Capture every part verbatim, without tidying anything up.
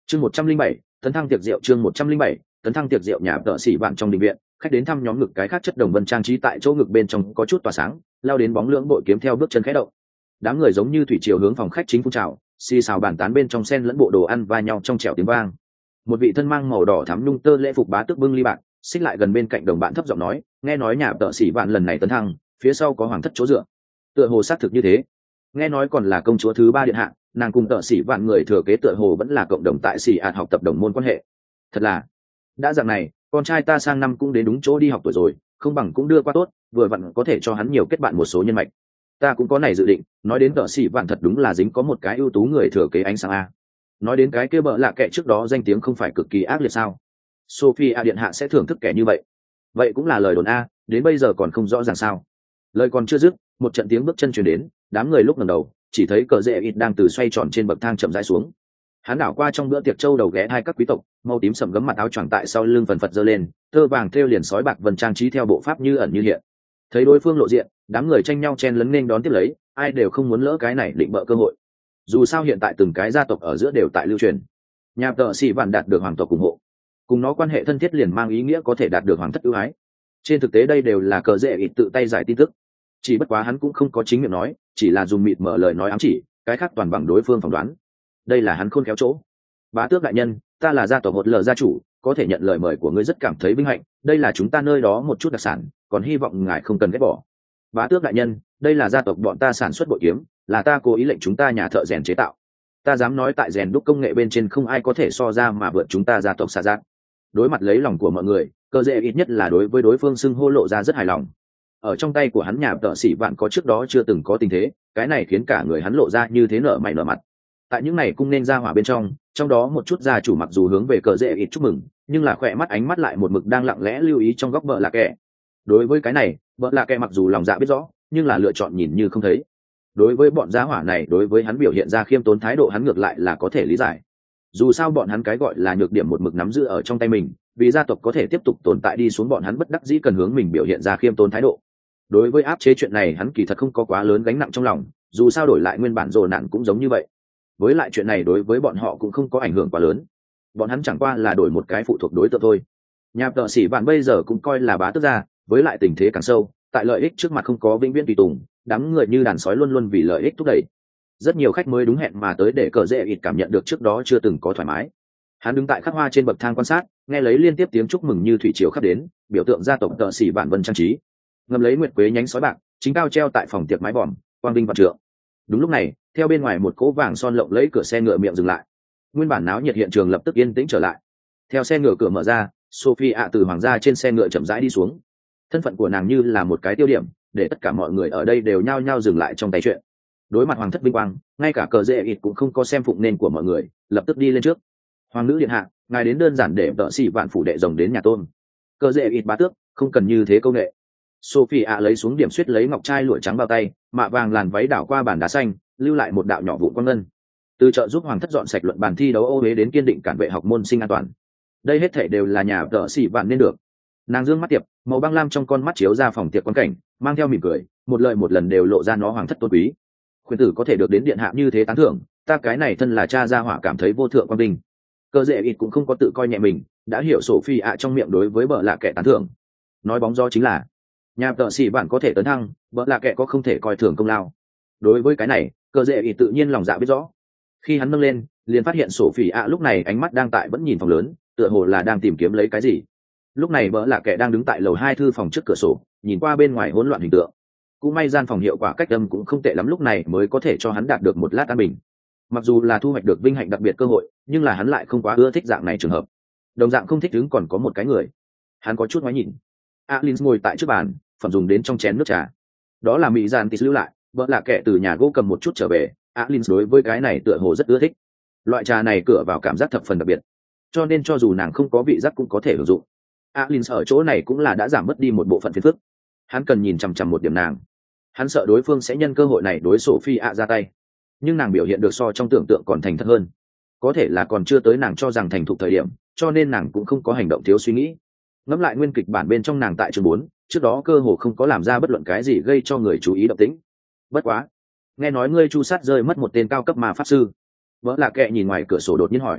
chương một trăm linh bảy tấn thăng tiệc rượu chương một trăm linh bảy tấn thăng tiệc rượu nhà tợ xỉ vạn trong đình viện, khách đến thăm nhóm ngực cái khác chất đồng vân trang trí tại chỗ ngực bên trong có chút tỏa sáng, lao đến bóng lưỡng bội kiếm theo bước chân khẽ động. Đám người giống như thủy triều hướng phòng khách chính phun trào, xì xào bàn tán bên trong sen lẫn bộ đồ ăn va nhau trong trẻo tiếng vang. Một vị thân mang màu đỏ thắm nhung tơ lễ phục bá tước bưng ly bạc, xích lại gần bên cạnh đồng bạn thấp giọng nói, nghe nói nhà tợ xỉ vạn lần này tấn thăng, phía sau có hoàng thất chỗ dựa. Tựa hồ xác thực như thế. Nghe nói còn là công chúa thứ ba điện hạ, nàng cùng tợ xỉ vạn người thừa kế tựa hồ vẫn là cộng đồng tại xỉ ạt học tập đồng môn quan hệ. Thật là, đã dạng này, con trai ta sang năm cũng đến đúng chỗ đi học tuổi rồi, không bằng cũng đưa qua tốt, vừa vặn có thể cho hắn nhiều kết bạn một số nhân mạch. Ta cũng có này dự định, nói đến tợ xỉ vạn thật đúng là dính có một cái ưu tú người thừa kế ánh sáng a. Nói đến cái kia bợ lạ kệ trước đó danh tiếng không phải cực kỳ ác liệt sao? Sophia điện hạ sẽ thưởng thức kẻ như vậy. Vậy cũng là lời đồn a, đến bây giờ còn không rõ ràng sao? Lời còn chưa dứt, một trận tiếng bước chân truyền đến, đám người lúc ngẩng đầu, chỉ thấy cờ rễ ít đang từ xoay tròn trên bậc thang chậm rãi xuống. Hắn đảo qua trong bữa tiệc châu đầu ghé hai các quý tộc, màu tím sẫm gấm mặt áo choàng tại sau lưng phần phật giơ lên, tơ vàng thêu liền sói bạc vân trang trí theo bộ pháp như ẩn như hiện. Thấy đối phương lộ diện, đám người tranh nhau chen lấn nên đón tiếp lấy, ai đều không muốn lỡ cái này định bợ cơ hội. Dù sao hiện tại từng cái gia tộc ở giữa đều tại lưu truyền, nhà tợ sĩ vạn đạt được hoàng tộc ủng hộ, cùng nó quan hệ thân thiết liền mang ý nghĩa có thể đạt được hoàng thất ưu ái. Trên thực tế đây đều là cờ rễ ít tự tay giải tin tức, chỉ bất quá hắn cũng không có chính miệng nói, chỉ là dùng mịt mở lời nói ám chỉ, cái khác toàn bằng đối phương phỏng đoán. Đây là hắn khôn khéo chỗ. Bá tước đại nhân, ta là gia tộc hột lờ gia chủ, có thể nhận lời mời của ngươi rất cảm thấy vinh hạnh, đây là chúng ta nơi đó một chút đặc sản, còn hy vọng ngài không cần ghét bỏ. Bá tước đại nhân, đây là gia tộc bọn ta sản xuất bội kiếm, là ta cố ý lệnh chúng ta nhà thợ rèn chế tạo, ta dám nói tại rèn đúc công nghệ bên trên không ai có thể so ra mà vượt chúng ta gia tộc xa giác. Đối mặt lấy lòng của mọi người, cơ dễ ít nhất là đối với đối phương xưng hô lộ ra rất hài lòng. Ở trong tay của hắn nhà tợ sĩ vạn có trước đó chưa từng có tình thế, cái này khiến cả người hắn lộ ra như thế nở mày nở mặt. Tại những này cung nên ra hỏa bên trong, trong đó một chút gia chủ mặc dù hướng về cờ dễ ít chúc mừng, nhưng là khỏe mắt ánh mắt lại một mực đang lặng lẽ lưu ý trong góc vợ là kẻ. Đối với cái này, vợ là kẻ mặc dù lòng dạ biết rõ, nhưng là lựa chọn nhìn như không thấy. Đối với bọn gia hỏa này, đối với hắn biểu hiện ra khiêm tốn thái độ hắn ngược lại là có thể lý giải. Dù sao bọn hắn cái gọi là nhược điểm một mực nắm giữ ở trong tay mình, vì gia tộc có thể tiếp tục tồn tại đi xuống bọn hắn bất đắc dĩ cần hướng mình biểu hiện ra khiêm tốn thái độ. Đối với áp chế chuyện này hắn kỳ thật không có quá lớn gánh nặng trong lòng, dù sao đổi lại nguyên bản rồ nạn cũng giống như vậy. Với lại chuyện này đối với bọn họ cũng không có ảnh hưởng quá lớn, bọn hắn chẳng qua là đổi một cái phụ thuộc đối tượng thôi. Nhà tợ sĩ bạn bây giờ cũng coi là bá tước gia, với lại tình thế càng sâu, tại lợi ích trước mặt không có vĩnh viễn tùy tùng, đám người như đàn sói luôn luôn vì lợi ích thúc đẩy. Rất nhiều khách mới đúng hẹn mà tới để cờ dễ ít cảm nhận được trước đó chưa từng có thoải mái. Hắn đứng tại khắc hoa trên bậc thang quan sát, nghe lấy liên tiếp tiếng chúc mừng như thủy triều khắp đến, biểu tượng gia tộc tợ sĩ bản vân trang trí, ngầm lấy nguyệt quế nhánh sói bạc chính cao treo tại phòng tiệc mái vòm, quang vinh vạn trượng. Đúng lúc này, theo bên ngoài một cỗ vàng son lộng lấy cửa xe ngựa miệng dừng lại, nguyên bản náo nhiệt hiện trường lập tức yên tĩnh trở lại. Theo xe ngựa cửa mở ra, Sophie ạ từ hoàng gia trên xe ngựa chậm rãi đi xuống. Thân phận của nàng như là một cái tiêu điểm, để tất cả mọi người ở đây đều nhao nhao dừng lại trong tay chuyện. Đối mặt hoàng thất vinh quang, ngay cả cờ dễ ít cũng không có xem phụng nên của mọi người, lập tức đi lên trước. Hoàng nữ điện hạ, ngài đến đơn giản để vợ xỉ vạn phủ đệ rồng đến nhà tôn. Cờ dễ ít bá tước, không cần như thế công nghệ. Sophie ạ lấy xuống điểm suýt lấy ngọc trai lụa trắng bao tay, mạ vàng làn váy đảo qua bàn đá xanh, lưu lại một đạo nhỏ vụn quang ngân. Từ trợ giúp hoàng thất dọn sạch luận bàn thi đấu ô uế đến kiên định cản vệ học môn sinh an toàn. Đây hết thảy đều là nhà vợ xỉ vạn nên được. Nàng dương mắt tiệp, màu băng lam trong con mắt chiếu ra phòng tiệc quan cảnh, mang theo mỉm cười, một lời một lần đều lộ ra nó hoàng thất tôn quý. Khuyên tử có thể được đến điện hạ như thế tán thưởng, ta cái này thân là cha gia hỏa cảm thấy vô thượng quang vinh. Cơ dễ ít cũng không có tự coi nhẹ mình, đã hiểu Sophie ạ trong miệng đối với bợ lạ kẻ tán thưởng. Nói bóng gió chính là nhà tợ sĩ bạn có thể tấn thăng, bợ lạ kẻ có không thể coi thường công lao. Đối với cái này, cơ dễ ít tự nhiên lòng dạ biết rõ. Khi hắn nâng lên, liền phát hiện Sophie ạ lúc này ánh mắt đang tại vẫn nhìn phòng lớn, tựa hồ là đang tìm kiếm lấy cái gì. Lúc này bợ lạ kẻ đang đứng tại lầu hai thư phòng trước cửa sổ, nhìn qua bên ngoài hỗn loạn hình tượng. Cũng may gian phòng hiệu quả cách âm cũng không tệ lắm, lúc này mới có thể cho hắn đạt được một lát an bình. Mặc dù là thu hoạch được vinh hạnh đặc biệt cơ hội, nhưng là hắn lại không quá ưa thích dạng này trường hợp. Đồng dạng không thích đứng còn có một cái người. Hắn có chút ngoái nhìn. Alin ngồi tại trước bàn, phẩm dùng đến trong chén nước trà. Đó là mỹ giàn tịt lưu lại, vợ là kẻ từ nhà gỗ cầm một chút trở về. Alin đối với cái này tựa hồ rất ưa thích. Loại trà này cửa vào cảm giác thập phần đặc biệt, cho nên cho dù nàng không có vị giác cũng có thể hưởng dụng. Alin ở chỗ này cũng là đã giảm mất đi một bộ phận phiền phức. Hắn cần nhìn chằm chằm một điểm nàng. Hắn sợ đối phương sẽ nhân cơ hội này đối Sophie ạ ra tay, nhưng nàng biểu hiện được so trong tưởng tượng còn thành thật hơn. Có thể là còn chưa tới nàng cho rằng thành thục thời điểm, cho nên nàng cũng không có hành động thiếu suy nghĩ. Ngẫm lại nguyên kịch bản bên trong nàng tại chương bốn, trước đó cơ hồ không có làm ra bất luận cái gì gây cho người chú ý động tĩnh. Bất quá, nghe nói ngươi chu sát rơi mất một tên cao cấp ma pháp sư. Vỡ là kệ nhìn ngoài cửa sổ đột nhiên hỏi.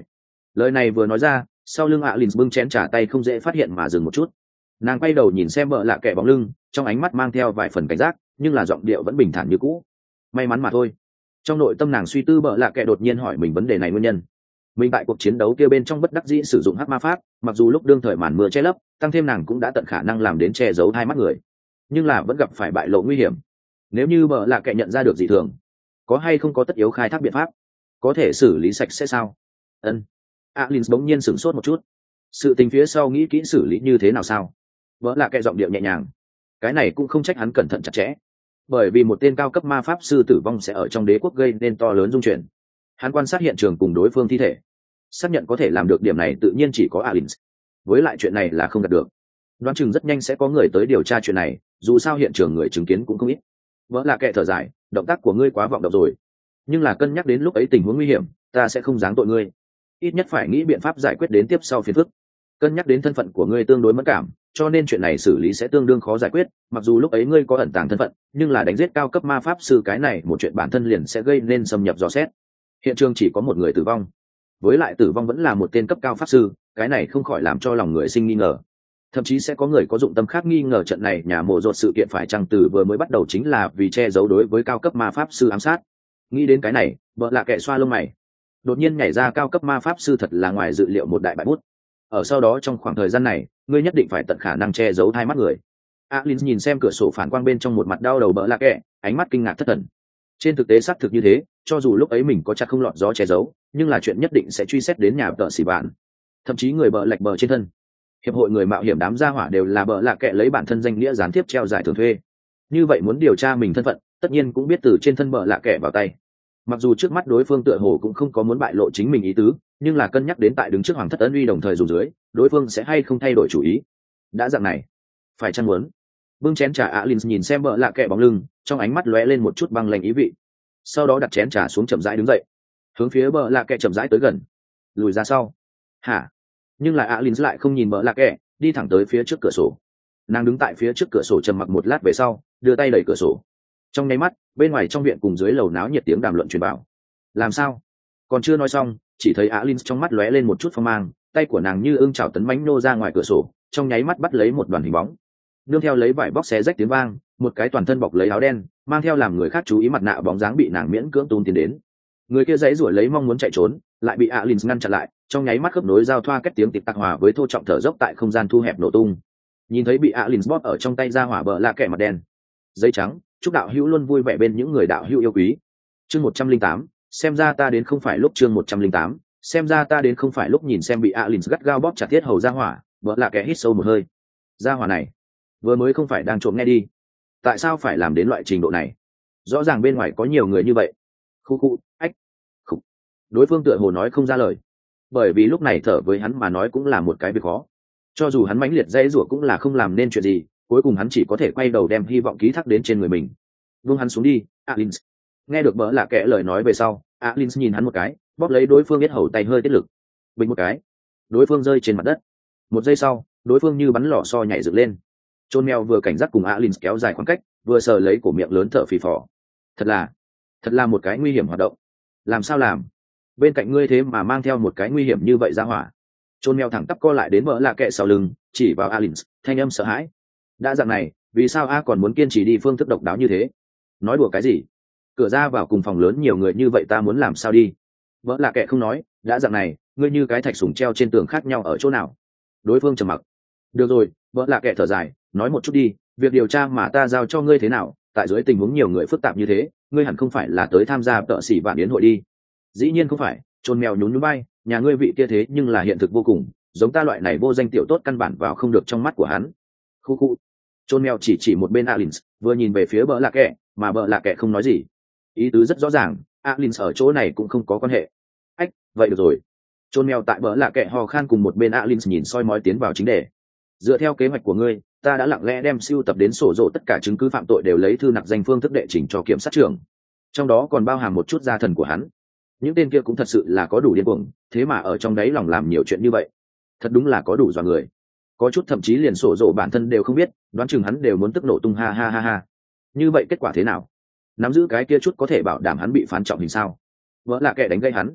Lời này vừa nói ra, sau lưng Alins bưng chén trả tay không dễ phát hiện mà dừng một chút. Nàng quay đầu nhìn xem vợ lạ kệ bóng lưng, trong ánh mắt mang theo vài phần cảnh giác, nhưng là giọng điệu vẫn bình thản như cũ. May mắn mà thôi. Trong nội tâm nàng suy tư, vợ lạ kệ đột nhiên hỏi mình vấn đề này nguyên nhân. Mình tại cuộc chiến đấu kia bên trong bất đắc dĩ sử dụng hắc ma pháp, mặc dù lúc đương thời màn mưa che lấp, tăng thêm nàng cũng đã tận khả năng làm đến che giấu hai mắt người, nhưng là vẫn gặp phải bại lộ nguy hiểm. Nếu như vợ lạ kệ nhận ra được dị thường, có hay không có tất yếu khai thác biện pháp, có thể xử lý sạch sẽ sao? Ân. Alins bỗng nhiên sửng sốt một chút. Sự tình phía sau nghĩ kỹ xử lý như thế nào sao? Vợ lạ kệ giọng điệu nhẹ nhàng. Cái này cũng không trách hắn cẩn thận chặt chẽ, bởi vì một tên cao cấp ma pháp sư tử vong sẽ ở trong đế quốc gây nên to lớn dung chuyển. Hắn quan sát hiện trường cùng đối phương thi thể, xác nhận có thể làm được điểm này tự nhiên chỉ có Alins. Với lại chuyện này là không đạt được, đoán chừng rất nhanh sẽ có người tới điều tra chuyện này, dù sao hiện trường người chứng kiến cũng không ít. Vợ lạ kệ thở dài, động tác của ngươi quá vọng động rồi, nhưng là cân nhắc đến lúc ấy tình huống nguy hiểm, ta sẽ không giáng tội ngươi, ít nhất phải nghĩ biện pháp giải quyết đến tiếp sau phiền phức. Cân nhắc đến thân phận của ngươi tương đối mẫn cảm, cho nên chuyện này xử lý sẽ tương đương khó giải quyết. Mặc dù lúc ấy ngươi có ẩn tàng thân phận, nhưng là đánh giết cao cấp ma pháp sư cái này một chuyện bản thân liền sẽ gây nên xâm nhập dò xét. Hiện trường chỉ có một người tử vong, với lại tử vong vẫn là một tên cấp cao pháp sư, cái này không khỏi làm cho lòng người sinh nghi ngờ. Thậm chí sẽ có người có dụng tâm khác nghi ngờ trận này nhà mộ dột sự kiện phải chăng từ vừa mới bắt đầu chính là vì che giấu đối với cao cấp ma pháp sư ám sát. Nghĩ đến cái này, vợ lạ kệ xoa lông mày. Đột nhiên nhảy ra cao cấp ma pháp sư thật là ngoài dự liệu một đại bại bút. Ở sau đó trong khoảng thời gian này, ngươi nhất định phải tận khả năng che giấu hai mắt người. Alins nhìn xem cửa sổ phản quang bên trong một mặt đau đầu bỡ lạ kệ, ánh mắt kinh ngạc thất thần. Trên thực tế xác thực như thế, cho dù lúc ấy mình có chặt không lọt gió che giấu, nhưng là chuyện nhất định sẽ truy xét đến nhà tợ xỉ bạn, thậm chí người bợ lạch bờ trên thân. Hiệp hội người mạo hiểm đám gia hỏa đều là bợ lạ kệ lấy bản thân danh nghĩa gián tiếp treo giải thưởng thuê. Như vậy muốn điều tra mình thân phận, tất nhiên cũng biết từ trên thân bợ lạ kệ vào tay. Mặc dù trước mắt đối phương tựa hồ cũng không có muốn bại lộ chính mình ý tứ, nhưng là cân nhắc đến tại đứng trước hoàng thất ân uy đồng thời dùng dưới, đối phương sẽ hay không thay đổi chủ ý. Đã dạng này, phải chăng muốn bưng chén trà? Alins nhìn xem bợ lạ kệ bóng lưng, trong ánh mắt lóe lên một chút băng lạnh ý vị, sau đó đặt chén trà xuống chậm rãi đứng dậy, hướng phía bợ lạ kệ chậm rãi tới gần, lùi ra sau. Hả? Nhưng lại Alins lại không nhìn bợ lạ kệ, đi thẳng tới phía trước cửa sổ. Nàng đứng tại phía trước cửa sổ trầm mặc một lát về sau, đưa tay đẩy cửa sổ. Trong nháy mắt, bên ngoài trong viện cùng dưới lầu náo nhiệt tiếng đàm luận truyền vào. Làm sao? Còn chưa nói xong, chỉ thấy Alins trong mắt lóe lên một chút phong mang, tay của nàng như ưng chảo tấn mãnh nô ra ngoài cửa sổ, trong nháy mắt bắt lấy một đoàn hình bóng. Nương theo lấy vải bóc xé rách tiếng vang, một cái toàn thân bọc lấy áo đen, mang theo làm người khác chú ý mặt nạ bóng dáng bị nàng miễn cưỡng túm tiến đến. Người kia giãy giụa lấy mong muốn chạy trốn, lại bị Alins ngăn chặn lại, trong nháy mắt khớp nối giao thoa kết tiếng tịch tạc hòa với thô trọng thở dốc tại không gian thu hẹp nổ tung. Nhìn thấy bị Alins bóp ở trong tay ra hỏa bờ lạ kệ mặt đen. Giấy trắng, chúc đạo hữu luôn vui vẻ bên những người đạo hữu yêu quý. Chương một trăm linh tám, xem ra ta đến không phải lúc. Chương một trăm linh tám, xem ra ta đến không phải lúc. Nhìn xem bị Alins gắt gao bóp chặt thiết hầu ra hỏa, bờ lạ kệ hít sâu một hơi. Ra hỏa này, vừa mới không phải đang trộm nghe đi, tại sao phải làm đến loại trình độ này? Rõ ràng bên ngoài có nhiều người như vậy. Khu khu, ách, khục. Đối phương tựa hồ nói không ra lời, bởi vì lúc này thở với hắn mà nói cũng là một cái việc khó. Cho dù hắn mãnh liệt dãy rủa cũng là không làm nên chuyện gì, cuối cùng hắn chỉ có thể quay đầu đem hy vọng ký thác đến trên người mình. Vung hắn xuống đi, Alins. Nghe được bỡ lạ kệ lời nói về sau, Alins nhìn hắn một cái, bóp lấy đối phương biết hầu tay hơi tiết lực. Bình một cái, đối phương rơi trên mặt đất. Một giây sau, đối phương như bắn lò xo nhảy dựng lên. Chôn mèo vừa cảnh giác cùng Alins kéo dài khoảng cách, vừa sờ lấy cổ miệng lớn thở phì phò. Thật là, thật là một cái nguy hiểm hoạt động. Làm sao làm? Bên cạnh ngươi thế mà mang theo một cái nguy hiểm như vậy ra hỏa. Chôn mèo thẳng tắp co lại đến bỡ lạ kệ sau lưng, chỉ vào Alins, thanh âm sợ hãi. Đã dạng này, vì sao A còn muốn kiên trì đi phương thức độc đáo như thế? Nói đùa cái gì? Cửa ra vào cùng phòng lớn nhiều người như vậy ta muốn làm sao đi? Bỡ lạ kệ không nói, đã dạng này, ngươi như cái thạch sủng treo trên tường khác nhau ở chỗ nào? Đối phương trầm mặc. Được rồi, bỡ lạ kệ thở dài, nói một chút đi, việc điều tra mà ta giao cho ngươi thế nào? Tại dưới tình huống nhiều người phức tạp như thế, ngươi hẳn không phải là tới tham gia tợ xỉ vạn yến hội đi. Dĩ nhiên không phải. Chôn mèo nhún nhún bay, nhà ngươi vị kia thế nhưng là hiện thực vô cùng, giống ta loại này vô danh tiểu tốt căn bản vào không được trong mắt của hắn. Khu khu. Chôn mèo chỉ chỉ một bên Alins, vừa nhìn về phía bỡ lạ kệ, mà bỡ lạ kệ không nói gì. Ý tứ rất rõ ràng, Alins ở chỗ này cũng không có quan hệ. Ách, vậy được rồi. Chôn mèo tại bỡ lạ kệ hò khan cùng một bên Alins nhìn soi mói tiến vào chính đề. Dựa theo kế hoạch của ngươi, ta đã lặng lẽ đem siêu tập đến sổ rộ tất cả chứng cứ phạm tội đều lấy thư nặc danh phương thức đệ trình cho kiểm sát trưởng. Trong đó còn bao hàm một chút gia thần của hắn. Những tên kia cũng thật sự là có đủ điên cuồng, thế mà ở trong đấy lòng làm nhiều chuyện như vậy, thật đúng là có đủ dọa người. Có chút thậm chí liền sổ rộ bản thân đều không biết, đoán chừng hắn đều muốn tức nổ tung ha ha ha ha. Như vậy kết quả thế nào? Nắm giữ cái kia chút có thể bảo đảm hắn bị phán trọng hình sao? Vỡ là kẻ đánh gây hắn.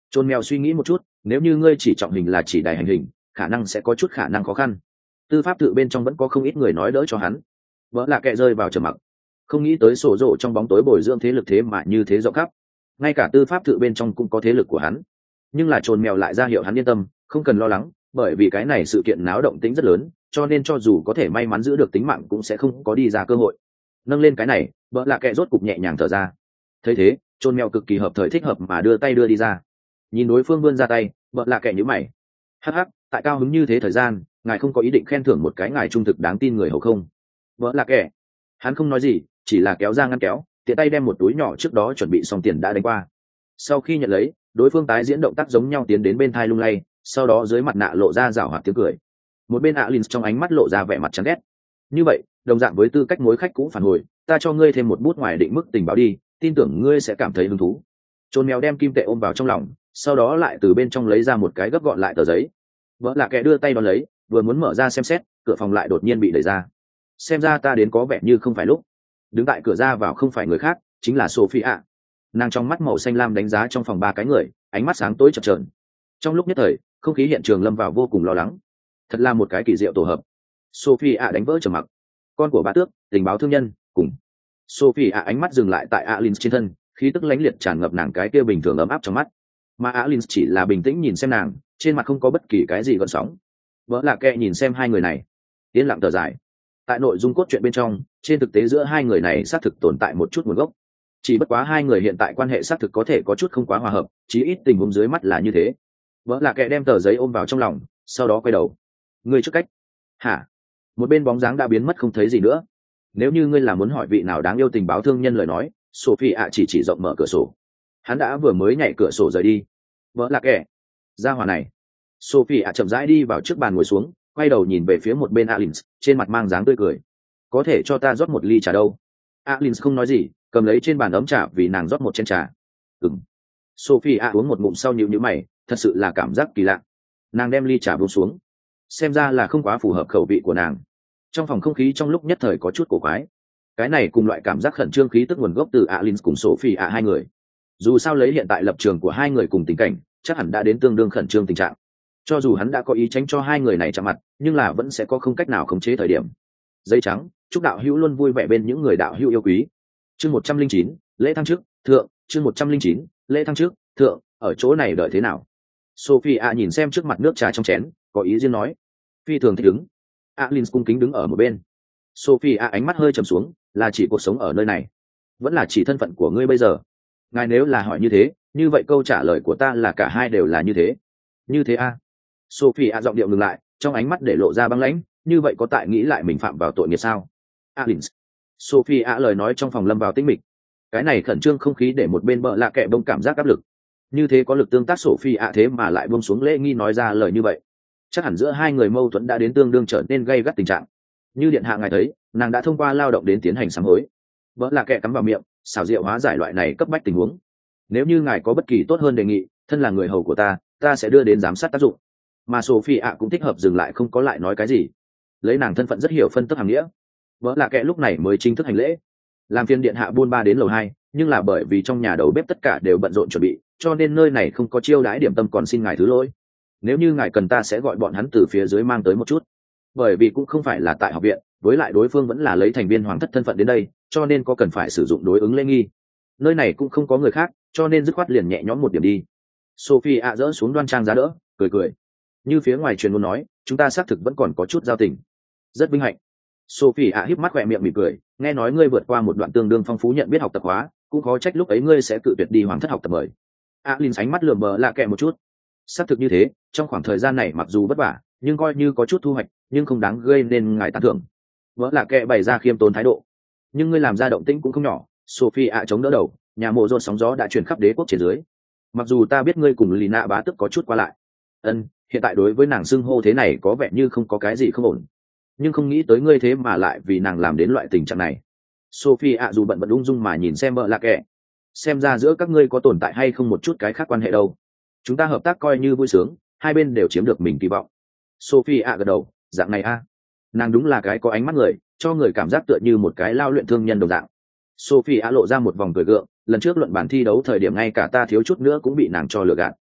Chôn mèo suy nghĩ một chút, nếu như ngươi chỉ trọng hình là chỉ đài hành hình, khả năng sẽ có chút khả năng khó khăn. Tư pháp tự bên trong vẫn có không ít người nói đỡ cho hắn. Vỡ là kệ rơi vào trầm mặc, không nghĩ tới sổ rộ trong bóng tối bồi dưỡng thế lực thế mà như thế rộng khắp, ngay cả tư pháp tự bên trong cũng có thế lực của hắn. Nhưng là Chôn mèo lại ra hiệu hắn yên tâm, không cần lo lắng, bởi vì cái này sự kiện náo động tính rất lớn, cho nên cho dù có thể may mắn giữ được tính mạng cũng sẽ không có đi ra cơ hội. Nâng lên cái này, vợ lạ kệ rốt cục nhẹ nhàng thở ra. Thấy thế, Chôn mèo cực kỳ hợp thời thích hợp mà đưa tay đưa đi ra. Nhìn đối phương vươn ra tay, vợ lạ kệ nhíu mày. Hắc hắc, tại cao hứng như thế thời gian, ngài không có ý định khen thưởng một cái ngài trung thực đáng tin người hầu không? Vợ lạ kệ. Hắn không nói gì, chỉ là kéo ra ngăn kéo, tiện tay đem một túi nhỏ trước đó chuẩn bị xong tiền đã đánh qua. Sau khi nhận lấy, đối phương tái diễn động tác giống nhau tiến đến bên thai lung lay, sau đó dưới mặt nạ lộ ra rảo hoạt tiếng cười. Một bên Alin trong ánh mắt lộ ra vẻ mặt chán ghét. Như vậy, đồng dạng với tư cách mối khách cũng phản hồi, ta cho ngươi thêm một bút ngoài định mức tình báo đi, tin tưởng ngươi sẽ cảm thấy hứng thú. Chôn mèo đem kim tệ ôm vào trong lòng, sau đó lại từ bên trong lấy ra một cái gấp gọn lại tờ giấy. Vợ là kẻ đưa tay đón lấy, vừa muốn mở ra xem xét, cửa phòng lại đột nhiên bị đẩy ra. Xem ra ta đến có vẻ như không phải lúc. Đứng tại cửa ra vào không phải người khác, chính là Sophia. Nàng trong mắt màu xanh lam đánh giá trong phòng ba cái người, ánh mắt sáng tối chập chờn. Trong lúc nhất thời, không khí hiện trường lâm vào vô cùng lo lắng. Thật là một cái kỳ diệu tổ hợp. Sophia đánh vỡ trầm mặc. Con của bá tước, tình báo thương nhân, cùng. Sophia ánh mắt dừng lại tại Alin trên thân, khí tức lãnh liệt tràn ngập nàng cái kia bình thường ấm áp trong mắt. Mà Alin chỉ là bình tĩnh nhìn xem nàng, trên mặt không có bất kỳ cái gì gợn sóng. Vợ là kệ nhìn xem hai người này, yên lặng thở dài. Tại nội dung cốt truyện bên trong, trên thực tế giữa hai người này xác thực tồn tại một chút nguồn gốc. Chỉ bất quá hai người hiện tại quan hệ xác thực có thể có chút không quá hòa hợp, chí ít tình huống dưới mắt là như thế. Vợ là kệ đem tờ giấy ôm vào trong lòng, sau đó quay đầu. Ngươi trước cách. Hả? Một bên bóng dáng đã biến mất không thấy gì nữa. Nếu như ngươi là muốn hỏi vị nào đáng yêu tình báo thương nhân lời nói, Sophie ạ chỉ chỉ rộng mở cửa sổ. Hắn đã vừa mới nhảy cửa sổ rời đi. Vợ là kệ. Ra hỏa này. Sophie ạ chậm rãi đi vào trước bàn ngồi xuống, quay đầu nhìn về phía một bên Alins, trên mặt mang dáng tươi cười. Có thể cho ta rót một ly trà đâu? Alins không nói gì, cầm lấy trên bàn ấm trà vì nàng rót một chén trà. Ừm. Sophie ạ uống một ngụm sau nhíu nhíu mày, thật sự là cảm giác kỳ lạ. Nàng đem ly trà buông xuống, xem ra là không quá phù hợp khẩu vị của nàng. Trong phòng không khí trong lúc nhất thời có chút cổ quái. Cái này cùng loại cảm giác khẩn trương khí tức nguồn gốc từ Alins cùng Sophie ạ hai người. Dù sao lấy hiện tại lập trường của hai người cùng tình cảnh, chắc hẳn đã đến tương đương khẩn trương tình trạng. Cho dù hắn đã có ý tránh cho hai người này chạm mặt, nhưng là vẫn sẽ có không cách nào khống chế thời điểm. Giấy trắng, chúc đạo hữu luôn vui vẻ bên những người đạo hữu yêu quý. Chương một trăm linh chín, lễ thăng chức, thượng, chương một trăm linh chín, lễ thăng chức, thượng, ở chỗ này đợi thế nào? Sophie ạ nhìn xem trước mặt nước trà trong chén, có ý riêng nói. Phi thường thích ứng. Alin cung kính đứng ở một bên. Sophie ạ ánh mắt hơi trầm xuống, là chỉ cuộc sống ở nơi này, vẫn là chỉ thân phận của ngươi bây giờ? Ngài nếu là hỏi như thế, như vậy câu trả lời của ta là cả hai đều là như thế. Như thế a? À? Sophie ạ giọng điệu ngừng lại, trong ánh mắt để lộ ra băng lãnh, như vậy có tại nghĩ lại mình phạm vào tội nghiệp sao? Alin. Sophie ạ lời nói trong phòng lâm vào tĩnh mịch. Cái này khẩn trương không khí để một bên bợ lạ kệ bông cảm giác áp lực. Như thế có lực tương tác Sophie ạ thế mà lại buông xuống lễ nghi nói ra lời như vậy. Chắc hẳn giữa hai người mâu thuẫn đã đến tương đương trở nên gay gắt tình trạng. Như điện hạ ngài thấy, nàng đã thông qua lao động đến tiến hành sám hối. Bợ lạ kệ cắm vào miệng, xảo diệu hóa giải loại này cấp bách tình huống. Nếu như ngài có bất kỳ tốt hơn đề nghị, thân là người hầu của ta, ta sẽ đưa đến giám sát tác dụng. Mà Sophie ạ cũng thích hợp dừng lại không có lại nói cái gì. Lấy nàng thân phận rất hiểu phân tức hàm nghĩa. Vợ là kẻ lúc này mới chính thức hành lễ. Làm phiên điện hạ buôn ba đến lầu hai, nhưng là bởi vì trong nhà đầu bếp tất cả đều bận rộn chuẩn bị, cho nên nơi này không có chiêu đãi điểm tâm, còn xin ngài thứ lỗi. Nếu như ngài cần ta sẽ gọi bọn hắn từ phía dưới mang tới một chút. Bởi vì cũng không phải là tại học viện, với lại đối phương vẫn là lấy thành viên hoàng thất thân phận đến đây, cho nên có cần phải sử dụng đối ứng lễ nghi. Nơi này cũng không có người khác, cho nên dứt khoát liền nhẹ nhõm một điểm đi. Sophie ạ dỡ xuống đoan trang giá đỡ, cười cười. Như phía ngoài truyền muốn nói, chúng ta xác thực vẫn còn có chút giao tình. Rất vinh hạnh. Sophie ạ híp mắt khỏe miệng mỉm cười, nghe nói ngươi vượt qua một đoạn tương đương phong phú nhận biết học tập hóa, cũng khó trách lúc ấy ngươi sẽ cự tuyệt đi hoàng thất học tập mời. Alin ánh mắt lườm bờ lạ kệ một chút. Xác thực như thế, trong khoảng thời gian này mặc dù vất vả, nhưng coi như có chút thu hoạch, nhưng không đáng gây nên ngài tán thưởng. Vợ lạ kệ bày ra khiêm tốn thái độ. Nhưng ngươi làm ra động tĩnh cũng không nhỏ. Sophie ạ chống đỡ đầu, nhà mộ rôn sóng gió đã truyền khắp đế quốc trên dưới. Mặc dù ta biết ngươi cùng Lina bá tức có chút qua lại. Ân, hiện tại đối với nàng xưng hô thế này có vẻ như không có cái gì không ổn, nhưng không nghĩ tới ngươi thế mà lại vì nàng làm đến loại tình trạng này. Sophie ạ dù bận bận ung dung mà nhìn xem vợ lạc kệ. Xem ra giữa các ngươi có tồn tại hay không một chút cái khác quan hệ đâu. Chúng ta hợp tác coi như vui sướng, hai bên đều chiếm được mình kỳ vọng. Sophie ạ gật đầu, dạng này a. Nàng đúng là cái có ánh mắt người, cho người cảm giác tựa như một cái lao luyện thương nhân đồng dạng. Sophie ạ lộ ra một vòng cười gượng, lần trước luận bản thi đấu thời điểm ngay cả ta thiếu chút nữa cũng bị nàng cho lừa gạt.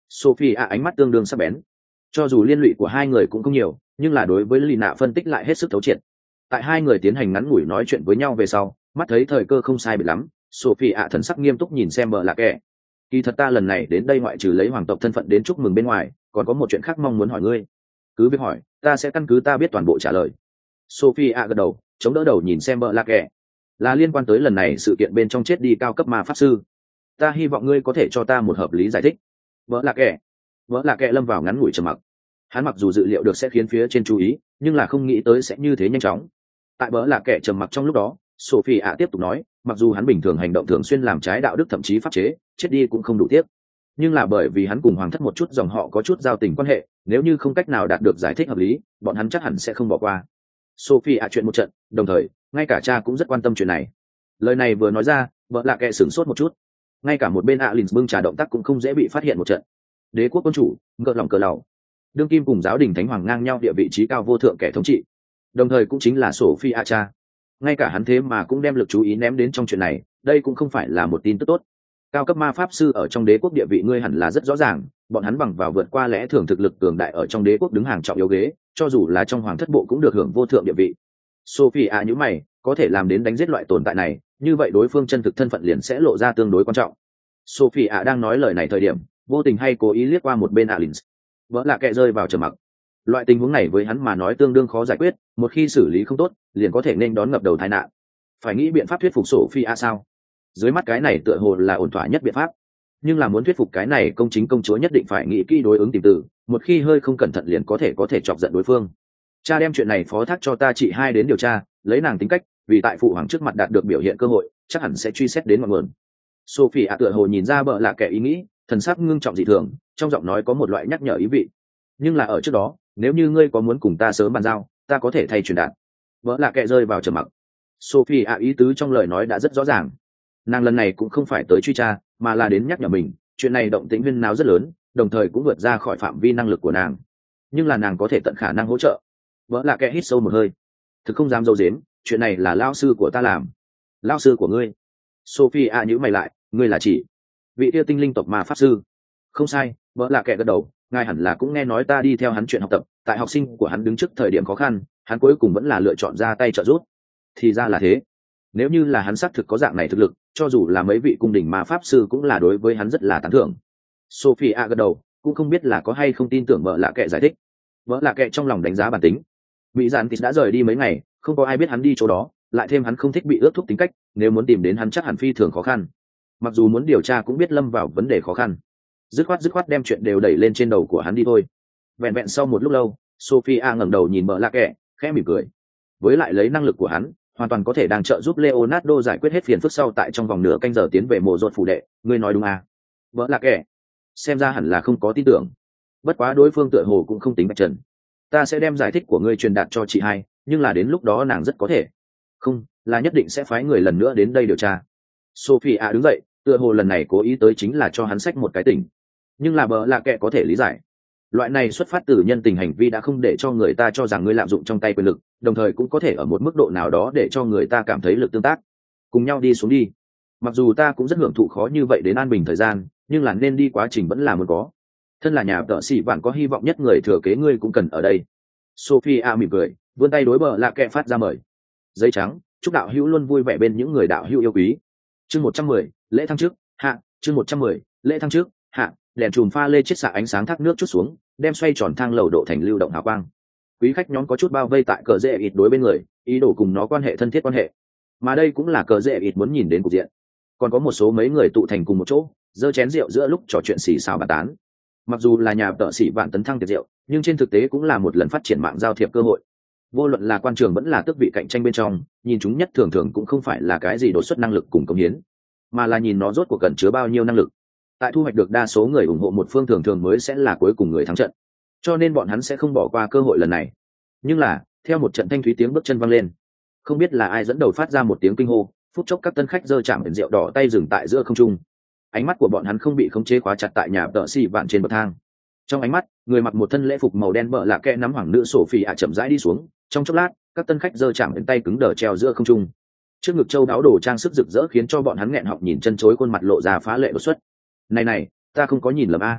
Sophie ạ ánh mắt tương đương sắc bén. Cho dù liên lụy của hai người cũng không nhiều, nhưng là đối với Lina phân tích lại hết sức thấu triệt. Tại hai người tiến hành ngắn ngủi nói chuyện với nhau về sau, mắt thấy thời cơ không sai biệt lắm, Sophie ạ thần sắc nghiêm túc nhìn xem bờ lạc kẻ. Kỳ thật ta lần này đến đây ngoại trừ lấy hoàng tộc thân phận đến chúc mừng bên ngoài, còn có một chuyện khác mong muốn hỏi ngươi. Cứ việc hỏi, ta sẽ căn cứ ta biết toàn bộ trả lời. Sophie ạ gật đầu, chống đỡ đầu nhìn xem bờ lạc kẻ. Là liên quan tới lần này sự kiện bên trong chết đi cao cấp ma pháp sư. Ta hy vọng ngươi có thể cho ta một hợp lý giải thích. Bờ lạc kẻ. Bờ lạc kẻ lâm vào ngắn ngủi trầm mặc. Hắn mặc dù dự liệu được sẽ khiến phía trên chú ý, nhưng là không nghĩ tới sẽ như thế nhanh chóng. Tại bờ lạc kẻ trầm mặc trong lúc đó, Sophie ạ tiếp tục nói, mặc dù hắn bình thường hành động thường xuyên làm trái đạo đức thậm chí pháp chế, chết đi cũng không đủ tiếc. Nhưng là bởi vì hắn cùng hoàng thất một chút dòng họ có chút giao tình quan hệ, nếu như không cách nào đạt được giải thích hợp lý, bọn hắn chắc hẳn sẽ không bỏ qua. Sophie ạ chuyện một trận, đồng thời, ngay cả cha cũng rất quan tâm chuyện này. Lời này vừa nói ra, vợ lạ kệ sửng sốt một chút. Ngay cả một bên Alin bưng trà động tác cũng không dễ bị phát hiện một trận. Đế quốc quân chủ, ngợ lòng cờ lầu. Đương kim cùng giáo đình thánh hoàng ngang nhau địa vị trí cao vô thượng kẻ thống trị. Đồng thời cũng chính là Sophie ạ cha. Ngay cả hắn thế mà cũng đem lực chú ý ném đến trong chuyện này, đây cũng không phải là một tin tức tốt. Cao cấp ma pháp sư ở trong đế quốc địa vị ngươi hẳn là rất rõ ràng, bọn hắn bằng vào vượt qua lẽ thường thực lực cường đại ở trong đế quốc đứng hàng trọng yếu ghế, cho dù là trong hoàng thất bộ cũng được hưởng vô thượng địa vị. Sophie ạ nhíu mày, có thể làm đến đánh giết loại tồn tại này, như vậy đối phương chân thực thân phận liền sẽ lộ ra tương đối quan trọng. Sophie ạ đang nói lời này thời điểm, vô tình hay cố ý liếc qua một bên Alin. Vỡ là kệ rơi vào trầm mặc. Loại tình huống này với hắn mà nói tương đương khó giải quyết, một khi xử lý không tốt, liền có thể nên đón ngập đầu tai nạn. Phải nghĩ biện pháp thuyết phục Sophie ạ sao? Dưới mắt cái này tựa hồ là ổn thỏa nhất biện pháp. Nhưng là muốn thuyết phục cái này công chính công chúa nhất định phải nghĩ kỹ đối ứng tìm từ, một khi hơi không cẩn thận liền có thể có thể chọc giận đối phương. Cha đem chuyện này phó thác cho ta chị hai đến điều tra, lấy nàng tính cách, vì tại phụ hoàng trước mặt đạt được biểu hiện cơ hội, chắc hẳn sẽ truy xét đến mọi nguồn. Sophie ạ tựa hồ nhìn ra bợ lạ kẻ ý nghĩ, thần sắc ngưng trọng dị thường, trong giọng nói có một loại nhắc nhở ý vị. Nhưng là ở trước đó, nếu như ngươi có muốn cùng ta sớm bàn giao, ta có thể thay truyền đạt. Bợ lạ kẻ rơi vào trầm mặc. Sophie ạ ý tứ trong lời nói đã rất rõ ràng. Nàng lần này cũng không phải tới truy tra, mà là đến nhắc nhở mình, chuyện này động tĩnh huyên náo rất lớn, đồng thời cũng vượt ra khỏi phạm vi năng lực của nàng. Nhưng là nàng có thể tận khả năng hỗ trợ. Vỡ là kẻ hít sâu một hơi. Thực không dám dâu dếm, chuyện này là lao sư của ta làm. Lao sư của ngươi? Sophie ạ nhíu mày lại, ngươi là chỉ vị yêu tinh linh tộc ma pháp sư? Không sai, vỡ là kẻ gật đầu, ngài hẳn là cũng nghe nói ta đi theo hắn chuyện học tập, tại học sinh của hắn đứng trước thời điểm khó khăn, hắn cuối cùng vẫn là lựa chọn ra tay trợ giúp. Thì ra là thế. Nếu như là hắn xác thực có dạng này thực lực, cho dù là mấy vị cung đình ma pháp sư cũng là đối với hắn rất là tán thưởng. Sophie a gật đầu, cũng không biết là có hay không tin tưởng vợ lạ kệ giải thích. Vợ lạ kệ trong lòng đánh giá bản tính. Mỹ Giản Tịt đã rời đi mấy ngày, không có ai biết hắn đi chỗ đó, lại thêm hắn không thích bị ước thúc tính cách, nếu muốn tìm đến hắn chắc hẳn phi thường khó khăn. Mặc dù muốn điều tra cũng biết lâm vào vấn đề khó khăn. Dứt khoát dứt khoát đem chuyện đều đẩy lên trên đầu của hắn đi thôi. Vẹn vẹn sau một lúc lâu, Sophie a ngẩng đầu nhìn vợ lạ kệ, khẽ mỉm cười. Với lại lấy năng lực của hắn, hoàn toàn có thể đang trợ giúp Leonardo giải quyết hết phiền phức sau tại trong vòng nửa canh giờ tiến về mộ rột phủ đệ, ngươi nói đúng à? Vợ là kẻ. Xem ra hẳn là không có tin tưởng. Bất quá đối phương tựa hồ cũng không tính bạch trần. Ta sẽ đem giải thích của ngươi truyền đạt cho chị hai, nhưng là đến lúc đó nàng rất có thể. Không, là nhất định sẽ phái người lần nữa đến đây điều tra. Sophie à đứng dậy, tựa hồ lần này cố ý tới chính là cho hắn sách một cái tỉnh. Nhưng là bờ là kẻ có thể lý giải. Loại này xuất phát từ nhân tình hành vi đã không để cho người ta cho rằng ngươi lạm dụng trong tay quyền lực, đồng thời cũng có thể ở một mức độ nào đó để cho người ta cảm thấy lực tương tác. Cùng nhau đi xuống đi. Mặc dù ta cũng rất hưởng thụ khó như vậy đến an bình thời gian, nhưng là nên đi quá trình vẫn là muốn có. Thân là nhà tợ sĩ bạn có hy vọng nhất người thừa kế ngươi cũng cần ở đây. Sophie a mỉm cười, vươn tay đối bờ lạ kệ phát ra mời. Giấy trắng, chúc đạo hữu luôn vui vẻ bên những người đạo hữu yêu quý. Chương một trăm mười, lễ thăng chức, hạ, chương một trăm mười, lễ thăng chức, hạ. Đèn chùm pha lê chiết xạ ánh sáng thác nước chút xuống, đem xoay tròn thang lầu độ thành lưu động hào quang. Quý khách nhóm có chút bao vây tại cờ rễ ít đối bên người, ý đồ cùng nó quan hệ thân thiết quan hệ. Mà đây cũng là cờ rễ ít muốn nhìn đến cục diện. Còn có một số mấy người tụ thành cùng một chỗ, giơ chén rượu giữa lúc trò chuyện xì xào bàn tán. Mặc dù là nhà tợ sĩ vạn tấn thăng tiệc rượu, nhưng trên thực tế cũng là một lần phát triển mạng giao thiệp cơ hội. Vô luận là quan trường vẫn là tước vị cạnh tranh bên trong, nhìn chúng nhất thường thường cũng không phải là cái gì đột xuất năng lực cùng công hiến, mà là nhìn nó rốt cuộc cần chứa bao nhiêu năng lực. Tại thu hoạch được đa số người ủng hộ một phương thường thường mới sẽ là cuối cùng người thắng trận, cho nên bọn hắn sẽ không bỏ qua cơ hội lần này. Nhưng là theo một trận thanh thúy tiếng bước chân vang lên, không biết là ai dẫn đầu phát ra một tiếng kinh hô, phút chốc các tân khách giơ chạm biển rượu đỏ tay dừng tại giữa không trung. Ánh mắt của bọn hắn không bị khống chế khóa chặt tại nhà tợ xì vạn trên bậc thang. Trong ánh mắt, người mặc một thân lễ phục màu đen bợ lạ kẽ nắm hoàng nữ Sophie ạ chậm rãi đi xuống. Trong chốc lát, các tân khách giơ chạm biển tay cứng đờ treo giữa không trung. Trước ngực châu đáo đồ trang sức rực rỡ khiến cho bọn hắn nghẹn họng nhìn chân chối, khuôn mặt lộ ra phá lệ đột xuất. Này này, ta không có nhìn lầm a.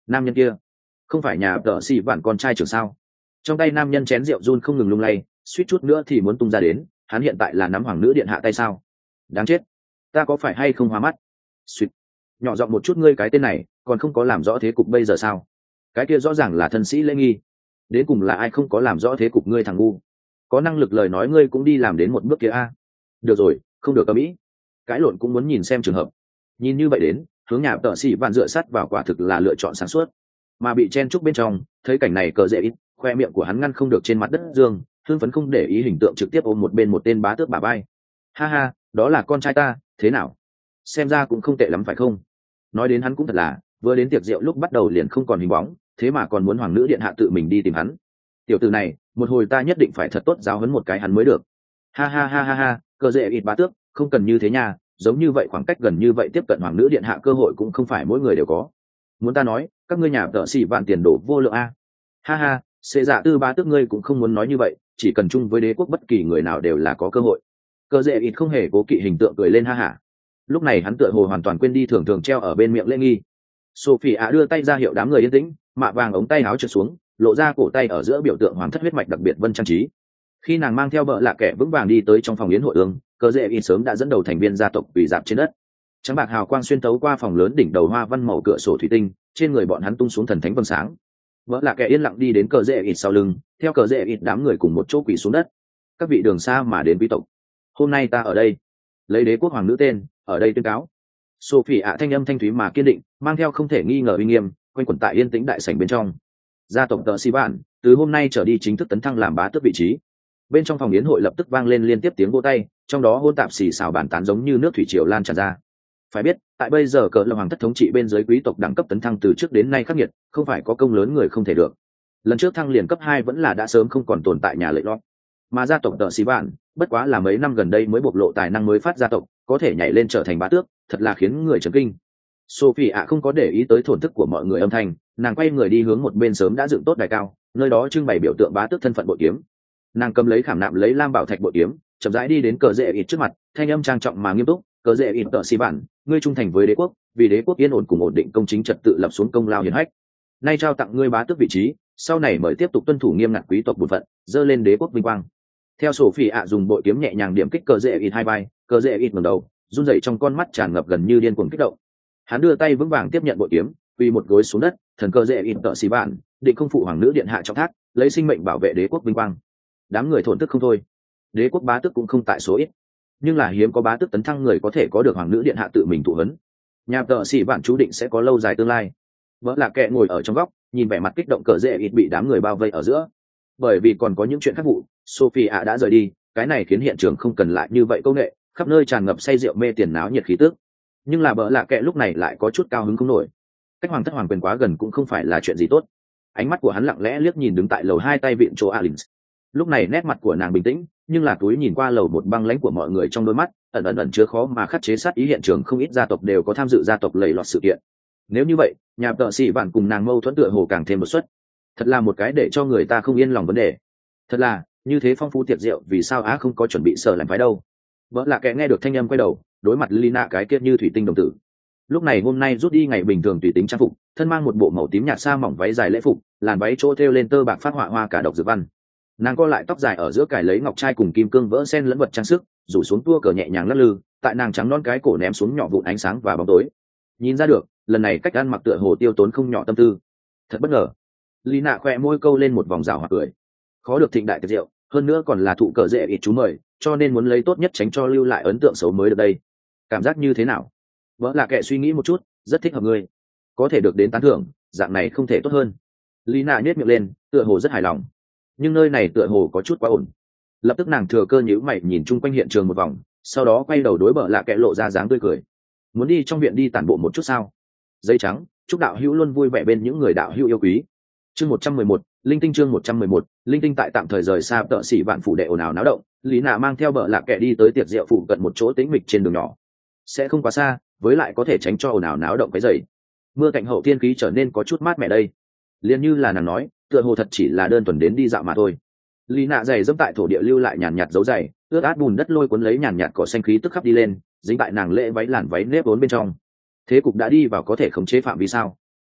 nam nhân kia không phải nhà tợ xì vạn con trai trưởng sao? Trong tay nam nhân chén rượu run không ngừng lung lay, suýt chút nữa thì muốn tung ra đến. Hắn hiện tại là nắm hoàng nữ điện hạ tay sao? Đáng chết, ta có phải hay không hóa mắt? Suýt, nhỏ giọng một chút, ngươi cái tên này còn không có làm rõ thế cục bây giờ sao? Cái kia rõ ràng là thân sĩ lễ nghi, đến cùng là ai không có làm rõ thế cục? Ngươi thằng ngu, có năng lực lời nói ngươi cũng đi làm đến một bước kia a. Được rồi, không được ở mỹ cãi lộn cũng muốn nhìn xem trường hợp. Nhìn như vậy đến, hướng nhà tợ xì vạn dựa sắt vào quả thực là lựa chọn sáng suốt. Mà bị chen chúc bên trong, thấy cảnh này cờ dễ ít, khoe miệng của hắn ngăn không được trên mặt đất dương, hưng phấn không để ý hình tượng trực tiếp ôm một bên một tên bá tước bà bay. Ha ha, đó là con trai ta, thế nào? Xem ra cũng không tệ lắm phải không? Nói đến hắn cũng thật là, vừa đến tiệc rượu lúc bắt đầu liền không còn hình bóng, thế mà còn muốn hoàng nữ điện hạ tự mình đi tìm hắn. Tiểu tử này, một hồi ta nhất định phải thật tốt giáo huấn một cái hắn mới được. Ha ha ha ha ha, cờ dễ ít bá tước, không cần như thế nha, giống như vậy khoảng cách gần như vậy tiếp cận hoàng nữ điện hạ cơ hội cũng không phải mỗi người đều có. Muốn ta nói, các ngươi nhà tợ xỉ vạn tiền đổ vô lượng a. Ha ha, xệ dạ tư bá tước ngươi cũng không muốn nói như vậy, chỉ cần chung với đế quốc bất kỳ người nào đều là có cơ hội. Cờ dễ ít không hề cố kỵ hình tượng cười lên ha hả. Lúc này hắn tựa hồ hoàn toàn quên đi thường thường treo ở bên miệng lễ nghi. Sophie ạ đưa tay ra hiệu đám người yên tĩnh, mạ vàng ống tay áo trượt xuống, lộ ra cổ tay ở giữa biểu tượng hoàng thất huyết mạch đặc biệt vân trang trí. Khi nàng mang theo vợ lạ kẻ vững vàng đi tới trong phòng yến hội ương, cờ dễ ít sớm đã dẫn đầu thành viên gia tộc quỳ dạp trên đất. Trắng bạc hào quang xuyên tấu qua phòng lớn đỉnh đầu hoa văn màu cửa sổ thủy tinh, trên người bọn hắn tung xuống thần thánh vầng sáng. Vợ lạ kẻ yên lặng đi đến cờ dễ ít sau lưng, theo cờ dễ ít đám người cùng một chỗ quỳ xuống đất. Các vị đường xa mà đến quý tộc, hôm nay ta ở đây lấy đế quốc hoàng nữ tên ở đây tuyên cáo. Sophie ạ thanh âm thanh thúy mà kiên định, mang theo không thể nghi ngờ uy nghiêm, quanh quẩn tại yên tĩnh đại sảnh bên trong. Gia tộc tợ xì vạn từ hôm nay trở đi chính thức tấn thăng làm bá tước vị trí. Bên trong phòng yến hội lập tức vang lên liên tiếp tiếng vỗ tay, trong đó hôn tạp xì xào bàn tán giống như nước thủy triều lan tràn ra. Phải biết, tại bây giờ cờ là hoàng thất thống trị bên dưới quý tộc đẳng cấp tấn thăng từ trước đến nay khắc nghiệt, không phải có công lớn người không thể được. Lần trước thăng liền cấp hai vẫn là đã sớm không còn tồn tại nhà lệ lót. Mà gia tộc tợ xì vạn bất quá là mấy năm gần đây mới bộc lộ tài năng mới phát gia tộc, có thể nhảy lên trở thành bá tước, thật là khiến người chấn kinh. Sophie ạ không có để ý tới thổn thức của mọi người âm thanh, nàng quay người đi hướng một bên sớm đã dựng tốt đài cao, nơi đó trưng bày biểu tượng bá tước thân phận bội kiếm. Nàng cầm lấy khảm nạm lấy lam bảo thạch bội kiếm, chậm rãi đi đến cờ rễ ít trước mặt, thanh âm trang trọng mà nghiêm túc. Cờ rễ ít tợ xì bản, ngươi trung thành với đế quốc, vì đế quốc yên ổn cùng ổn định công chính trật tự lập xuống công lao hiển hách. Nay trao tặng ngươi bá tước vị trí, sau này mời tiếp tục tuân thủ nghiêm ngặt quý tộc bổn phận, dơ lên đế quốc vinh quang. Theo Sophie ạ dùng bội kiếm nhẹ nhàng điểm kích cờ rễ ít hai vai, cờ rễ ít ngẩng đầu, run rẩy trong con mắt tràn ngập gần như điên cuồng kích động. Hắn đưa tay vững vàng tiếp nhận bội kiếm, quỳ một gối xuống đất, thần cờ rễ ít tợ xì bản, định không phụ hoàng nữ điện hạ trọng thác, lấy sinh mệnh bảo vệ đế quốc vinh quang. Đám người thổn thức không thôi. Đế quốc bá tước cũng không tại số ít, nhưng là hiếm có bá tước tấn thăng người có thể có được hoàng nữ điện hạ tự mình thụ huấn. Nhà tợ xì bản chú định sẽ có lâu dài tương lai. Vợ là kẻ ngồi ở trong góc, nhìn vẻ mặt kích động cờ rễ ít bị đám người bao vây ở giữa. Bởi vì còn có những chuyện khác vụ, Sophie ạ đã rời đi, cái này khiến hiện trường không cần lại như vậy công nghệ, khắp nơi tràn ngập say rượu mê tiền náo nhiệt khí tức. Nhưng là bỡ lạ kệ lúc này lại có chút cao hứng không nổi. Cách hoàng thất hoàng quyền quá gần cũng không phải là chuyện gì tốt. Ánh mắt của hắn lặng lẽ liếc nhìn đứng tại lầu hai tay vịn chỗ Alins. Lúc này nét mặt của nàng bình tĩnh, nhưng là túi nhìn qua lầu một băng lãnh của mọi người trong đôi mắt ẩn ẩn ẩn chứa khó mà khắc chế sát ý. Hiện trường không ít gia tộc đều có tham dự gia tộc lầy lọt sự kiện. Nếu như vậy, nhà tợ sĩ vạn cùng nàng mâu thuẫn tựa hồ càng thêm một suất. Thật là một cái để cho người ta không yên lòng vấn đề. Thật là như thế phong phú tiệc rượu, vì sao á không có chuẩn bị sở làm phái đâu. Vợ là kẻ nghe được thanh âm quay đầu, đối mặt Lina cái kia như thủy tinh đồng tử. Lúc này hôm nay rút đi ngày bình thường tùy tính trang phục, thân mang một bộ màu tím nhạt sa mỏng váy dài lễ phục, làn váy chỗ thêu lên tơ bạc phát họa hoa cả độc dược văn. Nàng co lại tóc dài ở giữa cài lấy ngọc trai cùng kim cương vỡ sen lẫn vật trang sức, rủ xuống tua cờ nhẹ nhàng lắc lư, tại nàng trắng non cái cổ ném xuống nhỏ vụn ánh sáng và bóng tối. Nhìn ra được, lần này cách ăn mặc tựa hồ tiêu tốn không nhỏ tâm tư. Thật bất ngờ. Lina khoe môi câu lên một vòng rào hoặc cười. Khó được thịnh đại tiệc rượu, hơn nữa còn là thụ cờ rễ ít chú mời, cho nên muốn lấy tốt nhất tránh cho lưu lại ấn tượng xấu mới được đây. Cảm giác như thế nào? Vợ là kệ suy nghĩ một chút, rất thích hợp ngươi, có thể được đến tán thưởng, dạng này không thể tốt hơn. Lina nhếch miệng lên, tựa hồ rất hài lòng, nhưng nơi này tựa hồ có chút quá ổn. Lập tức nàng thừa cơ nhíu mày nhìn chung quanh hiện trường một vòng, sau đó quay đầu đối bợ lạ kệ lộ ra dáng tươi cười. Muốn đi trong viện đi tản bộ một chút sao? Giấy trắng, chúc đạo hữu luôn vui vẻ bên những người đạo hữu yêu quý. Chương một trăm mười một, linh tinh chương một trăm mười một, linh tinh. Tại tạm thời rời xa tợ sĩ vạn phủ đệ ồn ào náo động, Lý Nạ mang theo bợ lạ kệ đi tới tiệc rượu phụ cận một chỗ tĩnh mịch trên đường nhỏ. Sẽ không quá xa, với lại có thể tránh cho ồn ào náo động cái dày. Mưa cạnh hậu thiên khí trở nên có chút mát mẻ đây. Liên như là nàng nói, tựa hồ thật chỉ là đơn thuần đến đi dạo mà thôi. Lý Nạ giày dẫm tại thổ địa lưu lại nhàn nhạt dấu giày, ướt át bùn đất lôi cuốn lấy nhàn nhạt cỏ xanh khí tức khắp đi lên, dính tại nàng lễ váy làn váy nếp vốn bên trong. Thế cục đã đi vào có thể khống chế phạm vi sao?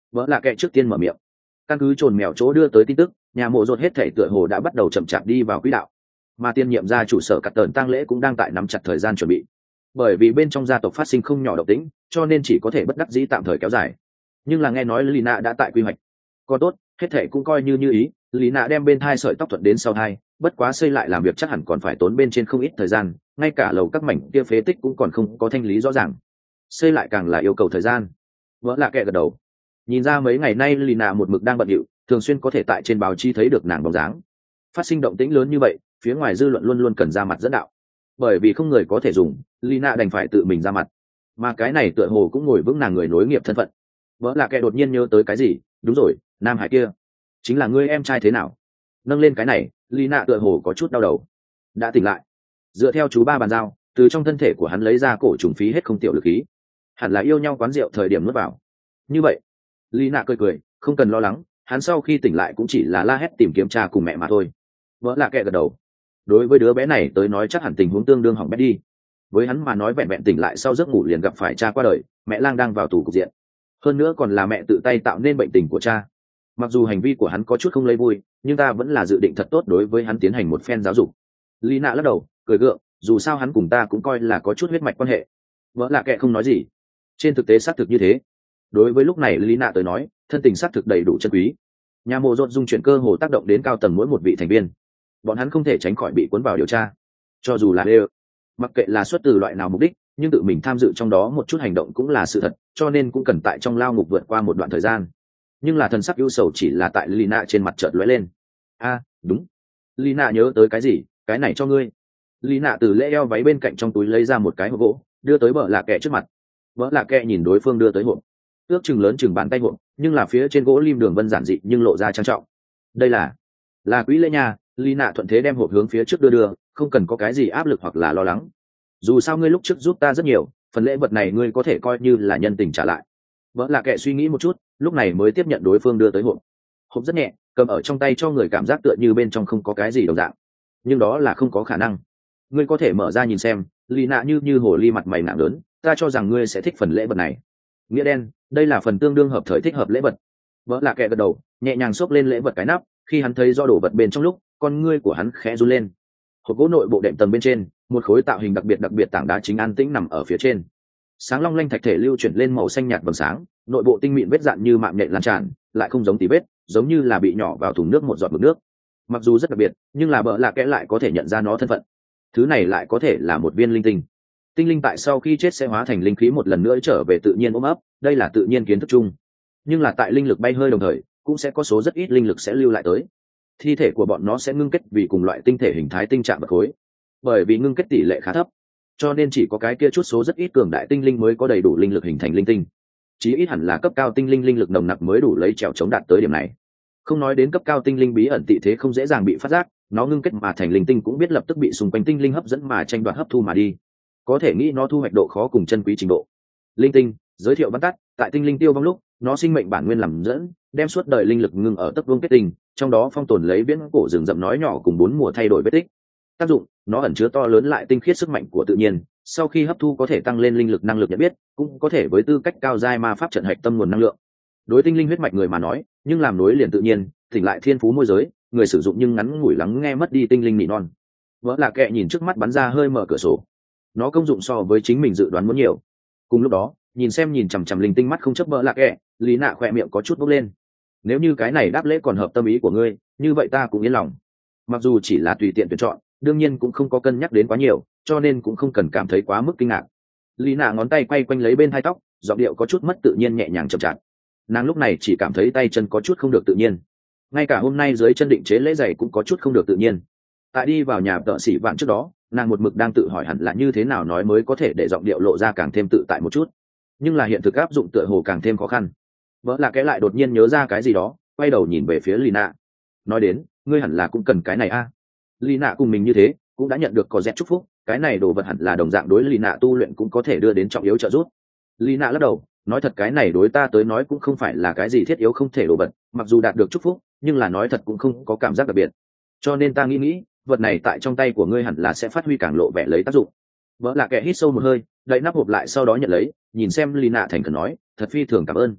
vợ lạ kệ trước tiên mở miệng. Căn cứ trồn mèo chỗ đưa tới tin tức, nhà mộ rột hết thể tựa hồ đã bắt đầu chậm chạp đi vào quỹ đạo, mà tiên nhiệm gia chủ sở cắt tờn tang lễ cũng đang tại nắm chặt thời gian chuẩn bị. Bởi vì bên trong gia tộc phát sinh không nhỏ động tĩnh, cho nên chỉ có thể bất đắc dĩ tạm thời kéo dài. Nhưng là nghe nói Lina đã tại quy hoạch, còn tốt, hết thể cũng coi như như ý. Lina đem bên thai sợi tóc thuận đến sau thai, bất quá xây lại làm việc chắc hẳn còn phải tốn bên trên không ít thời gian, ngay cả lầu các mảnh kia phế tích cũng còn không có thanh lý rõ ràng, xây lại càng là yêu cầu thời gian. Vỡ lạ kệ gật đầu, nhìn ra mấy ngày nay Lina một mực đang bận rộn, thường xuyên có thể tại trên báo chí thấy được nàng bóng dáng. Phát sinh động tĩnh lớn như vậy, phía ngoài dư luận luôn luôn cần ra mặt dẫn đạo, bởi vì không người có thể dùng, Lina đành phải tự mình ra mặt, mà cái này tựa hồ cũng ngồi vững nàng người nối nghiệp thân phận. Vỡ lạ kệ đột nhiên nhớ tới cái gì, đúng rồi, Nam Hải kia chính là ngươi em trai thế nào? Nâng lên cái này, Lina tựa hồ có chút đau đầu. Đã tỉnh lại, dựa theo chú ba bàn giao, từ trong thân thể của hắn lấy ra cổ trùng phí hết không tiểu lực khí, hẳn là yêu nhau quán rượu thời điểm nuốt vào. Như vậy, Lina cười cười, không cần lo lắng, hắn sau khi tỉnh lại cũng chỉ là la hét tìm kiếm cha cùng mẹ mà thôi. Vỡ lạ kệ gật đầu. Đối với đứa bé này tới nói chắc hẳn tình huống tương đương hỏng bét đi. Với hắn mà nói vẹn vẹn tỉnh lại sau giấc ngủ liền gặp phải cha qua đời, mẹ lang đang vào tù cục diện, hơn nữa còn là mẹ tự tay tạo nên bệnh tình của cha. Mặc dù hành vi của hắn có chút không lấy vui, nhưng ta vẫn là dự định thật tốt đối với hắn tiến hành một phen giáo dục. Lina lắc đầu cười gượng, dù sao hắn cùng ta cũng coi là có chút huyết mạch quan hệ. Vỡ lạ kệ không nói gì. Trên thực tế xác thực như thế. Đối với lúc này Lina tới nói, thân tình xác thực đầy đủ chân quý. Nhà mộ rốt dung chuyển cơ hồ tác động đến cao tầng mỗi một vị thành viên, bọn hắn không thể tránh khỏi bị cuốn vào điều tra. Cho dù là đều, mặc kệ là xuất từ loại nào mục đích, nhưng tự mình tham dự trong đó một chút hành động cũng là sự thật, cho nên cũng cần tại trong lao ngục vượt qua một đoạn thời gian. Nhưng là thần sắc ưu sầu chỉ là tại Lina trên mặt chợt lóe lên. A, à, đúng. Lina nhớ tới cái gì, cái này cho ngươi. Lina từ lễ eo váy bên cạnh trong túi lấy ra một cái hộp gỗ, đưa tới Bợ Lạ Kệ trước mặt. Bợ Lạ Kệ nhìn đối phương đưa tới hộp, ước chừng lớn chừng bàn tay hộp, nhưng là phía trên gỗ lim đường vân giản dị nhưng lộ ra trang trọng. Đây là là quý lễ nhà. Lina thuận thế đem hộp hướng phía trước đưa đưa, không cần có cái gì áp lực hoặc là lo lắng. Dù sao ngươi lúc trước giúp ta rất nhiều, phần lễ vật này ngươi có thể coi như là nhân tình trả lại. Vợ Lạ Kệ suy nghĩ một chút, lúc này mới tiếp nhận đối phương đưa tới hộp. Hộp rất nhẹ, cầm ở trong tay cho người cảm giác tựa như bên trong không có cái gì đồng dạng, nhưng đó là không có khả năng. Ngươi có thể mở ra nhìn xem. Lina như như hồ ly mặt mày nặng lớn, ta cho rằng ngươi sẽ thích phần lễ vật này. Nghĩa đen, đây là phần tương đương hợp thời thích hợp lễ vật. Vợ Lạ Kệ gật đầu, nhẹ nhàng xốc lên lễ vật cái nắp, khi hắn thấy do đồ vật bên trong lúc, con ngươi của hắn khẽ run lên. Hộp gỗ nội bộ đệm tầng bên trên, một khối tạo hình đặc biệt đặc biệt tảng đá chính an tĩnh nằm ở phía trên. Sáng long lanh thạch thể lưu chuyển lên màu xanh nhạt vầng sáng, nội bộ tinh mịn vết dạn như mạng nhện lan tràn, lại không giống tí vết, giống như là bị nhỏ vào thùng nước một giọt mực nước. Mặc dù rất đặc biệt, nhưng là Bợ Lạ Kệ lại có thể nhận ra nó thân phận. Thứ này lại có thể là một viên linh tinh. Tinh linh tại sau khi chết sẽ hóa thành linh khí một lần nữa trở về tự nhiên ôm ấp, đây là tự nhiên kiến thức chung. Nhưng là tại linh lực bay hơi đồng thời, cũng sẽ có số rất ít linh lực sẽ lưu lại tới. Thi thể của bọn nó sẽ ngưng kết vì cùng loại tinh thể hình thái tinh trạng vật khối. Bởi vì ngưng kết tỷ lệ khá thấp, cho nên chỉ có cái kia chút số rất ít cường đại tinh linh mới có đầy đủ linh lực hình thành linh tinh. Chí ít hẳn là cấp cao tinh linh linh lực nồng nặc mới đủ lấy trèo chống đạt tới điểm này. Không nói đến cấp cao tinh linh bí ẩn tị thế không dễ dàng bị phát giác, nó ngưng kết mà thành linh tinh cũng biết lập tức bị xung quanh tinh linh hấp dẫn mà tranh đoạt hấp thu mà đi. Có thể nghĩ nó thu hoạch độ khó cùng chân quý trình độ. Linh tinh, giới thiệu văn tắt, tại tinh linh tiêu vong lúc, nó sinh mệnh bản nguyên làm dẫn, đem suốt đời linh lực ngưng ở tấc vương kết tinh, trong đó phong tồn lấy viễn cổ rừng rậm nói nhỏ cùng bốn mùa thay đổi vết tích. Tác dụng, nó ẩn chứa to lớn lại tinh khiết sức mạnh của tự nhiên, sau khi hấp thu có thể tăng lên linh lực năng lực nhận biết, cũng có thể với tư cách cao giai ma pháp trận hạch tâm nguồn năng lượng. Đối tinh linh huyết mạch người mà nói, nhưng làm nối liền tự nhiên, tỉnh lại thiên phú môi giới, người sử dụng nhưng ngắn ngủi lắng nghe mất đi tinh linh nỉ non. Vỡ Lạ Kệ nhìn trước mắt bắn ra hơi mở cửa sổ, nó công dụng so với chính mình dự đoán muốn nhiều. Cùng lúc đó, nhìn xem nhìn chằm chằm linh tinh mắt không chấp Vỡ Lạ Kệ, Lý Nạ khỏe miệng có chút bốc lên. Nếu như cái này đáp lễ còn hợp tâm ý của ngươi, như vậy ta cũng yên lòng. Mặc dù chỉ là tùy tiện tuyển chọn, đương nhiên cũng không có cân nhắc đến quá nhiều, cho nên cũng không cần cảm thấy quá mức kinh ngạc. Lý Nạ ngón tay quay quanh lấy bên hai tóc, giọng điệu có chút mất tự nhiên nhẹ nhàng chậm chạp. Nàng lúc này chỉ cảm thấy tay chân có chút không được tự nhiên, ngay cả hôm nay dưới chân định chế lễ giày cũng có chút không được tự nhiên. Tại đi vào nhà tợ sĩ vạn trước đó, nàng một mực đang tự hỏi hẳn là như thế nào nói mới có thể để giọng điệu lộ ra càng thêm tự tại một chút, nhưng là hiện thực áp dụng tựa hồ càng thêm khó khăn. Vỡ Lạ Kệ lại đột nhiên nhớ ra cái gì đó, quay đầu nhìn về phía Lina, nói đến, ngươi hẳn là cũng cần cái này a. À? Lina cùng mình như thế, cũng đã nhận được có dẹt chúc phúc, cái này đồ vật hẳn là đồng dạng đối Lina tu luyện cũng có thể đưa đến trọng yếu trợ giúp. Lina lắc đầu, nói thật cái này đối ta tới nói cũng không phải là cái gì thiết yếu không thể đồ vật, mặc dù đạt được chúc phúc, nhưng là nói thật cũng không có cảm giác đặc biệt. Cho nên ta nghĩ nghĩ, vật này tại trong tay của ngươi hẳn là sẽ phát huy càng lộ vẻ lấy tác dụng. Vỡ Lạ Kệ hít sâu một hơi, đậy nắp hộp lại sau đó nhận lấy, nhìn xem Lina thành khẩn nói, thật phi thường cảm ơn.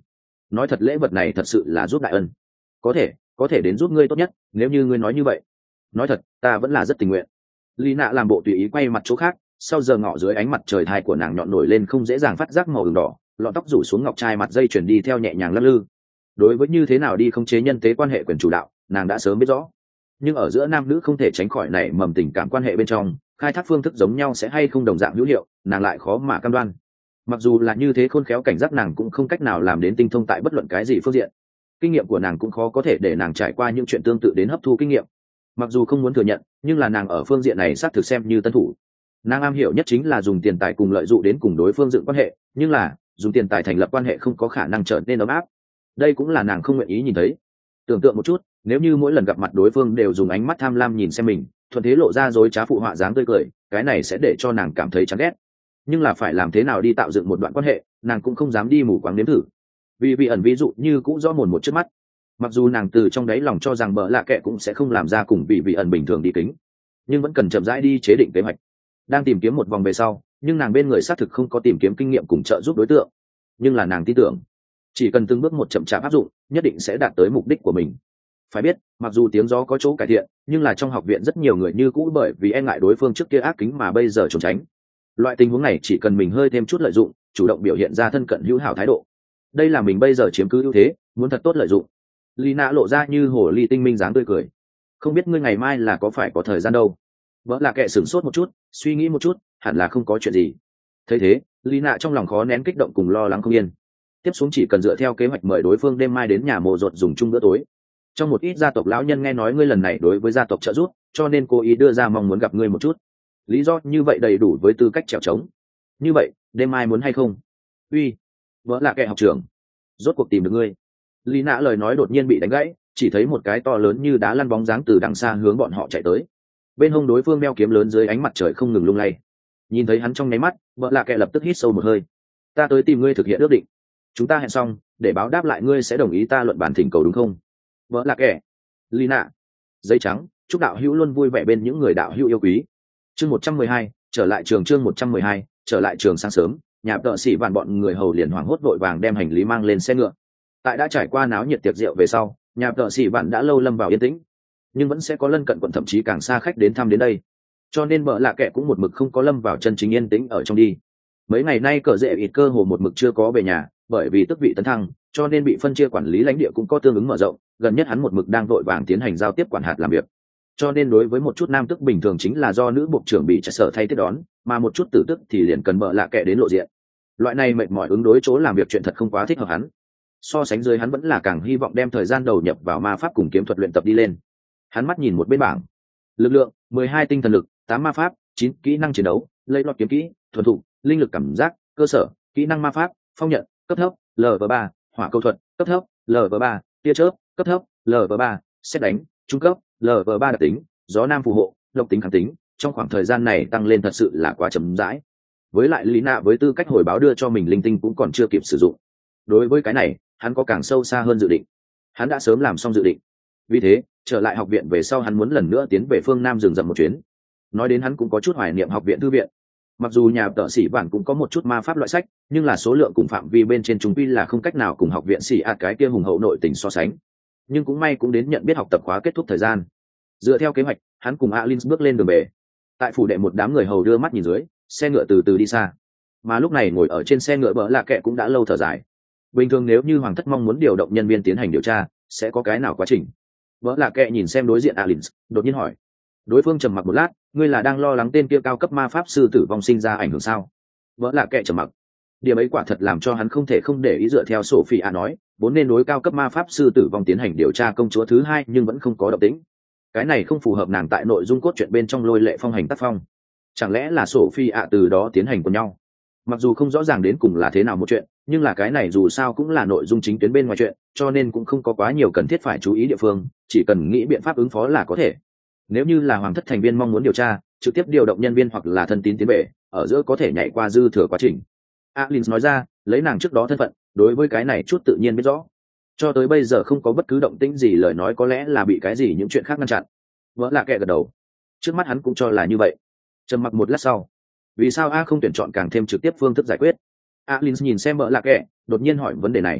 nói thật lễ vật này thật sự là giúp đại ân. Có thể có thể đến giúp ngươi tốt nhất, nếu như ngươi nói như vậy. Nói thật ta vẫn là rất tình nguyện. Lý nạ làm bộ tùy ý quay mặt chỗ khác, sau giờ ngọ dưới ánh mặt trời thai của nàng nhọn nổi lên không dễ dàng phát giác màu ửng đỏ, lọn tóc rủ xuống ngọc trai mặt dây chuyển đi theo nhẹ nhàng lắc lư. Đối với như thế nào đi khống chế nhân tế quan hệ quyền chủ đạo, nàng đã sớm biết rõ. Nhưng ở giữa nam nữ không thể tránh khỏi nảy mầm tình cảm quan hệ bên trong, khai thác phương thức giống nhau sẽ hay không đồng dạng hữu hiệu, nàng lại khó mà cam đoan. Mặc dù là như thế, khôn khéo cảnh giác nàng cũng không cách nào làm đến tinh thông tại bất luận cái gì phương diện. Kinh nghiệm của nàng cũng khó có thể để nàng trải qua những chuyện tương tự đến hấp thu kinh nghiệm. Mặc dù không muốn thừa nhận, nhưng là nàng ở phương diện này xác thực xem như tân thủ. Nàng am hiểu nhất chính là dùng tiền tài cùng lợi dụng đến cùng đối phương dựng quan hệ, nhưng là dùng tiền tài thành lập quan hệ không có khả năng trở nên ấm áp. Đây cũng là nàng không nguyện ý nhìn thấy. Tưởng tượng một chút, nếu như mỗi lần gặp mặt đối phương đều dùng ánh mắt tham lam nhìn xem mình, thuận thế lộ ra dối trá phụ họa dáng tươi cười, cái này sẽ để cho nàng cảm thấy chán ghét. Nhưng là phải làm thế nào đi tạo dựng một đoạn quan hệ, nàng cũng không dám đi mù quáng nếm thử. Vì vị ẩn ví dụ như cũng rõ mồn một trước mắt. Mặc dù nàng từ trong đáy lòng cho rằng bợ lạ kệ cũng sẽ không làm ra cùng vị vị ẩn bình thường đi kính, nhưng vẫn cần chậm rãi đi chế định kế hoạch. Đang tìm kiếm một vòng về sau, nhưng nàng bên người xác thực không có tìm kiếm kinh nghiệm cùng trợ giúp đối tượng. Nhưng là nàng tin tưởng, chỉ cần từng bước một chậm chạp áp dụng, nhất định sẽ đạt tới mục đích của mình. Phải biết, mặc dù tiếng gió có chỗ cải thiện, nhưng là trong học viện rất nhiều người như cũ bởi vì e ngại đối phương trước kia ác kính mà bây giờ trốn tránh. Loại tình huống này chỉ cần mình hơi thêm chút lợi dụng, chủ động biểu hiện ra thân cận hữu hảo thái độ, đây là mình bây giờ chiếm cứ ưu thế, muốn thật tốt lợi dụng. Lina lộ ra như hồ ly tinh minh dáng tươi cười. Không biết ngươi ngày mai là có phải có thời gian đâu? Vợ là kệ sửng sốt một chút, suy nghĩ một chút, hẳn là không có chuyện gì. Thấy thế, Lina trong lòng khó nén kích động cùng lo lắng không yên. Tiếp xuống chỉ cần dựa theo kế hoạch mời đối phương đêm mai đến nhà mồ ruột dùng chung bữa tối. Trong một ít gia tộc lão nhân nghe nói ngươi lần này đối với gia tộc trợ giúp, cho nên cố ý đưa ra mong muốn gặp ngươi một chút. Lý do như vậy đầy đủ với tư cách trèo trống. Như vậy, đêm mai muốn hay không? Uy, vợ là kệ học trưởng, rốt cuộc tìm được ngươi. Lina lời nói đột nhiên bị đánh gãy, chỉ thấy một cái to lớn như đá lăn bóng dáng từ đằng xa hướng bọn họ chạy tới. Bên hông đối phương đeo kiếm lớn dưới ánh mặt trời không ngừng lung lay. Nhìn thấy hắn trong nháy mắt, vợ lạ kệ lập tức hít sâu một hơi. Ta tới tìm ngươi thực hiện ước định. Chúng ta hẹn xong, để báo đáp lại ngươi sẽ đồng ý ta luận bản thỉnh cầu đúng không? Vợ lạ kệ. Lina. Giấy trắng, chúc đạo hữu luôn vui vẻ bên những người đạo hữu yêu quý. Chương một trăm mười hai, trở lại trường chương một trăm mười hai, trở lại trường sáng sớm, nhà tợ sĩ vạn bọn người hầu liền hoảng hốt vội vàng đem hành lý mang lên xe ngựa. Tại đã trải qua náo nhiệt tiệc rượu về sau, nhà tợ sĩ vạn đã lâu lâm vào yên tĩnh, nhưng vẫn sẽ có lân cận quận thậm chí càng xa khách đến thăm đến đây, cho nên bợ lạ kệ cũng một mực không có lâm vào chân chính yên tĩnh ở trong đi. Mấy ngày nay cờ rễ ít cơ hồ một mực chưa có về nhà, bởi vì tước vị tấn thăng, cho nên bị phân chia quản lý lãnh địa cũng có tương ứng mở rộng, gần nhất hắn một mực đang vội vàng tiến hành giao tiếp quản hạt làm việc. Cho nên đối với một chút nam tước bình thường chính là do nữ buộc trưởng bị trại sở thay tiếp đón, mà một chút tử tước thì liền cần bợ lạ kệ đến lộ diện. Loại này mệt mỏi ứng đối chỗ làm việc chuyện thật không quá thích hợp hắn. So sánh dưới hắn vẫn là càng hy vọng đem thời gian đầu nhập vào ma pháp cùng kiếm thuật luyện tập đi lên. Hắn mắt nhìn một bên bảng, lực lượng mười hai, tinh thần lực tám, ma pháp chín, kỹ năng chiến đấu lấy lọt kiếm kỹ thuần thục linh lực cảm giác cơ sở kỹ năng ma pháp phong nhận cấp thấp L V ba, hỏa câu thuật cấp thấp L V ba, tia chớp cấp thấp L V ba, xét đánh trung cấp L V ba đặc tính gió nam phù hộ độc tính kháng tính. Trong khoảng thời gian này tăng lên thật sự là quá chậm rãi. Với lại lý nạ với tư cách hồi báo đưa cho mình linh tinh cũng còn chưa kịp sử dụng. Đối với cái này hắn có càng sâu xa hơn dự định. Hắn đã sớm làm xong dự định, vì thế trở lại học viện về sau hắn muốn lần nữa tiến về phương nam rừng rậm một chuyến. Nói đến hắn cũng có chút hoài niệm học viện thư viện. Mặc dù nhà tợ sĩ bản cũng có một chút ma pháp loại sách, nhưng là số lượng cùng phạm vi bên trên chúng quy là không cách nào cùng học viện sĩ ạt cái kia hùng hậu nội tình so sánh. Nhưng cũng may cũng đến nhận biết học tập khóa kết thúc thời gian. Dựa theo kế hoạch, hắn cùng Alin bước lên đường về. Tại phủ đệ một đám người hầu đưa mắt nhìn dưới, xe ngựa từ từ đi xa. Mà lúc này ngồi ở trên xe ngựa bỡ lạ kệ cũng đã lâu thở dài. Bình thường nếu như hoàng thất mong muốn điều động nhân viên tiến hành điều tra, sẽ có cái nào quá trình? Bỡ lạ kệ nhìn xem đối diện Alin, đột nhiên hỏi. Đối phương trầm mặc một lát, ngươi là đang lo lắng tên kia cao cấp ma pháp sư tử vong sinh ra ảnh hưởng sao? Bỡ lạ kệ trầm mặc. Điểm ấy quả thật làm cho hắn không thể không để ý. Dựa theo Sophia nói, vốn nên đối cao cấp ma pháp sư tử vong tiến hành điều tra công chúa thứ hai, nhưng vẫn không có động tĩnh. Cái này không phù hợp nàng tại nội dung cốt truyện bên trong lôi lệ phong hành tác phong. Chẳng lẽ là Sophia từ đó tiến hành cùng nhau? Mặc dù không rõ ràng đến cùng là thế nào một chuyện, nhưng là cái này dù sao cũng là nội dung chính tuyến bên ngoài chuyện, cho nên cũng không có quá nhiều cần thiết phải chú ý địa phương, chỉ cần nghĩ biện pháp ứng phó là có thể. Nếu như là hoàng thất thành viên mong muốn điều tra, trực tiếp điều động nhân viên hoặc là thân tín tiến về, ở giữa có thể nhảy qua dư thừa quá trình. Alin nói ra, lấy nàng trước đó thân phận, đối với cái này chút tự nhiên biết rõ. Cho tới bây giờ không có bất cứ động tĩnh gì, lời nói có lẽ là bị cái gì những chuyện khác ngăn chặn. Vỡ là kệ gật đầu. Trước mắt hắn cũng cho là như vậy. Trầm mặc một lát sau, vì sao a không tuyển chọn càng thêm trực tiếp phương thức giải quyết? Alin nhìn xem vợ lạc kệ, đột nhiên hỏi vấn đề này.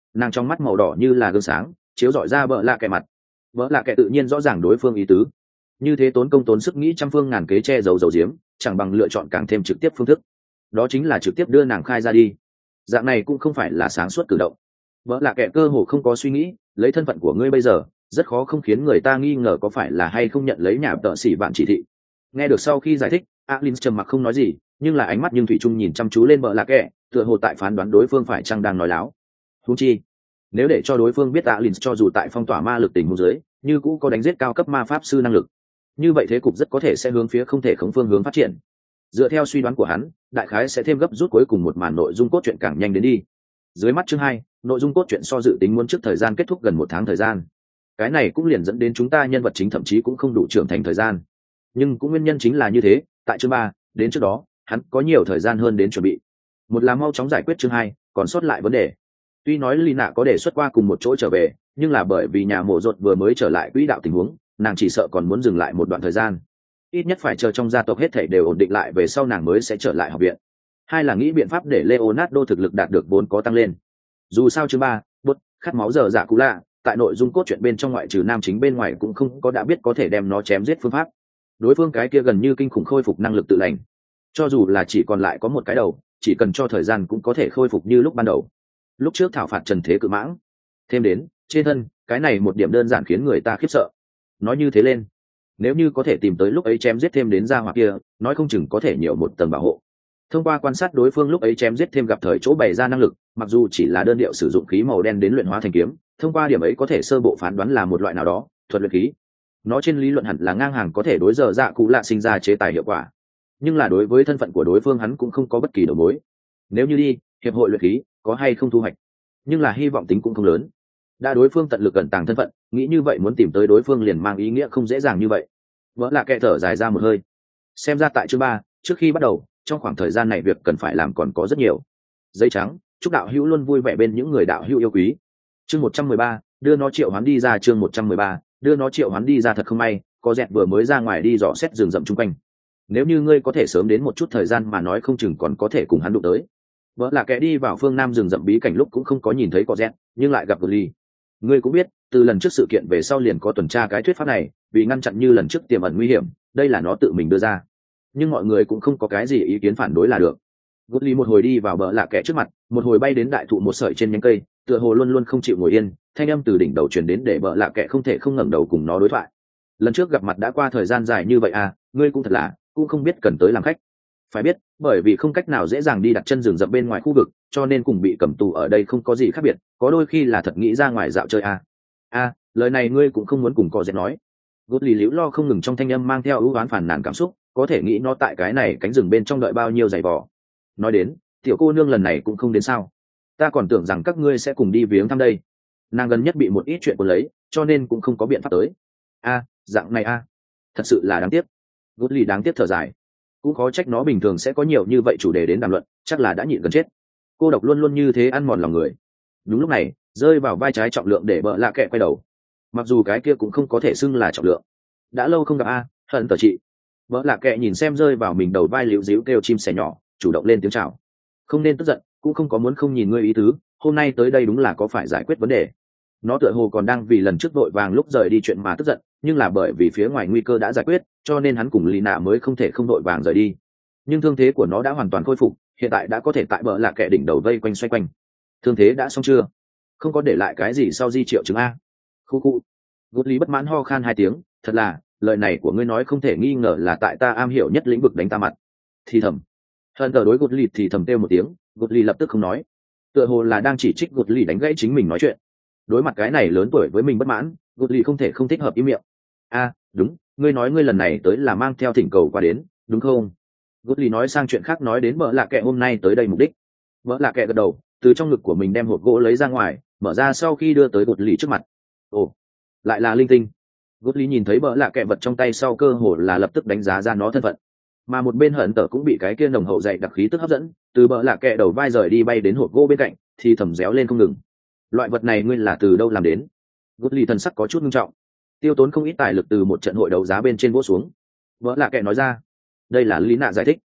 nàng trong mắt màu đỏ như là gương sáng chiếu rọi ra bợ lạ kẻ mặt. Bợ lạ kẻ tự nhiên rõ ràng đối phương ý tứ, như thế tốn công tốn sức nghĩ trăm phương ngàn kế che giấu giấu giếm, chẳng bằng lựa chọn càng thêm trực tiếp phương thức, đó chính là trực tiếp đưa nàng khai ra đi. Dạng này cũng không phải là sáng suốt cử động. Bợ lạ kẻ cơ hồ không có suy nghĩ, lấy thân phận của ngươi bây giờ rất khó không khiến người ta nghi ngờ có phải là hay không nhận lấy nhà tợ xỉ bạn chỉ thị. Nghe được sau khi giải thích, Alin trầm mặc không nói gì, nhưng là ánh mắt nhưng thủy chung nhìn chăm chú lên bợ lạ kẻ, tựa hồ tại phán đoán đối phương phải chăng đang nói láo. Huống chi nếu để cho đối phương biết Alin cho dù tại phong tỏa ma lực tình huống dưới như cũ có đánh giết cao cấp ma pháp sư năng lực, như vậy thế cục rất có thể sẽ hướng phía không thể khống phương hướng phát triển. Dựa theo suy đoán của hắn, đại khái sẽ thêm gấp rút cuối cùng một màn nội dung cốt truyện càng nhanh đến đi. Dưới mắt chương hai, nội dung cốt truyện so dự tính muốn trước thời gian kết thúc gần một tháng thời gian. Cái này cũng liền dẫn đến chúng ta nhân vật chính thậm chí cũng không đủ trưởng thành thời gian. Nhưng cũng nguyên nhân chính là như thế, tại chương ba, đến trước đó, hắn có nhiều thời gian hơn đến chuẩn bị. Một là mau chóng giải quyết chương hai, còn sót lại vấn đề. Tuy nói Lina có đề xuất qua cùng một chỗ trở về, nhưng là bởi vì nhà mộ rột vừa mới trở lại quỹ đạo tình huống, nàng chỉ sợ còn muốn dừng lại một đoạn thời gian. Ít nhất phải chờ trong gia tộc hết thảy đều ổn định lại về sau nàng mới sẽ trở lại học viện. Hai là nghĩ biện pháp để Leonardo thực lực đạt được vốn có tăng lên. Dù sao chương ba, bút khát máu giờ dạ cũ lạ, tại nội dung cốt truyện bên trong ngoại trừ nam chính bên ngoài cũng không có đã biết có thể đem nó chém giết phương pháp. Đối phương cái kia gần như kinh khủng khôi phục năng lực tự lành, cho dù là chỉ còn lại có một cái đầu, chỉ cần cho thời gian cũng có thể khôi phục như lúc ban đầu. Lúc trước thảo phạt trần thế cự mãng, thêm đến trên thân, cái này một điểm đơn giản khiến người ta khiếp sợ. Nói như thế lên, nếu như có thể tìm tới lúc ấy chém giết thêm đến ra hoặc kia, nói không chừng có thể nhiều một tầng bảo hộ. Thông qua quan sát đối phương lúc ấy chém giết thêm gặp thời chỗ bày ra năng lực, mặc dù chỉ là đơn điệu sử dụng khí màu đen đến luyện hóa thành kiếm, thông qua điểm ấy có thể sơ bộ phán đoán là một loại nào đó thuật luyện khí. Nó trên lý luận hẳn là ngang hàng có thể đối giờ dạ cụ lạ sinh ra chế tài hiệu quả, nhưng là đối với thân phận của đối phương hắn cũng không có bất kỳ đầu mối. Nếu như đi hiệp hội luyện khí có hay không thu hoạch, nhưng là hy vọng tính cũng không lớn. Đã đối phương tận lực cẩn tàng thân phận, nghĩ như vậy muốn tìm tới đối phương liền mang ý nghĩa không dễ dàng như vậy. Vỡ là kẻ thở dài ra một hơi. Xem ra tại chương ba, trước khi bắt đầu, trong khoảng thời gian này việc cần phải làm còn có rất nhiều. Giấy trắng, chúc đạo hữu luôn vui vẻ bên những người đạo hữu yêu quý. Chương một trăm mười ba, đưa nó triệu hoán đi ra. Chương một trăm mười ba, đưa nó triệu hoán đi ra. Thật không may, có dẹt vừa mới ra ngoài đi dò xét rừng rậm chung quanh. Nếu như ngươi có thể sớm đến một chút thời gian mà nói không chừng còn có thể cùng hắn đụng tới. Vỡ là kẻ đi vào phương nam rừng rậm bí cảnh lúc cũng không có nhìn thấy có dẹt, nhưng lại gặp Ly. Ngươi cũng biết, từ lần trước sự kiện về sau liền có tuần tra cái thuyết pháp này, vì ngăn chặn như lần trước tiềm ẩn nguy hiểm, đây là nó tự mình đưa ra. Nhưng mọi người cũng không có cái gì ý kiến phản đối là được. Gút Ly một hồi đi vào bờ lạ kẻ trước mặt, một hồi bay đến đại thụ một sợi trên nhánh cây, tựa hồ luôn luôn không chịu ngồi yên, thanh âm từ đỉnh đầu truyền đến để bờ lạ kẻ không thể không ngẩng đầu cùng nó đối thoại. Lần trước gặp mặt đã qua thời gian dài như vậy à, ngươi cũng thật là, cũng không biết cần tới làm khách. Phải biết, bởi vì không cách nào dễ dàng đi đặt chân rừng rậm bên ngoài khu vực, cho nên cùng bị cầm tù ở đây không có gì khác biệt, có đôi khi là thật nghĩ ra ngoài dạo chơi à. À, lời này ngươi cũng không muốn cùng cọ dẹt nói. Gút Ly liễu lo không ngừng trong thanh âm mang theo ưu oán phản nàn cảm xúc, có thể nghĩ nó tại cái này cánh rừng bên trong đợi bao nhiêu giày vò. Nói đến, tiểu cô nương lần này cũng không đến sao? Ta còn tưởng rằng các ngươi sẽ cùng đi viếng thăm đây. Nàng gần nhất bị một ít chuyện cuốn lấy, cho nên cũng không có biện pháp tới. A, à, dạng này a, à. Thật sự là đáng tiếc. Gút Ly đáng tiếc thở dài. Cũng khó trách nó bình thường sẽ có nhiều như vậy chủ đề đến đàm luận, chắc là đã nhịn gần chết. Cô độc luôn luôn như thế ăn mòn lòng người. Đúng lúc này, rơi vào vai trái trọng lượng để bợ lạ kẹ quay đầu. Mặc dù cái kia cũng không có thể xưng là trọng lượng. Đã lâu không gặp a, hận tờ chị. Bợ lạ kẹ nhìn xem rơi vào mình đầu vai liễu díu kêu chim sẻ nhỏ, chủ động lên tiếng chào. Không nên tức giận, cũng không có muốn không nhìn ngươi ý tứ, hôm nay tới đây đúng là có phải giải quyết vấn đề. Nó tựa hồ còn đang vì lần trước vội vàng lúc rời đi chuyện mà tức giận, nhưng là bởi vì phía ngoài nguy cơ đã giải quyết, cho nên hắn cùng Lina mới không thể không vội vàng rời đi. Nhưng thương thế của nó đã hoàn toàn khôi phục, hiện tại đã có thể tại bờ lạ kẹ đỉnh đầu vây quanh xoay quanh. Thương thế đã xong chưa? Không có để lại cái gì sau di triệu chứng a? Khu khu. Gút Ly bất mãn ho khan hai tiếng, thật là, lời này của ngươi nói không thể nghi ngờ là tại ta am hiểu nhất lĩnh vực đánh ta mặt. Thì thầm. Hận tờ đối Gút Ly thì thầm kêu một tiếng, Gút Ly lập tức không nói. Tựa hồ là đang chỉ trích Gút Ly đánh gãy chính mình nói chuyện. Đối mặt cái này lớn tuổi với mình bất mãn, Gút Ly không thể không thích hợp im miệng. A, đúng, ngươi nói ngươi lần này tới là mang theo thỉnh cầu qua đến, đúng không? Gút Ly nói sang chuyện khác, nói đến bợ lạ kẹ hôm nay tới đây mục đích. Bợ lạ kẹ gật đầu, từ trong ngực của mình đem hộp gỗ lấy ra ngoài, mở ra sau khi đưa tới Gút Ly trước mặt. Ồ, lại là linh tinh. Gút Ly nhìn thấy bợ lạ kẹ vật trong tay sau cơ hồ là lập tức đánh giá ra nó thân phận. Mà một bên hận tở cũng bị cái kia nồng hậu dày đặc khí tức hấp dẫn, từ bợ lạ kẹ đầu vai rời đi bay đến hộp gỗ bên cạnh, thì thầm réo lên không ngừng. Loại vật này ngươi là từ đâu làm đến? Gút Ly thần sắc có chút nghiêm trọng. Tiêu tốn không ít tài lực từ một trận hội đấu giá bên trên vỗ xuống. Vỡ lạ kệ nói ra. Đây là lý nạ giải thích.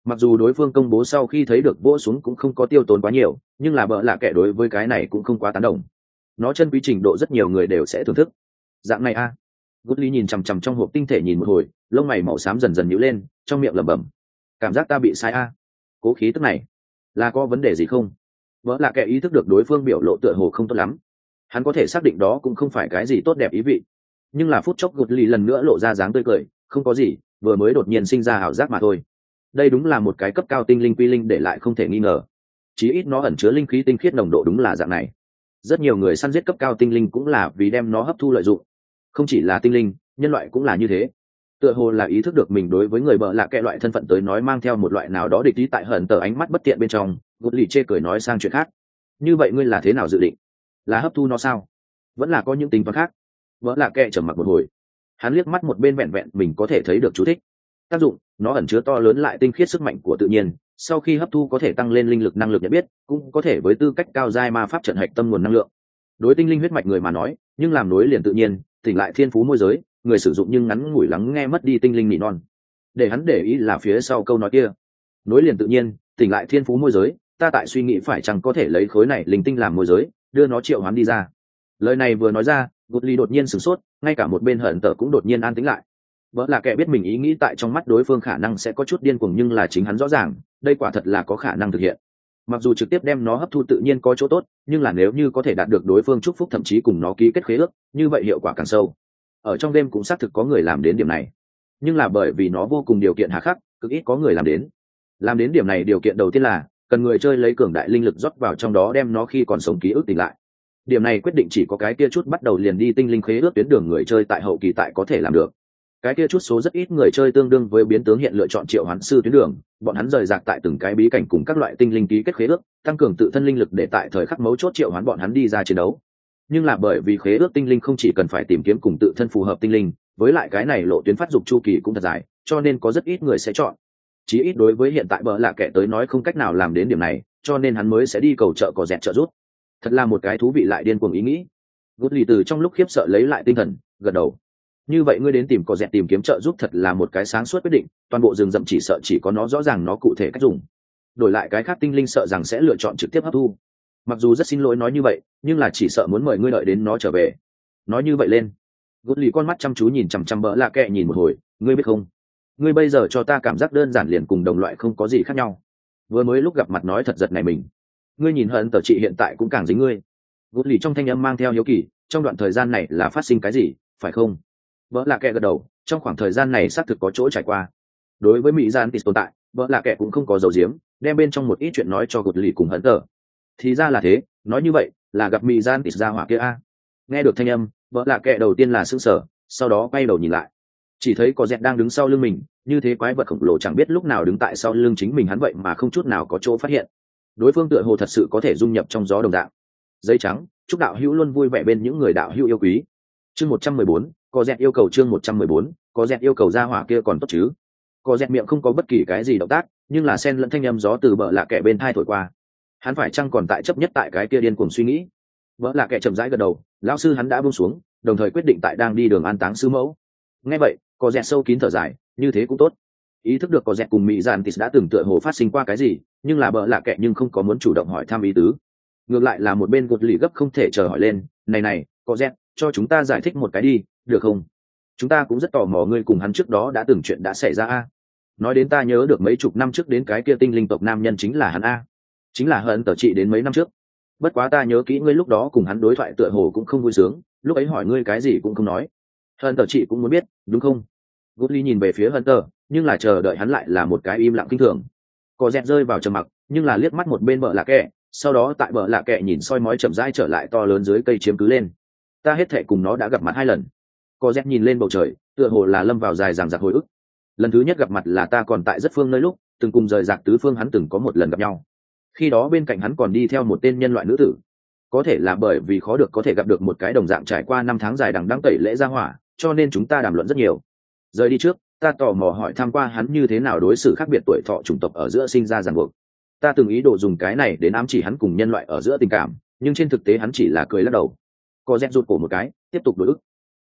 Mặc dù đối phương công bố sau khi thấy được vỗ xuống cũng không có tiêu tốn quá nhiều, nhưng là bợ lạ kệ đối với cái này cũng không quá tán đồng. Nó chân quý trình độ rất nhiều người đều sẽ thưởng thức. Dạng này a à. Goodly nhìn chằm chằm trong hộp tinh thể nhìn một hồi, lông mày màu xám dần dần nhíu lên, trong miệng lẩm bẩm: cảm giác ta bị sai a à. Cố khí tức này là có vấn đề gì không? Vợ là kẻ ý thức được đối phương biểu lộ tựa hồ không tốt lắm, hắn có thể xác định đó cũng không phải cái gì tốt đẹp ý vị, nhưng là phút chốc Goodly lần nữa lộ ra dáng tươi cười: không có gì, vừa mới đột nhiên sinh ra ảo giác mà thôi. Đây đúng là một cái cấp cao tinh linh quy linh để lại không thể nghi ngờ, chí ít nó ẩn chứa linh khí tinh khiết nồng độ đúng là dạng này. Rất nhiều người săn giết cấp cao tinh linh cũng là vì đem nó hấp thu lợi dụng, không chỉ là tinh linh, nhân loại cũng là như thế. Tựa hồ là ý thức được mình đối với người bợ lạ kệ loại thân phận tới nói mang theo một loại nào đó địch ý tại hận tờ ánh mắt bất tiện bên trong, Goodly chê cười nói sang chuyện khác: như vậy ngươi là thế nào dự định? Là hấp thu nó sao? Vẫn là có những tính toán khác? Bợ lạ kệ trầm mặc một hồi, hắn liếc mắt một bên vẹn vẹn mình có thể thấy được chú thích. Tác dụng: nó ẩn chứa to lớn lại tinh khiết sức mạnh của tự nhiên, sau khi hấp thu có thể tăng lên linh lực năng lực nhận biết, cũng có thể với tư cách cao giai ma pháp trận hạch tâm nguồn năng lượng. Đối tinh linh huyết mạch người mà nói, nhưng làm nối liền tự nhiên, tỉnh lại thiên phú môi giới, người sử dụng nhưng ngắn ngủi lắng nghe mất đi tinh linh nỉ non. Để hắn để ý là phía sau câu nói kia: nối liền tự nhiên, tỉnh lại thiên phú môi giới, ta tại suy nghĩ phải chăng có thể lấy khối này linh tinh làm môi giới, đưa nó triệu hoán đi ra. Lời này vừa nói ra, Goodly đột nhiên sửng sốt, ngay cả một bên hận tờ cũng đột nhiên an tĩnh lại. Vợ là kẻ biết mình ý nghĩ tại trong mắt đối phương khả năng sẽ có chút điên cuồng, nhưng là chính hắn rõ ràng, đây quả thật là có khả năng thực hiện. Mặc dù trực tiếp đem nó hấp thu tự nhiên có chỗ tốt, nhưng là nếu như có thể đạt được đối phương chúc phúc, thậm chí cùng nó ký kết khế ước, như vậy hiệu quả càng sâu. Ở trong đêm cũng xác thực có người làm đến điểm này, nhưng là bởi vì nó vô cùng điều kiện hà khắc, cực ít có người làm đến. Làm đến điểm này điều kiện đầu tiên là cần người chơi lấy cường đại linh lực rót vào trong đó, đem nó khi còn sống ký ức tỉnh lại. Điểm này quyết định chỉ có cái kia chút bắt đầu liền đi tinh linh khế ước tuyến đường người chơi tại hậu kỳ tại có thể làm được. Cái kia chút số rất ít người chơi tương đương với biến tướng hiện lựa chọn triệu hoán sư tuyến đường, bọn hắn rời rạc tại từng cái bí cảnh cùng các loại tinh linh ký kết khế ước, tăng cường tự thân linh lực để tại thời khắc mấu chốt triệu hoán bọn hắn đi ra chiến đấu. Nhưng là bởi vì khế ước tinh linh không chỉ cần phải tìm kiếm cùng tự thân phù hợp tinh linh, với lại cái này lộ tuyến phát dục chu kỳ cũng thật dài, cho nên có rất ít người sẽ chọn. Chí ít đối với hiện tại bợ lạ kệ tới nói không cách nào làm đến điểm này, cho nên hắn mới sẽ đi cầu trợ có dẹt trợ giúp. Thật là một cái thú vị lại điên cuồng ý nghĩ. Goodly từ trong lúc khiếp sợ lấy lại tinh thần, gật đầu. Như vậy ngươi đến tìm có dẹt tìm kiếm trợ giúp thật là một cái sáng suốt quyết định, toàn bộ rừng rậm chỉ sợ chỉ có nó rõ ràng nó cụ thể cách dùng. Đổi lại cái khác tinh linh sợ rằng sẽ lựa chọn trực tiếp hấp thu. Mặc dù rất xin lỗi nói như vậy, nhưng là chỉ sợ muốn mời ngươi đợi đến nó trở về. Nói như vậy lên, Goodly con mắt chăm chú nhìn chằm chằm bợ lạ kệ nhìn một hồi, ngươi biết không, ngươi bây giờ cho ta cảm giác đơn giản liền cùng đồng loại không có gì khác nhau. Vừa mới lúc gặp mặt nói thật giật này mình. Ngươi nhìn hận tờ chị hiện tại cũng càng dính ngươi. Goodly trong thanh âm mang theo hiếu kỳ, trong đoạn thời gian này là phát sinh cái gì, phải không? Bợ lạ kệ gật đầu, trong khoảng thời gian này xác thực có chỗ trải qua. Đối với mỹ gian tồn tại, bợ lạ kệ cũng không có giấu giếm, đem bên trong một ít chuyện nói cho Goodly cùng hận tờ. Thì ra là thế, nói như vậy là gặp mỹ gian ra hỏa kia a. Nghe được thanh âm, bợ lạ kệ đầu tiên là sững sờ, sau đó quay đầu nhìn lại, chỉ thấy có dẹt đang đứng sau lưng mình, như thế quái vật khổng lồ chẳng biết lúc nào đứng tại sau lưng chính mình hắn vậy mà không chút nào có chỗ phát hiện. Đối phương tựa hồ thật sự có thể dung nhập trong gió đồng dạng. Dây trắng, chúc đạo hữu luôn vui vẻ bên những người đạo hữu yêu quý. Chương một trăm mười bốn, có dẹt yêu cầu chương một trăm mười bốn, có dẹt yêu cầu ra hỏa kia còn tốt chứ? Có dẹt miệng không có bất kỳ cái gì động tác, nhưng là sen lẫn thanh âm gió từ bợ lạ kệ bên thai thổi qua. Hắn phải chăng còn tại chấp nhất tại cái kia điên cuồng suy nghĩ? Bợ lạ kệ chậm rãi gật đầu, lão sư hắn đã buông xuống, đồng thời quyết định tại đang đi đường an táng sư mẫu. Nghe vậy, có dẹt sâu kín thở dài, như thế cũng tốt. Ý thức được có dẹt cùng mỹ dạn tis đã từng tựa hồ phát sinh qua cái gì, nhưng là bợ lạ kệ nhưng không có muốn chủ động hỏi thăm ý tứ. Ngược lại là một bên Goodly gấp không thể chờ hỏi lên, này này, có dẹt, cho chúng ta giải thích một cái đi, được không? Chúng ta cũng rất tò mò ngươi cùng hắn trước đó đã từng chuyện đã xảy ra a. Nói đến ta nhớ được mấy chục năm trước đến cái kia tinh linh tộc nam nhân chính là hắn a. Chính là hận tờ chị đến mấy năm trước. Bất quá ta nhớ kỹ ngươi lúc đó cùng hắn đối thoại tựa hồ cũng không vui sướng, lúc ấy hỏi ngươi cái gì cũng không nói. Hận tờ chị cũng muốn biết, đúng không? Goodly nhìn về phía hận tờ, nhưng là chờ đợi hắn lại là một cái im lặng kinh thường. Có dẹt rơi vào trầm mặc, nhưng là liếc mắt một bên bợ lạ kệ, sau đó tại bợ lạ kệ nhìn soi mói chậm rãi trở lại to lớn dưới cây chiếm cứ lên. Ta hết thệ cùng nó đã gặp mặt hai lần. Có dẹt nhìn lên bầu trời, tựa hồ là lâm vào dài dằng dặc hồi ức. Lần thứ nhất gặp mặt là ta còn tại rất phương nơi lúc, từng cùng rời rạc tứ phương hắn từng có một lần gặp nhau. Khi đó bên cạnh hắn còn đi theo một tên nhân loại nữ tử. Có thể là bởi vì khó được có thể gặp được một cái đồng dạng trải qua năm tháng dài đằng đẵng tẩy lễ ra hỏa, cho nên chúng ta đàm luận rất nhiều. Rời đi trước, ta tò mò hỏi tham qua hắn như thế nào đối xử khác biệt tuổi thọ chủng tộc ở giữa sinh ra ràng buộc. Ta từng ý đồ dùng cái này đến ám chỉ hắn cùng nhân loại ở giữa tình cảm, nhưng trên thực tế hắn chỉ là cười lắc đầu. Có dẹt rụt cổ một cái, tiếp tục đối ức.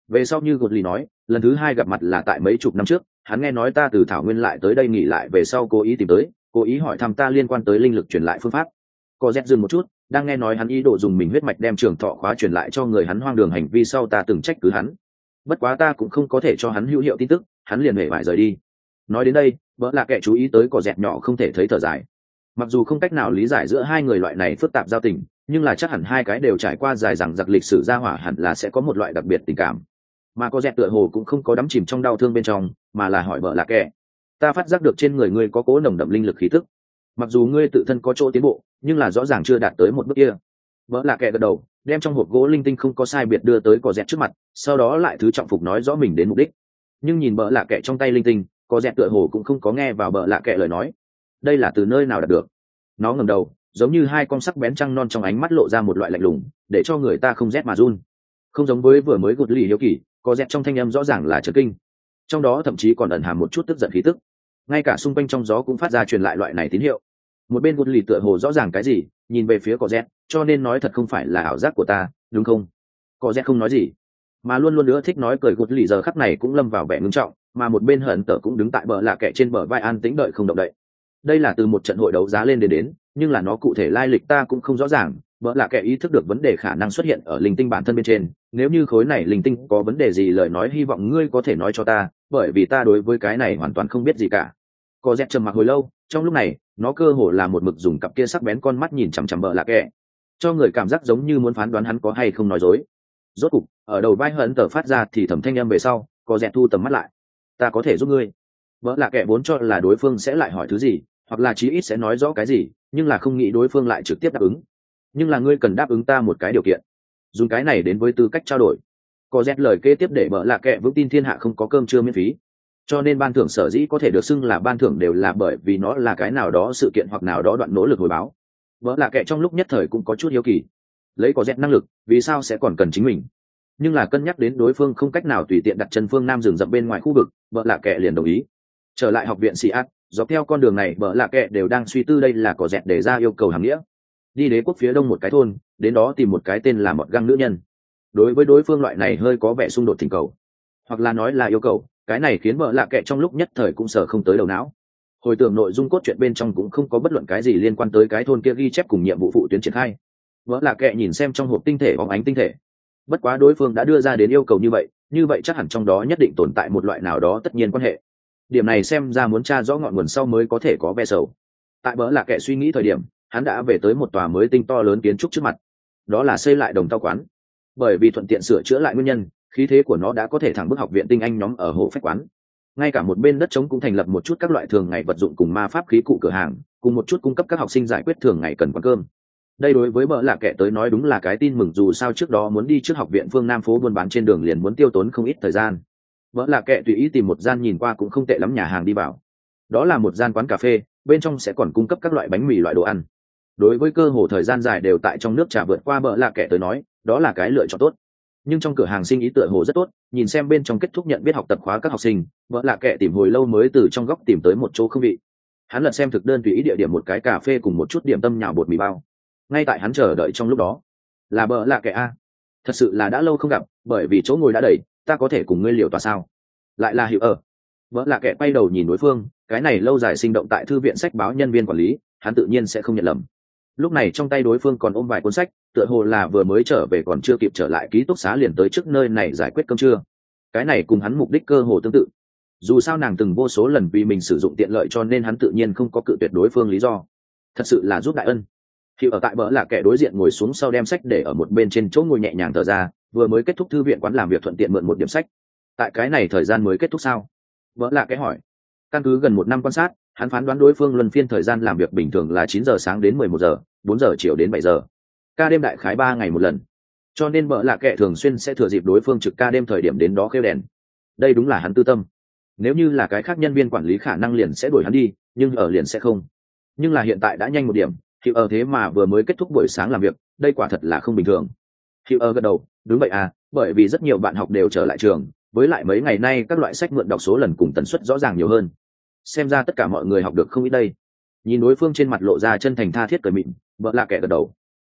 Về sau như gột lì nói, lần thứ hai gặp mặt là tại mấy chục năm trước, hắn nghe nói ta từ thảo nguyên lại tới đây nghỉ lại về sau cố ý tìm tới, cố ý hỏi thăm ta liên quan tới linh lực truyền lại phương pháp. Có dẹt dừng một chút, đang nghe nói hắn ý đồ dùng mình huyết mạch đem trường thọ khóa truyền lại cho người hắn hoang đường hành vi sau ta từng trách cứ hắn. Bất quá ta cũng không có thể cho hắn hữu hiệu tin tức, hắn liền hề vải rời đi. Nói đến đây, vợ là kẻ chú ý tới cỏ dẹt nhỏ không thể thấy thở dài. Mặc dù không cách nào lý giải giữa hai người loại này phức tạp giao tình, nhưng là chắc hẳn hai cái đều trải qua dài dằng dặc lịch sử gia hỏa hẳn là sẽ có một loại đặc biệt tình cảm. Mà có dẹt tựa hồ cũng không có đắm chìm trong đau thương bên trong, mà là hỏi vợ là kẻ: ta phát giác được trên người ngươi có cố nồng đậm linh lực khí tức. Mặc dù ngươi tự thân có chỗ tiến bộ, nhưng là rõ ràng chưa đạt tới một bước kia. Vợ là kẻ gật đầu, đem trong hộp gỗ linh tinh không có sai biệt đưa tới có dẹt trước mặt, sau đó lại thứ trọng phục nói rõ mình đến mục đích. Nhưng nhìn bợ lạ kệ trong tay linh tinh, có dẹt tựa hồ cũng không có nghe vào bợ lạ kệ lời nói. Đây là từ nơi nào đạt được? Nó ngẩng đầu, giống như hai con sắc bén trăng non trong ánh mắt lộ ra một loại lạnh lùng, để cho người ta không rét mà run. Không giống với vừa mới gột lì hiếu kỳ, có dẹt trong thanh âm rõ ràng là chấn kinh, trong đó thậm chí còn ẩn hàm một chút tức giận khí tức. Ngay cả xung quanh trong gió cũng phát ra truyền lại loại này tín hiệu. Một bên gột lì tựa hồ rõ ràng cái gì, nhìn về phía có dẹt, cho nên nói thật không phải là ảo giác của ta, đúng không? Có dẹt không nói gì, mà luôn luôn nữa thích nói cười gột lì giờ khắc này cũng lâm vào vẻ ngưng trọng, mà một bên hận tở cũng đứng tại bờ lạ kệ trên bờ vai an tĩnh đợi không động đậy. Đây là từ một trận hội đấu giá lên đến đến, nhưng là nó cụ thể lai lịch ta cũng không rõ ràng. Bờ lạ kệ ý thức được vấn đề khả năng xuất hiện ở linh tinh bản thân bên trên, nếu như khối này linh tinh có vấn đề gì lời nói hy vọng ngươi có thể nói cho ta, bởi vì ta đối với cái này hoàn toàn không biết gì cả. Có dẹt trầm mặc hồi lâu, trong lúc này nó cơ hồ là một mực dùng cặp kia sắc bén con mắt nhìn chằm chằm bờ lạ kệ, cho người cảm giác giống như muốn phán đoán hắn có hay không nói dối. Rốt cục ở đầu vai hận tở phát ra thì thầm thanh âm về sau, có dẹt thu tầm mắt lại. Ta có thể giúp ngươi. Vợ là kẻ vốn cho là đối phương sẽ lại hỏi thứ gì, hoặc là chí ít sẽ nói rõ cái gì, nhưng là không nghĩ đối phương lại trực tiếp đáp ứng. Nhưng là ngươi cần đáp ứng ta một cái điều kiện, dùng cái này đến với tư cách trao đổi. Có dẹt lời kế tiếp để vợ là kẻ vững tin thiên hạ không có cơm trưa miễn phí, cho nên ban thưởng sở dĩ có thể được xưng là ban thưởng đều là bởi vì nó là cái nào đó sự kiện hoặc nào đó đoạn nỗ lực hồi báo. Vợ là kẻ trong lúc nhất thời cũng có chút hiếu kỳ, lấy có dẹt năng lực vì sao sẽ còn cần chính mình, nhưng là cân nhắc đến đối phương không cách nào tùy tiện đặt chân phương nam rừng rậm bên ngoài khu vực, vợ lạ kệ liền đồng ý. Trở lại học viện sĩ ác, dọc theo con đường này vợ lạ kệ đều đang suy tư đây là có dẹt để ra yêu cầu hàm nghĩa. Đi đế quốc phía đông một cái thôn, đến đó tìm một cái tên là một găng nữ nhân. Đối với đối phương loại này hơi có vẻ xung đột thỉnh cầu, hoặc là nói là yêu cầu, cái này khiến vợ lạ kệ trong lúc nhất thời cũng sợ không tới đầu não. Hồi tưởng nội dung cốt truyện bên trong cũng không có bất luận cái gì liên quan tới cái thôn kia ghi chép cùng nhiệm vụ phụ tuyến triển khai. Vợ lạ kệ nhìn xem trong hộp tinh thể bóng ánh tinh thể, bất quá đối phương đã đưa ra đến yêu cầu như vậy, như vậy chắc hẳn trong đó nhất định tồn tại một loại nào đó tất nhiên quan hệ. Điểm này xem ra muốn tra rõ ngọn nguồn sau mới có thể có ve sầu. Tại bỡ là kẻ suy nghĩ thời điểm, hắn đã về tới một tòa mới tinh to lớn kiến trúc trước mặt. Đó là xây lại đồng tao quán. Bởi vì thuận tiện sửa chữa lại nguyên nhân, khí thế của nó đã có thể thẳng bước học viện tinh anh nhóm ở hồ phách quán. Ngay cả một bên đất trống cũng thành lập một chút các loại thường ngày vật dụng cùng ma pháp khí cụ cửa hàng, cùng một chút cung cấp các học sinh giải quyết thường ngày cần quán cơm. Đây đối với bợ lạ kệ tới nói đúng là cái tin mừng, dù sao trước đó muốn đi trước học viện phương Nam phố buôn bán trên đường liền muốn tiêu tốn không ít thời gian. Bợ lạ kệ tùy ý tìm một gian nhìn qua cũng không tệ lắm nhà hàng đi vào. Đó là một gian quán cà phê, bên trong sẽ còn cung cấp các loại bánh mì loại đồ ăn. Đối với cơ hồ thời gian dài đều tại trong nước trà vượt qua bợ lạ kệ tới nói, đó là cái lựa chọn tốt. Nhưng trong cửa hàng sinh ý tựa hồ rất tốt, nhìn xem bên trong kết thúc nhận biết học tập khóa các học sinh, bợ lạ kệ tìm hồi lâu mới từ trong góc tìm tới một chỗ không vị. Hắn lật xem thực đơn tùy ý địa điểm một cái cà phê cùng một chút điểm tâm nhào bột mì bao. Ngay tại hắn chờ đợi trong lúc đó, là bợ lạ kệ a, thật sự là đã lâu không gặp, bởi vì chỗ ngồi đã đầy, ta có thể cùng ngươi liều tòa sao? Lại là hiệu ở. Bợ lạ kệ quay đầu nhìn đối phương, cái này lâu dài sinh động tại thư viện sách báo nhân viên quản lý, hắn tự nhiên sẽ không nhận lầm. Lúc này trong tay đối phương còn ôm vài cuốn sách, tựa hồ là vừa mới trở về còn chưa kịp trở lại ký túc xá liền tới trước nơi này giải quyết cơm trưa. Cái này cùng hắn mục đích cơ hồ tương tự. Dù sao nàng từng vô số lần vì mình sử dụng tiện lợi cho nên hắn tự nhiên không có cự tuyệt đối phương lý do. Thật sự là giúp đại ân. Hiệu ở tại bỡ là kẻ đối diện ngồi xuống sau đem sách để ở một bên trên chỗ ngồi nhẹ nhàng thở ra, vừa mới kết thúc thư viện quán làm việc thuận tiện mượn một điểm sách. Tại cái này thời gian mới kết thúc sao? Bỡ là kẻ hỏi. Căn cứ gần một năm quan sát, hắn phán đoán đối phương luân phiên thời gian làm việc bình thường là chín giờ sáng đến mười một giờ, bốn giờ chiều đến bảy giờ. Ca đêm đại khái ba ngày một lần. Cho nên bỡ là kẻ thường xuyên sẽ thừa dịp đối phương trực ca đêm thời điểm đến đó khêu đèn. Đây đúng là hắn tư tâm. Nếu như là cái khác nhân viên quản lý khả năng liền sẽ đuổi hắn đi, nhưng ở liền sẽ không. Nhưng là hiện tại đã nhanh một điểm, hiệu ở thế mà vừa mới kết thúc buổi sáng làm việc, đây quả thật là không bình thường. Hiệu ở gật đầu, đúng vậy à, bởi vì rất nhiều bạn học đều trở lại trường, với lại mấy ngày nay các loại sách mượn đọc số lần cùng tần suất rõ ràng nhiều hơn. Xem ra tất cả mọi người học được không ít đây. Nhìn đối phương trên mặt lộ ra chân thành tha thiết cười mịn, vợ lạ kẻ gật đầu.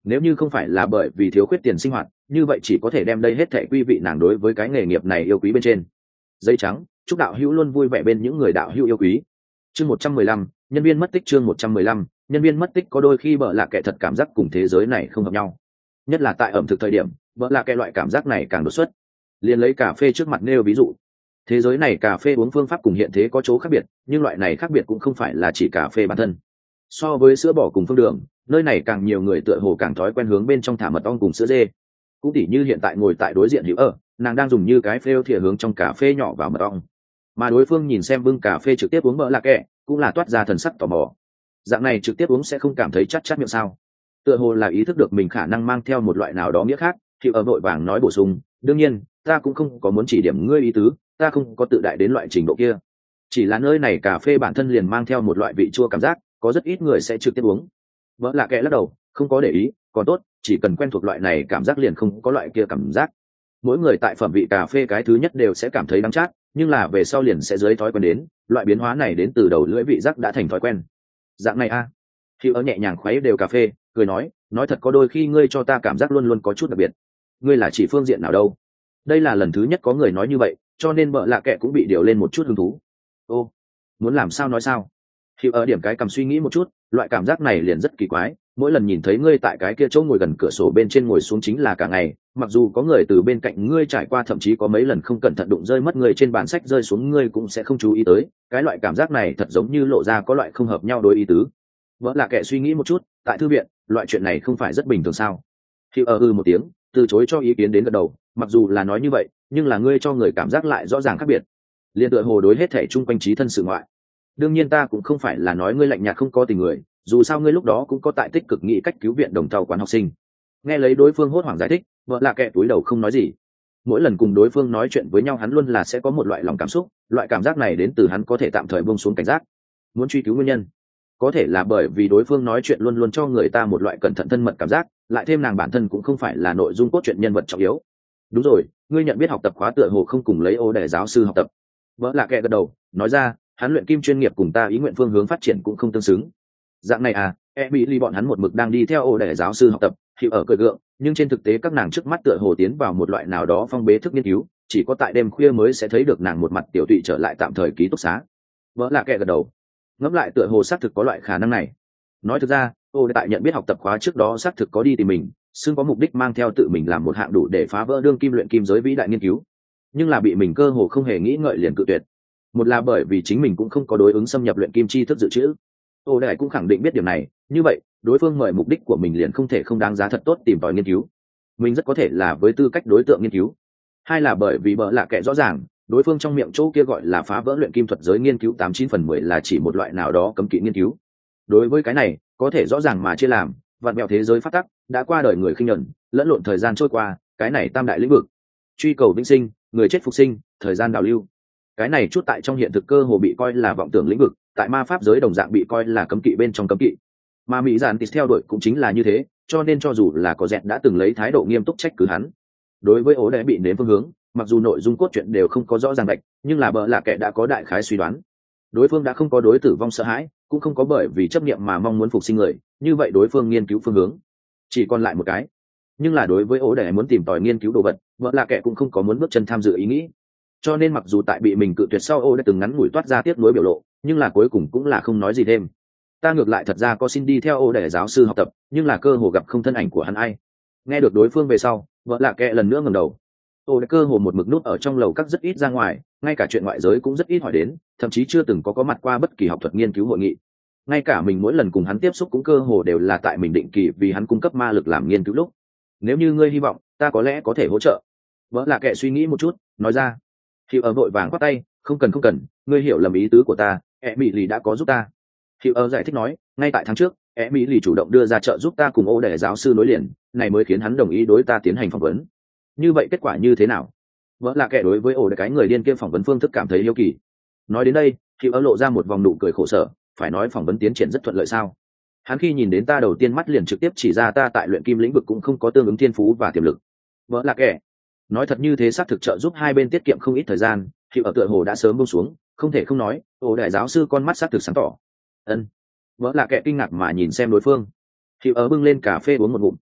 nếu như không phải là bởi vì thiếu khuyết tiền sinh hoạt, như vậy chỉ có thể đem đây hết thảy quy vị nàng đối với cái nghề nghiệp này yêu quý bên trên. Dây trắng, chúc đạo hữu luôn vui vẻ bên những người đạo hữu yêu quý. Chương một trăm mười lăm, nhân viên mất tích. Chương một trăm mười lăm, nhân viên mất tích. Có đôi khi bợ lạ kệ thật cảm giác cùng thế giới này không hợp nhau, nhất là tại ẩm thực thời điểm, bợ lạ kệ loại cảm giác này càng đột xuất. Liền lấy cà phê trước mặt nêu ví dụ, thế giới này cà phê uống phương pháp cùng hiện thế có chỗ khác biệt, nhưng loại này khác biệt cũng không phải là chỉ cà phê bản thân. So với sữa bò cùng phương đường, nơi này càng nhiều người tựa hồ càng thói quen hướng bên trong thả mật ong cùng sữa dê. Cũng tỉ như hiện tại ngồi tại đối diện hữu ở, nàng đang dùng như cái phêu thìa hướng trong cà phê nhỏ vào mật ong, mà đối phương nhìn xem bưng cà phê trực tiếp uống bợ lạ kệ, cũng là toát ra thần sắc tò mò. Dạng này trực tiếp uống sẽ không cảm thấy chát chát miệng sao? Tựa hồ là ý thức được mình khả năng mang theo một loại nào đó nghĩa khác, hữu ở vội vàng nói bổ sung, đương nhiên ta cũng không có muốn chỉ điểm ngươi ý tứ, ta không có tự đại đến loại trình độ kia, chỉ là nơi này cà phê bản thân liền mang theo một loại vị chua cảm giác, có rất ít người sẽ trực tiếp uống. Vợ lạ kệ lắc đầu, không có để ý, còn tốt, chỉ cần quen thuộc loại này cảm giác liền không có loại kia cảm giác. Mỗi người tại phẩm vị cà phê cái thứ nhất đều sẽ cảm thấy đắng chát, nhưng là về sau liền sẽ dưới thói quen đến, loại biến hóa này đến từ đầu lưỡi vị giác đã thành thói quen. Dạng này a à. Khi ở nhẹ nhàng khuấy đều cà phê, cười nói, nói thật có đôi khi ngươi cho ta cảm giác luôn luôn có chút đặc biệt. Ngươi là chỉ phương diện nào đâu? Đây là lần thứ nhất có người nói như vậy, cho nên bợ lạ kệ cũng bị điều lên một chút hứng thú. Ô, muốn làm sao nói sao? Khi ở điểm cái cầm suy nghĩ một chút, loại cảm giác này liền rất kỳ quái, mỗi lần nhìn thấy ngươi tại cái kia chỗ ngồi gần cửa sổ bên trên ngồi xuống chính là cả ngày, mặc dù có người từ bên cạnh ngươi trải qua, thậm chí có mấy lần không cẩn thận đụng rơi mất người trên bàn sách rơi xuống, ngươi cũng sẽ không chú ý tới, cái loại cảm giác này thật giống như lộ ra có loại không hợp nhau đối ý tứ. Vợ là kẻ suy nghĩ một chút, tại thư viện, loại chuyện này không phải rất bình thường sao? Khi ở ư một tiếng, từ chối cho ý kiến đến gật đầu, mặc dù là nói như vậy, nhưng là ngươi cho người cảm giác lại rõ ràng khác biệt. Liên tựa hồ đối hết thể chung quanh trí thân sự ngoại. Đương nhiên ta cũng không phải là nói ngươi lạnh nhạt không có tình người, dù sao ngươi lúc đó cũng có tại tích cực nghĩ cách cứu viện đồng tàu quán học sinh. Nghe lấy đối phương hốt hoảng giải thích, vợ lạ kệ túi đầu không nói gì. Mỗi lần cùng đối phương nói chuyện với nhau hắn luôn là sẽ có một loại lòng cảm xúc, loại cảm giác này đến từ hắn có thể tạm thời buông xuống cảnh giác, muốn truy cứu nguyên nhân. Có thể là bởi vì đối phương nói chuyện luôn luôn cho người ta một loại cẩn thận thân mật cảm giác, lại thêm nàng bản thân cũng không phải là nội dung cốt truyện nhân vật trọng yếu. Đúng rồi, ngươi nhận biết học tập khóa tựa hồ không cùng lấy ô để giáo sư học tập. Vợ lạ kệ gật đầu, nói ra, hắn luyện kim chuyên nghiệp cùng ta ý nguyện phương hướng phát triển cũng không tương xứng. Dạng này à, e bị ly bọn hắn một mực đang đi theo ô để giáo sư học tập, thì ở cười gượng, nhưng trên thực tế các nàng trước mắt tựa hồ tiến vào một loại nào đó phong bế thức nghiên cứu, chỉ có tại đêm khuya mới sẽ thấy được nàng một mặt tiểu tụy trở lại tạm thời ký túc xá. Vợ lạ kệ gật đầu, ngẫm lại tựa hồ xác thực có loại khả năng này. Nói thực ra, ô tại nhận biết học tập khóa trước đó xác thực có đi tìm mình, xưng có mục đích mang theo tự mình làm một hạng đủ để phá vỡ đương kim luyện kim giới vĩ đại nghiên cứu, nhưng là bị mình cơ hồ không hề nghĩ ngợi liền cự tuyệt. Một là bởi vì chính mình cũng không có đối ứng xâm nhập luyện kim tri thức dự trữ, ô đại cũng khẳng định biết điều này, như vậy đối phương mời mục đích của mình liền không thể không đáng giá thật tốt tìm tòi nghiên cứu, mình rất có thể là với tư cách đối tượng nghiên cứu. Hai là bởi vì bợ lạ kệ rõ ràng đối phương trong miệng chỗ kia gọi là phá vỡ luyện kim thuật giới nghiên cứu tám chín phần mười là chỉ một loại nào đó cấm kỵ nghiên cứu. Đối với cái này có thể rõ ràng mà chia làm vạn mẹo thế giới phát tắc, đã qua đời người khinh nhẫn, lẫn lộn thời gian trôi qua, cái này tam đại lĩnh vực, truy cầu vĩnh sinh, người chết phục sinh, thời gian đào lưu, cái này chút tại trong hiện thực cơ hồ bị coi là vọng tưởng lĩnh vực, tại ma pháp giới đồng dạng bị coi là cấm kỵ bên trong cấm kỵ. Mà mỹ giản tịt theo đuổi cũng chính là như thế, cho nên cho dù là có dẹt đã từng lấy thái độ nghiêm túc trách cứ hắn. Đối với ố đẽ bị nếm phương hướng, mặc dù nội dung cốt truyện đều không có rõ ràng bạch, nhưng là bợ lạ kệ đã có đại khái suy đoán. Đối phương đã không có đối tử vong sợ hãi, cũng không có bởi vì chấp niệm mà mong muốn phục sinh người, như vậy đối phương nghiên cứu phương hướng chỉ còn lại một cái. Nhưng là đối với ố đẽ muốn tìm tòi nghiên cứu đồ vật, bợ lạ kệ cũng không có muốn bước chân tham dự ý nghĩ. Cho nên mặc dù tại bị mình cự tuyệt sau ô đã từng ngắn ngủi toát ra tiếc nuối biểu lộ, nhưng là cuối cùng cũng là không nói gì thêm. Ta ngược lại thật ra có xin đi theo ô để giáo sư học tập, nhưng là cơ hồ gặp không thân ảnh của hắn ai. Nghe được đối phương về sau, vợ lạ kệ lần nữa ngẩng đầu. Ô đã cơ hồ một mực nút ở trong lầu các rất ít ra ngoài, ngay cả chuyện ngoại giới cũng rất ít hỏi đến, thậm chí chưa từng có có mặt qua bất kỳ học thuật nghiên cứu hội nghị. Ngay cả mình mỗi lần cùng hắn tiếp xúc cũng cơ hồ đều là tại mình định kỳ vì hắn cung cấp ma lực làm nghiên cứu lúc. Nếu như ngươi hy vọng, ta có lẽ có thể hỗ trợ. Vợ lạ kệ suy nghĩ một chút, nói ra. Hiệu ở vội vàng khoát tay, không cần không cần, ngươi hiểu lầm ý tứ của ta, e mỹ lì đã có giúp ta. Hiệu ở giải thích nói, ngay tại tháng trước, e mỹ lì chủ động đưa ra trợ giúp ta cùng ô để giáo sư nối liền, này mới khiến hắn đồng ý đối ta tiến hành phỏng vấn. Như vậy kết quả như thế nào? Vợ là kẻ đối với ổ để cái người điên kia phỏng vấn phương thức cảm thấy yêu kỳ. Nói đến đây, Hiệu ở lộ ra một vòng nụ cười khổ sở, phải nói phỏng vấn tiến triển rất thuận lợi sao? Hắn khi nhìn đến ta đầu tiên mắt liền trực tiếp chỉ ra ta tại luyện kim lĩnh vực cũng không có tương ứng thiên phú và tiềm lực. Vợ là kẻ nói thật như thế xác thực trợ giúp hai bên tiết kiệm không ít thời gian. Hiệu ở tựa hồ đã sớm buông xuống, không thể không nói, ổ đại giáo sư con mắt xác thực sáng tỏ. Ân. Vợ là kẻ kinh ngạc mà nhìn xem đối phương. Hiệu ở bưng lên cà phê uống một ngụm,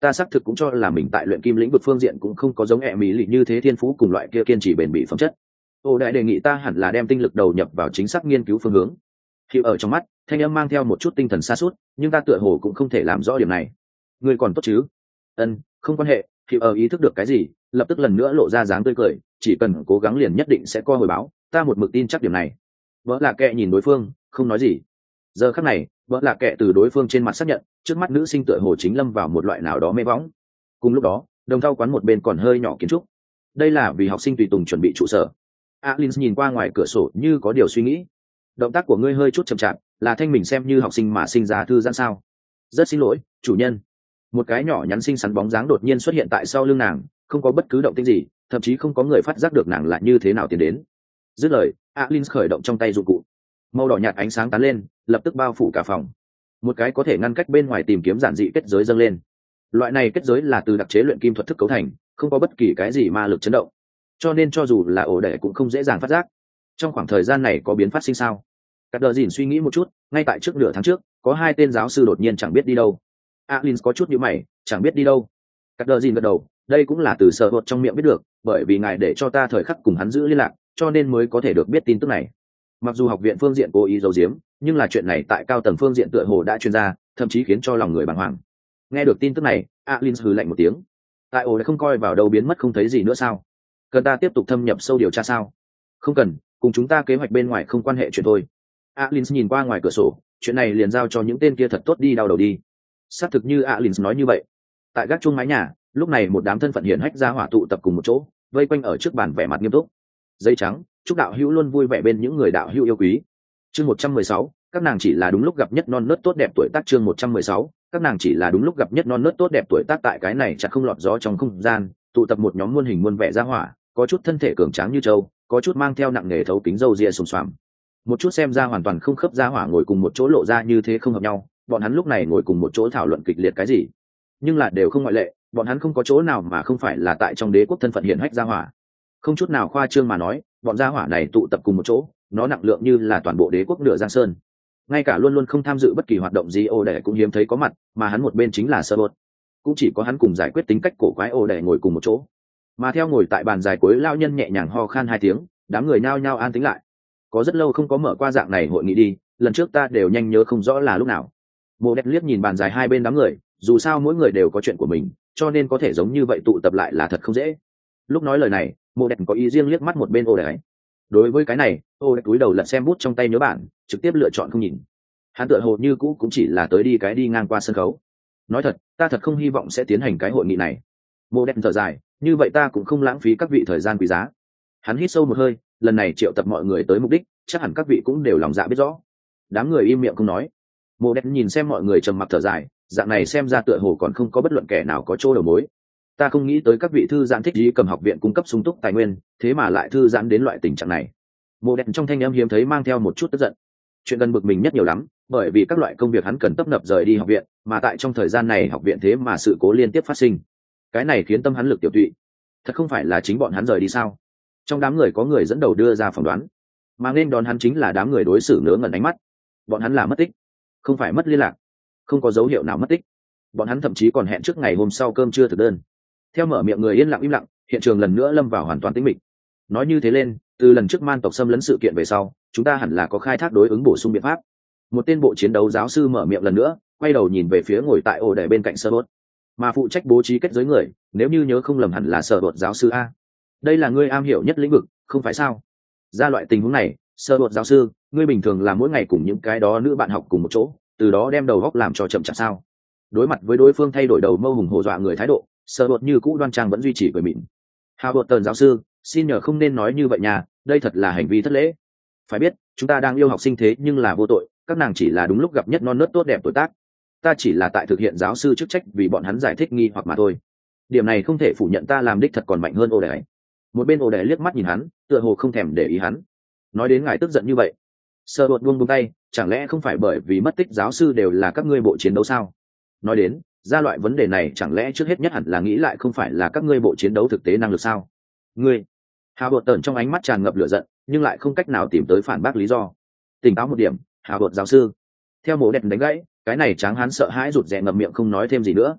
ta xác thực cũng cho là mình tại luyện kim lĩnh vực phương diện cũng không có giống e mỹ lì như thế thiên phú cùng loại kia kiên trì bền bỉ phẩm chất. Ô đại đề nghị ta hẳn là đem tinh lực đầu nhập vào chính xác nghiên cứu phương hướng. Hiệu ở trong mắt thanh âm mang theo một chút tinh thần xa suốt, nhưng ta tựa hồ cũng không thể làm rõ điểm này. Ngươi còn tốt chứ? Ân, không quan hệ. Hiệu ở ý thức được cái gì, lập tức lần nữa lộ ra dáng tươi cười, chỉ cần cố gắng liền nhất định sẽ có hồi báo, ta một mực tin chắc điểm này. Vợ là kệ nhìn đối phương không nói gì. Giờ khắc này vợ là kệ từ đối phương trên mặt xác nhận trước mắt nữ sinh tựa hồ chính lâm vào một loại nào đó mê võng. Cùng lúc đó đồng thau quán một bên còn hơi nhỏ kiến trúc, đây là vì học sinh tùy tùng chuẩn bị trụ sở. Alin nhìn qua ngoài cửa sổ như có điều suy nghĩ. Động tác của ngươi hơi chút chậm chạp, là thanh mình xem như học sinh mà sinh ra thư giãn sao? Rất xin lỗi chủ nhân. Một cái nhỏ nhắn xinh xắn bóng dáng đột nhiên xuất hiện tại sau lưng nàng, không có bất cứ động tĩnh gì, thậm chí không có người phát giác được nàng là như thế nào tiến đến. Dứt lời Alin khởi động trong tay dụng cụ, màu đỏ nhạt ánh sáng tán lên, lập tức bao phủ cả phòng. Một cái có thể ngăn cách bên ngoài tìm kiếm giản dị kết giới dâng lên. Loại này kết giới là từ đặc chế luyện kim thuật thức cấu thành, không có bất kỳ cái gì ma lực chấn động, cho nên cho dù là ổ đẻ cũng không dễ dàng phát giác. Trong khoảng thời gian này có biến phát sinh sao? Cắt đờ dìn suy nghĩ một chút, ngay tại trước nửa tháng trước có hai tên giáo sư đột nhiên chẳng biết đi đâu. Alin có chút nhíu mày, chẳng biết đi đâu. Cắt đờ dìn gật đầu, đây cũng là từ sợ hột trong miệng biết được, bởi vì ngài để cho ta thời khắc cùng hắn giữ liên lạc, cho nên mới có thể được biết tin tức này. Mặc dù học viện phương diện cố ý giấu giếm, nhưng là chuyện này tại cao tầng phương diện tựa hồ đã truyền ra, thậm chí khiến cho lòng người bàng hoàng. Nghe được tin tức này Alin hừ lạnh một tiếng. Tại ổ đã không coi vào đâu biến mất không thấy gì nữa sao? Cần ta tiếp tục thâm nhập sâu điều tra sao? Không cần, cùng chúng ta kế hoạch bên ngoài không quan hệ chuyện thôi. Alin nhìn qua ngoài cửa sổ, chuyện này liền giao cho những tên kia thật tốt đi đau đầu đi. Xác thực như Alin nói như vậy. Tại gác chuông mái nhà, lúc này một đám thân phận hiển hách ra hỏa tụ tập cùng một chỗ, vây quanh ở trước bàn vẻ mặt nghiêm túc. Giấy trắng, chúc đạo hữu luôn vui vẻ bên những người đạo hữu yêu quý. Chương một trăm mười sáu, các nàng chỉ là đúng lúc gặp nhất non nớt tốt đẹp tuổi tác. Chương một trăm mười sáu, các nàng chỉ là đúng lúc gặp nhất non nớt tốt đẹp tuổi tác. Tại cái này chặt không lọt gió trong không gian, tụ tập một nhóm muôn hình muôn vẻ ra hỏa, có chút thân thể cường tráng như trâu, có chút mang theo nặng nghề thấu kính râu ria xồm xoàm, một chút xem ra hoàn toàn không khớp ra hỏa ngồi cùng một chỗ lộ ra như thế không hợp nhau. Bọn hắn lúc này ngồi cùng một chỗ thảo luận kịch liệt cái gì, nhưng là đều không ngoại lệ, bọn hắn không có chỗ nào mà không phải là tại trong đế quốc thân phận hiển hách gia hỏa. Không chút nào khoa trương mà nói, bọn gia hỏa này tụ tập cùng một chỗ, nó nặng lượng như là toàn bộ đế quốc nửa giang sơn. Ngay cả luôn luôn không tham dự bất kỳ hoạt động gì ô đẻ cũng hiếm thấy có mặt, mà hắn một bên chính là sơ bột, cũng chỉ có hắn cùng giải quyết tính cách cổ quái ô đẻ ngồi cùng một chỗ. Mà theo ngồi tại bàn dài cuối lao nhân nhẹ nhàng ho khan hai tiếng, đám người nao nhao an tĩnh lại. Có rất lâu không có mở qua dạng này hội nghị đi, lần trước ta đều nhanh nhớ không rõ là lúc nào. Mộ đẹp liếc nhìn bàn dài hai bên đám người, dù sao mỗi người đều có chuyện của mình, cho nên có thể giống như vậy tụ tập lại là thật không dễ. Lúc nói lời này mộ đẹp có ý riêng liếc mắt một bên ô đẻ. Đối với cái này ô đẹp túi đầu lật xem bút trong tay nhớ bản, trực tiếp lựa chọn không nhìn. Hắn tựa hồ như cũ cũng chỉ là tới đi cái đi ngang qua sân khấu. Nói thật, ta thật không hy vọng sẽ tiến hành cái hội nghị này. Mộ đẹp thở dài, như vậy ta cũng không lãng phí các vị thời gian quý giá. Hắn hít sâu một hơi, lần này triệu tập mọi người tới mục đích chắc hẳn các vị cũng đều lòng dạ biết rõ. Đám người im miệng không nói. Mộ đẹp nhìn xem mọi người trầm mặc thở dài, dạng này xem ra tựa hồ còn không có bất luận kẻ nào có chỗ đầu mối. Ta không nghĩ tới các vị thư giãn thích gì cầm học viện cung cấp sung túc tài nguyên, thế mà lại thư giãn đến loại tình trạng này. Mộ đẹp trong thanh âm hiếm thấy mang theo một chút tức giận. Chuyện gần bực mình nhất nhiều lắm, bởi vì các loại công việc hắn cần tấp nập rời đi học viện, mà tại trong thời gian này học viện thế mà sự cố liên tiếp phát sinh. Cái này khiến tâm hắn lực tiểu tụy. Thật không phải là chính bọn hắn rời đi sao? Trong đám người có người dẫn đầu đưa ra phỏng đoán, mà nên đón hắn chính là đám người đối xử ngớ ngẩn ánh mắt. Bọn hắn là mất tích, không phải mất liên lạc, không có dấu hiệu nào mất tích. Bọn hắn thậm chí còn hẹn trước ngày hôm sau cơm trưa thực đơn. Theo mở miệng người yên lặng im lặng, hiện trường lần nữa lâm vào hoàn toàn tĩnh mịch. Nói như thế lên, từ lần trước man tộc xâm lấn sự kiện về sau, chúng ta hẳn là có khai thác đối ứng bổ sung biện pháp. Một tên bộ chiến đấu giáo sư mở miệng lần nữa, quay đầu nhìn về phía ngồi tại ổ đẻ bên cạnh sơ bốt, mà phụ trách bố trí kết giới người, nếu như nhớ không lầm hẳn là sơ bốt giáo sư a. Đây là ngươi am hiểu nhất lĩnh vực, không phải sao? Ra loại tình huống này, sơ bốt giáo sư, ngươi bình thường là mỗi ngày cùng những cái đó nữ bạn học cùng một chỗ, từ đó đem đầu góc làm cho chậm chạp sao? Đối mặt với đối phương thay đổi đầu mâu hùng hổ dọa người thái độ, sơ bốt như cũ đoan trang vẫn duy trì cười mịn. Hào bột tần giáo sư, xin nhờ không nên nói như vậy nhà, đây thật là hành vi thất lễ. Phải biết, chúng ta đang yêu học sinh thế nhưng là vô tội, các nàng chỉ là đúng lúc gặp nhất non nớt tốt đẹp tuổi tác. Ta chỉ là tại thực hiện giáo sư chức trách vì bọn hắn giải thích nghi hoặc mà thôi. Điểm này không thể phủ nhận ta làm đích thật còn mạnh hơn ô đẻ. Một bên ô đẻ liếc mắt nhìn hắn, tựa hồ không thèm để ý hắn. Nói đến ngài tức giận như vậy. Sơ bột buông buông tay, chẳng lẽ không phải bởi vì mất tích giáo sư đều là các ngươi bộ chiến đấu sao? Nói đến, ra loại vấn đề này chẳng lẽ trước hết nhất hẳn là nghĩ lại không phải là các ngươi bộ chiến đấu thực tế năng lực sao? Ngươi, Hà bột tẩn trong ánh mắt tràn ngập lửa giận, nhưng lại không cách nào tìm tới phản bác lý do. Tỉnh táo một điểm, Hà bột giáo sư. Theo mổ đẹp đánh gãy, cái này tráng hắn sợ hãi rụt rè ngậm miệng không nói thêm gì nữa.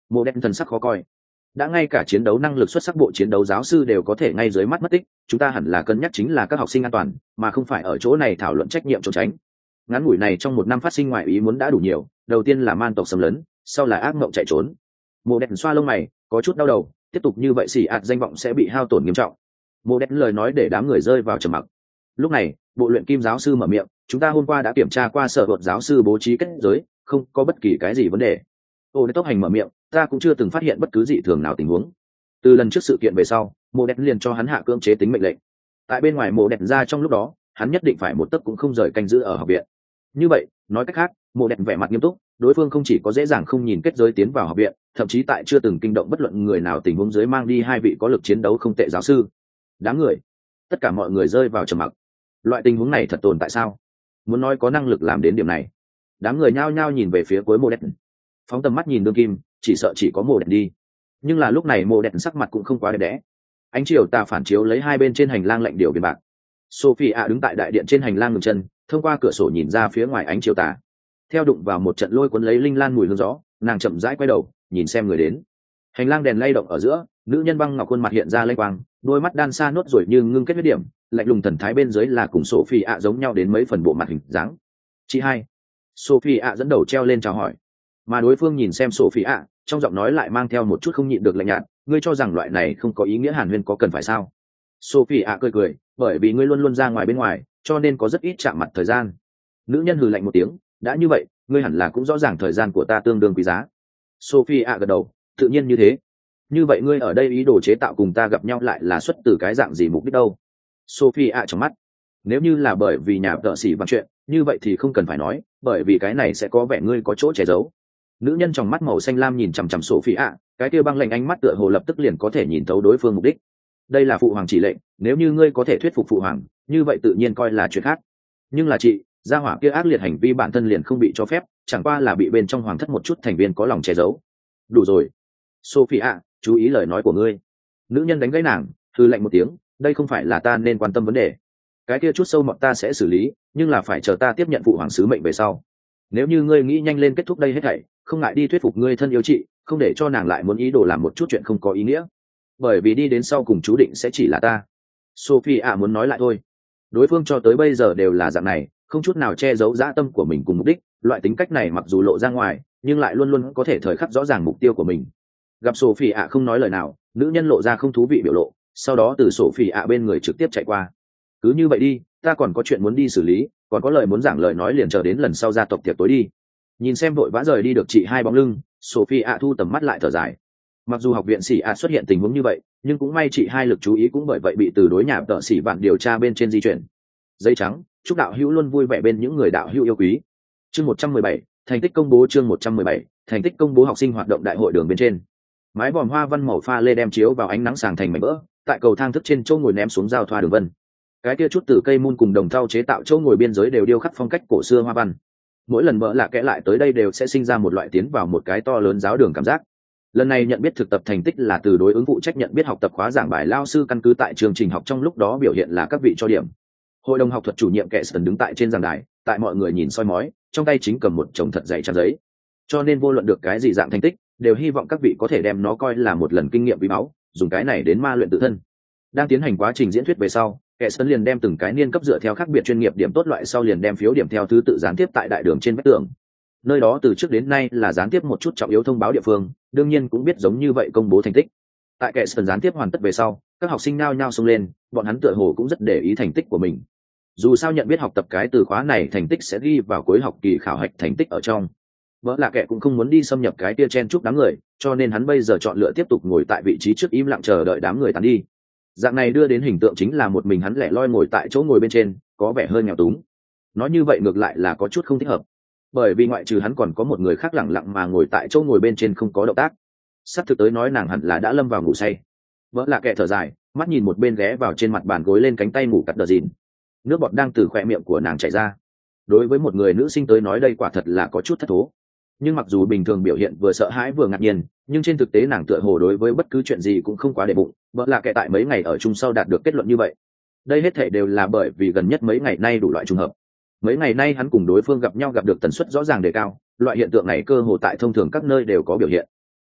Mộ đen thần sắc khó coi. Đã ngay cả chiến đấu năng lực xuất sắc bộ chiến đấu giáo sư đều có thể ngay dưới mắt mất tích, chúng ta hẳn là cân nhắc chính là các học sinh an toàn, mà không phải ở chỗ này thảo luận trách nhiệm trốn tránh. Ngắn ngủi này trong một năm phát sinh ngoại ý muốn đã đủ nhiều, đầu tiên là man tộc xâm lấn, sau là ác mộng chạy trốn. Mộ đen xoa lông mày, có chút đau đầu, tiếp tục như vậy xỉ ạt danh vọng sẽ bị hao tổn nghiêm trọng. Mộ đen lời nói để đám người rơi vào trầm mặc. Lúc này, bộ luyện kim giáo sư mở miệng, chúng ta hôm qua đã kiểm tra qua sở hột giáo sư bố trí kết giới, không có bất kỳ cái gì vấn đề. Ô đế tốc hành mở miệng, ta cũng chưa từng phát hiện bất cứ dị thường nào tình huống. Từ lần trước sự kiện về sau, mộ đen liền cho hắn hạ cưỡng chế tính mệnh lệnh. Tại bên ngoài mộ đen ra trong lúc đó, hắn nhất định phải một tấc cũng không rời canh giữ ở học viện. Như vậy, nói cách khác, mộ đen vẻ mặt nghiêm túc, đối phương không chỉ có dễ dàng không nhìn kết giới tiến vào học viện, thậm chí tại chưa từng kinh động bất luận người nào tình huống dưới mang đi hai vị có lực chiến đấu không tệ giáo sư. Đám người, tất cả mọi người rơi vào trầm mặc. Loại tình huống này thật tồn tại sao? Muốn nói có năng lực làm đến điểm này. Đám người nhao nhao nhìn về phía cuối mộ đen, phóng tầm mắt nhìn đương kim, chỉ sợ chỉ có mộ đen đi. Nhưng là lúc này mộ đen sắc mặt cũng không quá đẹp đẽ. Ánh chiều tà phản chiếu lấy hai bên trên hành lang lạnh điệu biển bạc. Sophie ạ đứng tại đại điện trên hành lang ngừng chân, thông qua cửa sổ nhìn ra phía ngoài ánh chiều tà. Theo đụng vào một trận lôi cuốn lấy linh lan mùi hương gió, nàng chậm rãi quay đầu, nhìn xem người đến. Hành lang đèn lay động ở giữa, nữ nhân băng ngọc khuôn mặt hiện ra lênh quang, đôi mắt đan xa nốt rồi như ngưng kết huyết điểm, lạnh lùng thần thái bên dưới là cùng Sophie ạ giống nhau đến mấy phần bộ mặt hình dáng. Chị hai. Sophie ạ dẫn đầu treo lên chào hỏi, mà đối phương nhìn xem Sophie ạ, trong giọng nói lại mang theo một chút không nhịn được lạnh nhạt, ngươi cho rằng loại này không có ý nghĩa hàn huyên có cần phải sao? Sophie ạ cười cười, bởi vì ngươi luôn luôn ra ngoài bên ngoài, cho nên có rất ít chạm mặt thời gian. Nữ nhân hừ lạnh một tiếng, đã như vậy, ngươi hẳn là cũng rõ ràng thời gian của ta tương đương quý giá. Sophie ạ gật đầu, tự nhiên như thế. Như vậy ngươi ở đây ý đồ chế tạo cùng ta gặp nhau lại là xuất từ cái dạng gì mục đích đâu? Sophie ạ trong mắt, nếu như là bởi vì nhà tợ sĩ bằng chuyện, như vậy thì không cần phải nói, bởi vì cái này sẽ có vẻ ngươi có chỗ che giấu. Nữ nhân trong mắt màu xanh lam nhìn chằm chằm Sophie ạ, cái kia băng lạnh ánh mắt tựa hồ lập tức liền có thể nhìn thấu đối phương mục đích. Đây là phụ hoàng chỉ lệnh, nếu như ngươi có thể thuyết phục phụ hoàng, như vậy tự nhiên coi là chuyện khác. Nhưng là chị, gia hỏa kia ác liệt hành vi bản thân liền không bị cho phép, chẳng qua là bị bên trong hoàng thất một chút thành viên có lòng che giấu. Đủ rồi, Sophie ạ, chú ý lời nói của ngươi. Nữ nhân đánh gãy nàng, hư lạnh một tiếng, đây không phải là ta nên quan tâm vấn đề. Cái kia chút sâu mọt ta sẽ xử lý, nhưng là phải chờ ta tiếp nhận phụ hoàng sứ mệnh về sau. Nếu như ngươi nghĩ nhanh lên kết thúc đây hết thảy, không ngại đi thuyết phục ngươi thân yêu chị, không để cho nàng lại muốn ý đồ làm một chút chuyện không có ý nghĩa. Bởi vì đi đến sau cùng chú định sẽ chỉ là ta. Sophie ạ muốn nói lại thôi. Đối phương cho tới bây giờ đều là dạng này, không chút nào che giấu dã tâm của mình cùng mục đích, loại tính cách này mặc dù lộ ra ngoài, nhưng lại luôn luôn có thể thời khắc rõ ràng mục tiêu của mình. Gặp Sophie ạ không nói lời nào, nữ nhân lộ ra không thú vị biểu lộ, sau đó từ Sophie ạ bên người trực tiếp chạy qua. Cứ như vậy đi, ta còn có chuyện muốn đi xử lý, còn có lời muốn giảng lời nói liền chờ đến lần sau gia tộc tiệc tối đi. Nhìn xem vội vã rời đi được chị hai bóng lưng, Sophie ạ thu tầm mắt lại thở dài. Mặc dù học viện sĩ ạ xuất hiện tình huống như vậy, nhưng cũng may chị hai lực chú ý cũng bởi vậy bị từ đối nhà tợ sĩ bạn điều tra bên trên di chuyển. Giấy trắng, chúc đạo hữu luôn vui vẻ bên những người đạo hữu yêu quý. Chương một trăm mười bảy, thành tích công bố. Chương một trăm mười bảy, thành tích công bố học sinh hoạt động đại hội đường bên trên. Mái vòm hoa văn màu pha lê đem chiếu vào ánh nắng sàng thành mảnh vỡ, tại cầu thang thức trên chỗ ngồi ném xuống giao thoa đường vân. Cái kia chút từ cây mun cùng đồng thau chế tạo chỗ ngồi biên giới đều điêu khắc phong cách cổ xưa hoa văn. Mỗi lần vợ lạ kẽ lại tới đây đều sẽ sinh ra một loại tiến vào một cái to lớn giáo đường cảm giác. Lần này nhận biết thực tập thành tích là từ đối ứng phụ trách nhận biết học tập khóa giảng bài lao sư căn cứ tại chương trình học trong lúc đó biểu hiện là các vị cho điểm. Hội đồng học thuật chủ nhiệm kệ sần đứng tại trên giảng đài, tại mọi người nhìn soi mói, trong tay chính cầm một chồng thật dày trang giấy. Cho nên vô luận được cái gì dạng thành tích, đều hy vọng các vị có thể đem nó coi là một lần kinh nghiệm quý báu, dùng cái này đến ma luyện tự thân. Đang tiến hành quá trình diễn thuyết về sau, kệ sần liền đem từng cái niên cấp dựa theo khác biệt chuyên nghiệp điểm tốt loại sau liền đem phiếu điểm theo thứ tự gián tiếp tại đại đường trên vách tường. Nơi đó từ trước đến nay là gián tiếp một chút trọng yếu thông báo địa phương, đương nhiên cũng biết giống như vậy công bố thành tích. Tại kệ sần gián tiếp hoàn tất về sau, các học sinh nao nhao xông lên, bọn hắn tựa hồ cũng rất để ý thành tích của mình. Dù sao nhận biết học tập cái từ khóa này thành tích sẽ ghi vào cuối học kỳ khảo hạch thành tích ở trong. Vợ là kệ cũng không muốn đi xâm nhập cái tia chen chúc đám người, cho nên hắn bây giờ chọn lựa tiếp tục ngồi tại vị trí trước im lặng chờ đợi đám người tán đi. Dạng này đưa đến hình tượng chính là một mình hắn lẻ loi ngồi tại chỗ ngồi bên trên, có vẻ hơi nghèo túng. Nói như vậy ngược lại là có chút không thích hợp, bởi vì ngoại trừ hắn còn có một người khác lẳng lặng mà ngồi tại chỗ ngồi bên trên không có động tác. Sắp thực tới nói nàng hẳn là đã lâm vào ngủ say. Vợ là kệ thở dài, mắt nhìn một bên ghé vào trên mặt bàn gối lên cánh tay ngủ cắt đờ dìn. Nước bọt đang từ khỏe miệng của nàng chảy ra. Đối với một người nữ sinh tới nói đây quả thật là có chút thất thố. Nhưng mặc dù bình thường biểu hiện vừa sợ hãi vừa ngạc nhiên, nhưng trên thực tế nàng tựa hồ đối với bất cứ chuyện gì cũng không quá để bụng. Vợ là kệ tại mấy ngày ở chung sau đạt được kết luận như vậy. Đây hết thể đều là bởi vì gần nhất mấy ngày nay đủ loại trùng hợp. Mấy ngày nay hắn cùng đối phương gặp nhau gặp được tần suất rõ ràng đề cao, loại hiện tượng này cơ hồ tại thông thường các nơi đều có biểu hiện.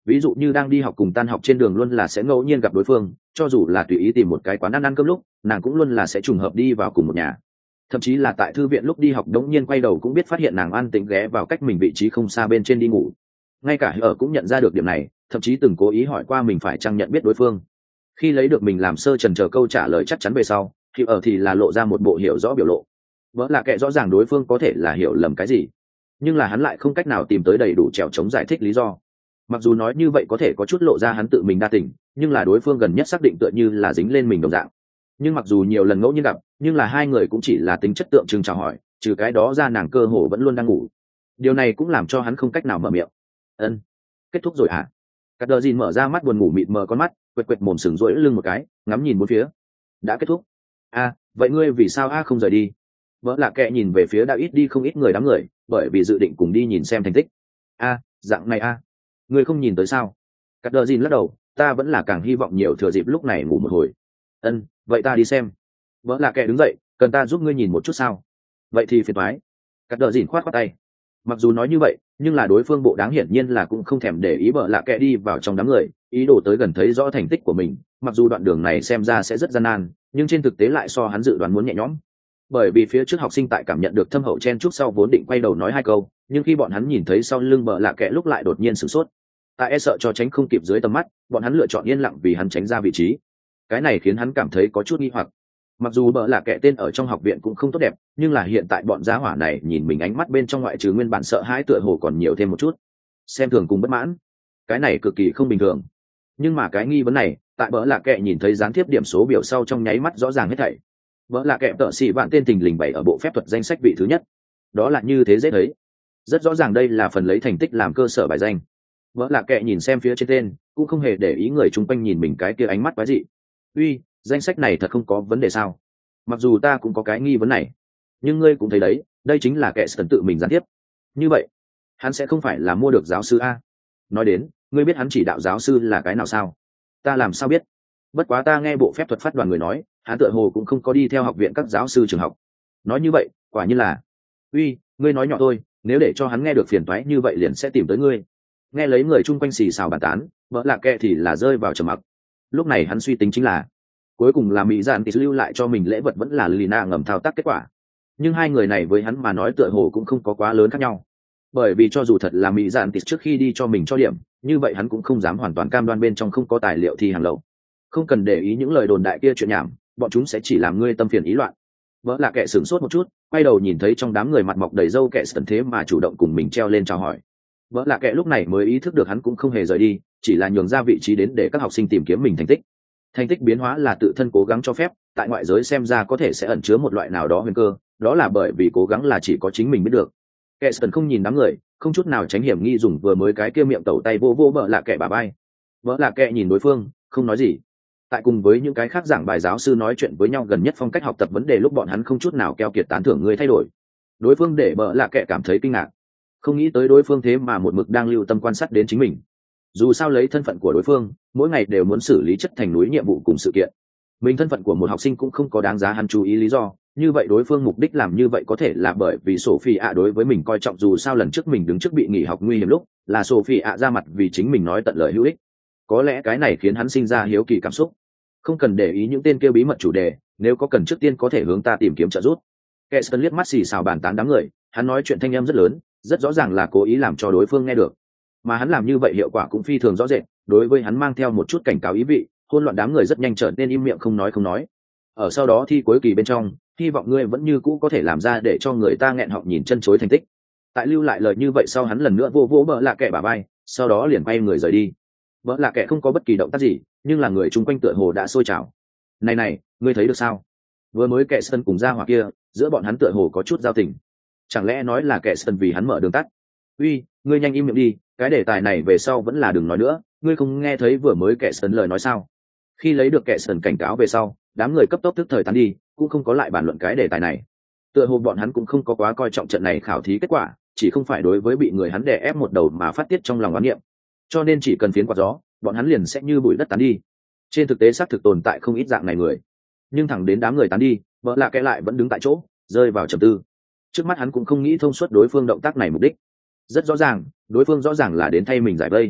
ví dụ như đang đi học cùng tan học trên đường luôn là sẽ ngẫu nhiên gặp đối phương, cho dù là tùy ý tìm một cái quán ăn ăn cơm lúc nàng cũng luôn là sẽ trùng hợp đi vào cùng một nhà. Thậm chí là tại thư viện lúc đi học đống nhiên quay đầu cũng biết phát hiện nàng an tĩnh ghé vào cách mình vị trí không xa bên trên đi ngủ. Ngay cả ở cũng nhận ra được điểm này, thậm chí từng cố ý hỏi qua mình phải chăng nhận biết đối phương. Khi lấy được mình làm sơ trần chờ câu trả lời chắc chắn về sau, thì ở thì là lộ ra một bộ hiểu rõ biểu lộ. Vỡ là kệ rõ ràng đối phương có thể là hiểu lầm cái gì, nhưng là hắn lại không cách nào tìm tới đầy đủ trèo chống giải thích lý do. Mặc dù nói như vậy có thể có chút lộ ra hắn tự mình đa tình, nhưng là đối phương gần nhất xác định tựa như là dính lên mình đồng dạng. Nhưng mặc dù nhiều lần ngẫu nhiên gặp, nhưng là hai người cũng chỉ là tính chất tượng trưng chào hỏi, trừ cái đó ra nàng cơ hồ vẫn luôn đang ngủ. Điều này cũng làm cho hắn không cách nào mở miệng. Ân, kết thúc rồi hả? Cắt đờ dìn mở ra mắt buồn ngủ mịt mờ con mắt, quệt quệt mồm sừng rỗi lưng một cái, ngắm nhìn bốn phía. Đã kết thúc. A, vậy ngươi vì sao a không rời đi? Vỡ lạ kệ nhìn về phía đã ít đi không ít người đám người, bởi vì dự định cùng đi nhìn xem thành tích. A, dạng này a, ngươi không nhìn tới sao? Cắt đờ dìn lắc đầu, ta vẫn là càng hy vọng nhiều thừa dịp lúc này ngủ một hồi. Ân, vậy ta đi xem. Vỡ lạ kệ đứng dậy, cần ta giúp ngươi nhìn một chút sao? Vậy thì phiền toái. Cắt đờ dìn khoát khoát tay. Mặc dù nói như vậy, nhưng là đối phương bộ đáng hiển nhiên là cũng không thèm để ý vợ lạ kệ đi vào trong đám người, ý đồ tới gần thấy rõ thành tích của mình. Mặc dù đoạn đường này xem ra sẽ rất gian nan, nhưng trên thực tế lại so hắn dự đoán muốn nhẹ nhõm. Bởi vì phía trước học sinh tại cảm nhận được thâm hậu chen chúc sau vốn định quay đầu nói hai câu, nhưng khi bọn hắn nhìn thấy sau lưng vợ lạ kệ lúc lại đột nhiên sửng sốt. Tại e sợ cho tránh không kịp dưới tầm mắt, bọn hắn lựa chọn yên lặng vì hắn tránh ra vị trí. Cái này khiến hắn cảm thấy có chút nghi hoặc. Mặc dù bợ lạ kệ tên ở trong học viện cũng không tốt đẹp, nhưng là hiện tại bọn giá hỏa này nhìn mình ánh mắt bên trong ngoại trừ nguyên bản sợ hãi tựa hồ còn nhiều thêm một chút xem thường cùng bất mãn. Cái này cực kỳ không bình thường. Nhưng mà cái nghi vấn này tại bợ lạ kệ nhìn thấy gián tiếp điểm số biểu sau trong nháy mắt rõ ràng hết thảy. Bợ lạ kệ tợ xị vạn tên tình lình bày ở bộ phép thuật danh sách vị thứ nhất, đó là như thế dễ thấy. Rất rõ ràng đây là phần lấy thành tích làm cơ sở bài danh. Bợ lạ kệ nhìn xem phía trên tên cũng không hề để ý người chung quanh nhìn mình cái kia ánh mắt quái dị. Uy, danh sách này thật không có vấn đề sao? Mặc dù ta cũng có cái nghi vấn này, nhưng ngươi cũng thấy đấy, đây chính là kẻ sần tự mình gián tiếp. Như vậy hắn sẽ không phải là mua được giáo sư a? Nói đến, ngươi biết hắn chỉ đạo giáo sư là cái nào sao? Ta làm sao biết? Bất quá ta nghe bộ phép thuật phát đoàn người nói, hắn tựa hồ cũng không có đi theo học viện các giáo sư trường học. Nói như vậy quả như là. Uy, ngươi nói nhỏ thôi, nếu để cho hắn nghe được phiền toái như vậy liền sẽ tìm tới ngươi. Nghe lấy người chung quanh xì xào bàn tán, vợ lạc kệ thì là rơi vào trầm mặc. Lúc này hắn suy tính chính là cuối cùng là mỹ dạn tịt lưu lại cho mình lễ vật vẫn là lina ngầm thao tác kết quả. Nhưng hai người này với hắn mà nói tựa hồ cũng không có quá lớn khác nhau, bởi vì cho dù thật là mỹ dạn tịt trước khi đi cho mình cho điểm, như vậy hắn cũng không dám hoàn toàn cam đoan bên trong không có tài liệu thi hàng lậu. Không cần để ý những lời đồn đại kia chuyện nhảm, bọn chúng sẽ chỉ làm ngươi tâm phiền ý loạn. Vợ là kệ sửng sốt một chút, quay đầu nhìn thấy trong đám người mặt mọc đầy râu kệ sần thế mà chủ động cùng mình treo lên chào hỏi. Vợ là kệ lúc này mới ý thức được hắn cũng không hề rời đi, chỉ là nhường ra vị trí đến để các học sinh tìm kiếm mình thành tích. Thành tích biến hóa là tự thân cố gắng cho phép, tại ngoại giới xem ra có thể sẽ ẩn chứa một loại nào đó huyền cơ, đó là bởi vì cố gắng là chỉ có chính mình biết được. Kệ sần không nhìn đám người, không chút nào tránh hiểm nghi dùng vừa mới cái kia miệng tẩu tay vô vô vợ là kệ bà bay. Vợ là kệ nhìn đối phương, không nói gì. Tại cùng với những cái khác giảng bài giáo sư nói chuyện với nhau gần nhất phong cách học tập vấn đề lúc bọn hắn không chút nào keo kiệt tán thưởng người thay đổi. Đối phương để vợ là kệ cảm thấy kinh ngạc, không nghĩ tới đối phương thế mà một mực đang lưu tâm quan sát đến chính mình. Dù sao lấy thân phận của đối phương, mỗi ngày đều muốn xử lý chất thành núi nhiệm vụ cùng sự kiện, mình thân phận của một học sinh cũng không có đáng giá hắn chú ý lý do. Như vậy đối phương mục đích làm như vậy có thể là bởi vì Sophie ạ đối với mình coi trọng, dù sao lần trước mình đứng trước bị nghỉ học nguy hiểm lúc là Sophie ạ ra mặt vì chính mình nói tận lời hữu ích. Có lẽ cái này khiến hắn sinh ra hiếu kỳ cảm xúc. Không cần để ý những tên kêu bí mật chủ đề, nếu có cần trước tiên có thể hướng ta tìm kiếm trợ giúp. Keston liếc mắt xì xào bàn tán đám người, hắn nói chuyện thanh âm rất lớn, rất rõ ràng là cố ý làm cho đối phương nghe được. Mà hắn làm như vậy hiệu quả cũng phi thường rõ rệt, đối với hắn mang theo một chút cảnh cáo ý vị, hỗn loạn đám người rất nhanh trở nên im miệng không nói không nói. Ở sau đó thi cuối kỳ bên trong, hy vọng ngươi vẫn như cũ có thể làm ra để cho người ta nghẹn họng nhìn chân chối thành tích. Tại lưu lại lời như vậy sau hắn lần nữa vô vô bợ lạ kệ bả vai, sau đó liền quay người rời đi. Bợ lạ kệ không có bất kỳ động tác gì, nhưng là người chung quanh tựa hồ đã sôi trào. Này này, ngươi thấy được sao? Vừa mới kệ sân cùng ra hỏa kia, giữa bọn hắn tựa hồ có chút giao tình. Chẳng lẽ nói là kệ sân vì hắn mở đường tắt? Uy, ngươi nhanh im miệng đi, cái đề tài này về sau vẫn là đừng nói nữa, ngươi không nghe thấy vừa mới kệ sân lời nói sao? Khi lấy được kệ sân cảnh cáo về sau, đám người cấp tốc tức thời tán đi, cũng không có lại bàn luận cái đề tài này. Tựa hồ bọn hắn cũng không có quá coi trọng trận này khảo thí kết quả, chỉ không phải đối với bị người hắn đè ép một đầu mà phát tiết trong lòng oán niệm. Cho nên chỉ cần phiến quạt gió, bọn hắn liền sẽ như bụi đất tán đi. Trên thực tế xác thực tồn tại không ít dạng này người, nhưng thẳng đến đám người tán đi, vợ lạ kệ lại vẫn đứng tại chỗ, rơi vào trầm tư. Trước mắt hắn cũng không nghĩ thông suốt đối phương động tác này mục đích. Rất rõ ràng, đối phương rõ ràng là đến thay mình giải vây.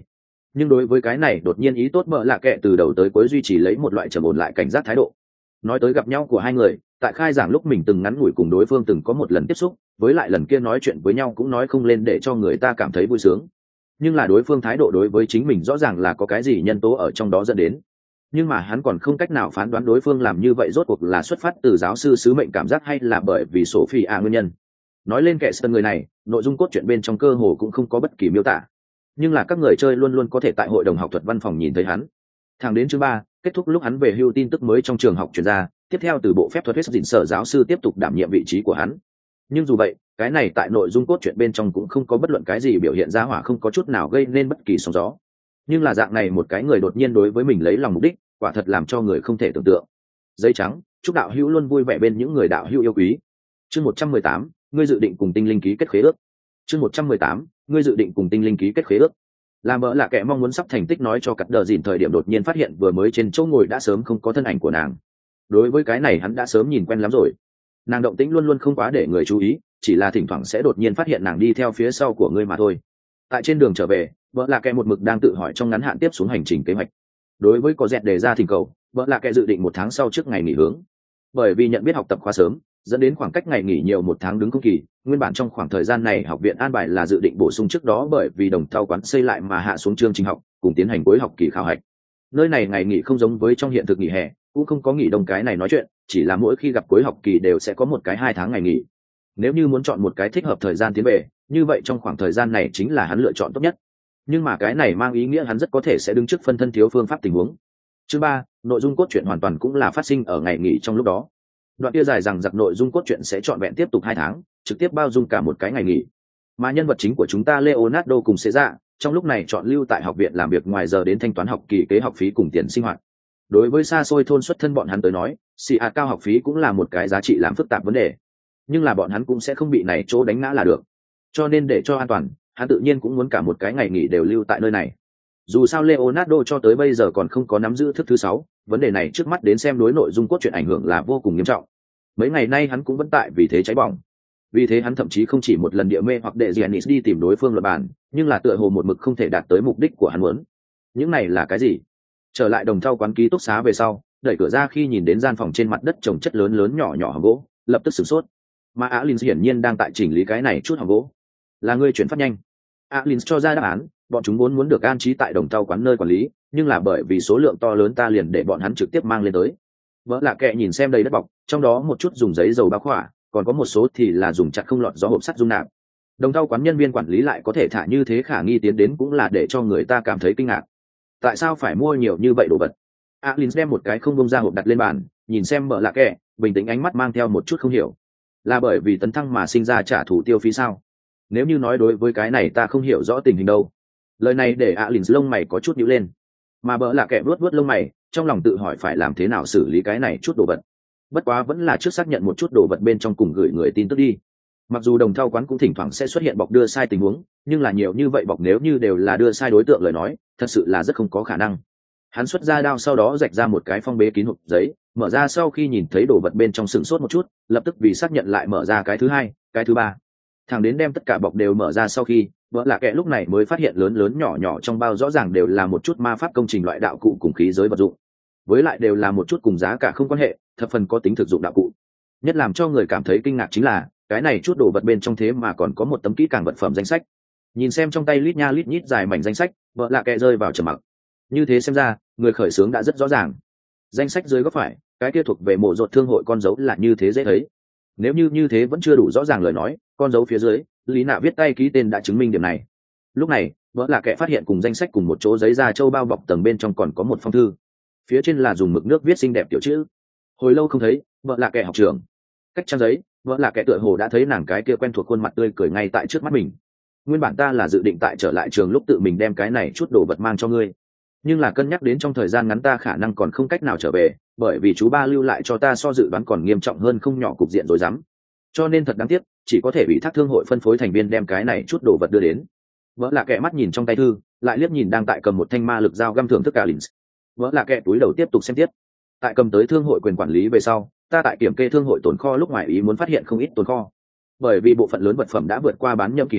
Nhưng đối với cái này đột nhiên ý tốt bợ lạ kệ từ đầu tới cuối duy trì lấy một loại trầm ổn lại cảnh giác thái độ. Nói tới gặp nhau của hai người, tại khai giảng lúc mình từng ngắn ngủi cùng đối phương từng có một lần tiếp xúc, với lại lần kia nói chuyện với nhau cũng nói không lên để cho người ta cảm thấy vui sướng. Nhưng là đối phương thái độ đối với chính mình rõ ràng là có cái gì nhân tố ở trong đó dẫn đến. Nhưng mà hắn còn không cách nào phán đoán đối phương làm như vậy rốt cuộc là xuất phát từ giáo sư sứ mệnh cảm giác hay là bởi vì Sophie à nguyên nhân. Nói lên kẻ sân người này, nội dung cốt truyện bên trong cơ hồ cũng không có bất kỳ miêu tả. Nhưng là các người chơi luôn luôn có thể tại hội đồng học thuật văn phòng nhìn thấy hắn. Thẳng đến chương ba, kết thúc lúc hắn về hưu tin tức mới trong trường học truyền ra, tiếp theo từ bộ phép thuật hết dịnh sở giáo sư tiếp tục đảm nhiệm vị trí của hắn. Nhưng dù vậy, cái này tại nội dung cốt truyện bên trong cũng không có bất luận cái gì biểu hiện ra hỏa không có chút nào gây nên bất kỳ sóng gió. Nhưng là dạng này một cái người đột nhiên đối với mình lấy lòng mục đích, quả thật làm cho người không thể tưởng tượng. Giấy trắng, chúc đạo hữu luôn vui vẻ bên những người đạo hữu yêu quý. Chương một trăm mười tám, ngươi dự định cùng tinh linh ký kết khế ước. Chương một trăm mười tám, ngươi dự định cùng tinh linh ký kết khế ước. Làm bỡ là kẻ mong muốn sắp thành tích nói cho cắt đờ dìn thời điểm đột nhiên phát hiện vừa mới trên chỗ ngồi đã sớm không có thân ảnh của nàng. Đối với cái này hắn đã sớm nhìn quen lắm rồi. Nàng động tĩnh luôn luôn không quá để người chú ý, chỉ là thỉnh thoảng sẽ đột nhiên phát hiện nàng đi theo phía sau của ngươi mà thôi. Tại trên đường trở về, bỡ là kẻ một mực đang tự hỏi trong ngắn hạn tiếp xuống hành trình kế hoạch. Đối với có dẹt đề ra thỉnh cầu, bỡ là kẻ dự định một tháng sau trước ngày nghỉ hướng. Bởi vì nhận biết học tập khóa sớm, dẫn đến khoảng cách ngày nghỉ nhiều một tháng đứng không kỳ. Nguyên bản trong khoảng thời gian này học viện an bài là dự định bổ sung trước đó bởi vì đồng thau quán xây lại mà hạ xuống chương trình học cùng tiến hành cuối học kỳ khảo hạch. Nơi này ngày nghỉ không giống với trong hiện thực nghỉ hè, cũng không có nghỉ đông cái này nói chuyện, chỉ là mỗi khi gặp cuối học kỳ đều sẽ có một cái hai tháng ngày nghỉ. Nếu như muốn chọn một cái thích hợp thời gian tiến về, như vậy trong khoảng thời gian này chính là hắn lựa chọn tốt nhất. Nhưng mà cái này mang ý nghĩa hắn rất có thể sẽ đứng trước phân thân thiếu phương pháp tình huống. Chương ba, nội dung cốt truyện hoàn toàn cũng là phát sinh ở ngày nghỉ trong lúc đó. Đoạn kia dài rằng giặc nội dung cốt truyện sẽ trọn vẹn tiếp tục hai tháng, trực tiếp bao dung cả một cái ngày nghỉ. Mà nhân vật chính của chúng ta Leonardo cùng sẽ dạ, trong lúc này chọn lưu tại học viện làm việc ngoài giờ đến thanh toán học kỳ kế học phí cùng tiền sinh hoạt. Đối với xa xôi thôn xuất thân bọn hắn tới nói, xì ạt cao học phí cũng là một cái giá trị làm phức tạp vấn đề. Nhưng là bọn hắn cũng sẽ không bị này chỗ đánh ngã là được. Cho nên để cho an toàn, hắn tự nhiên cũng muốn cả một cái ngày nghỉ đều lưu tại nơi này. Dù sao Leonardo cho tới bây giờ còn không có nắm giữ thức thứ sáu, vấn đề này trước mắt đến xem đối nội dung cốt truyện ảnh hưởng là vô cùng nghiêm trọng. Mấy ngày nay hắn cũng vẫn tại vì thế cháy bỏng. Vì thế hắn thậm chí không chỉ một lần địa mê hoặc để Giannis đi tìm đối phương luận bàn, nhưng là tựa hồ một mực không thể đạt tới mục đích của hắn muốn. Những này là cái gì? Trở lại đồng thau quán ký túc xá về sau, đẩy cửa ra khi nhìn đến gian phòng trên mặt đất trồng chất lớn lớn nhỏ nhỏ hòm gỗ, lập tức sửng sốt. Mà Alins hiển nhiên đang tại chỉnh lý cái này chút hòm gỗ. Là ngươi chuyển phát nhanh. Alins cho ra đáp án, bọn chúng muốn muốn được an trí tại đồng thau quán nơi quản lý, nhưng là bởi vì số lượng to lớn ta liền để bọn hắn trực tiếp mang lên tới. Vỡ lạ kệ nhìn xem đầy đất bọc, trong đó một chút dùng giấy dầu bao khỏa, còn có một số thì là dùng chặt không lọt gió hộp sắt dung nạp. Đồng thau quán nhân viên quản lý lại có thể thả như thế khả nghi tiến đến cũng là để cho người ta cảm thấy kinh ngạc. Tại sao phải mua nhiều như vậy đồ vật? Alins đem một cái không bông ra hộp đặt lên bàn, nhìn xem vỡ lạ kệ, bình tĩnh ánh mắt mang theo một chút không hiểu. Là bởi vì tấn thăng mà sinh ra trả thù tiêu phí sao? Nếu như nói đối với cái này ta không hiểu rõ tình hình đâu. Lời này để Alins lông mày có chút nhíu lên. Mà bỡ lạ kệ vuốt vuốt lông mày, trong lòng tự hỏi phải làm thế nào xử lý cái này chút đồ vật. Bất quá vẫn là trước xác nhận một chút đồ vật bên trong cùng gửi người tin tức đi. Mặc dù đồng thau quán cũng thỉnh thoảng sẽ xuất hiện bọc đưa sai tình huống, nhưng là nhiều như vậy bọc nếu như đều là đưa sai đối tượng lời nói, thật sự là rất không có khả năng. Hắn xuất ra đao sau đó rạch ra một cái phong bế kín hộp giấy, mở ra sau khi nhìn thấy đồ vật bên trong sửng sốt một chút, lập tức vì xác nhận lại mở ra cái thứ hai, cái thứ ba. Thằng đến đem tất cả bọc đều mở ra sau khi, vợ lạ kệ lúc này mới phát hiện lớn lớn nhỏ nhỏ trong bao rõ ràng đều là một chút ma pháp công trình loại đạo cụ cùng khí giới vật dụng, với lại đều là một chút cùng giá cả không quan hệ, thập phần có tính thực dụng đạo cụ. Nhất làm cho người cảm thấy kinh ngạc chính là cái này chút đồ vật bên trong thế mà còn có một tấm kỹ càng vật phẩm danh sách. Nhìn xem trong tay lít nha lít nhít dài mảnh danh sách, vợ lạ kệ rơi vào trầm mặc. Như thế xem ra người khởi xướng đã rất rõ ràng. Danh sách dưới góc phải, cái kia thuộc về mộ ruột thương hội con dấu là như thế dễ thấy. Nếu như như thế vẫn chưa đủ rõ ràng lời nói, con dấu phía dưới lý nạ viết tay ký tên đã chứng minh điểm này. Lúc này vợ là kẻ phát hiện cùng danh sách cùng một chỗ giấy da châu bao bọc tầng bên trong còn có một phong thư, phía trên là dùng mực nước viết xinh đẹp tiểu chữ. Hồi lâu không thấy, vợ là kẻ học trưởng. Cách trang giấy, vợ là kẻ tựa hồ đã thấy nàng cái kia quen thuộc khuôn mặt tươi cười ngay tại trước mắt mình. Nguyên bản ta là dự định tại trở lại trường lúc tự mình đem cái này chút đồ vật mang cho ngươi, nhưng là cân nhắc đến trong thời gian ngắn ta khả năng còn không cách nào trở về, bởi vì chú ba lưu lại cho ta so dự đoán còn nghiêm trọng hơn không nhỏ cục diện rồi dám, cho nên thật đáng tiếc, chỉ có thể bị thác thương hội phân phối thành viên đem cái này chút đồ vật đưa đến. Vợ là kẻ mắt nhìn trong tay thư, lại liếc nhìn đang tại cầm một thanh ma lực dao găm thưởng thức cả lìn. Vợ là kẻ túi đầu tiếp tục xem tiếp. Tại cầm tới thương hội quyền quản lý về sau, ta tại kiểm kê thương hội tồn kho lúc ngoài ý muốn phát hiện không ít tồn kho, bởi vì bộ phận lớn vật phẩm đã vượt qua bán nhậm kỳ hạn,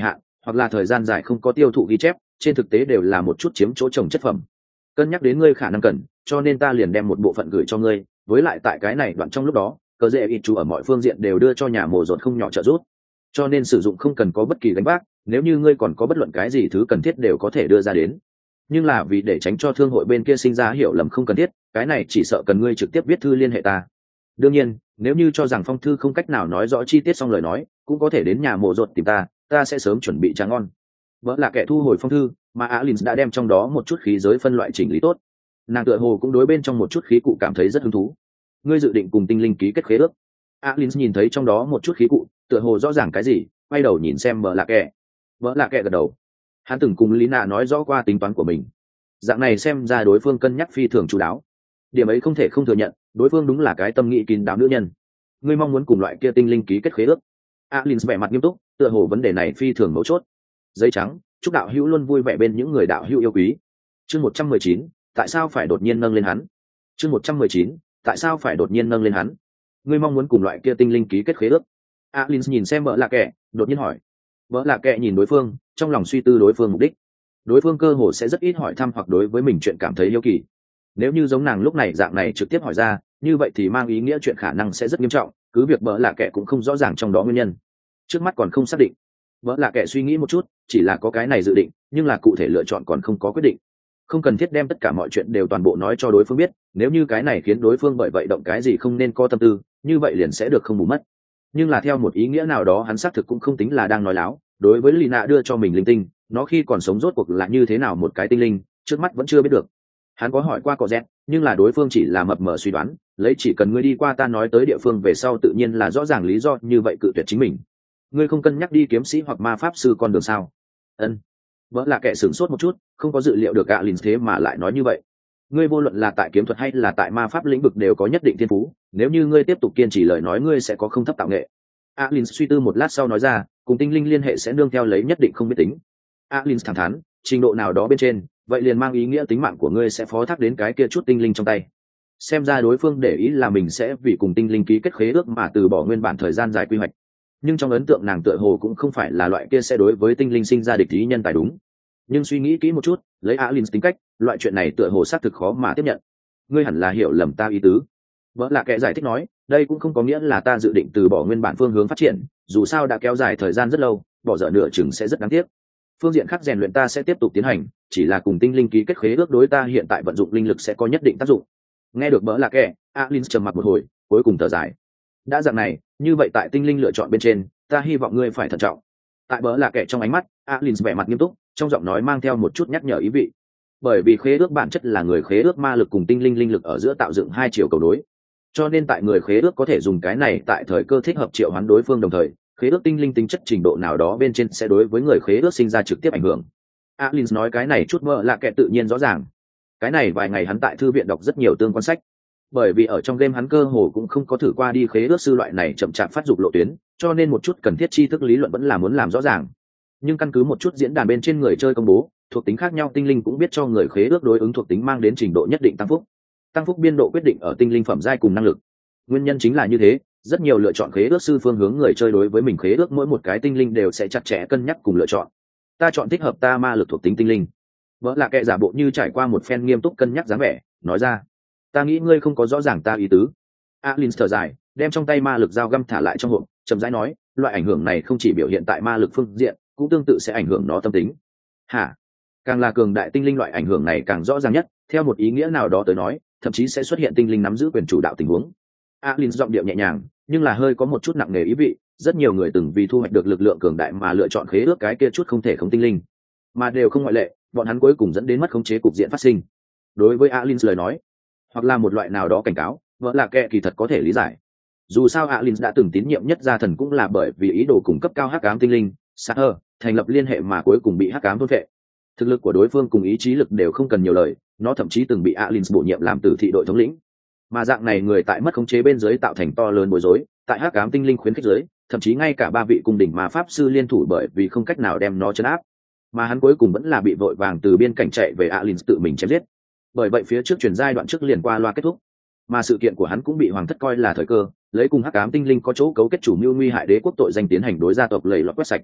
hoặc là thời gian dài không có tiêu thụ ghi chép, trên thực tế đều là một chút chiếm chỗ trồng chất phẩm. Cân nhắc đến ngươi khả năng cần, cho nên ta liền đem một bộ phận gửi cho ngươi, với lại tại cái này đoạn trong lúc đó, cờ dễ ít chú ở mọi phương diện đều đưa cho nhà mồ dột không nhỏ trợ giúp, cho nên sử dụng không cần có bất kỳ gánh vác, nếu như ngươi còn có bất luận cái gì thứ cần thiết đều có thể đưa ra đến. Nhưng là vì để tránh cho thương hội bên kia sinh ra hiểu lầm không cần thiết, cái này chỉ sợ cần ngươi trực tiếp viết thư liên hệ ta. Đương nhiên, nếu như cho rằng phong thư không cách nào nói rõ chi tiết xong lời nói, cũng có thể đến nhà mồ dột tìm ta, ta sẽ sớm chuẩn bị trà ngon. Vợ là kẻ thu hồi phong thư, mà Alin đã đem trong đó một chút khí giới phân loại chỉnh lý tốt. Nàng tựa hồ cũng đối bên trong một chút khí cụ cảm thấy rất hứng thú. Ngươi dự định cùng tinh linh ký kết khế ước? Alin nhìn thấy trong đó một chút khí cụ, tựa hồ rõ ràng cái gì, quay đầu nhìn xem vợ là kẻ. Vợ là kẻ gật đầu. Hắn từng cùng Lina nói rõ qua tính toán của mình. Dạng này xem ra đối phương cân nhắc phi thường chu đáo. Điểm ấy không thể không thừa nhận, đối phương đúng là cái tâm nghị kín đáo nữ nhân. Ngươi mong muốn cùng loại kia tinh linh ký kết khế ước? Alin vẻ mặt nghiêm túc, tựa hồ vấn đề này phi thường mấu chốt. Giấy trắng, chúc đạo hữu luôn vui vẻ bên những người đạo hữu yêu quý. Chương một trăm mười chín, tại sao phải đột nhiên nâng lên hắn? Chương một trăm mười chín, tại sao phải đột nhiên nâng lên hắn? Ngươi mong muốn cùng loại kia tinh linh ký kết khế ước? Alin nhìn xem vợ là kẻ, đột nhiên hỏi. Vợ là kẻ nhìn đối phương, trong lòng suy tư đối phương mục đích. Đối phương cơ hồ sẽ rất ít hỏi thăm hoặc đối với mình chuyện cảm thấy yêu kỳ. Nếu như giống nàng lúc này dạng này trực tiếp hỏi ra, như vậy thì mang ý nghĩa chuyện khả năng sẽ rất nghiêm trọng, cứ việc vợ là kẻ cũng không rõ ràng trong đó nguyên nhân. Trước mắt còn không xác định. Vợ là kẻ suy nghĩ một chút, chỉ là có cái này dự định, nhưng là cụ thể lựa chọn còn không có quyết định. Không cần thiết đem tất cả mọi chuyện đều toàn bộ nói cho đối phương biết, nếu như cái này khiến đối phương bởi vậy động cái gì không nên có tâm tư, như vậy liền sẽ được không bù mất. Nhưng là theo một ý nghĩa nào đó hắn xác thực cũng không tính là đang nói láo, đối với Lina đưa cho mình linh tinh, nó khi còn sống rốt cuộc là như thế nào một cái tinh linh, trước mắt vẫn chưa biết được. Hắn có hỏi qua cọ dẹt, nhưng là đối phương chỉ là mập mờ suy đoán, lấy chỉ cần ngươi đi qua ta nói tới địa phương về sau tự nhiên là rõ ràng lý do như vậy cự tuyệt chính mình. Ngươi không cân nhắc đi kiếm sĩ hoặc ma pháp sư con đường sao? Ân. Vợ là kẻ sửng sốt một chút, không có dự liệu được Alin thế mà lại nói như vậy. Ngươi vô luận là tại kiếm thuật hay là tại ma pháp lĩnh vực đều có nhất định thiên phú, nếu như ngươi tiếp tục kiên trì lời nói ngươi sẽ có không thấp tạo nghệ. Alin suy tư một lát sau nói ra, cùng tinh linh liên hệ sẽ nương theo lấy nhất định không biết tính. Alin thẳng thắn, trình độ nào đó bên trên, vậy liền mang ý nghĩa tính mạng của ngươi sẽ phó thác đến cái kia chút tinh linh trong tay. Xem ra đối phương để ý là mình sẽ vì cùng tinh linh ký kết khế ước mà từ bỏ nguyên bản thời gian dài quy hoạch. Nhưng trong ấn tượng nàng tựa hồ cũng không phải là loại kia sẽ đối với tinh linh sinh ra địch ý nhân tài đúng. Nhưng suy nghĩ kỹ một chút, lấy Alin tính cách, loại chuyện này tựa hồ xác thực khó mà tiếp nhận. Ngươi hẳn là hiểu lầm ta ý tứ. Vợ là kẻ giải thích nói, đây cũng không có nghĩa là ta dự định từ bỏ nguyên bản phương hướng phát triển, dù sao đã kéo dài thời gian rất lâu, bỏ dở nửa chừng sẽ rất đáng tiếc. Phương diện khác rèn luyện ta sẽ tiếp tục tiến hành, chỉ là cùng tinh linh ký kết khế ước đối ta hiện tại vận dụng linh lực sẽ có nhất định tác dụng. Nghe được vợ là kẻ, Alin trầm mặc một hồi, cuối cùng thở dài. Đã dạng này, như vậy tại tinh linh lựa chọn bên trên, ta hy vọng ngươi phải thận trọng. Tại vợ là kẻ trong ánh mắt, Alin vẻ mặt nghiêm túc, trong giọng nói mang theo một chút nhắc nhở ý vị. Bởi vì khế ước bản chất là người khế ước ma lực cùng tinh linh linh lực ở giữa tạo dựng hai chiều cầu đối, cho nên tại người khế ước có thể dùng cái này tại thời cơ thích hợp triệu hoán đối phương, đồng thời khế ước tinh linh tính chất trình độ nào đó bên trên sẽ đối với người khế ước sinh ra trực tiếp ảnh hưởng. Alin nói cái này chút vợ là kẻ tự nhiên rõ ràng. Cái này vài ngày hắn tại thư viện đọc rất nhiều tương quan sách, bởi vì ở trong game hắn cơ hồ cũng không có thử qua đi khế ước sư loại này chậm chạp phát dục lộ tuyến, cho nên một chút cần thiết tri thức lý luận vẫn là muốn làm rõ ràng. Nhưng căn cứ một chút diễn đàn bên trên người chơi công bố, thuộc tính khác nhau tinh linh cũng biết cho người khế ước đối ứng thuộc tính mang đến trình độ nhất định tăng phúc. Tăng phúc biên độ quyết định ở tinh linh phẩm giai cùng năng lực. Nguyên nhân chính là như thế, rất nhiều lựa chọn khế ước sư phương hướng người chơi đối với mình khế ước mỗi một cái tinh linh đều sẽ chặt chẽ cân nhắc cùng lựa chọn. Ta chọn thích hợp ta ma lực thuộc tính tinh linh. Vợ là kẻ giả bộ như trải qua một phen nghiêm túc cân nhắc dáng vẻ, nói ra. Ta nghĩ ngươi không có rõ ràng ta ý tứ. Alin thở dài, đem trong tay ma lực dao găm thả lại trong hộp, chậm rãi nói, loại ảnh hưởng này không chỉ biểu hiện tại ma lực phương diện, cũng tương tự sẽ ảnh hưởng nó tâm tính. Hả? Càng là cường đại tinh linh loại ảnh hưởng này càng rõ ràng nhất, theo một ý nghĩa nào đó tới nói, thậm chí sẽ xuất hiện tinh linh nắm giữ quyền chủ đạo tình huống. Alin giọng điệu nhẹ nhàng, nhưng là hơi có một chút nặng nề ý vị, rất nhiều người từng vì thu hoạch được lực lượng cường đại mà lựa chọn khế ước cái kia chút không thể không tinh linh, mà đều không ngoại lệ, bọn hắn cuối cùng dẫn đến mất khống chế cục diện phát sinh. Đối với Alin lời nói, hoặc là một loại nào đó cảnh cáo, vợ là kẻ kỳ thật có thể lý giải. Dù sao Alin đã từng tín nhiệm nhất gia thần cũng là bởi vì ý đồ cung cấp cao hắc ám tinh linh, Saher, thành lập liên hệ mà cuối cùng bị hắc ám thôn phệ. Thực lực của đối phương cùng ý chí lực đều không cần nhiều lời, nó thậm chí từng bị Alin bổ nhiệm làm tử thị đội thống lĩnh. Mà dạng này người tại mất khống chế bên dưới tạo thành to lớn bối rối, tại hắc ám tinh linh khuyến khích dưới, thậm chí ngay cả ba vị cung đỉnh ma pháp sư liên thủ bởi vì không cách nào đem nó trấn áp, mà hắn cuối cùng vẫn là bị vội vàng từ biên cảnh chạy về Alin tự mình chém giết. Bởi vậy phía trước truyền giai đoạn trước liền qua loa kết thúc, mà sự kiện của hắn cũng bị hoàng thất coi là thời cơ, lấy cùng hắc ám tinh linh có chỗ cấu kết chủ mưu nguy hại đế quốc tội danh tiến hành đối gia tộc lầy lọt quét sạch.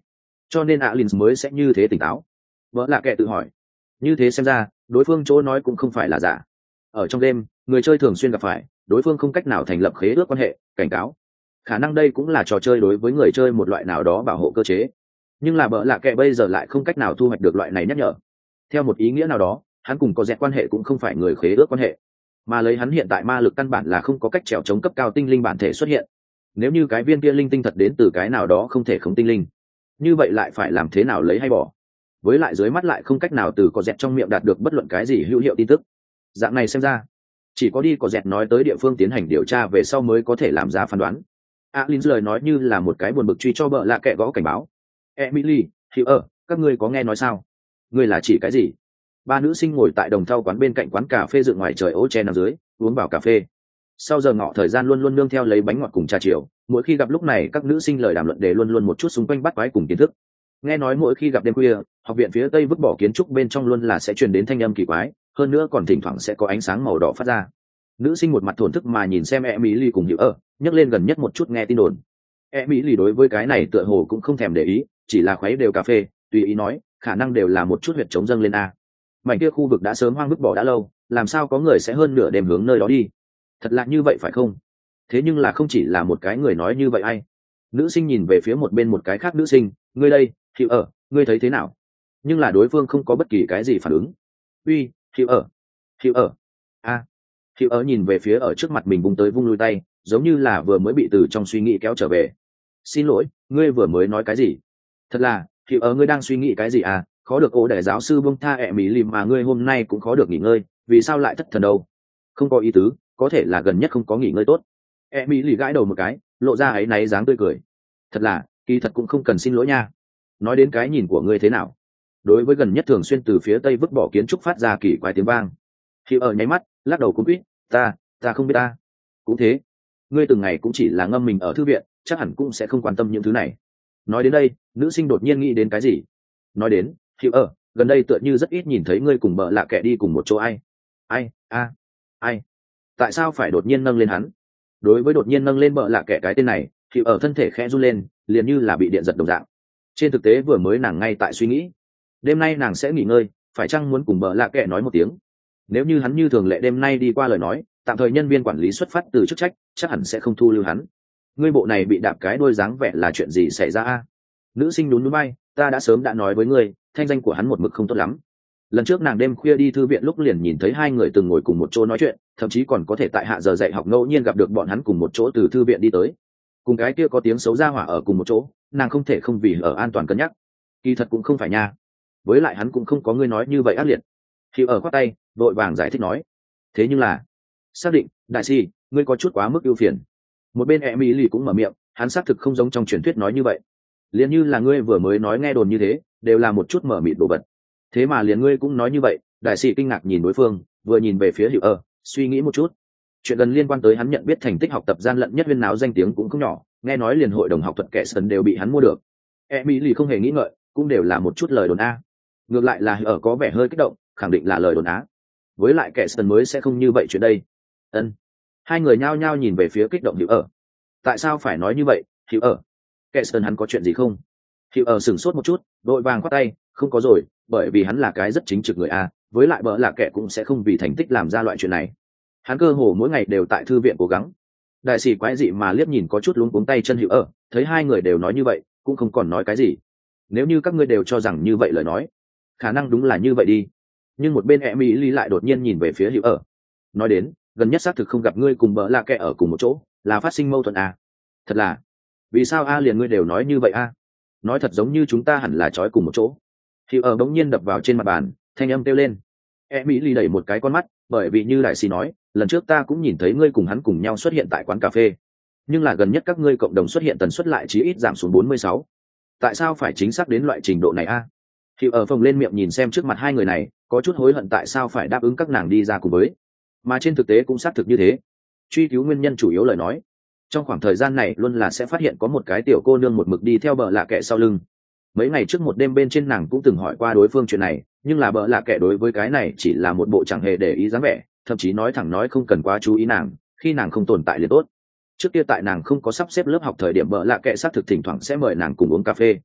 cho nên alin mới sẽ như thế tỉnh táo. Vợ lạ kệ tự hỏi, như thế xem ra đối phương chỗ nói cũng không phải là giả. Ở trong đêm người chơi thường xuyên gặp phải đối phương không cách nào thành lập khế ước quan hệ, cảnh cáo khả năng đây cũng là trò chơi đối với người chơi một loại nào đó bảo hộ cơ chế. Nhưng là bợ lạ kệ bây giờ lại không cách nào thu hoạch được loại này nhắc nhở. Theo một ý nghĩa nào đó, hắn cùng có dẹt quan hệ cũng không phải người khế ước quan hệ, mà lấy hắn hiện tại ma lực căn bản là không có cách trèo chống cấp cao tinh linh bản thể xuất hiện. Nếu như cái viên kia linh tinh thật đến từ cái nào đó không thể không tinh linh, như vậy lại phải làm thế nào lấy hay bỏ? Với lại dưới mắt lại không cách nào từ có dẹt trong miệng đạt được bất luận cái gì hữu hiệu tin tức. Dạng này xem ra chỉ có đi có dẹt nói tới địa phương tiến hành điều tra về sau mới có thể làm ra phán đoán. Alin lời nói như là một cái buồn bực truy cho bợ lạ kệ gõ cảnh báo. Emily, hiểu ở, các ngươi có nghe nói sao? Ngươi là chỉ cái gì? Ba nữ sinh ngồi tại đồng thau quán bên cạnh quán cà phê dựng ngoài trời ô che nằm dưới, uống vào cà phê. Sau giờ ngọ thời gian luôn luôn nương theo lấy bánh ngọt cùng trà chiều, mỗi khi gặp lúc này các nữ sinh lời đàm luận đề luôn luôn một chút xung quanh bắt quái cùng kiến thức. Nghe nói mỗi khi gặp đêm khuya, học viện phía tây vứt bỏ kiến trúc bên trong luôn là sẽ truyền đến thanh âm kỳ quái, hơn nữa còn thỉnh thoảng sẽ có ánh sáng màu đỏ phát ra. Nữ sinh một mặt thổn thức mà nhìn xem Emily cùng hiểu ở, nhấc lên gần nhất một chút nghe tin đồn. Emily đối với cái này tựa hồ cũng không thèm để ý, chỉ là khuấy đều cà phê, tùy ý nói, khả năng đều là một chút huyệt trống dâng lên a. Mảnh kia khu vực đã sớm hoang vứt bỏ đã lâu, làm sao có người sẽ hơn nửa đêm hướng nơi đó đi? Thật lạ như vậy phải không? Thế nhưng là không chỉ là một cái người nói như vậy ai? Nữ sinh nhìn về phía một bên một cái khác nữ sinh, ngươi đây, hiểu ở, ngươi thấy thế nào? Nhưng là đối phương không có bất kỳ cái gì phản ứng. Uy, hiểu ở, hiểu ở, a. Hiểu ở nhìn về phía ở trước mặt mình vung tới vung lui tay, giống như là vừa mới bị từ trong suy nghĩ kéo trở về. Xin lỗi, ngươi vừa mới nói cái gì? Thật là, hiểu ở ngươi đang suy nghĩ cái gì à? Khó được ổ để giáo sư bông tha ẹ mỹ lìm mà ngươi hôm nay cũng khó được nghỉ ngơi, vì sao lại thất thần đâu? Không có ý tứ, có thể là gần nhất không có nghỉ ngơi tốt. Ẹ mỹ lì gãi đầu một cái, lộ ra áy náy dáng tươi cười. Thật là, kỳ thật cũng không cần xin lỗi nha. Nói đến cái nhìn của ngươi thế nào? Đối với gần nhất thường xuyên từ phía tây vứt bỏ kiến trúc phát ra kỳ quái tiếng vang. Hiểu ở nháy mắt, lắc đầu cũng quýt, ta, ta không biết ta. Cũng thế, ngươi từng ngày cũng chỉ là ngâm mình ở thư viện, chắc hẳn cũng sẽ không quan tâm những thứ này. Nói đến đây, nữ sinh đột nhiên nghĩ đến cái gì. Nói đến, hiểu ở, gần đây tựa như rất ít nhìn thấy ngươi cùng bợ lạ kệ đi cùng một chỗ ai. Ai, a, ai. Tại sao phải đột nhiên nâng lên hắn? Đối với đột nhiên nâng lên bợ lạ kệ cái tên này, hiểu ở thân thể khẽ run lên, liền như là bị điện giật đồng dạng. Trên thực tế vừa mới nàng ngay tại suy nghĩ, đêm nay nàng sẽ nghỉ ngơi, phải chăng muốn cùng bợ lạ kệ nói một tiếng. Nếu như hắn như thường lệ đêm nay đi qua lời nói, tạm thời nhân viên quản lý xuất phát từ chức trách, chắc hẳn sẽ không thu lưu hắn. Ngươi bộ này bị đạp cái đôi dáng vẻ là chuyện gì xảy ra a? Nữ sinh nhún nhún vai, ta đã sớm đã nói với ngươi, thanh danh của hắn một mực không tốt lắm. Lần trước nàng đêm khuya đi thư viện lúc liền nhìn thấy hai người từng ngồi cùng một chỗ nói chuyện, thậm chí còn có thể tại hạ giờ dạy học ngẫu nhiên gặp được bọn hắn cùng một chỗ từ thư viện đi tới. Cùng cái kia có tiếng xấu ra hỏa ở cùng một chỗ, nàng không thể không vì ở an toàn cân nhắc. Kỳ thật cũng không phải nha. Với lại hắn cũng không có ngươi nói như vậy ác liệt. Khi ở khoát tay, vội vàng giải thích nói. Thế nhưng là, xác định, đại si, ngươi có chút quá mức ưu phiền. Một bên Emily cũng mở miệng, hắn xác thực không giống trong truyền thuyết nói như vậy. Liền như là ngươi vừa mới nói nghe đồn như thế, đều là một chút mở mịt đồ vật. Thế mà liền ngươi cũng nói như vậy, đại sĩ kinh ngạc nhìn đối phương, vừa nhìn về phía Hiểu ở, suy nghĩ một chút. Chuyện gần liên quan tới hắn nhận biết thành tích học tập gian lận nhất huyên náo danh tiếng cũng không nhỏ, nghe nói liền hội đồng học thuật kẻ sần đều bị hắn mua được. Emily không hề nghĩ ngợi, cũng đều là một chút lời đồn a. Ngược lại là Hiểu ở có vẻ hơi kích động, khẳng định là lời đồn á. Với lại kẻ sần mới sẽ không như vậy chuyện đây. Ân. Hai người nhao nhao nhìn về phía kích động Hiểu ở. Tại sao phải nói như vậy, Hiểu ở? Kẻ sần hắn có chuyện gì không? Hiểu ở sửng sốt một chút, đội vàng khoát tay, không có rồi, bởi vì hắn là cái rất chính trực người a, với lại bợ là kẻ cũng sẽ không vì thành tích làm ra loại chuyện này. Hắn cơ hồ mỗi ngày đều tại thư viện cố gắng. Đại sĩ quái dị mà liếc nhìn có chút luống cuống tay chân Hiểu ở, thấy hai người đều nói như vậy, cũng không còn nói cái gì. Nếu như các ngươi đều cho rằng như vậy lời nói, khả năng đúng là như vậy đi. Nhưng một bên Emily lại đột nhiên nhìn về phía Hiểu ở, nói đến, gần nhất xác thực không gặp ngươi cùng bợ là kẻ ở cùng một chỗ, là phát sinh mâu thuẫn à? Thật là, vì sao a liền ngươi đều nói như vậy a? Nói thật giống như chúng ta hẳn là trói cùng một chỗ. Hiểu ở bỗng nhiên đập vào trên mặt bàn, thanh âm kêu lên. Emily đẩy một cái con mắt, bởi vì như đại sĩ nói, lần trước ta cũng nhìn thấy ngươi cùng hắn cùng nhau xuất hiện tại quán cà phê, nhưng là gần nhất các ngươi cộng đồng xuất hiện tần suất lại chí ít giảm xuống bốn mươi sáu. Tại sao phải chính xác đến loại trình độ này a? Hiểu ở phồng lên miệng nhìn xem trước mặt hai người này, có chút hối hận tại sao phải đáp ứng các nàng đi ra cùng với. Mà trên thực tế cũng xác thực như thế. Truy cứu nguyên nhân chủ yếu lời nói, trong khoảng thời gian này luôn là sẽ phát hiện có một cái tiểu cô nương một mực đi theo bợ lạ kệ sau lưng. Mấy ngày trước một đêm bên trên nàng cũng từng hỏi qua đối phương chuyện này, nhưng là bợ lạ kệ đối với cái này chỉ là một bộ chẳng hề để ý dáng vẻ, thậm chí nói thẳng nói không cần quá chú ý nàng, khi nàng không tồn tại liền tốt. Trước kia tại nàng không có sắp xếp lớp học thời điểm bợ lạ kệ xác thực thỉnh thoảng sẽ mời nàng cùng uống cà phê.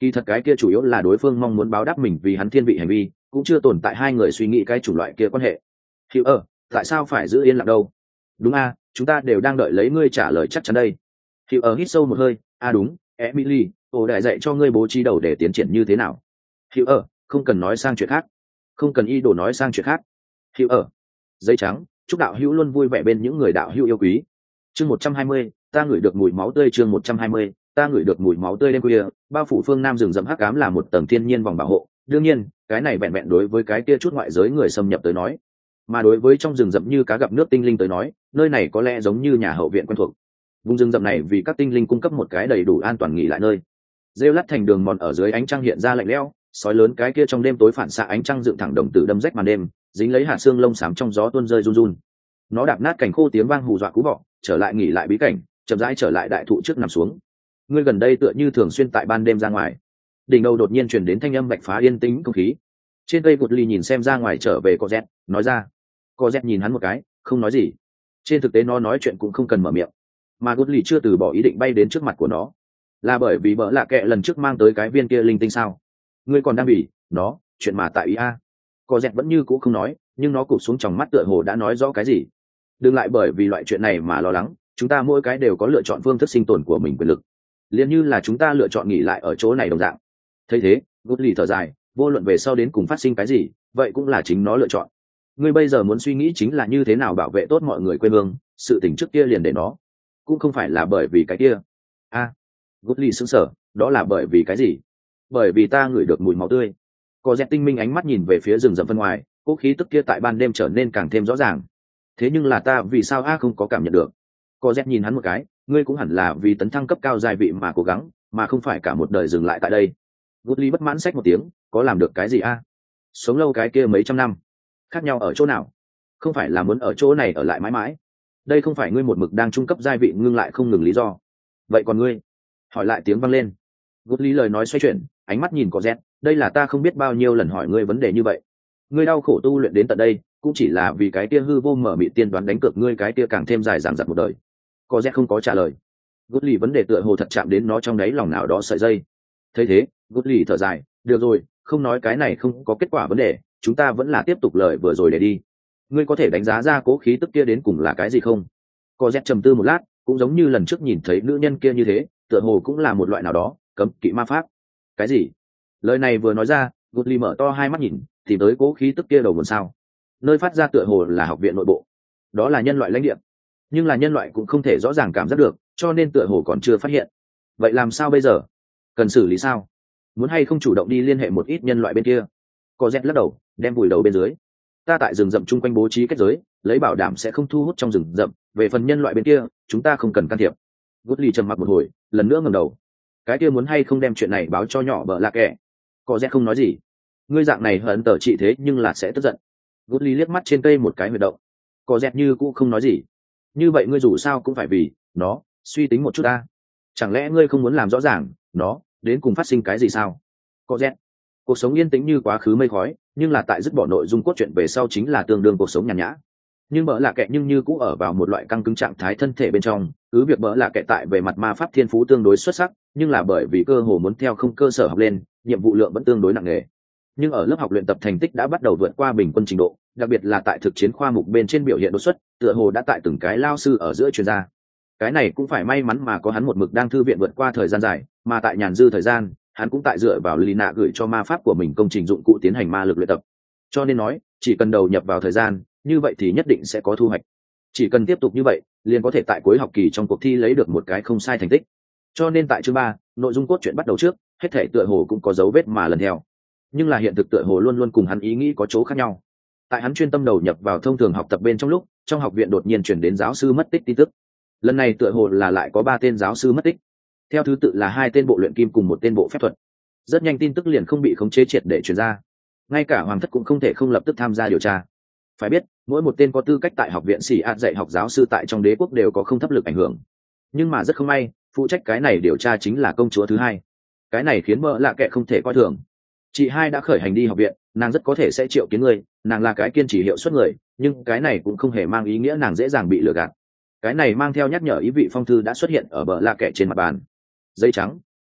Kỳ thật cái kia chủ yếu là đối phương mong muốn báo đáp mình vì hắn thiên vị hành vi, cũng chưa tồn tại hai người suy nghĩ cái chủng loại kia quan hệ. Hiệu ở, tại sao phải giữ yên lặng đâu? Đúng a, chúng ta đều đang đợi lấy ngươi trả lời chắc chắn đây. Hiệu ở hít sâu một hơi, a à đúng, Emily, ổ đại dạy cho ngươi bố trí đầu để tiến triển như thế nào. Hiệu ở, không cần nói sang chuyện khác, không cần y đồ nói sang chuyện khác. Hiệu ở, giấy trắng, chúc đạo hữu luôn vui vẻ bên những người đạo hữu yêu quý. Chương một trăm hai mươi, ta ngửi được mùi máu tươi. Chương một trăm hai mươi, ta ngửi được mùi máu tươi. Đêm khuya, bao phủ phương nam rừng rậm hắc ám là một tầng thiên nhiên vòng bảo hộ. Đương nhiên, cái này vẹn vẹn đối với cái kia chút ngoại giới người xâm nhập tới nói, mà đối với trong rừng rậm như cá gặp nước tinh linh tới nói, nơi này có lẽ giống như nhà hậu viện quen thuộc. Vùng rừng rậm này vì các tinh linh cung cấp một cái đầy đủ an toàn nghỉ lại nơi. Rêu lắt thành đường mòn ở dưới ánh trăng hiện ra lạnh lẽo, sói lớn cái kia trong đêm tối phản xạ ánh trăng dựng thẳng đồng tử đâm rách màn đêm, dính lấy hạt xương lông xám trong gió tuôn rơi run run. Nó đạp nát cảnh khô tiếng vang hù dọa cú bọ, trở lại nghỉ lại bí cảnh, chậm rãi trở lại đại thụ trước nằm xuống. Ngươi gần đây tựa như thường xuyên tại ban đêm ra ngoài. Đỉnh đầu đột nhiên truyền đến thanh âm bạch phá yên tĩnh không khí. Trên cây cột ly nhìn xem ra ngoài trở về có dẹt, nói ra. Có dẹt nhìn hắn một cái, không nói gì. Trên thực tế nó nói chuyện cũng không cần mở miệng, mà cột ly chưa từ bỏ ý định bay đến trước mặt của nó. Là bởi vì bỡ lạ kệ lần trước mang tới cái viên kia linh tinh sao? Ngươi còn đang bị nó chuyện mà tại ý a. Có dẹt vẫn như cũ không nói, nhưng nó cụp xuống tròng mắt tựa hồ đã nói rõ cái gì. Đừng lại bởi vì loại chuyện này mà lo lắng, chúng ta mỗi cái đều có lựa chọn phương thức sinh tồn của mình quyền lực, liền như là chúng ta lựa chọn nghỉ lại ở chỗ này đồng dạng. Thấy thế, gút lì thở dài, vô luận về sau đến cùng phát sinh cái gì, vậy cũng là chính nó lựa chọn. Ngươi bây giờ muốn suy nghĩ chính là như thế nào bảo vệ tốt mọi người quê hương, sự tình trước kia liền để nó, cũng không phải là bởi vì cái kia. A, à, gút lì sững sờ, đó là bởi vì cái gì? Bởi vì ta ngửi được mùi máu tươi. Có dẹt tinh minh ánh mắt nhìn về phía rừng rậm bên ngoài, cố khí tức kia tại ban đêm trở nên càng thêm rõ ràng. Thế nhưng là ta vì sao a không có cảm nhận được? Có dẹt nhìn hắn một cái, ngươi cũng hẳn là vì tấn thăng cấp cao giai vị mà cố gắng, mà không phải cả một đời dừng lại tại đây. Gút ly bất mãn xách một tiếng, có làm được cái gì a? Sống lâu cái kia mấy trăm năm, khác nhau ở chỗ nào? Không phải là muốn ở chỗ này ở lại mãi mãi. Đây không phải ngươi một mực đang trung cấp giai vị ngưng lại không ngừng lý do. Vậy còn ngươi? Hỏi lại tiếng vang lên. Gút ly lời nói xoay chuyển, ánh mắt nhìn có dẹt, đây là ta không biết bao nhiêu lần hỏi ngươi vấn đề như vậy. Ngươi đau khổ tu luyện đến tận đây, cũng chỉ là vì cái kia hư vô mở mị tiên đoán đánh cược ngươi cái kia càng thêm dài dằng dặc một đời. Có dẹt không có trả lời. Gút lì vấn đề tựa hồ thật chạm đến nó trong đáy lòng nào đó sợi dây. Thấy thế, Gút lì thở dài, được rồi, không nói cái này không có kết quả vấn đề, chúng ta vẫn là tiếp tục lời vừa rồi để đi. Ngươi có thể đánh giá ra cố khí tức kia đến cùng là cái gì không? Có dẹt trầm tư một lát, cũng giống như lần trước nhìn thấy nữ nhân kia như thế, tựa hồ cũng là một loại nào đó cấm kỵ ma pháp. Cái gì? Lời này vừa nói ra, Gút lì mở to hai mắt nhìn, thì tới cố khí tức kia đầu nguồn sao? Nơi phát ra tựa hồ là học viện nội bộ, đó là nhân loại lãnh địa, nhưng là nhân loại cũng không thể rõ ràng cảm giác được, cho nên tựa hồ còn chưa phát hiện. Vậy làm sao bây giờ? Cần xử lý sao? Muốn hay không chủ động đi liên hệ một ít nhân loại bên kia? Có dẹt lắc đầu, đem vùi đầu bên dưới. Ta tại rừng rậm chung quanh bố trí kết giới, lấy bảo đảm sẽ không thu hút trong rừng rậm. Về phần nhân loại bên kia, chúng ta không cần can thiệp. Gút lì trầm mặc một hồi, lần nữa ngẩng đầu. Cái kia muốn hay không đem chuyện này báo cho nhỏ bợ lạ kẻ? Có dẹt không nói gì. Ngươi dạng này hận tờ trị thế nhưng là sẽ tức giận. Gút lì liếc mắt trên cây một cái huy động. Có dẹt như cũ không nói gì. Như vậy ngươi dù sao cũng phải vì nó suy tính một chút ta. Chẳng lẽ ngươi không muốn làm rõ ràng nó đến cùng phát sinh cái gì sao? Có dẹt, cuộc sống yên tĩnh như quá khứ mây khói, nhưng là tại dứt bỏ nội dung cốt truyện về sau chính là tương đương cuộc sống nhàn nhã. Nhưng bỡ lạ kệ nhưng như cũ ở vào một loại căng cứng trạng thái thân thể bên trong, cứ việc bỡ lạ kệ tại về mặt ma pháp thiên phú tương đối xuất sắc, nhưng là bởi vì cơ hồ muốn theo không cơ sở học lên, nhiệm vụ lượng vẫn tương đối nặng nề. Nhưng ở lớp học luyện tập thành tích đã bắt đầu vượt qua bình quân trình độ, đặc biệt là tại thực chiến khoa mục bên trên biểu hiện đột xuất, tựa hồ đã tại từng cái lao sư ở giữa chuyên gia. Cái này cũng phải may mắn mà có hắn một mực đang thư viện vượt qua thời gian dài, mà tại nhàn dư thời gian, hắn cũng tại dựa vào Lina gửi cho ma pháp của mình công trình dụng cụ tiến hành ma lực luyện tập. Cho nên nói, chỉ cần đầu nhập vào thời gian, như vậy thì nhất định sẽ có thu hoạch. Chỉ cần tiếp tục như vậy, liền có thể tại cuối học kỳ trong cuộc thi lấy được một cái không sai thành tích. Cho nên tại chương ba, nội dung cốt truyện bắt đầu trước, hết thể tựa hồ cũng có dấu vết mà lần theo. Nhưng là hiện thực tựa hồ luôn luôn cùng hắn ý nghĩ có chỗ khác nhau. Tại hắn chuyên tâm đầu nhập vào thông thường học tập bên trong lúc, trong học viện đột nhiên chuyển đến giáo sư mất tích tin tức. Lần này tựa hồ là lại có ba tên giáo sư mất tích, theo thứ tự là hai tên bộ luyện kim cùng một tên bộ phép thuật. Rất nhanh tin tức liền không bị khống chế triệt để truyền ra, ngay cả hoàng thất cũng không thể không lập tức tham gia điều tra. Phải biết, mỗi một tên có tư cách tại học viện sĩ ạt dạy học giáo sư tại trong đế quốc đều có không thấp lực ảnh hưởng. Nhưng mà rất không may, phụ trách cái này điều tra chính là công chúa thứ hai. Cái này khiến mợ lạ kệ không thể coi thường. Chị hai đã khởi hành đi học viện, nàng rất có thể sẽ triệu kiến người, nàng là cái kiên trì hiệu suất người, nhưng cái này cũng không hề mang ý nghĩa nàng dễ dàng bị lừa gạt. Cái này mang theo nhắc nhở ý vị phong thư đã xuất hiện ở bờ lạ kệ trên mặt bàn. Giấy trắng,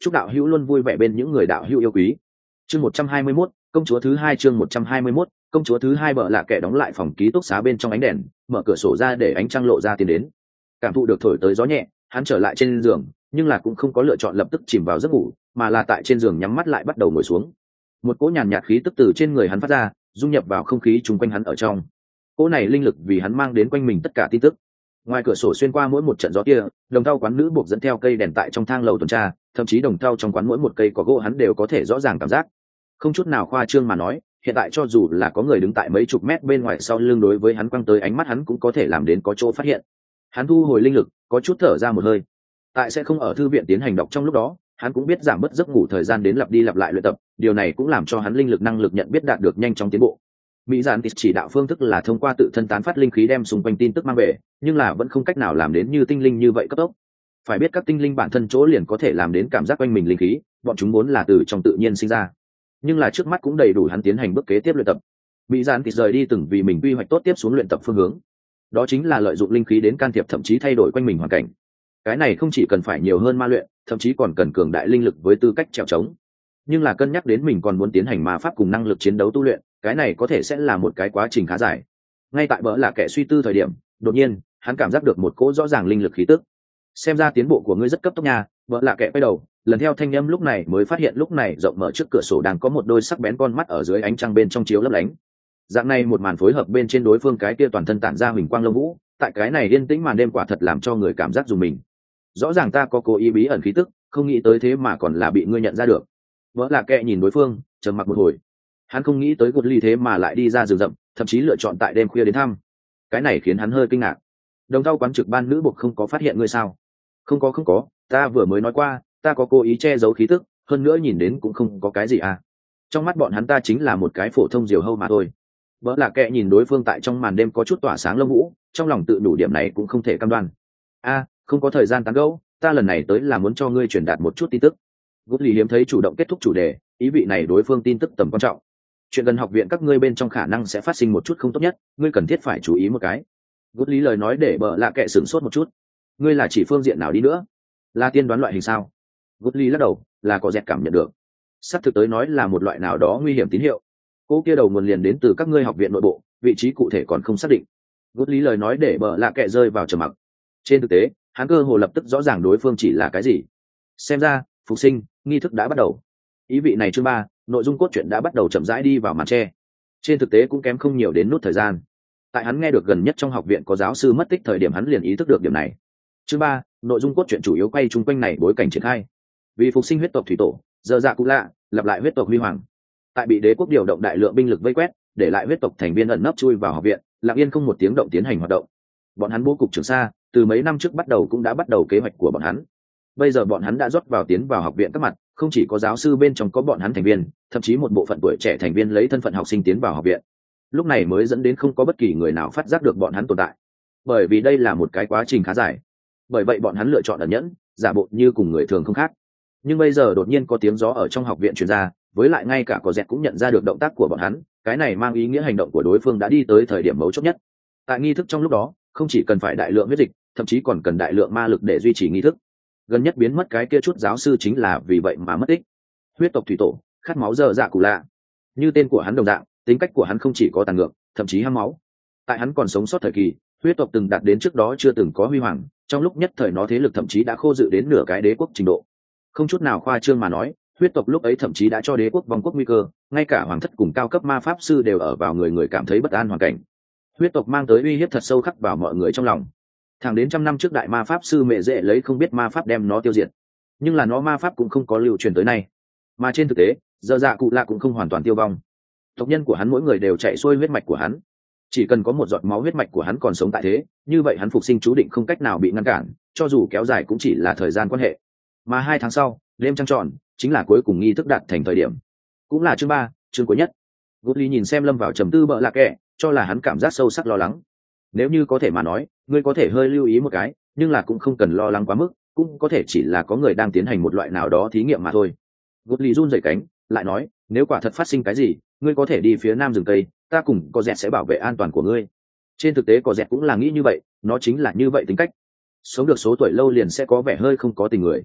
chúc đạo hữu luôn vui vẻ bên những người đạo hữu yêu quý. Chương một trăm hai mươi mốt, công chúa thứ hai. Chương một trăm hai mươi mốt, công chúa thứ hai. Bợ lạ kệ đóng lại phòng ký túc xá bên trong ánh đèn, mở cửa sổ ra để ánh trăng lộ ra tiến đến. Cảm thụ được thổi tới gió nhẹ, hắn trở lại trên giường, nhưng là cũng không có lựa chọn lập tức chìm vào giấc ngủ, mà là tại trên giường nhắm mắt lại bắt đầu ngồi xuống. Một cỗ nhàn nhạt khí tức từ trên người hắn phát ra, dung nhập vào không khí chung quanh hắn ở trong. Cỗ này linh lực vì hắn mang đến quanh mình tất cả tin tức. Ngoài cửa sổ xuyên qua mỗi một trận gió kia, đồng thau quán nữ buộc dẫn theo cây đèn tại trong thang lầu tuần tra, thậm chí đồng thau trong quán mỗi một cây cỏ gỗ hắn đều có thể rõ ràng cảm giác. Không chút nào khoa trương mà nói, hiện tại cho dù là có người đứng tại mấy chục mét bên ngoài sau lưng đối với hắn quăng tới ánh mắt hắn cũng có thể làm đến có chỗ phát hiện. Hắn thu hồi linh lực, có chút thở ra một hơi. Tại sẽ không ở thư viện tiến hành đọc trong lúc đó, hắn cũng biết giảm bớt giấc ngủ thời gian đến lặp đi lặp lại luyện tập, điều này cũng làm cho hắn linh lực năng lực nhận biết đạt được nhanh chóng tiến bộ. Mỹ Giản Tịch chỉ đạo phương thức là thông qua tự thân tán phát linh khí đem xung quanh tin tức mang về, nhưng là vẫn không cách nào làm đến như tinh linh như vậy cấp tốc. Phải biết các tinh linh bản thân chỗ liền có thể làm đến cảm giác quanh mình linh khí, bọn chúng muốn là từ trong tự nhiên sinh ra. Nhưng là trước mắt cũng đầy đủ hắn tiến hành bước kế tiếp luyện tập. Mỹ Giản Tịch rời đi từng vì mình quy hoạch tốt tiếp xuống luyện tập phương hướng. Đó chính là lợi dụng linh khí đến can thiệp thậm chí thay đổi quanh mình hoàn cảnh. Cái này không chỉ cần phải nhiều hơn ma luyện, thậm chí còn cần cường đại linh lực với tư cách trèo trống. Nhưng là cân nhắc đến mình còn muốn tiến hành ma pháp cùng năng lực chiến đấu tu luyện, cái này có thể sẽ là một cái quá trình khá dài. Ngay tại bỡ là kẻ suy tư thời điểm, đột nhiên hắn cảm giác được một cỗ rõ ràng linh lực khí tức. Xem ra tiến bộ của ngươi rất cấp tốc nha. Bỡ là kẻ quay đầu, lần theo thanh âm lúc này mới phát hiện lúc này rộng mở trước cửa sổ đang có một đôi sắc bén con mắt ở dưới ánh trăng bên trong chiếu lấp lánh. Dạng này một màn phối hợp bên trên đối phương cái kia toàn thân tản ra huỳnh quang lông vũ, tại cái này yên tĩnh màn đêm quả thật làm cho người cảm giác dùng mình. Rõ ràng ta có cố ý bí ẩn khí tức, không nghĩ tới thế mà còn là bị ngươi nhận ra được. Vỡ là kệ nhìn đối phương, trầm mặc một hồi. Hắn không nghĩ tới Gột Ly thế mà lại đi ra rừng rậm, thậm chí lựa chọn tại đêm khuya đến thăm. Cái này khiến hắn hơi kinh ngạc. Đồng thau quán trực ban nữ buộc không có phát hiện ngươi sao? Không có không có, ta vừa mới nói qua, ta có cố ý che giấu khí tức, hơn nữa nhìn đến cũng không có cái gì à. Trong mắt bọn hắn ta chính là một cái phổ thông diều hâu mà thôi. Vỡ là kệ nhìn đối phương tại trong màn đêm có chút tỏa sáng lông vũ, trong lòng tự đủ điểm này cũng không thể cam đoan. A, không có thời gian tán gẫu, ta lần này tới là muốn cho ngươi truyền đạt một chút tin tức. Gút Lì hiếm thấy chủ động kết thúc chủ đề, ý vị này đối phương tin tức tầm quan trọng. Chuyện gần học viện các ngươi bên trong khả năng sẽ phát sinh một chút không tốt nhất, ngươi cần thiết phải chú ý một cái. Gút Lì lời nói để bợ lạ kệ sửng sốt một chút. Ngươi là chỉ phương diện nào đi nữa? Là tiên đoán loại hình sao? Gút Lì lắc đầu, là có dẹt cảm nhận được. Sắp thực tới nói là một loại nào đó nguy hiểm tín hiệu. Cô kia đầu nguồn liền đến từ các ngươi học viện nội bộ, vị trí cụ thể còn không xác định. Gút Lì lời nói để bợ lạ kệ rơi vào trầm mặc. Trên thực tế, hắn cơ hồ lập tức rõ ràng đối phương chỉ là cái gì. Xem ra phục sinh nghi thức đã bắt đầu. Ý vị này chương ba, nội dung cốt truyện đã bắt đầu chậm rãi đi vào màn tre. Trên thực tế cũng kém không nhiều đến nút thời gian. Tại hắn nghe được gần nhất trong học viện có giáo sư mất tích thời điểm hắn liền ý thức được điểm này. Chương ba, nội dung cốt truyện chủ yếu quay chung quanh này bối cảnh triển khai. Vì phục sinh huyết tộc thủy tổ, giờ dạ cụ lạ, lặp lại huyết tộc huy hoàng. Tại bị đế quốc điều động đại lượng binh lực vây quét, để lại huyết tộc thành viên ẩn nấp chui vào học viện, lặng yên không một tiếng động tiến hành hoạt động. Bọn hắn bố cục trường xa, từ mấy năm trước bắt đầu cũng đã bắt đầu kế hoạch của bọn hắn. Bây giờ bọn hắn đã rót vào tiến vào học viện các mặt, không chỉ có giáo sư bên trong có bọn hắn thành viên, thậm chí một bộ phận tuổi trẻ thành viên lấy thân phận học sinh tiến vào học viện. Lúc này mới dẫn đến không có bất kỳ người nào phát giác được bọn hắn tồn tại, bởi vì đây là một cái quá trình khá dài. Bởi vậy bọn hắn lựa chọn ẩn nhẫn, giả bộ như cùng người thường không khác. Nhưng bây giờ đột nhiên có tiếng gió ở trong học viện truyền ra, với lại ngay cả có dẹt cũng nhận ra được động tác của bọn hắn, cái này mang ý nghĩa hành động của đối phương đã đi tới thời điểm mấu chốt nhất. Tại nghi thức trong lúc đó, không chỉ cần phải đại lượng huyết dịch, thậm chí còn cần đại lượng ma lực để duy trì nghi thức. Gần nhất biến mất cái kia chút giáo sư chính là vì vậy mà mất tích. Huyết tộc thủy tổ, khát máu giờ dạ cụ lạ. Như tên của hắn đồng dạng, tính cách của hắn không chỉ có tàn ngược, thậm chí ham máu. Tại hắn còn sống sót thời kỳ, huyết tộc từng đạt đến trước đó chưa từng có huy hoàng, trong lúc nhất thời nó thế lực thậm chí đã khô dự đến nửa cái đế quốc trình độ. Không chút nào khoa trương mà nói, huyết tộc lúc ấy thậm chí đã cho đế quốc vong quốc nguy cơ, ngay cả hoàng thất cùng cao cấp ma pháp sư đều ở vào người người cảm thấy bất an hoàn cảnh. Huyết tộc mang tới uy hiếp thật sâu khắc vào mọi người trong lòng. Thẳng đến trăm năm trước đại ma pháp sư mẹ dễ lấy không biết ma pháp đem nó tiêu diệt, nhưng là nó ma pháp cũng không có lưu truyền tới nay. Mà trên thực tế, giờ dạ cụ lạ cũng không hoàn toàn tiêu vong. Tộc nhân của hắn mỗi người đều chạy xuôi huyết mạch của hắn, chỉ cần có một giọt máu huyết mạch của hắn còn sống tại thế, như vậy hắn phục sinh chú định không cách nào bị ngăn cản, cho dù kéo dài cũng chỉ là thời gian quan hệ. Mà hai tháng sau, đêm trăng tròn chính là cuối cùng nghi thức đạt thành thời điểm, cũng là chương ba, chương cuối nhất. Gút Ly nhìn xem lâm vào trầm tư bợ lạ kệ, cho là hắn cảm giác sâu sắc lo lắng. Nếu như có thể mà nói, ngươi có thể hơi lưu ý một cái, nhưng là cũng không cần lo lắng quá mức, cũng có thể chỉ là có người đang tiến hành một loại nào đó thí nghiệm mà thôi. Gút Ly run rẩy cánh, lại nói, nếu quả thật phát sinh cái gì, ngươi có thể đi phía nam rừng cây, ta cùng có dẹt sẽ bảo vệ an toàn của ngươi. Trên thực tế có dẹt cũng là nghĩ như vậy, nó chính là như vậy tính cách. Sống được số tuổi lâu liền sẽ có vẻ hơi không có tình người.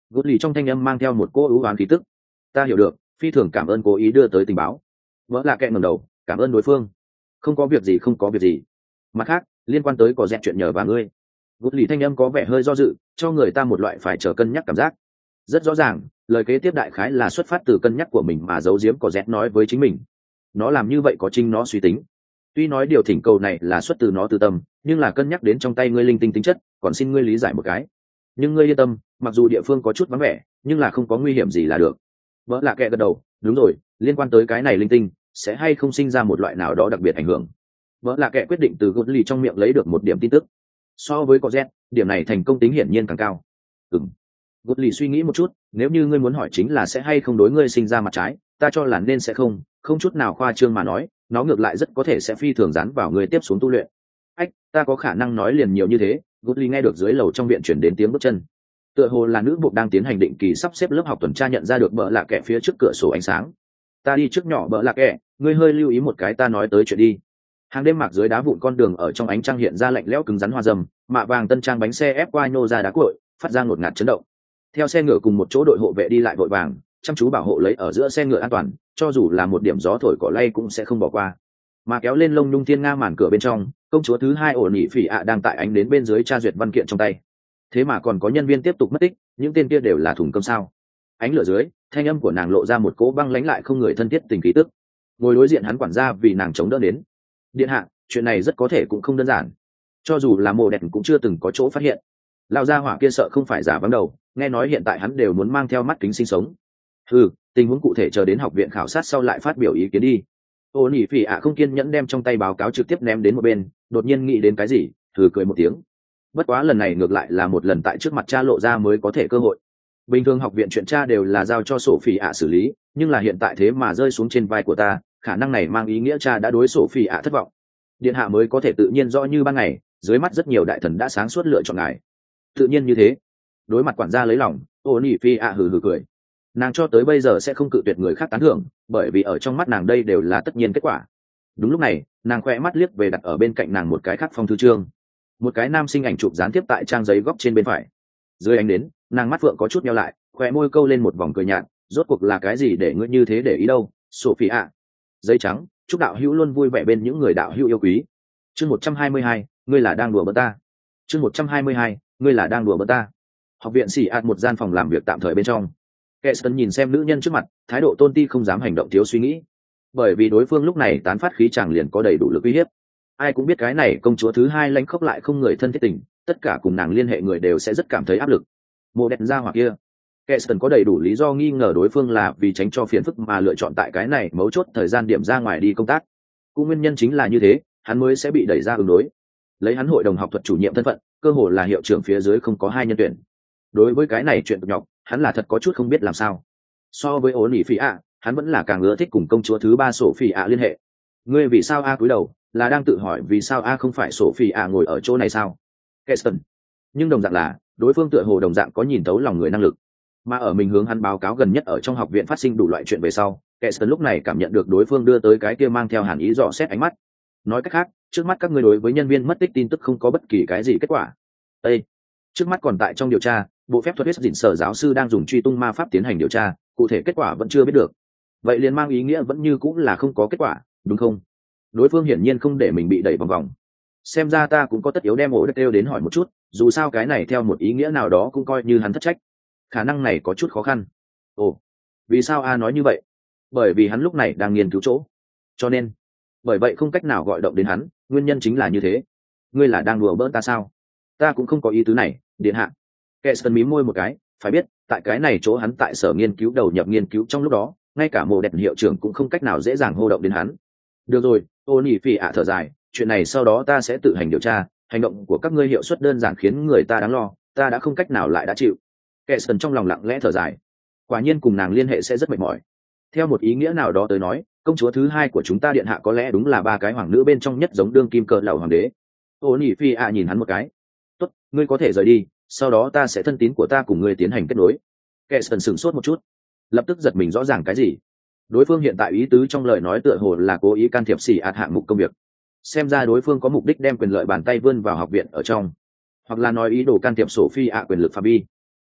Gút lì trong thanh âm mang theo một cô ưu oán khí tức. Ta hiểu được, phi thường cảm ơn cố ý đưa tới tình báo. Vỡ là kẹ ngẩng đầu, cảm ơn đối phương. Không có việc gì, không có việc gì. Mặt khác, liên quan tới có dẹt chuyện nhờ và ngươi. Gút lì thanh âm có vẻ hơi do dự, cho người ta một loại phải chờ cân nhắc cảm giác. Rất rõ ràng, lời kế tiếp đại khái là xuất phát từ cân nhắc của mình mà giấu giếm có dẹt nói với chính mình. Nó làm như vậy có chính nó suy tính. Tuy nói điều thỉnh cầu này là xuất từ nó từ tâm, nhưng là cân nhắc đến trong tay ngươi linh tinh tính chất, còn xin ngươi lý giải một cái. Nhưng ngươi yên tâm, mặc dù địa phương có chút vắng vẻ, nhưng là không có nguy hiểm gì là được. Vỡ là kẹ gật đầu, đúng rồi, liên quan tới cái này linh tinh, sẽ hay không sinh ra một loại nào đó đặc biệt ảnh hưởng. Vỡ là kẹ quyết định từ gút lì trong miệng lấy được một điểm tin tức. So với có z, điểm này thành công tính hiển nhiên càng cao. Ừm. Gút lì suy nghĩ một chút, nếu như ngươi muốn hỏi chính là sẽ hay không đối ngươi sinh ra mặt trái, ta cho là nên sẽ không, không chút nào khoa trương mà nói, nó ngược lại rất có thể sẽ phi thường dán vào ngươi tiếp xuống tu luyện. Ách, ta có khả năng nói liền nhiều như thế. Gút lì nghe được dưới lầu trong viện chuyển đến tiếng bước chân. Tựa hồ là nữ buộc đang tiến hành định kỳ sắp xếp lớp học tuần tra, nhận ra được bợ lạ kẹ phía trước cửa sổ ánh sáng. Ta đi trước nhỏ bợ lạ kẹ, ngươi hơi lưu ý một cái ta nói tới chuyện đi. Hàng đêm mạc dưới đá vụn con đường ở trong ánh trăng hiện ra lạnh lẽo cứng rắn hoa dầm, mạ vàng tân trang bánh xe ép qua nhô ra đá cội, phát ra ngột ngạt chấn động. Theo xe ngựa cùng một chỗ đội hộ vệ đi lại vội vàng, chăm chú bảo hộ lấy ở giữa xe ngựa an toàn, cho dù là một điểm gió thổi cỏ lay cũng sẽ không bỏ qua. Mà kéo lên lông nhung thiên nga màn cửa bên trong, công chúa thứ hai ổn nhị phỉ ạ đang tại ánh đến bên dưới tra duyệt văn kiện trong tay. Thế mà còn có nhân viên tiếp tục mất tích, những tên kia đều là thùng cơm sao? Ánh lửa dưới, thanh âm của nàng lộ ra một cỗ băng lãnh lại không người thân thiết tình khí tức. Ngồi đối diện hắn quản gia vì nàng chống đỡ đến. Điện hạ, chuyện này rất có thể cũng không đơn giản. Cho dù là mồ đẹp cũng chưa từng có chỗ phát hiện. Lão gia hỏa kia sợ không phải giả vắng đầu, nghe nói hiện tại hắn đều muốn mang theo mắt kính sinh sống. Ừ, tình huống cụ thể chờ đến học viện khảo sát sau lại phát biểu ý kiến đi. Ô nhị phỉ ạ không kiên nhẫn đem trong tay báo cáo trực tiếp ném đến một bên, đột nhiên nghĩ đến cái gì, thử cười một tiếng. Bất quá lần này ngược lại là một lần tại trước mặt cha lộ ra mới có thể cơ hội. Bình thường học viện chuyện cha đều là giao cho sổ phỉ ạ xử lý, nhưng là hiện tại thế mà rơi xuống trên vai của ta, khả năng này mang ý nghĩa cha đã đối sổ phỉ ạ thất vọng. Điện hạ mới có thể tự nhiên rõ như ban ngày, dưới mắt rất nhiều đại thần đã sáng suốt lựa chọn ngài. Tự nhiên như thế. Đối mặt quản gia lấy lòng, ô nhị phi ạ hừ hừ cười. Nàng cho tới bây giờ sẽ không cự tuyệt người khác tán thưởng, bởi vì ở trong mắt nàng đây đều là tất nhiên kết quả. Đúng lúc này, nàng khoe mắt liếc về đặt ở bên cạnh nàng một cái khác phong thư chương. Một cái nam sinh ảnh chụp dán tiếp tại trang giấy góc trên bên phải. Dưới ánh đến, nàng mắt phượng có chút nheo lại, khoe môi câu lên một vòng cười nhạt. Rốt cuộc là cái gì để ngươi như thế để ý đâu, Sophie ạ. Giấy trắng, chúc đạo hữu luôn vui vẻ bên những người đạo hữu yêu quý. Chương một trăm hai mươi hai, ngươi là đang đùa bỡn ta. Chương một trăm hai mươi hai, ngươi là đang đùa bỡn ta. Học viện xỉ ạt một gian phòng làm việc tạm thời bên trong. Keston nhìn xem nữ nhân trước mặt, thái độ tôn ti không dám hành động thiếu suy nghĩ. Bởi vì đối phương lúc này tán phát khí chàng liền có đầy đủ lực uy hiếp. Ai cũng biết cái này công chúa thứ hai lãnh khốc lại không người thân thiết tình, tất cả cùng nàng liên hệ người đều sẽ rất cảm thấy áp lực. Mộ đẹp ra hoặc kia, Keston có đầy đủ lý do nghi ngờ đối phương là vì tránh cho phiền phức mà lựa chọn tại cái này mấu chốt thời gian điểm ra ngoài đi công tác. Cũng nguyên nhân chính là như thế, hắn mới sẽ bị đẩy ra ứng đối. Lấy hắn hội đồng học thuật chủ nhiệm thân phận, cơ hồ là hiệu trưởng phía dưới không có hai nhân tuyển. Đối với cái này chuyện nhọc, hắn là thật có chút không biết làm sao. So với ổn ỉ phi ạ, hắn vẫn là càng ưa thích cùng công chúa thứ ba sổ phi ạ liên hệ. Ngươi vì sao a cúi đầu, là đang tự hỏi vì sao a không phải sổ phi ạ ngồi ở chỗ này sao? Keston. Nhưng đồng dạng là, đối phương tựa hồ đồng dạng có nhìn thấu lòng người năng lực. Mà ở mình hướng hắn báo cáo gần nhất ở trong học viện phát sinh đủ loại chuyện về sau, Keston lúc này cảm nhận được đối phương đưa tới cái kia mang theo hàn ý dò xét ánh mắt. Nói cách khác, trước mắt các ngươi đối với nhân viên mất tích tin tức không có bất kỳ cái gì kết quả. Ê! Trước mắt còn tại trong điều tra, bộ phép thuật huyết dịn sở giáo sư đang dùng truy tung ma pháp tiến hành điều tra, cụ thể kết quả vẫn chưa biết được. Vậy liền mang ý nghĩa vẫn như cũng là không có kết quả, đúng không? Đối phương hiển nhiên không để mình bị đẩy vòng vòng. Xem ra ta cũng có tất yếu đem ổ đất đeo đến hỏi một chút, dù sao cái này theo một ý nghĩa nào đó cũng coi như hắn thất trách. Khả năng này có chút khó khăn. Ồ, vì sao a nói như vậy? Bởi vì hắn lúc này đang nghiên cứu chỗ. Cho nên, bởi vậy không cách nào gọi động đến hắn, nguyên nhân chính là như thế. Ngươi là đang đùa bỡn ta sao? Ta cũng không có ý tứ này, điện hạ. Keston mím môi một cái, phải biết, tại cái này chỗ hắn tại sở nghiên cứu đầu nhập nghiên cứu trong lúc đó, ngay cả mồ đẹp hiệu trưởng cũng không cách nào dễ dàng hô động đến hắn. Được rồi, ô nhị phi ạ thở dài, chuyện này sau đó ta sẽ tự hành điều tra, hành động của các ngươi hiệu suất đơn giản khiến người ta đáng lo, ta đã không cách nào lại đã chịu. Keston trong lòng lặng lẽ thở dài. Quả nhiên cùng nàng liên hệ sẽ rất mệt mỏi. Theo một ý nghĩa nào đó tới nói, công chúa thứ hai của chúng ta điện hạ có lẽ đúng là ba cái hoàng nữ bên trong nhất giống đương kim cờ lầu hoàng đế. Ô nhị phi ạ nhìn hắn một cái. Tốt, ngươi có thể rời đi, sau đó ta sẽ thân tín của ta cùng ngươi tiến hành kết nối. Keston sửng sốt một chút, lập tức giật mình rõ ràng cái gì. Đối phương hiện tại ý tứ trong lời nói tựa hồ là cố ý can thiệp xỉ ạt hạng mục công việc. Xem ra đối phương có mục đích đem quyền lợi bàn tay vươn vào học viện ở trong, hoặc là nói ý đồ can thiệp Sophie ạ quyền lực phạm vi.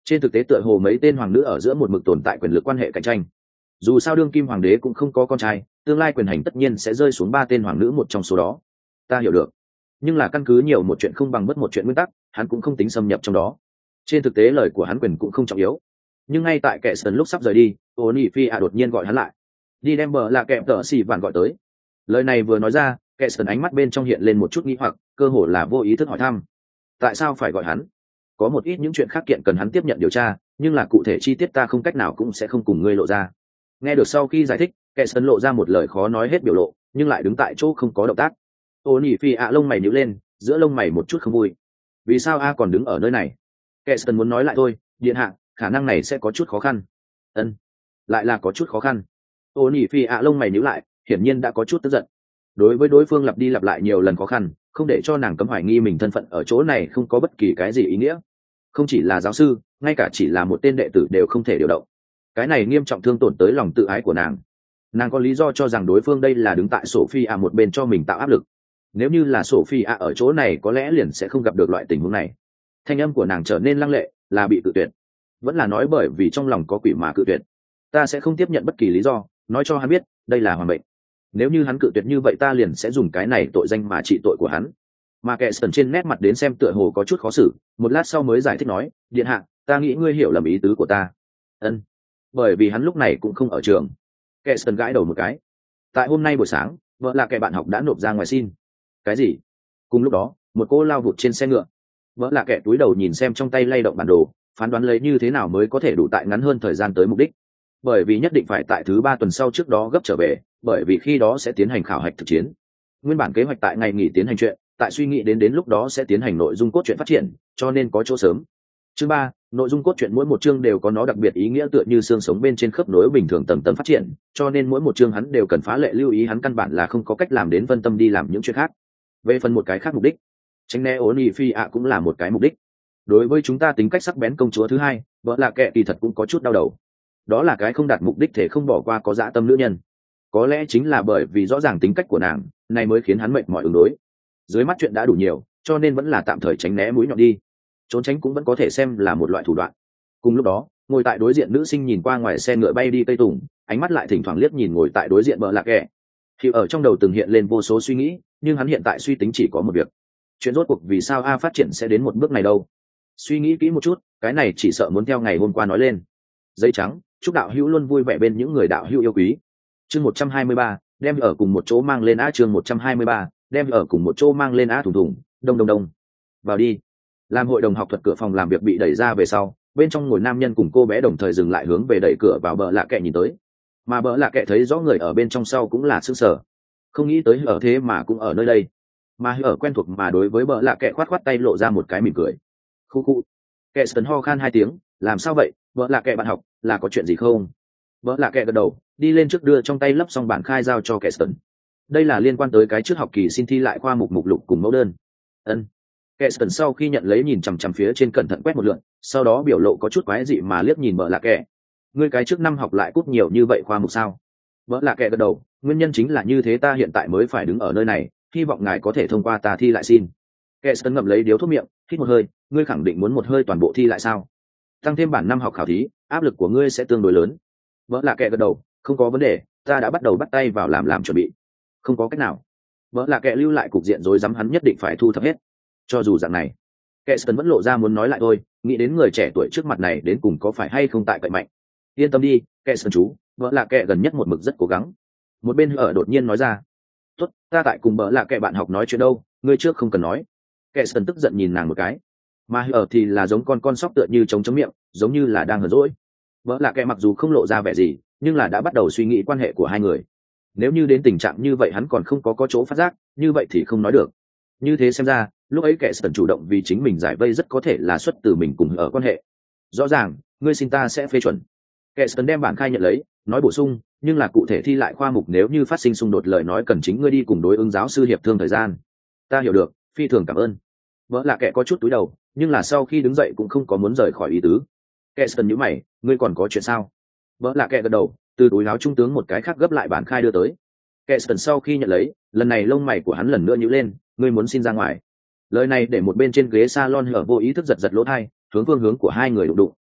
Trên thực tế tựa hồ mấy tên hoàng nữ ở giữa một mực tồn tại quyền lực quan hệ cạnh tranh. Dù sao đương kim hoàng đế cũng không có con trai, tương lai quyền hành tất nhiên sẽ rơi xuống ba tên hoàng nữ một trong số đó. Ta hiểu được, nhưng là căn cứ nhiều một chuyện không bằng bất một chuyện nguyên tắc, hắn cũng không tính xâm nhập trong đó. Trên thực tế lời của hắn quyền cũng không trọng yếu. Nhưng ngay tại kẻ sần lúc sắp rời đi, Oni Phi a đột nhiên gọi hắn lại, đi đem bờ là kẹp tợ xì vạn gọi tới. Lời này vừa nói ra, kẻ sần ánh mắt bên trong hiện lên một chút nghi hoặc, cơ hồ là vô ý thức hỏi thăm, tại sao phải gọi hắn? Có một ít những chuyện khác kiện cần hắn tiếp nhận điều tra, nhưng là cụ thể chi tiết ta không cách nào cũng sẽ không cùng ngươi lộ ra. Nghe được sau khi giải thích, kẻ sần lộ ra một lời khó nói hết biểu lộ, nhưng lại đứng tại chỗ không có động tác. Oni Phi a lông mày nhíu lên, giữa lông mày một chút không vui. Vì sao a còn đứng ở nơi này? Kẻ sần muốn nói lại thôi, điện hạ, khả năng này sẽ có chút khó khăn. Ân, lại là có chút khó khăn. Ô nỉ phi ạ lông mày nhíu lại, hiển nhiên đã có chút tức giận. Đối với đối phương lặp đi lặp lại nhiều lần khó khăn, không để cho nàng cấm hoài nghi mình thân phận ở chỗ này không có bất kỳ cái gì ý nghĩa. Không chỉ là giáo sư, ngay cả chỉ là một tên đệ tử đều không thể điều động. Cái này nghiêm trọng thương tổn tới lòng tự ái của nàng. Nàng có lý do cho rằng đối phương đây là đứng tại Sophia một bên cho mình tạo áp lực. Nếu như là Sophia ở chỗ này có lẽ liền sẽ không gặp được loại tình huống này. Thanh âm của nàng trở nên lăng lệ, là bị tự tuyệt. Vẫn là nói bởi vì trong lòng có quỷ mà cự tuyệt. Ta sẽ không tiếp nhận bất kỳ lý do, nói cho hắn biết đây là hoàn mệnh. Nếu như hắn cự tuyệt như vậy ta liền sẽ dùng cái này tội danh mà trị tội của hắn. Mà kẻ sần trên nét mặt đến xem tựa hồ có chút khó xử, một lát sau mới giải thích nói, điện hạ, ta nghĩ ngươi hiểu lầm ý tứ của ta. Ân, bởi vì hắn lúc này cũng không ở trường. Kẻ sần gãi đầu một cái. Tại hôm nay buổi sáng, vợ là kẻ bạn học đã nộp ra ngoài xin. Cái gì? Cùng lúc đó, một cô lao vụt trên xe ngựa. Vợ là kẻ túi đầu nhìn xem trong tay lay động bản đồ, phán đoán lấy như thế nào mới có thể đủ tại ngắn hơn thời gian tới mục đích. Bởi vì nhất định phải tại thứ ba tuần sau trước đó gấp trở về, bởi vì khi đó sẽ tiến hành khảo hạch thực chiến. Nguyên bản kế hoạch tại ngày nghỉ tiến hành chuyện, tại suy nghĩ đến đến lúc đó sẽ tiến hành nội dung cốt truyện phát triển, cho nên có chỗ sớm. Chương ba, nội dung cốt truyện mỗi một chương đều có nó đặc biệt ý nghĩa tựa như xương sống bên trên khớp nối bình thường tầng tầng phát triển, cho nên mỗi một chương hắn đều cần phá lệ lưu ý, hắn căn bản là không có cách làm đến phân tâm đi làm những chuyện khác. Về phần một cái khác mục đích, tránh né Oni Phi ạ cũng là một cái mục đích. Đối với chúng ta tính cách sắc bén công chúa thứ hai, vợ là kệ kỳ thật cũng có chút đau đầu. Đó là cái không đạt mục đích thể không bỏ qua có dã tâm nữ nhân. Có lẽ chính là bởi vì rõ ràng tính cách của nàng, này mới khiến hắn mệt mỏi ứng đối. Dưới mắt chuyện đã đủ nhiều, cho nên vẫn là tạm thời tránh né mũi nhọn đi. Trốn tránh cũng vẫn có thể xem là một loại thủ đoạn. Cùng lúc đó, ngồi tại đối diện nữ sinh nhìn qua ngoài xe ngựa bay đi cây tùng, ánh mắt lại thỉnh thoảng liếc nhìn ngồi tại đối diện vợ là kệ. Thì ở trong đầu từng hiện lên vô số suy nghĩ, nhưng hắn hiện tại suy tính chỉ có một việc. Chuyện rốt cuộc vì sao A phát triển sẽ đến một bước này đâu? Suy nghĩ kỹ một chút, cái này chỉ sợ muốn theo ngày hôm qua nói lên. Giấy trắng, chúc đạo hữu luôn vui vẻ bên những người đạo hữu yêu quý. Chương một trăm hai mươi ba, đem ở cùng một chỗ mang lên á. Chương một trăm hai mươi ba, đem ở cùng một chỗ mang lên á. Thùng thùng, đông đông đông. Vào đi. Làm hội đồng học thuật cửa phòng làm việc bị đẩy ra về sau, bên trong ngồi nam nhân cùng cô bé đồng thời dừng lại hướng về đẩy cửa vào. Bợ lạ kệ nhìn tới, mà bợ lạ kệ thấy rõ người ở bên trong sau cũng là sững sờ, không nghĩ tới ở thế mà cũng ở nơi đây, mà ở quen thuộc mà đối với bợ lạ kệ khoát khoát tay lộ ra một cái mỉm cười. Khu khu. Kệ sần ho khan hai tiếng, làm sao vậy, vợ là kệ bạn học, là có chuyện gì không? Vợ là kệ gật đầu, đi lên trước đưa trong tay lấp xong bản khai giao cho kệ sần. Đây là liên quan tới cái trước học kỳ xin thi lại khoa mục mục lục cùng mẫu đơn. Ân. Kệ sần sau khi nhận lấy nhìn chằm chằm phía trên cẩn thận quét một lượt, sau đó biểu lộ có chút quái dị mà liếc nhìn vợ là kệ. Ngươi cái trước năm học lại cút nhiều như vậy khoa mục sao? Vợ là kệ gật đầu, nguyên nhân chính là như thế, ta hiện tại mới phải đứng ở nơi này, hy vọng ngài có thể thông qua ta thi lại xin. Kệ sần ngậm lấy điếu thuốc miệng, hít một hơi, ngươi khẳng định muốn một hơi toàn bộ thi lại sao? Tăng thêm bản năm học khảo thí, áp lực của ngươi sẽ tương đối lớn. Vợ là kệ gật đầu, không có vấn đề, ta đã bắt đầu bắt tay vào làm làm chuẩn bị. Không có cách nào. Vợ là kệ lưu lại cục diện rối rắm, hắn nhất định phải thu thập hết. Cho dù dạng này, kệ sần vẫn lộ ra muốn nói lại thôi, nghĩ đến người trẻ tuổi trước mặt này đến cùng có phải hay không tại cậy mạnh. Yên tâm đi, kệ sần chú, vợ là kệ gần nhất một mực rất cố gắng. Một bên ở đột nhiên nói ra, tốt, ta tại cùng vợ là kệ bạn học nói chuyện đâu, ngươi trước không cần nói. Kệ sần tức giận nhìn nàng một cái, mà ở thì là giống con con sóc tựa như chống chống miệng, giống như là đang hờn dỗi. Vợ là kệ mặc dù không lộ ra vẻ gì, nhưng là đã bắt đầu suy nghĩ quan hệ của hai người. Nếu như đến tình trạng như vậy hắn còn không có có chỗ phát giác, như vậy thì không nói được. Như thế xem ra, lúc ấy kệ sần chủ động vì chính mình giải vây rất có thể là xuất từ mình cùng ở quan hệ. Rõ ràng, ngươi xin ta sẽ phê chuẩn. Kệ sần đem bản khai nhận lấy, nói bổ sung, nhưng là cụ thể thi lại khoa mục nếu như phát sinh xung đột lời nói cần chính ngươi đi cùng đối ứng giáo sư hiệp thương thời gian. Ta hiểu được, phi thường cảm ơn. Vợ là kệ có chút túi đầu, nhưng là sau khi đứng dậy cũng không có muốn rời khỏi ý tứ. Kệ sần nhíu mày, ngươi còn có chuyện sao? Vợ là kệ gật đầu, từ túi áo trung tướng một cái khác gấp lại bản khai đưa tới. Kệ sần sau khi nhận lấy, lần này lông mày của hắn lần nữa nhíu lên, ngươi muốn xin ra ngoài. Lời này để một bên trên ghế salon hở vô ý thức giật giật lỗ tai, hướng phương hướng của hai người đụng đụng.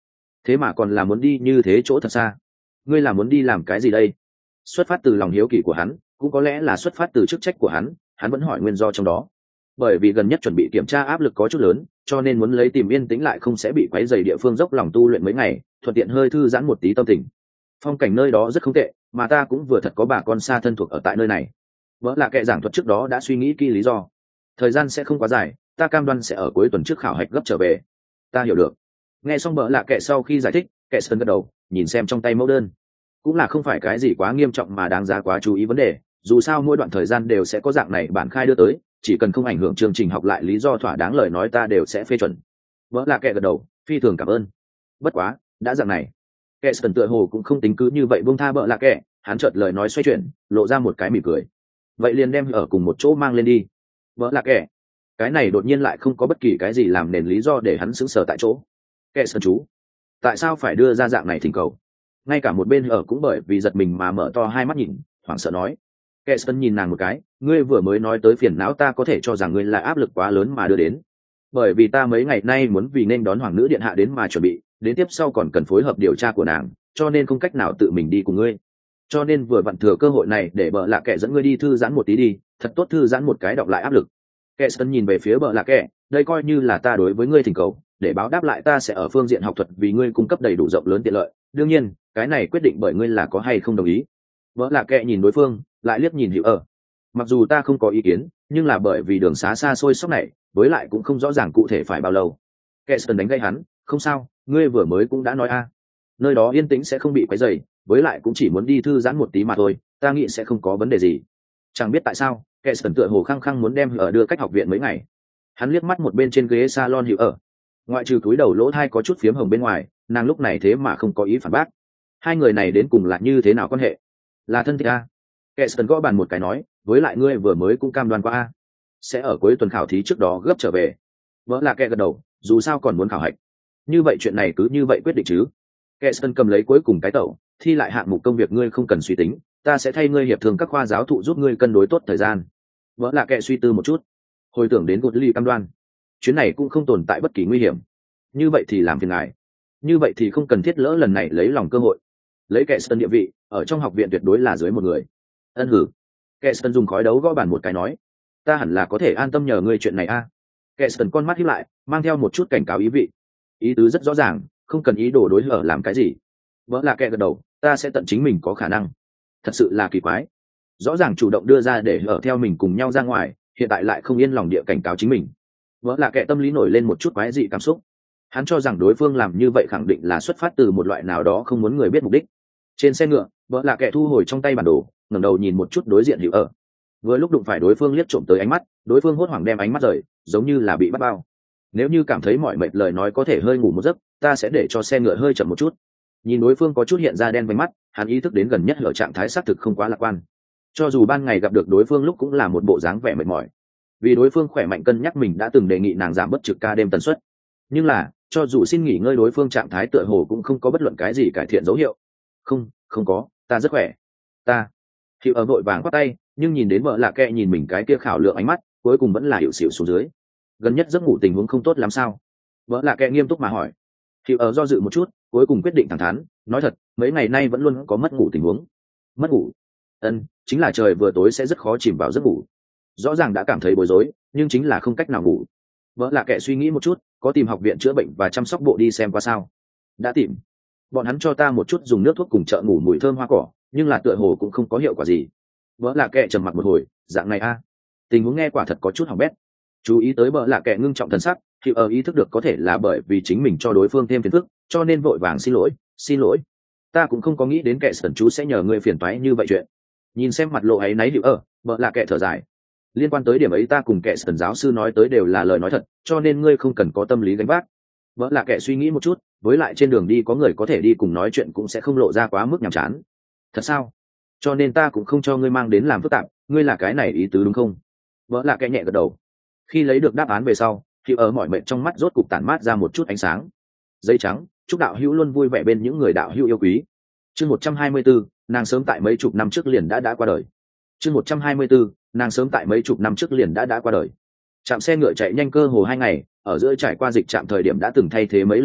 thế mà còn là muốn đi như thế chỗ thật xa. Ngươi là muốn đi làm cái gì đây? Xuất phát từ lòng hiếu kỳ của hắn, cũng có lẽ là xuất phát từ chức trách của hắn, hắn vẫn hỏi nguyên do trong đó. Bởi vì gần nhất chuẩn bị kiểm tra áp lực có chút lớn, cho nên muốn lấy tìm yên tĩnh lại không sẽ bị quấy rầy địa phương dốc lòng tu luyện mấy ngày, thuận tiện hơi thư giãn một tí tâm tình. Phong cảnh nơi đó rất không tệ, mà ta cũng vừa thật có bà con xa thân thuộc ở tại nơi này. Vỡ là kệ giảng thuật trước đó đã suy nghĩ kỹ lý do. Thời gian sẽ không quá dài, ta cam đoan sẽ ở cuối tuần trước khảo hạch gấp trở về. Ta hiểu được. Nghe xong vỡ là kệ sau khi giải thích, kệ sơn gật đầu, nhìn xem trong tay mẫu đơn. Cũng là không phải cái gì quá nghiêm trọng mà đáng giá quá chú ý vấn đề, dù sao mỗi đoạn thời gian đều sẽ có dạng này bản khai đưa tới, chỉ cần không ảnh hưởng chương trình học lại lý do thỏa đáng lời nói ta đều sẽ phê chuẩn. Vỡ là kệ gật đầu, phi thường cảm ơn. Bất quá, đã dạng này. Kệ sơn tựa hồ cũng không tính cứ như vậy buông tha vỡ là kệ, hắn chợt lời nói xoay chuyển, lộ ra một cái mỉm cười. Vậy liền đem ở cùng một chỗ mang lên đi. Vỡ là kệ. Cái này đột nhiên lại không có bất kỳ cái gì làm nền lý do để hắn sững sờ tại chỗ. Kệ sơn chú, tại sao phải đưa ra dạng này thỉnh cầu? Ngay cả một bên ở cũng bởi vì giật mình mà mở to hai mắt nhìn, hoảng sợ nói. Kệ sơn nhìn nàng một cái, ngươi vừa mới nói tới phiền não ta có thể cho rằng ngươi là áp lực quá lớn mà đưa đến. Bởi vì ta mấy ngày nay muốn vì nên đón hoàng nữ điện hạ đến mà chuẩn bị, đến tiếp sau còn cần phối hợp điều tra của nàng, cho nên không cách nào tự mình đi cùng ngươi. Cho nên vừa vặn thừa cơ hội này để bợ lạ kệ dẫn ngươi đi thư giãn một tí đi, thật tốt thư giãn một cái đọc lại áp lực. Kệ sơn nhìn về phía bợ lạ kệ, đây coi như là ta đối với ngươi thỉnh cầu, để báo đáp lại ta sẽ ở phương diện học thuật vì ngươi cung cấp đầy đủ rộng lớn tiện lợi, đương nhiên cái này quyết định bởi ngươi là có hay không đồng ý. Vợ lạ kệ nhìn đối phương, lại liếc nhìn Hữu ở. Mặc dù ta không có ý kiến, nhưng là bởi vì đường xá xa xôi sóc này, với lại cũng không rõ ràng cụ thể phải bao lâu. Kệ sơn đánh gây hắn, không sao, ngươi vừa mới cũng đã nói a, nơi đó yên tĩnh sẽ không bị quấy rầy, với lại cũng chỉ muốn đi thư giãn một tí mà thôi, ta nghĩ sẽ không có vấn đề gì. Chẳng biết tại sao, Kệ sơn tựa hồ khăng khăng muốn đem Hữu ở đưa cách học viện mấy ngày. Hắn liếc mắt một bên trên ghế salon Hữu ở, ngoại trừ cúi đầu lỗ thai có chút phiếm hồng bên ngoài, nàng lúc này thế mà không có ý phản bác. Hai người này đến cùng là như thế nào quan hệ? Là thân thích a? Kệ sơn gõ bàn một cái nói, với lại ngươi vừa mới cũng cam đoan qua a, sẽ ở cuối tuần khảo thí trước đó gấp trở về. Vỡ là Kệ gật đầu, dù sao còn muốn khảo hạch, như vậy chuyện này cứ như vậy quyết định chứ. Kệ sơn cầm lấy cuối cùng cái tẩu, thi lại hạng mục công việc ngươi không cần suy tính, ta sẽ thay ngươi hiệp thương các khoa giáo thụ giúp ngươi cân đối tốt thời gian. Vỡ là Kệ suy tư một chút, hồi tưởng đến Gột Ly cam đoan, chuyến này cũng không tồn tại bất kỳ nguy hiểm. Như vậy thì làm phiền ngài, như vậy thì không cần thiết lỡ lần này lấy lòng cơ hội. Lấy Kệ sơn địa vị ở trong học viện tuyệt đối là dưới một người. Ân hử. Kệ sơn dùng khói đấu gõ bàn một cái nói, ta hẳn là có thể an tâm nhờ ngươi chuyện này a. À? Kệ sơn con mắt híp lại, mang theo một chút cảnh cáo ý vị. Ý tứ rất rõ ràng, không cần ý đồ đối hở làm cái gì. Vỡ là Kệ gật đầu, ta sẽ tận chính mình có khả năng. Thật sự là kỳ quái, rõ ràng chủ động đưa ra để hở theo mình cùng nhau ra ngoài, hiện tại lại không yên lòng địa cảnh cáo chính mình. Vỡ là Kệ tâm lý nổi lên một chút quái dị cảm xúc. Hắn cho rằng đối phương làm như vậy khẳng định là xuất phát từ một loại nào đó không muốn người biết mục đích. Trên xe ngựa, Vỡ là Kệ thu hồi trong tay bản đồ, ngẩng đầu nhìn một chút đối diện Hữu ở. Vừa lúc đụng phải đối phương liếc trộm tới ánh mắt, đối phương hốt hoảng đem ánh mắt rời, giống như là bị bắt bao. Nếu như cảm thấy mỏi mệt lời nói có thể hơi ngủ một giấc, ta sẽ để cho xe ngựa hơi chậm một chút. Nhìn đối phương có chút hiện ra đen vành mắt, hắn ý thức đến gần nhất ở trạng thái xác thực không quá lạc quan. Cho dù ban ngày gặp được đối phương lúc cũng là một bộ dáng vẻ mệt mỏi. Vì đối phương khỏe mạnh cân nhắc mình đã từng đề nghị nàng giảm bất trực ca đêm tần suất. Nhưng là, cho dù xin nghỉ ngơi đối phương trạng thái tựa hồ cũng không có bất luận cái gì cải thiện dấu hiệu. Không, không có, ta rất khỏe. Ta. Hữu ở vội vàng quát tay, nhưng nhìn đến Vợ Lạ Kệ nhìn mình cái kia khảo lượng ánh mắt, cuối cùng vẫn là hiệu xỉu xuống dưới. Gần nhất giấc ngủ tình huống không tốt làm sao? Vợ Lạ Kệ nghiêm túc mà hỏi. Hữu ở do dự một chút, cuối cùng quyết định thẳng thắn, nói thật, mấy ngày nay vẫn luôn có mất ngủ tình huống. Mất ngủ? Ân, chính là trời vừa tối sẽ rất khó chìm vào giấc ngủ. Rõ ràng đã cảm thấy bối rối, nhưng chính là không cách nào ngủ. Vợ Lạ Kệ suy nghĩ một chút, có tìm học viện chữa bệnh và chăm sóc bộ đi xem qua sao? Đã tìm. Bọn hắn cho ta một chút dùng nước thuốc cùng trợ ngủ mùi thơm hoa cỏ, nhưng là tựa hồ cũng không có hiệu quả gì. Vợ Lạ Kệ trầm mặc một hồi, dạng này a, tình huống nghe quả thật có chút hỏng bét. Chú ý tới Vợ Lạ Kệ ngưng trọng thần sắc, Hữu ở ý thức được có thể là bởi vì chính mình cho đối phương thêm phiền phức, cho nên vội vàng xin lỗi, xin lỗi, ta cũng không có nghĩ đến Kệ sơn chú sẽ nhờ ngươi phiền toái như vậy chuyện. Nhìn xem mặt lộ ấy náy Hữu ở, Vợ Lạ Kệ thở dài, liên quan tới điểm ấy ta cùng Kệ sơn giáo sư nói tới đều là lời nói thật, cho nên ngươi không cần có tâm lý gánh vác. Vợ Lạ Kệ suy nghĩ một chút, với lại trên đường đi có người có thể đi cùng nói chuyện cũng sẽ không lộ ra quá mức nhàm chán. Thật sao? Cho nên ta cũng không cho ngươi mang đến làm phức tạp, ngươi là cái này ý tứ đúng không? Vợ Lạ Kệ nhẹ gật đầu. Khi lấy được đáp án về sau, Hữu ở mỏi mệt trong mắt rốt cục tản mát ra một chút ánh sáng. Giấy trắng, chúc đạo hữu luôn vui vẻ bên những người đạo hữu yêu quý. Chương một trăm hai mươi bốn, nàng sớm tại mấy chục năm trước liền đã đã qua đời. Chương một trăm hai mươi bốn, nàng sớm tại mấy chục năm trước liền đã đã qua đời. Trạm xe ngựa chạy nhanh cơ hồ hai ngày, ở giữa trải qua dịch trạm thời điểm đã từng thay thế mấy lần ngựa,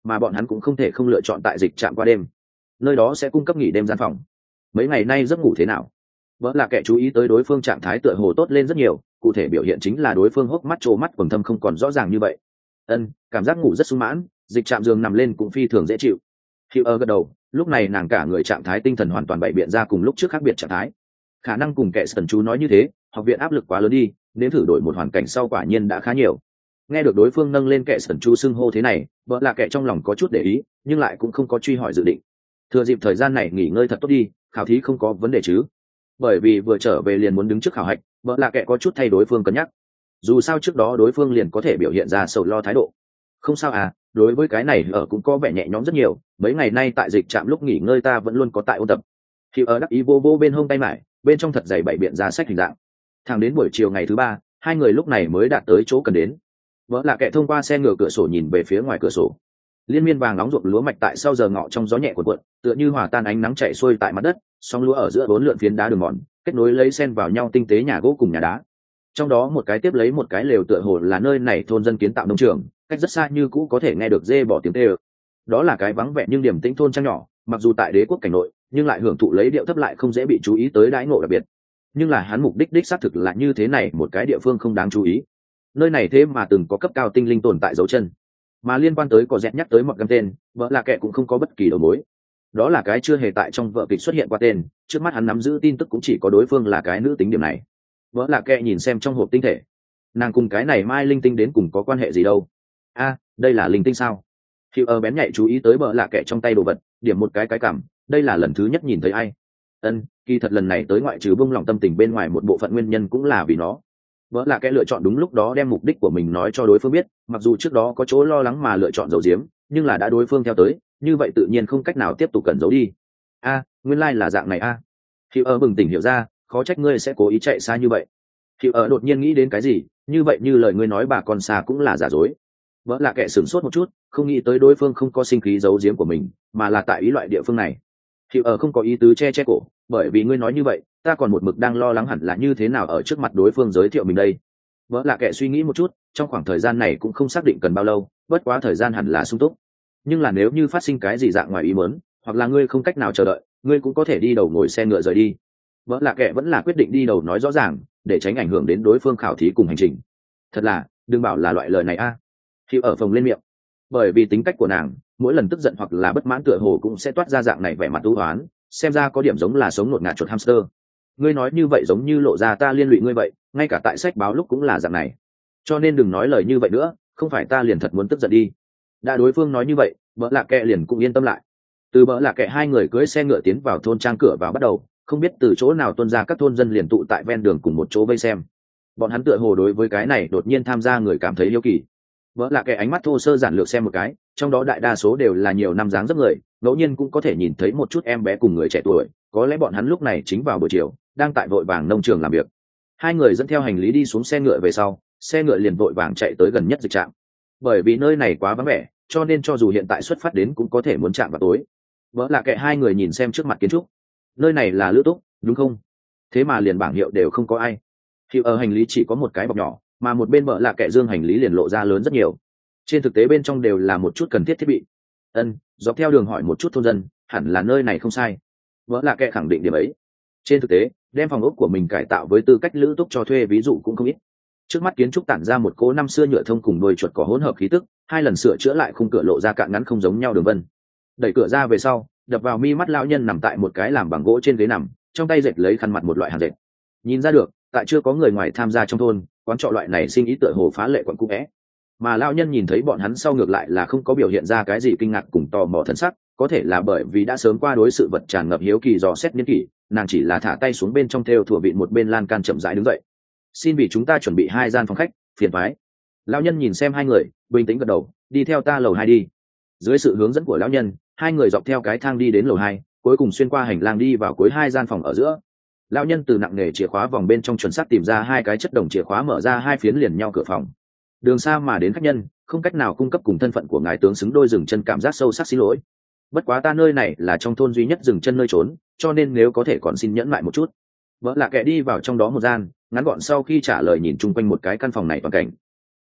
mà bọn hắn cũng không thể không lựa chọn tại dịch trạm qua đêm, nơi đó sẽ cung cấp nghỉ đêm gian phòng. Mấy ngày nay giấc ngủ thế nào? Vợ là kẻ chú ý tới đối phương trạng thái tựa hồ tốt lên rất nhiều, cụ thể biểu hiện chính là đối phương hốc mắt trố mắt quầng thâm không còn rõ ràng như vậy. Ân, cảm giác ngủ rất sung mãn, dịch trạm giường nằm lên cũng phi thường dễ chịu. Hữu ở gật đầu, lúc này nàng cả người trạng thái tinh thần hoàn toàn bày biện ra cùng lúc trước khác biệt trạng thái. Khả năng cùng kẻ sần chú nói như thế, học viện áp lực quá lớn đi, nếu thử đổi một hoàn cảnh sau quả nhiên đã khá nhiều. Nghe được đối phương nâng lên kẻ sần chú xưng hô thế này, vợ là kẻ trong lòng có chút để ý, nhưng lại cũng không có truy hỏi dự định. Thừa dịp thời gian này nghỉ ngơi thật tốt đi, khảo thí không có vấn đề chứ? Bởi vì vừa trở về liền muốn đứng trước khảo hạch, vợ là kẻ có chút thay đối phương cân nhắc. Dù sao trước đó đối phương liền có thể biểu hiện ra sầu lo thái độ. Không sao à, đối với cái này ở cũng có vẻ nhẹ nhõm rất nhiều, mấy ngày nay tại dịch trạm lúc nghỉ ngơi ta vẫn luôn có tại ôn tập. Khi ở đắc ý vô vô bên hông tay mải, bên trong thật dày bảy biện ra sách hình dạng. Thẳng đến buổi chiều ngày thứ ba, hai người lúc này mới đạt tới chỗ cần đến. Vợ là kẻ thông qua xe ngựa cửa sổ nhìn về phía ngoài cửa sổ. Liên miên vàng nóng ruộng lúa mạch tại sau giờ ngọ trong gió nhẹ cuộn cuộn, tựa như hòa tan ánh nắng chạy xuôi tại mặt đất, sóng lúa ở giữa bốn lượn phiến đá đường mòn, kết nối lấy xen vào nhau tinh tế nhà gỗ cùng nhà đá. Trong đó một cái tiếp lấy một cái lều tựa hồ là nơi này thôn dân kiến tạo nông trường, cách rất xa như cũ có thể nghe được dê bỏ tiếng tê ơ. Đó là cái vắng vẻ nhưng điểm tĩnh thôn trang nhỏ, mặc dù tại đế quốc cảnh nội, nhưng lại hưởng thụ lấy điệu thấp lại không dễ bị chú ý tới đãi ngộ đặc biệt. Nhưng là hắn mục đích đích xác thực là như thế này, một cái địa phương không đáng chú ý. Nơi này thế mà từng có cấp cao tinh linh tồn tại dấu chân. Mà liên quan tới có dẹt nhắc tới một gam tên, vợ là kẻ cũng không có bất kỳ đầu mối. Đó là cái chưa hề tại trong vở kịch xuất hiện qua tên, trước mắt hắn nắm giữ tin tức cũng chỉ có đối phương là cái nữ tính điểm này. Vợ là kẻ nhìn xem trong hộp tinh thể, nàng cùng cái này mai linh tinh đến cùng có quan hệ gì đâu? A, đây là linh tinh sao? Khi ở bén nhạy chú ý tới vợ là kẻ trong tay đồ vật, điểm một cái cái cảm, đây là lần thứ nhất nhìn thấy ai? Ân, kỳ thật lần này tới ngoại trừ bông lòng tâm tình bên ngoài một bộ phận nguyên nhân cũng là vì nó. Vợ là kẻ lựa chọn đúng lúc đó đem mục đích của mình nói cho đối phương biết, mặc dù trước đó có chỗ lo lắng mà lựa chọn giấu giếm, nhưng là đã đối phương theo tới, như vậy tự nhiên không cách nào tiếp tục cần giấu đi. A, nguyên lai like là dạng này a. Khi ở bừng tỉnh hiểu ra, khó trách ngươi sẽ cố ý chạy xa như vậy. Khi ở đột nhiên nghĩ đến cái gì, như vậy như lời ngươi nói bà con xa cũng là giả dối. Vợ là kẻ sửng sốt một chút, không nghĩ tới đối phương không có sinh khí giấu giếm của mình, mà là tại ý loại địa phương này. Khi ở không có ý tứ che che cổ, bởi vì ngươi nói như vậy, ta còn một mực đang lo lắng hẳn là như thế nào ở trước mặt đối phương giới thiệu mình đây. Vợ là kẻ suy nghĩ một chút, trong khoảng thời gian này cũng không xác định cần bao lâu, bất quá thời gian hẳn là sung túc. Nhưng là nếu như phát sinh cái gì dạng ngoài ý muốn, hoặc là ngươi không cách nào chờ đợi, ngươi cũng có thể đi đầu ngồi xe ngựa rời đi. Vợ là kẻ vẫn là quyết định đi đầu nói rõ ràng, để tránh ảnh hưởng đến đối phương khảo thí cùng hành trình. Thật là, đừng bảo là loại lời này a. À. Khi ở phòng lên miệng, bởi vì tính cách của nàng, mỗi lần tức giận hoặc là bất mãn tựa hồ cũng sẽ toát ra dạng này vẻ mặt u hoán, xem ra có điểm giống là sống ngột ngạt chuột hamster. Ngươi nói như vậy giống như lộ ra ta liên lụy ngươi vậy, ngay cả tại sách báo lúc cũng là dạng này. Cho nên đừng nói lời như vậy nữa, không phải ta liền thật muốn tức giận đi. Đã đối phương nói như vậy, bỡ lạ kệ liền cũng yên tâm lại. Từ bỡ lạ kệ hai người cưỡi xe ngựa tiến vào thôn trang cửa vào bắt đầu, không biết từ chỗ nào tuôn ra các thôn dân liền tụ tại ven đường cùng một chỗ vây xem. Bọn hắn tựa hồ đối với cái này đột nhiên tham gia người cảm thấy hiếu kỳ. Bỡ lạ kệ ánh mắt thô sơ giản lược xem một cái, trong đó đại đa số đều là nhiều năm dáng dấp người, ngẫu nhiên cũng có thể nhìn thấy một chút em bé cùng người trẻ tuổi, có lẽ bọn hắn lúc này chính vào buổi chiều, đang tại vội vàng nông trường làm việc. Hai người dẫn theo hành lý đi xuống xe ngựa về sau, xe ngựa liền vội vàng chạy tới gần nhất dịch trạm. Bởi vì nơi này quá vắng vẻ, cho nên cho dù hiện tại xuất phát đến cũng có thể muốn chạm vào tối. Vỡ là kệ hai người nhìn xem trước mặt kiến trúc, nơi này là lữ túc đúng không? Thế mà liền bảng hiệu đều không có ai. Khi ở hành lý chỉ có một cái bọc nhỏ, mà một bên vợ là kệ dương hành lý liền lộ ra lớn rất nhiều. Trên thực tế bên trong đều là một chút cần thiết thiết bị. Ân, dọc theo đường hỏi một chút thôn dân, hẳn là nơi này không sai. Vợ là kệ khẳng định điểm ấy. Trên thực tế, đem phòng ốc của mình cải tạo với tư cách lữ túc cho thuê ví dụ cũng không ít. Trước mắt kiến trúc tản ra một cỗ năm xưa nhựa thông cùng đuôi chuột cỏ hỗn hợp khí tức, hai lần sửa chữa lại khung cửa lộ ra cạn ngắn không giống nhau đường vân. Đẩy cửa ra về sau, đập vào mi mắt lão nhân nằm tại một cái làm bằng gỗ trên ghế nằm, trong tay dệt lấy khăn mặt một loại hàng dệt. Nhìn ra được, tại chưa có người ngoài tham gia trong thôn, quán trọ loại này sinh ý tựa hồ phá lệ quận cũ é. Mà lão nhân nhìn thấy bọn hắn sau ngược lại là không có biểu hiện ra cái gì kinh ngạc cùng tò mò thân sắc, có thể là bởi vì đã sớm qua đối sự vật tràn ngập hiếu kỳ dò xét niên kỷ, nàng chỉ là thả tay xuống bên trong theo thủa vịn một bên lan can chậm rãi đứng dậy. Xin vì chúng ta chuẩn bị hai gian phòng khách, phiền toái. Lão nhân nhìn xem hai người, bình tĩnh gật đầu, đi theo ta lầu hai đi. Dưới sự hướng dẫn của lão nhân, hai người dọc theo cái thang đi đến lầu hai, cuối cùng xuyên qua hành lang đi vào cuối hai gian phòng ở giữa. Lão nhân từ nặng nghề chìa khóa vòng bên trong chuẩn xác tìm ra hai cái chất đồng chìa khóa mở ra hai phiến liền nhau cửa phòng. Đường xa mà đến khách nhân, không cách nào cung cấp cùng thân phận của ngài tướng xứng đôi dừng chân cảm giác sâu sắc xin lỗi. Bất quá ta nơi này là trong thôn duy nhất dừng chân nơi trốn, cho nên nếu có thể còn xin nhẫn lại một chút. Vợ là kẻ đi vào trong đó một gian, ngắn gọn sau khi trả lời nhìn chung quanh một cái căn phòng này toàn cảnh.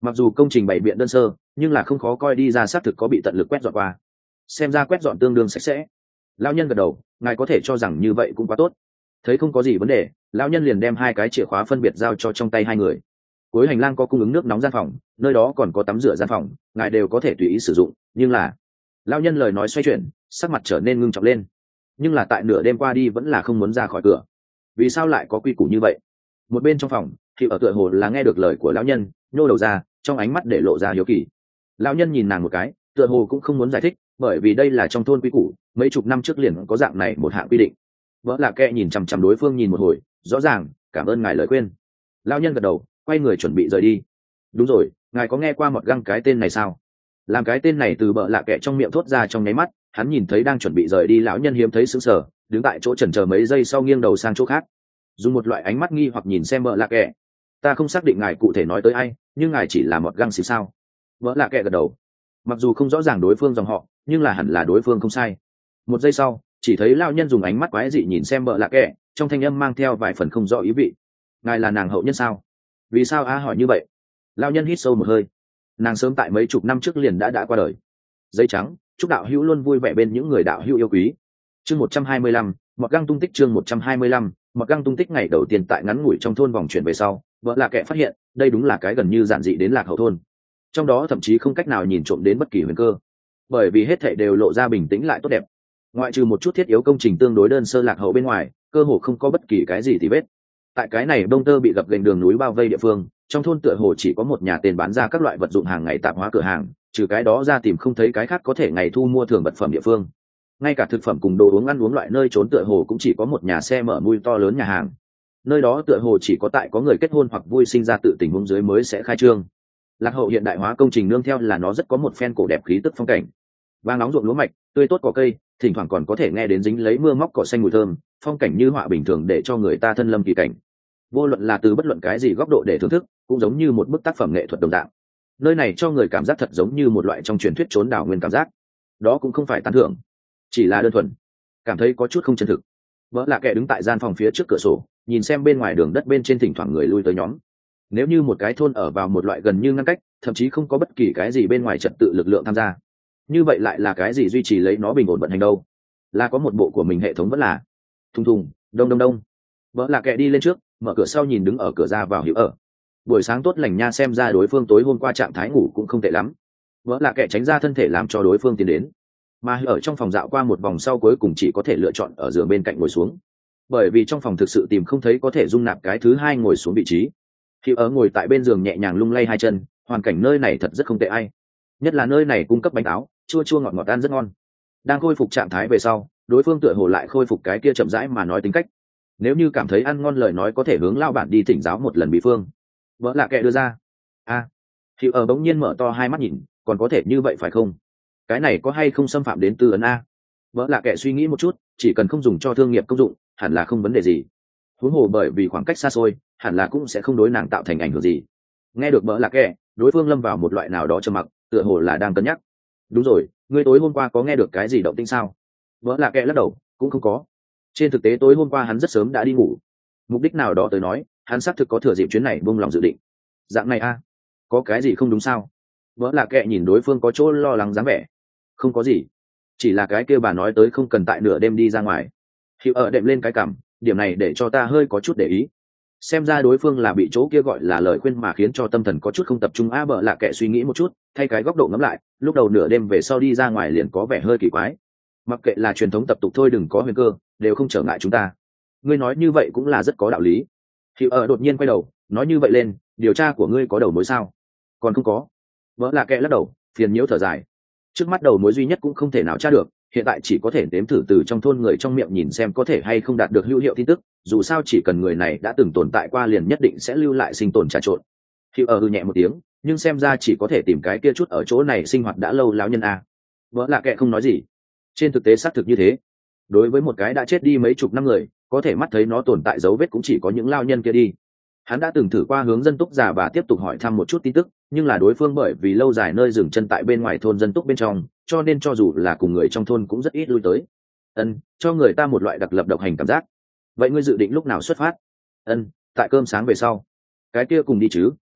mặc dù công trình bày biện đơn sơ nhưng là không khó coi đi ra xác thực có bị tận lực quét dọn qua, xem ra quét dọn tương đương sạch sẽ. Lão nhân gật đầu, ngài có thể cho rằng như vậy cũng quá tốt. Thấy không có gì vấn đề, lão nhân liền đem hai cái chìa khóa phân biệt giao cho trong tay hai người. Cuối hành lang có cung ứng nước nóng gian phòng, nơi đó còn có tắm rửa gian phòng, ngài đều có thể tùy ý sử dụng. Nhưng là, lão nhân lời nói xoay chuyển, sắc mặt trở nên ngưng trọng lên. Nhưng là tại nửa đêm qua đi vẫn là không muốn ra khỏi cửa. Vì sao lại có quy củ như vậy? Một bên trong phòng, thì ở tựa hồ là nghe được lời của lão nhân, nhô đầu ra, trong ánh mắt để lộ ra hiếu kỳ. Lão nhân nhìn nàng một cái, tựa hồ cũng không muốn giải thích, bởi vì đây là trong thôn quy củ, mấy chục năm trước liền có dạng này một hạng quy định. Vợ là kệ nhìn chằm chằm đối phương nhìn một hồi, rõ ràng, cảm ơn ngài lời khuyên. Lão nhân gật đầu, quay người chuẩn bị rời đi. Đúng rồi, ngài có nghe qua mọt găng cái tên này sao? Làm cái tên này từ bợ lạ kệ trong miệng thốt ra trong nháy mắt, hắn nhìn thấy đang chuẩn bị rời đi lão nhân hiếm thấy sững sờ, đứng tại chỗ chần chờ mấy giây sau nghiêng đầu sang chỗ khác, dùng một loại ánh mắt nghi hoặc nhìn xem bợ lạ kệ. Ta không xác định ngài cụ thể nói tới ai, nhưng ngài chỉ là mọt găng xíu sao? Bợ lạ kệ gật đầu. Mặc dù không rõ ràng đối phương dòng họ, nhưng là hẳn là đối phương không sai. Một giây sau, chỉ thấy lão nhân dùng ánh mắt quái dị nhìn xem bợ lạ kệ, trong thanh âm mang theo vài phần không rõ ý vị. Ngài là nàng hậu nhân sao? Vì sao a hỏi như vậy? Lão nhân hít sâu một hơi. Nàng sớm tại mấy chục năm trước liền đã đã qua đời. Giấy trắng, chúc đạo hữu luôn vui vẻ bên những người đạo hữu yêu quý. Chương một trăm hai mươi lăm, Mọt găng tung tích. Chương một trăm hai mươi lăm, Mọt găng tung tích. Ngày đầu tiên tại ngắn ngủi trong thôn vòng chuyển về sau, vợ lạ kệ phát hiện đây đúng là cái gần như giản dị đến lạc hậu thôn, trong đó thậm chí không cách nào nhìn trộm đến bất kỳ huyền cơ, bởi vì hết thảy đều lộ ra bình tĩnh lại tốt đẹp. Ngoại trừ một chút thiết yếu công trình tương đối đơn sơ lạc hậu bên ngoài, cơ hồ không có bất kỳ cái gì tì vết. Tại cái này đông tơ bị gập ghềnh đường núi bao vây địa phương, trong thôn tựa hồ chỉ có một nhà tên bán ra các loại vật dụng hàng ngày tạp hóa cửa hàng, trừ cái đó ra tìm không thấy cái khác có thể ngày thu mua thường vật phẩm địa phương. Ngay cả thực phẩm cùng đồ uống ăn uống loại nơi trốn tựa hồ cũng chỉ có một nhà xe mở mui to lớn nhà hàng. Nơi đó tựa hồ chỉ có tại có người kết hôn hoặc vui sinh ra tự tình huống dưới mới sẽ khai trương. Lạc hậu hiện đại hóa công trình nương theo là nó rất có một phen cổ đẹp khí tức phong cảnh. Vàng nóng ruộng lúa mạch, tươi tốt cỏ cây, thỉnh thoảng còn có thể nghe đến dính lấy mưa móc cỏ xanh mùi thơm, phong cảnh như họa bình thường để cho người ta thân lâm kỳ cảnh. Vô luận là từ bất luận cái gì góc độ để thưởng thức, cũng giống như một bức tác phẩm nghệ thuật đồng dạng. Nơi này cho người cảm giác thật giống như một loại trong truyền thuyết trốn đảo nguyên cảm giác. Đó cũng không phải tán thưởng, chỉ là đơn thuần cảm thấy có chút không chân thực. Vợ lạ kệ đứng tại gian phòng phía trước cửa sổ, nhìn xem bên ngoài đường đất bên trên thỉnh thoảng người lui tới nhóm. Nếu như một cái thôn ở vào một loại gần như ngăn cách, thậm chí không có bất kỳ cái gì bên ngoài trật tự lực lượng tham gia, như vậy lại là cái gì duy trì lấy nó bình ổn vận hành đâu? Là có một bộ của mình hệ thống vẫn là thùng thùng đông đông đông. Vợ lạ kệ đi lên trước, mở cửa sau nhìn đứng ở cửa ra vào Hữu ở. Buổi sáng tốt lành nha, xem ra đối phương tối hôm qua trạng thái ngủ cũng không tệ lắm. Vợ lạ kệ tránh ra thân thể làm cho đối phương tiến đến, mà ở trong phòng dạo qua một vòng sau cuối cùng chỉ có thể lựa chọn ở giường bên cạnh ngồi xuống, bởi vì trong phòng thực sự tìm không thấy có thể dung nạp cái thứ hai ngồi xuống vị trí. Hữu ở ngồi tại bên giường nhẹ nhàng lung lay hai chân, hoàn cảnh nơi này thật rất không tệ ai, nhất là nơi này cung cấp bánh táo chua chua ngọt ngọt ăn rất ngon. Đang khôi phục trạng thái về sau, đối phương tựa hồ lại khôi phục cái kia chậm rãi mà nói tính cách. Nếu như cảm thấy ăn ngon lời nói có thể hướng lao bản đi thỉnh giáo một lần bị phương. Vợ lạ kệ đưa ra. A. À, Hữu ở bỗng nhiên mở to hai mắt nhìn, còn có thể như vậy phải không? Cái này có hay không xâm phạm đến tư ấn a? Vợ lạ kệ suy nghĩ một chút, chỉ cần không dùng cho thương nghiệp công dụng, hẳn là không vấn đề gì. Huống hồ bởi vì khoảng cách xa xôi, hẳn là cũng sẽ không đối nàng tạo thành ảnh hưởng gì. Nghe được vợ lạ kệ, đối phương lâm vào một loại nào đó trầm mặc, tựa hồ là đang cân nhắc. Đúng rồi, ngươi tối hôm qua có nghe được cái gì động tĩnh sao? Vợ lạ kệ lắc đầu, cũng không có. Trên thực tế tối hôm qua hắn rất sớm đã đi ngủ. Mục đích nào đó tới nói, hắn xác thực có thừa dịp chuyến này buông lòng dự định. Dạng này a, có cái gì không đúng sao? Vợ lạ kệ nhìn đối phương có chỗ lo lắng dáng vẻ. Không có gì, chỉ là cái kia bà nói tới không cần tại nửa đêm đi ra ngoài. Hữu ở đệm lên cái cằm, điểm này để cho ta hơi có chút để ý. Xem ra đối phương là bị chỗ kia gọi là lời khuyên mà khiến cho tâm thần có chút không tập trung. A bợ lạ kệ suy nghĩ một chút, thay cái góc độ ngẫm lại, lúc đầu nửa đêm về sau đi ra ngoài liền có vẻ hơi kỳ quái. Mặc kệ là truyền thống tập tục thôi, đừng có huyền cơ, đều không trở ngại chúng ta. Ngươi nói như vậy cũng là rất có đạo lý. Hữu ở đột nhiên quay đầu, nói như vậy lên, điều tra của ngươi có đầu mối sao? Còn không có. Bợ lạ kệ lắc đầu, phiền nhiễu thở dài. Trước mắt đầu mối duy nhất cũng không thể nào tra được, hiện tại chỉ có thể đếm thử từ trong thôn người trong miệng nhìn xem có thể hay không đạt được hữu hiệu tin tức, dù sao chỉ cần người này đã từng tồn tại qua liền nhất định sẽ lưu lại sinh tồn trà trộn. Hữu ở hư nhẹ một tiếng, nhưng xem ra chỉ có thể tìm cái kia chút ở chỗ này sinh hoạt đã lâu lão nhân a. Vợ lạ kệ không nói gì. Trên thực tế xác thực như thế. Đối với một cái đã chết đi mấy chục năm người, có thể mắt thấy nó tồn tại dấu vết cũng chỉ có những lao nhân kia đi. Hắn đã từng thử qua hướng dân túc già và tiếp tục hỏi thăm một chút tin tức, nhưng là đối phương bởi vì lâu dài nơi dừng chân tại bên ngoài thôn dân túc bên trong, cho nên cho dù là cùng người trong thôn cũng rất ít lui tới. Ân, cho người ta một loại đặc lập độc hành cảm giác. Vậy ngươi dự định lúc nào xuất phát? Ân, tại cơm sáng về sau. Cái kia cùng đi chứ?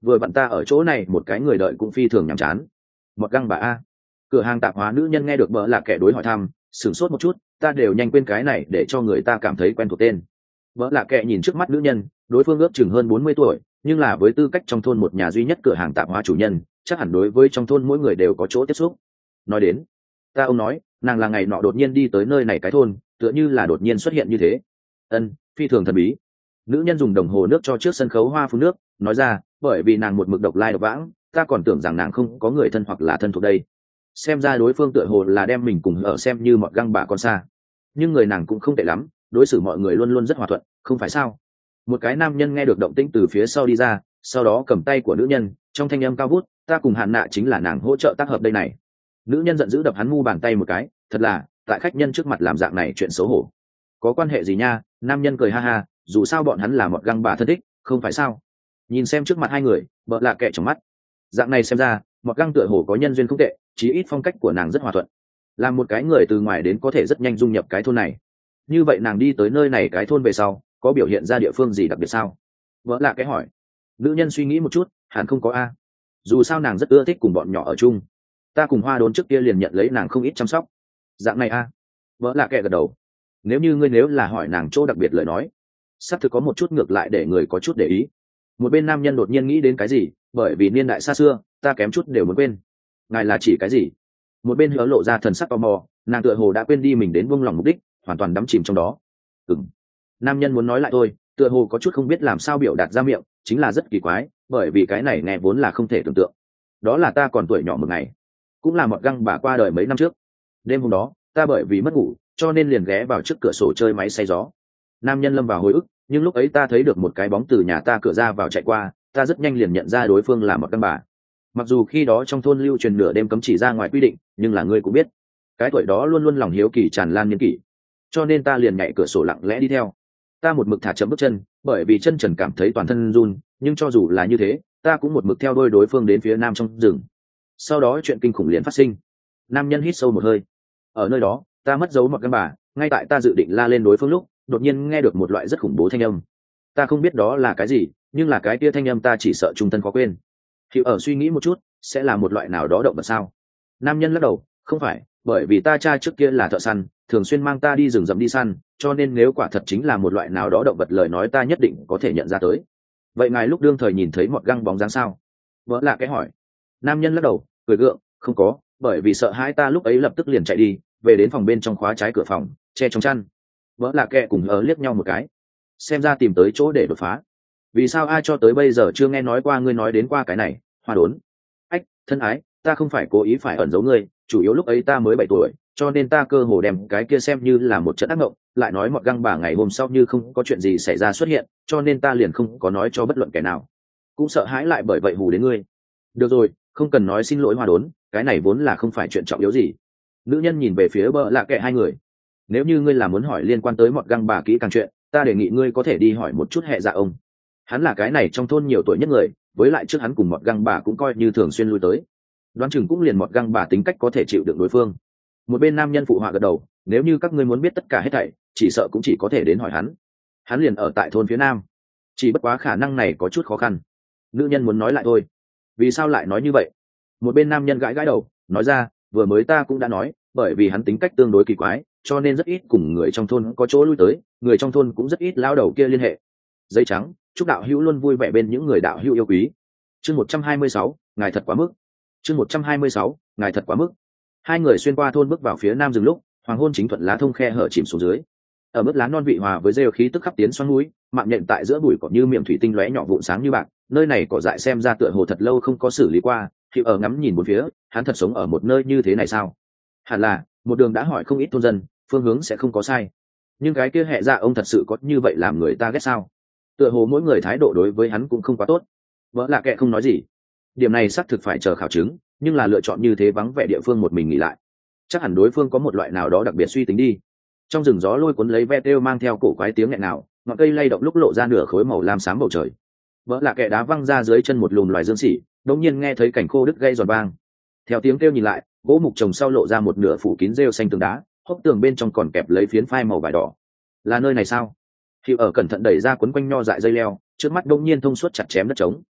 vừa vặn ta ở chỗ này một cái người đợi cũng phi thường nhàm chán. Một găng bà a. Cửa hàng tạp hóa nữ nhân nghe được Bỡ Lạ Kệ đối hỏi thăm, sửng sốt một chút, ta đều nhanh quên cái này để cho người ta cảm thấy quen thuộc tên. Bỡ Lạ Kệ nhìn trước mắt nữ nhân, đối phương ước chừng hơn bốn mươi tuổi, nhưng là với tư cách trong thôn một nhà duy nhất cửa hàng tạp hóa chủ nhân, chắc hẳn đối với trong thôn mỗi người đều có chỗ tiếp xúc. Nói đến, ta ông nói, nàng là ngày nọ đột nhiên đi tới nơi này cái thôn, tựa như là đột nhiên xuất hiện như thế. Ân, phi thường thần bí. Nữ nhân dùng đồng hồ nước cho trước sân khấu hoa phun nước, nói ra, bởi vì nàng một mực độc lai độc vãng, ta còn tưởng rằng nàng không có người thân hoặc là thân thuộc đây. Xem ra đối phương tựa hồ là đem mình cùng ở xem như một găng bà con xa, nhưng người nàng cũng không tệ lắm, đối xử mọi người luôn luôn rất hòa thuận, không phải sao? Một cái nam nhân nghe được động tĩnh từ phía sau đi ra, sau đó cầm tay của nữ nhân, trong thanh âm cao vút, ta cùng Hạn Nạ chính là nàng hỗ trợ tác hợp đây này. Nữ nhân giận dữ đập hắn mu bàn tay một cái, thật là, tại khách nhân trước mặt làm dạng này chuyện xấu hổ. Có quan hệ gì nha? Nam nhân cười ha ha, dù sao bọn hắn là một găng bà thân thích, không phải sao? Nhìn xem trước mặt hai người, Bỡ Lạ Kệ trong mắt. Dạng này xem ra, một găng tựa hồ có nhân duyên không tệ, chí ít phong cách của nàng rất hòa thuận. Làm một cái người từ ngoài đến có thể rất nhanh dung nhập cái thôn này. Như vậy nàng đi tới nơi này cái thôn về sau, có biểu hiện ra địa phương gì đặc biệt sao? Bỡ Lạ Kệ hỏi. Nữ nhân suy nghĩ một chút, hẳn không có a. Dù sao nàng rất ưa thích cùng bọn nhỏ ở chung. Ta cùng Hoa Đốn trước kia liền nhận lấy nàng không ít chăm sóc. Dạng này a. Bỡ Lạ Kệ gật đầu. Nếu như ngươi nếu là hỏi nàng chỗ đặc biệt lời nói, sắp thực có một chút ngược lại để người có chút để ý. Một bên nam nhân đột nhiên nghĩ đến cái gì, bởi vì niên đại xa xưa, ta kém chút đều muốn quên. Ngài là chỉ cái gì? Một bên hứa lộ ra thần sắc tò mò, nàng tựa hồ đã quên đi mình đến buông lòng mục đích, hoàn toàn đắm chìm trong đó. Ừm. Nam nhân muốn nói lại thôi, tựa hồ có chút không biết làm sao biểu đạt ra miệng, chính là rất kỳ quái, bởi vì cái này nghe vốn là không thể tưởng tượng. Đó là ta còn tuổi nhỏ một ngày, cũng là một găng bà qua đời mấy năm trước. Đêm hôm đó, ta bởi vì mất ngủ, cho nên liền ghé vào trước cửa sổ chơi máy xay gió. Nam nhân lâm vào hồi ức, nhưng lúc ấy ta thấy được một cái bóng từ nhà ta cửa ra vào chạy qua, ta rất nhanh liền nhận ra đối phương là một găng bà. Mặc dù khi đó trong thôn lưu truyền nửa đêm cấm chỉ ra ngoài quy định, nhưng là ngươi cũng biết, cái tuổi đó luôn luôn lòng hiếu kỳ tràn lan niên kỷ, cho nên ta liền nhảy cửa sổ lặng lẽ đi theo. Ta một mực thả chậm bước chân, bởi vì chân trần cảm thấy toàn thân run, nhưng cho dù là như thế, ta cũng một mực theo đuôi đối phương đến phía nam trong rừng. Sau đó chuyện kinh khủng liền phát sinh. Nam nhân hít sâu một hơi. Ở nơi đó, ta mất dấu một găng bà, ngay tại ta dự định la lên đối phương lúc, đột nhiên nghe được một loại rất khủng bố thanh âm. Ta không biết đó là cái gì, nhưng là cái kia thanh âm ta chỉ sợ trung thân khó quên. Thì ở suy nghĩ một chút, sẽ là một loại nào đó động vật sao? Nam nhân lắc đầu, không phải, bởi vì ta cha trước kia là thợ săn, thường xuyên mang ta đi rừng rậm đi săn, cho nên nếu quả thật chính là một loại nào đó động vật lời nói ta nhất định có thể nhận ra tới. Vậy ngài lúc đương thời nhìn thấy một găng bóng dáng sao? Vỡ là cái hỏi. Nam nhân lắc đầu, cười gượng, không có, bởi vì sợ hãi ta lúc ấy lập tức liền chạy đi, về đến phòng bên trong khóa trái cửa phòng, che trong chăn. Vỡ là kẹ cùng ở liếc nhau một cái, xem ra tìm tới chỗ để đột phá. Vì sao ai cho tới bây giờ chưa nghe nói qua ngươi nói đến qua cái này? Hoa Đốn. Ách, thân ái, ta không phải cố ý phải ẩn giấu ngươi, chủ yếu lúc ấy ta mới bảy tuổi, cho nên ta cơ hồ đem cái kia xem như là một trận ác mộng, lại nói một găng bà ngày hôm sau như không có chuyện gì xảy ra xuất hiện, cho nên ta liền không có nói cho bất luận kẻ nào. Cũng sợ hãi lại bởi vậy hù đến ngươi. Được rồi, không cần nói xin lỗi Hoa Đốn, cái này vốn là không phải chuyện trọng yếu gì. Nữ nhân nhìn về phía Bỡ Lạ Kệ hai người. Nếu như ngươi là muốn hỏi liên quan tới một găng bà kỹ càng chuyện, ta đề nghị ngươi có thể đi hỏi một chút hệ dạ ông. Hắn là cái này trong thôn nhiều tuổi nhất người, với lại trước hắn cùng một găng bà cũng coi như thường xuyên lui tới. Đoán chừng cũng liền một găng bà tính cách có thể chịu đựng đối phương. Một bên nam nhân phụ họa gật đầu, nếu như các ngươi muốn biết tất cả hết thảy, chỉ sợ cũng chỉ có thể đến hỏi hắn. Hắn liền ở tại thôn phía nam, chỉ bất quá khả năng này có chút khó khăn. Nữ nhân muốn nói lại thôi. Vì sao lại nói như vậy? Một bên nam nhân gãi gãi đầu, nói ra, vừa mới ta cũng đã nói, bởi vì hắn tính cách tương đối kỳ quái, cho nên rất ít cùng người trong thôn có chỗ lui tới, người trong thôn cũng rất ít lao đầu kia liên hệ. Giấy trắng, chúc đạo hữu luôn vui vẻ bên những người đạo hữu yêu quý. Chương một trăm hai mươi sáu, ngài thật quá mức. Chương một trăm hai mươi sáu, ngài thật quá mức. Hai người xuyên qua thôn bước vào phía nam rừng lúc, hoàng hôn chính thuận lá thông khe hở chìm xuống dưới. Ở mức lá non vị hòa với rêu khí tức khắp tiến xoắn núi, mạm nhện tại giữa bụi cỏ như miệng thủy tinh lóe nhỏ vụn sáng như bạc, nơi này cỏ dại xem ra tựa hồ thật lâu không có xử lý qua, thì ở ngắm nhìn bốn phía, hắn thật sống ở một nơi như thế này sao? Hẳn là, một đường đã hỏi không ít thôn dân, phương hướng sẽ không có sai. Nhưng cái kia hệ dạ ông thật sự có như vậy làm người ta ghét sao? Tựa hồ mỗi người thái độ đối với hắn cũng không quá tốt. Vỡ Lạ Kệ không nói gì. Điểm này xác thực phải chờ khảo chứng, nhưng là lựa chọn như thế vắng vẻ địa phương một mình nghỉ lại, chắc hẳn đối phương có một loại nào đó đặc biệt suy tính đi. Trong rừng gió lôi cuốn lấy ve têu mang theo cổ quái tiếng nghẹn nào, ngọn cây lay động lúc lộ ra nửa khối màu lam xám bầu trời. Vỡ Lạ Kệ đá văng ra dưới chân một lùm loài dương xỉ, đột nhiên nghe thấy cảnh khô đứt gây giòn vang. Theo tiếng kêu nhìn lại, gỗ mục trồng sau lộ ra một nửa phủ kín rêu xanh tường đá, hốc tường bên trong còn kẹp lấy phiến phai màu vải đỏ. Là nơi này sao? Khi ở cẩn thận đẩy ra quấn quanh nho dại dây leo, trước mắt đột nhiên thông suốt chặt chém đất trống.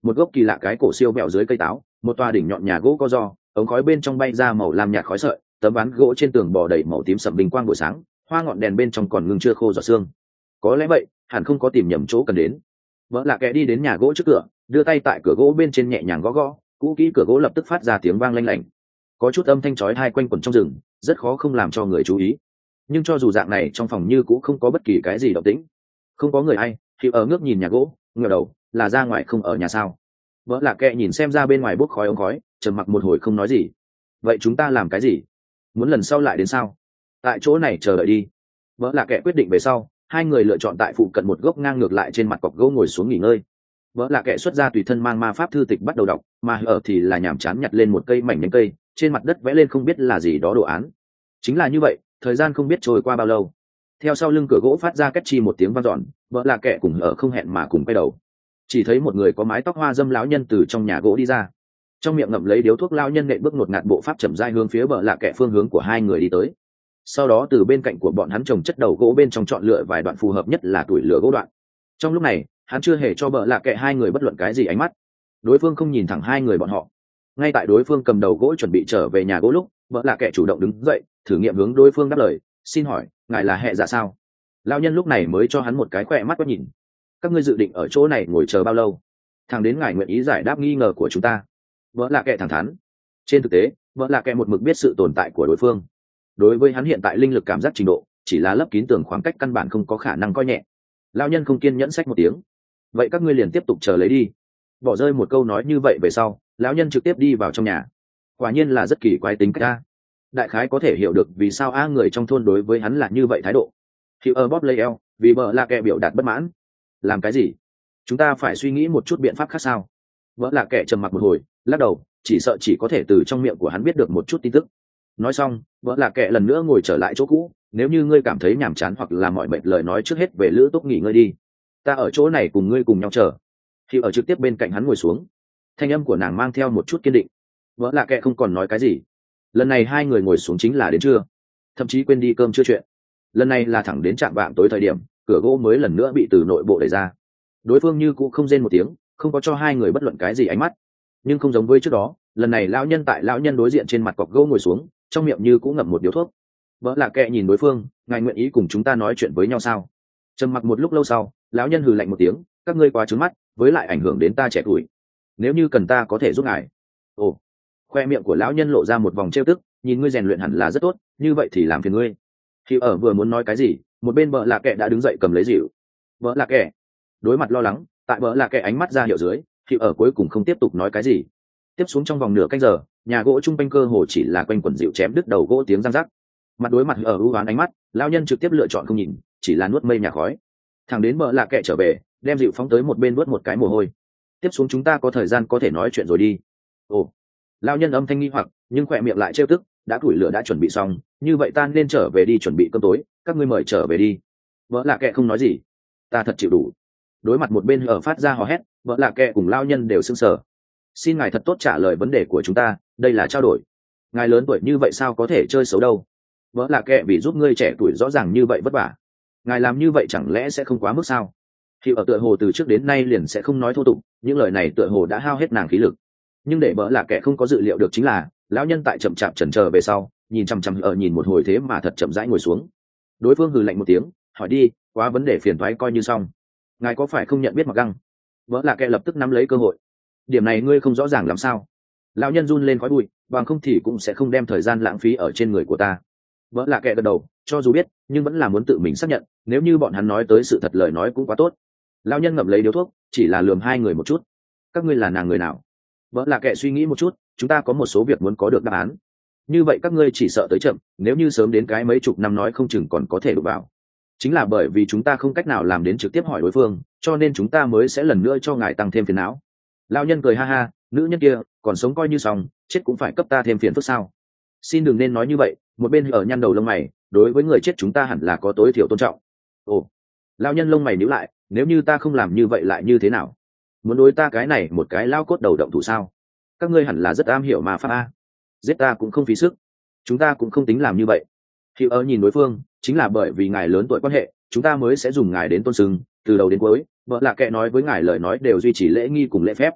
một gốc kỳ lạ cái cổ siêu bẹo dưới cây táo, một tòa đỉnh nhọn nhà gỗ co do, ống khói bên trong bay ra màu lam nhạt khói sợi, tấm ván gỗ trên tường bò đầy màu tím sậm bình quang buổi sáng, hoa ngọn đèn bên trong còn ngưng chưa khô giọt sương. Có lẽ vậy, hẳn không có tìm nhầm chỗ cần đến. Vợ lạ kệ đi đến nhà gỗ trước cửa, đưa tay tại cửa gỗ bên trên nhẹ nhàng gõ gõ, cũ kỹ cửa gỗ lập tức phát ra tiếng vang lanh lảnh. Có chút âm thanh chói tai quanh quẩn trong rừng, rất khó không làm cho người chú ý. Nhưng cho dù dạng này trong phòng như cũng không có bất kỳ cái gì động tĩnh. Không có người ai, thì ở ngước nhìn nhà gỗ, ngửa đầu, là ra ngoài không ở nhà sao? Vợ lạ kệ nhìn xem ra bên ngoài bốc khói ống khói, trầm mặc một hồi không nói gì. Vậy chúng ta làm cái gì? Muốn lần sau lại đến sao? Tại chỗ này chờ đợi đi. Vợ lạ kệ quyết định về sau, hai người lựa chọn tại phụ cận một gốc ngang ngược lại trên mặt cọc gỗ ngồi xuống nghỉ ngơi. Vợ lạ kệ xuất ra tùy thân mang ma pháp thư tịch bắt đầu đọc, mà ở thì là nhàm chán nhặt lên một cây mảnh nhánh cây, trên mặt đất vẽ lên không biết là gì đó đồ án. Chính là như vậy, thời gian không biết trôi qua bao lâu. Theo sau lưng cửa gỗ phát ra két chi một tiếng vang dọn, vợ lạ kệ cùng ở không hẹn mà cùng quay đầu. Chỉ thấy một người có mái tóc hoa dâm lão nhân từ trong nhà gỗ đi ra, trong miệng ngậm lấy điếu thuốc. Lão nhân nện bước ngột ngạt bộ pháp chậm rãi hướng phía vợ lạ kệ phương hướng của hai người đi tới. Sau đó từ bên cạnh của bọn hắn trồng chất đầu gỗ bên trong chọn lựa vài đoạn phù hợp nhất là tuổi lửa gỗ đoạn. Trong lúc này, hắn chưa hề cho vợ lạ kệ hai người bất luận cái gì ánh mắt. Đối phương không nhìn thẳng hai người bọn họ. Ngay tại đối phương cầm đầu gỗ chuẩn bị trở về nhà gỗ lúc, vợ lạ kệ chủ động đứng dậy, thử nghiệm hướng đối phương đáp lời, xin hỏi ngài là hệ dạ sao? Lão nhân lúc này mới cho hắn một cái khỏe mắt quét nhìn. Các ngươi dự định ở chỗ này ngồi chờ bao lâu? Thằng đến ngài nguyện ý giải đáp nghi ngờ của chúng ta. Vợ lạ kệ thẳng thắn. Trên thực tế, vợ lạ kệ một mực biết sự tồn tại của đối phương. Đối với hắn hiện tại linh lực cảm giác trình độ, chỉ là lấp kín tường khoảng cách căn bản không có khả năng coi nhẹ. Lão nhân không kiên nhẫn xách một tiếng. Vậy các ngươi liền tiếp tục chờ lấy đi. Bỏ rơi một câu nói như vậy về sau, lão nhân trực tiếp đi vào trong nhà. Quả nhiên là rất kỳ quái tính cách a. Đại khái có thể hiểu được vì sao a người trong thôn đối với hắn là như vậy thái độ. Khi ở bóp lấy eo, vì vợ lạ kệ biểu đạt bất mãn. Làm cái gì? Chúng ta phải suy nghĩ một chút biện pháp khác sao? Vợ lạ kệ trầm mặc một hồi, lắc đầu, chỉ sợ chỉ có thể từ trong miệng của hắn biết được một chút tin tức. Nói xong, vợ lạ kệ lần nữa ngồi trở lại chỗ cũ. Nếu như ngươi cảm thấy nhàm chán hoặc là mọi mệt lời nói trước hết về lữ túc nghỉ ngơi đi. Ta ở chỗ này cùng ngươi cùng nhau chờ. Khi ở trực tiếp bên cạnh hắn ngồi xuống, thanh âm của nàng mang theo một chút kiên định. Vợ lạ kệ không còn nói cái gì. Lần này hai người ngồi xuống chính là đến trưa, thậm chí quên đi cơm chưa chuyện. Lần này là thẳng đến trạm vạng tối thời điểm, cửa gỗ mới lần nữa bị từ nội bộ đẩy ra. Đối phương như cũng không rên một tiếng, không có cho hai người bất luận cái gì ánh mắt. Nhưng không giống với trước đó, lần này lão nhân tại lão nhân đối diện trên mặt cọc gỗ ngồi xuống, trong miệng như cũng ngậm một điếu thuốc. Vợ lạ kệ nhìn đối phương, ngài nguyện ý cùng chúng ta nói chuyện với nhau sao? Trầm mặc một lúc lâu sau, lão nhân hừ lạnh một tiếng, các ngươi quá trướng mắt, với lại ảnh hưởng đến ta trẻ tuổi. Nếu như cần ta có thể giúp ngài. Ồ. Khoe miệng của lão nhân lộ ra một vòng trêu tức, nhìn ngươi rèn luyện hẳn là rất tốt, như vậy thì làm phiền ngươi. Khi ở vừa muốn nói cái gì, một bên vợ lạ kệ đã đứng dậy cầm lấy dịu. Vợ lạ kệ đối mặt lo lắng, tại vợ lạ kệ ánh mắt ra hiệu dưới, khi ở cuối cùng không tiếp tục nói cái gì. Tiếp xuống trong vòng nửa canh giờ, nhà gỗ trung quanh cơ hồ chỉ là quanh quẩn dịu chém đứt đầu gỗ tiếng răng rắc. Mặt đối mặt ở ưu oán ánh mắt, lão nhân trực tiếp lựa chọn không nhìn, chỉ là nuốt mây nhà khói. Thằng đến vợ lạ kệ trở về, đem dịu phóng tới một bên vớt một cái mồ hôi. Tiếp xuống chúng ta có thời gian có thể nói chuyện rồi đi. Ồ. Lão nhân âm thanh nghi hoặc, nhưng khỏe miệng lại trêu tức, đã củi lửa đã chuẩn bị xong, như vậy ta nên trở về đi chuẩn bị cơm tối, các ngươi mời trở về đi. Vợ lạ kệ không nói gì. Ta thật chịu đủ. Đối mặt một bên ở phát ra hò hét, vợ lạ kệ cùng lão nhân đều sững sờ. Xin ngài thật tốt trả lời vấn đề của chúng ta, đây là trao đổi. Ngài lớn tuổi như vậy sao có thể chơi xấu đâu? Vợ lạ kệ vì giúp ngươi trẻ tuổi rõ ràng như vậy vất vả. Ngài làm như vậy chẳng lẽ sẽ không quá mức sao? Khi ở tựa hồ từ trước đến nay liền sẽ không nói thô tục, những lời này tựa hồ đã hao hết nàng khí lực. Nhưng để bỡ là kẻ không có dự liệu được chính là lão nhân tại chậm chạp chần chờ về sau, nhìn chằm chằm ở nhìn một hồi thế mà thật chậm rãi ngồi xuống. Đối phương hừ lạnh một tiếng, hỏi đi, quá vấn đề phiền toái coi như xong. Ngài có phải không nhận biết mặc găng? Bỡ là kẻ lập tức nắm lấy cơ hội. Điểm này ngươi không rõ ràng làm sao? Lão nhân run lên khói bụi, bằng không thì cũng sẽ không đem thời gian lãng phí ở trên người của ta. Bỡ là kẻ gật đầu, cho dù biết, nhưng vẫn là muốn tự mình xác nhận, nếu như bọn hắn nói tới sự thật lời nói cũng quá tốt. Lão nhân ngậm lấy điếu thuốc, chỉ là lườm hai người một chút. Các ngươi là nàng người nào? Vợ là kệ suy nghĩ một chút, chúng ta có một số việc muốn có được đáp án. Như vậy các ngươi chỉ sợ tới chậm, nếu như sớm đến cái mấy chục năm nói không chừng còn có thể đụng vào. Chính là bởi vì chúng ta không cách nào làm đến trực tiếp hỏi đối phương, cho nên chúng ta mới sẽ lần nữa cho ngài tăng thêm phiền não. Lão nhân cười ha ha, nữ nhân kia còn sống coi như xong, chết cũng phải cấp ta thêm phiền phức sao? Xin đừng nên nói như vậy. Một bên ở nhăn đầu lông mày, đối với người chết chúng ta hẳn là có tối thiểu tôn trọng. Ồ. Lão nhân lông mày nhíu lại, nếu như ta không làm như vậy lại như thế nào? Muốn đối ta cái này một cái lao cốt đầu động thủ sao? Các ngươi hẳn là rất am hiểu mà pháp a. Giết ta cũng không phí sức, chúng ta cũng không tính làm như vậy. Khi ở nhìn đối phương, chính là bởi vì ngài lớn tuổi quan hệ, chúng ta mới sẽ dùng ngài đến tôn sưng, từ đầu đến cuối. Vợ là kệ nói với ngài lời nói đều duy trì lễ nghi cùng lễ phép.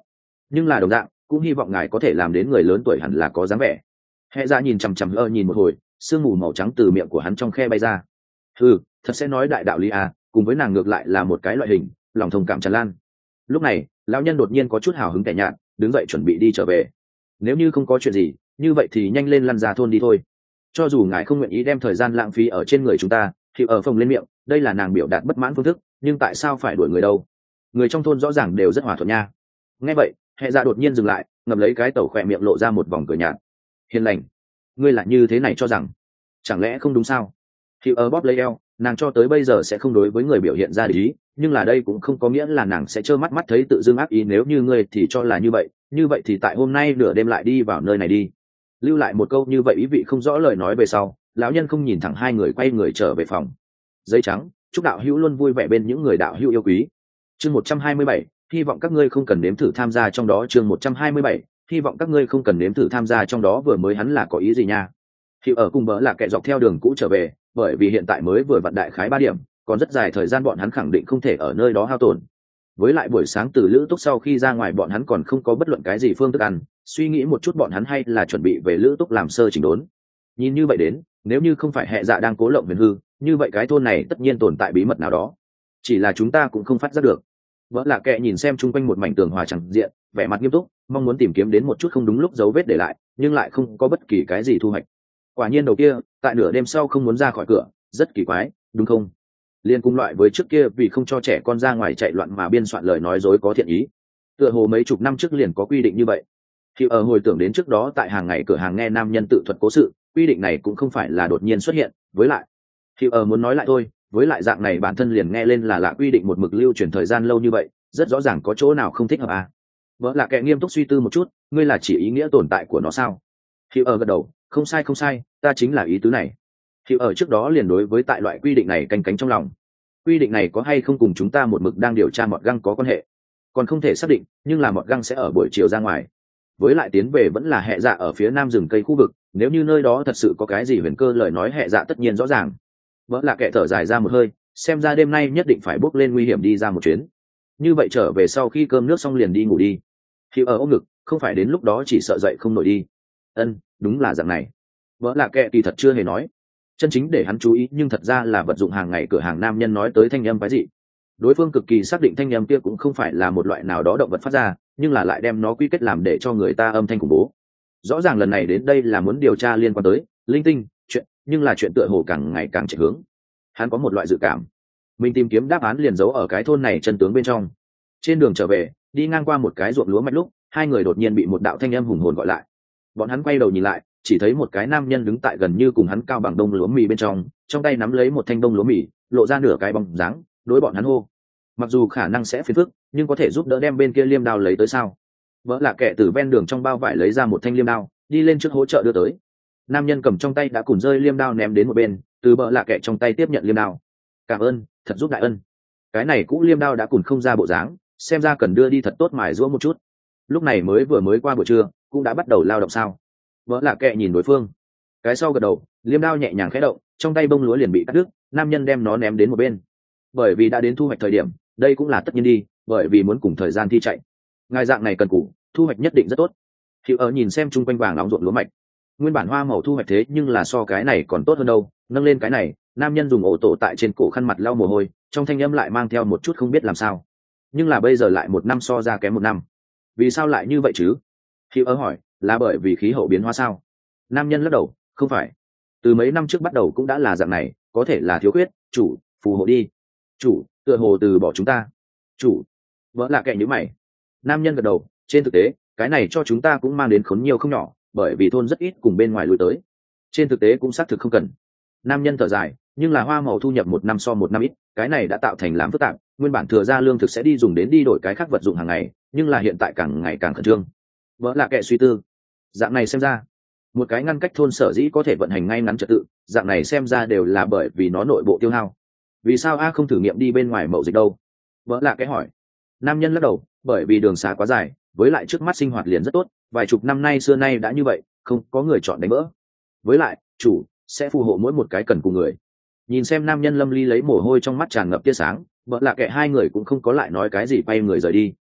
nhưng là đồng dạng cũng hy vọng ngài có thể làm đến người lớn tuổi hẳn là có dáng vẻ. Hệ dạ nhìn chằm chằm ơ nhìn một hồi, sương mù màu trắng từ miệng của hắn trong khe bay ra. Ừ, thật sẽ nói đại đạo lý à, cùng với nàng ngược lại là một cái loại hình, lòng thông cảm tràn lan. Lúc này lão nhân đột nhiên có chút hào hứng tẻ nhạt, đứng dậy chuẩn bị đi trở về. Nếu như không có chuyện gì như vậy thì nhanh lên lăn ra thôn đi thôi, cho dù ngài không nguyện ý đem thời gian lãng phí ở trên người chúng ta. Thì ở phòng lên miệng, đây là nàng biểu đạt bất mãn phương thức, nhưng tại sao phải đuổi người đâu, người trong thôn rõ ràng đều rất hòa thuận nha. Nghe vậy hệ dạ đột nhiên dừng lại, ngậm lấy cái tẩu khỏe miệng lộ ra một vòng cười nhạt. Hiền lành, ngươi là như thế này cho rằng, chẳng lẽ không đúng sao? Thì ở bóp lấy eo, nàng cho tới bây giờ sẽ không đối với người biểu hiện ra ý, nhưng là đây cũng không có nghĩa là nàng sẽ trơ mắt mắt thấy tự dưng ác ý. Nếu như ngươi thì cho là như vậy, như vậy thì tại hôm nay nửa đêm lại đi vào nơi này đi. Lưu lại một câu như vậy ý vị không rõ lời nói về sau, lão nhân không nhìn thẳng hai người, quay người trở về phòng. Giấy trắng, chúc đạo hữu luôn vui vẻ bên những người đạo hữu yêu quý. Chương một trăm hai mươi bảy, hy vọng các ngươi không cần nếm thử tham gia trong đó. Chương một trăm hai mươi bảy, hy vọng các ngươi không cần nếm thử tham gia trong đó. Vừa mới hắn là có ý gì nha? Thì ở cùng bỡ là kẻ dọc theo đường cũ trở về, bởi vì hiện tại mới vừa vặn đại khái ba điểm, còn rất dài thời gian bọn hắn khẳng định không thể ở nơi đó hao tổn. Với lại buổi sáng từ lữ túc sau khi ra ngoài bọn hắn còn không có bất luận cái gì phương thức ăn, suy nghĩ một chút bọn hắn hay là chuẩn bị về lữ túc làm sơ chỉnh đốn. Nhìn như vậy đến, nếu như không phải hệ dạ đang cố lộng huyền hư, như vậy cái thôn này tất nhiên tồn tại bí mật nào đó, chỉ là chúng ta cũng không phát giác được. Vỡ là kệ nhìn xem chung quanh một mảnh tường hòa chẳng diện, vẻ mặt nghiêm túc, mong muốn tìm kiếm đến một chút không đúng lúc dấu vết để lại, nhưng lại không có bất kỳ cái gì thu hoạch. Quả nhiên đầu kia tại nửa đêm sau không muốn ra khỏi cửa, rất kỳ quái, đúng không? Liên cùng loại với trước kia vì không cho trẻ con ra ngoài chạy loạn mà biên soạn lời nói dối có thiện ý. Tựa hồ mấy chục năm trước liền có quy định như vậy. Khi ở hồi tưởng đến trước đó tại hàng ngày cửa hàng nghe nam nhân tự thuật cố sự, quy định này cũng không phải là đột nhiên xuất hiện. Với lại khi ở muốn nói lại thôi, với lại dạng này bản thân liền nghe lên là lạ, quy định một mực lưu truyền thời gian lâu như vậy, rất rõ ràng có chỗ nào không thích hợp à. Vợ là kẻ nghiêm túc suy tư một chút, ngươi là chỉ ý nghĩa tồn tại của nó sao? Khi ở gật đầu, không sai không sai, ta chính là ý tứ này. Khi ở trước đó liền đối với tại loại quy định này canh cánh trong lòng. Quy định này có hay không cùng chúng ta một mực đang điều tra mọt găng có quan hệ, còn không thể xác định, nhưng là mọt găng sẽ ở buổi chiều ra ngoài. Với lại tiến về vẫn là hệ dạ ở phía nam rừng cây khu vực, nếu như nơi đó thật sự có cái gì huyền cơ lời nói hệ dạ tất nhiên rõ ràng. Vợ là kẻ thở dài ra một hơi, xem ra đêm nay nhất định phải bước lên nguy hiểm đi ra một chuyến. Như vậy trở về sau khi cơm nước xong liền đi ngủ đi. Khi ở ôm ngực, không phải đến lúc đó chỉ sợ dậy không nổi đi. Ân, đúng là dạng này. Vợ là kẻ kỳ thật chưa hề nói, chân chính để hắn chú ý nhưng thật ra là vật dụng hàng ngày cửa hàng nam nhân nói tới thanh âm cái gì. Đối phương cực kỳ xác định thanh âm kia cũng không phải là một loại nào đó động vật phát ra, nhưng là lại đem nó quy kết làm để cho người ta âm thanh khủng bố. Rõ ràng lần này đến đây là muốn điều tra liên quan tới linh tinh chuyện, nhưng là chuyện tựa hồ càng ngày càng chạy hướng. Hắn có một loại dự cảm, mình tìm kiếm đáp án liền giấu ở cái thôn này chân tướng bên trong. Trên đường trở về, đi ngang qua một cái ruộng lúa mạch lúc, hai người đột nhiên bị một đạo thanh âm hùng hồn gọi lại. Bọn hắn quay đầu nhìn lại, chỉ thấy một cái nam nhân đứng tại gần như cùng hắn cao bằng đông lúa mì bên trong, trong tay nắm lấy một thanh đông lúa mì, lộ ra nửa cái bóng dáng, đối bọn hắn hô. Mặc dù khả năng sẽ phiền phức, nhưng có thể giúp đỡ đem bên kia liêm đao lấy tới sao? Vợ là kẻ từ ven đường trong bao vải lấy ra một thanh liêm đao, đi lên trước hỗ trợ đưa tới. Nam nhân cầm trong tay đã củn rơi liêm đao ném đến một bên, từ bợ lạ kẻ trong tay tiếp nhận liêm đao. Cảm ơn, thật giúp đại ân. Cái này cũ liêm đao đã củn không ra bộ dáng, xem ra cần đưa đi thật tốt mài giũa một chút. Lúc này mới vừa mới qua buổi trưa, cũng đã bắt đầu lao động sao? Vợ lạ kẻ nhìn đối phương, cái sau gật đầu, liêm đao nhẹ nhàng khẽ động, trong tay bông lúa liền bị cắt đứt. Nam nhân đem nó ném đến một bên, bởi vì đã đến thu hoạch thời điểm, đây cũng là tất nhiên đi, bởi vì muốn cùng thời gian thi chạy. Ngài dạng này cần cù, thu hoạch nhất định rất tốt. Hiệu ở nhìn xem chung quanh vàng nóng ruộng lúa mạch, nguyên bản hoa màu thu hoạch thế nhưng là so cái này còn tốt hơn đâu. Nâng lên cái này, nam nhân dùng ổ tổ tại trên cổ khăn mặt lau mồ hôi, trong thanh âm lại mang theo một chút không biết làm sao. Nhưng là bây giờ lại một năm so ra kém một năm, vì sao lại như vậy chứ? Hiệu ở hỏi, là bởi vì khí hậu biến hóa sao? Nam nhân lắc đầu, không phải, từ mấy năm trước bắt đầu cũng đã là dạng này, có thể là thiếu khuyết chủ phù hộ đi. Chủ tựa hồ từ bỏ chúng ta. Chủ vợ là kẻ nhíu mày. Nam nhân gật đầu, trên thực tế cái này cho chúng ta cũng mang đến khốn nhiều không nhỏ, bởi vì thôn rất ít cùng bên ngoài lui tới. Trên thực tế cũng xác thực không cần. Nam nhân thở dài, nhưng là hoa màu thu nhập một năm so một năm ít, cái này đã tạo thành làm phức tạp. Nguyên bản thừa ra lương thực sẽ đi dùng đến đi đổi cái khác vật dụng hàng ngày, nhưng là hiện tại càng ngày càng khẩn trương. Vợ là kẻ suy tư, dạng này xem ra một cái ngăn cách thôn sở dĩ có thể vận hành ngay ngắn trật tự, dạng này xem ra đều là bởi vì nó nội bộ tiêu hao. Vì sao a không thử nghiệm đi bên ngoài mậu dịch đâu? Vợ là cái hỏi. Nam nhân lắc đầu, bởi vì đường xá quá dài, với lại trước mắt sinh hoạt liền rất tốt, vài chục năm nay xưa nay đã như vậy, không có người chọn đánh vỡ. Với lại chủ sẽ phù hộ mỗi một cái cần cùng người. Nhìn xem nam nhân lâm ly lấy mồ hôi trong mắt tràn ngập tia sáng, vợ là kẻ hai người cũng không có lại nói cái gì, bay người rời đi.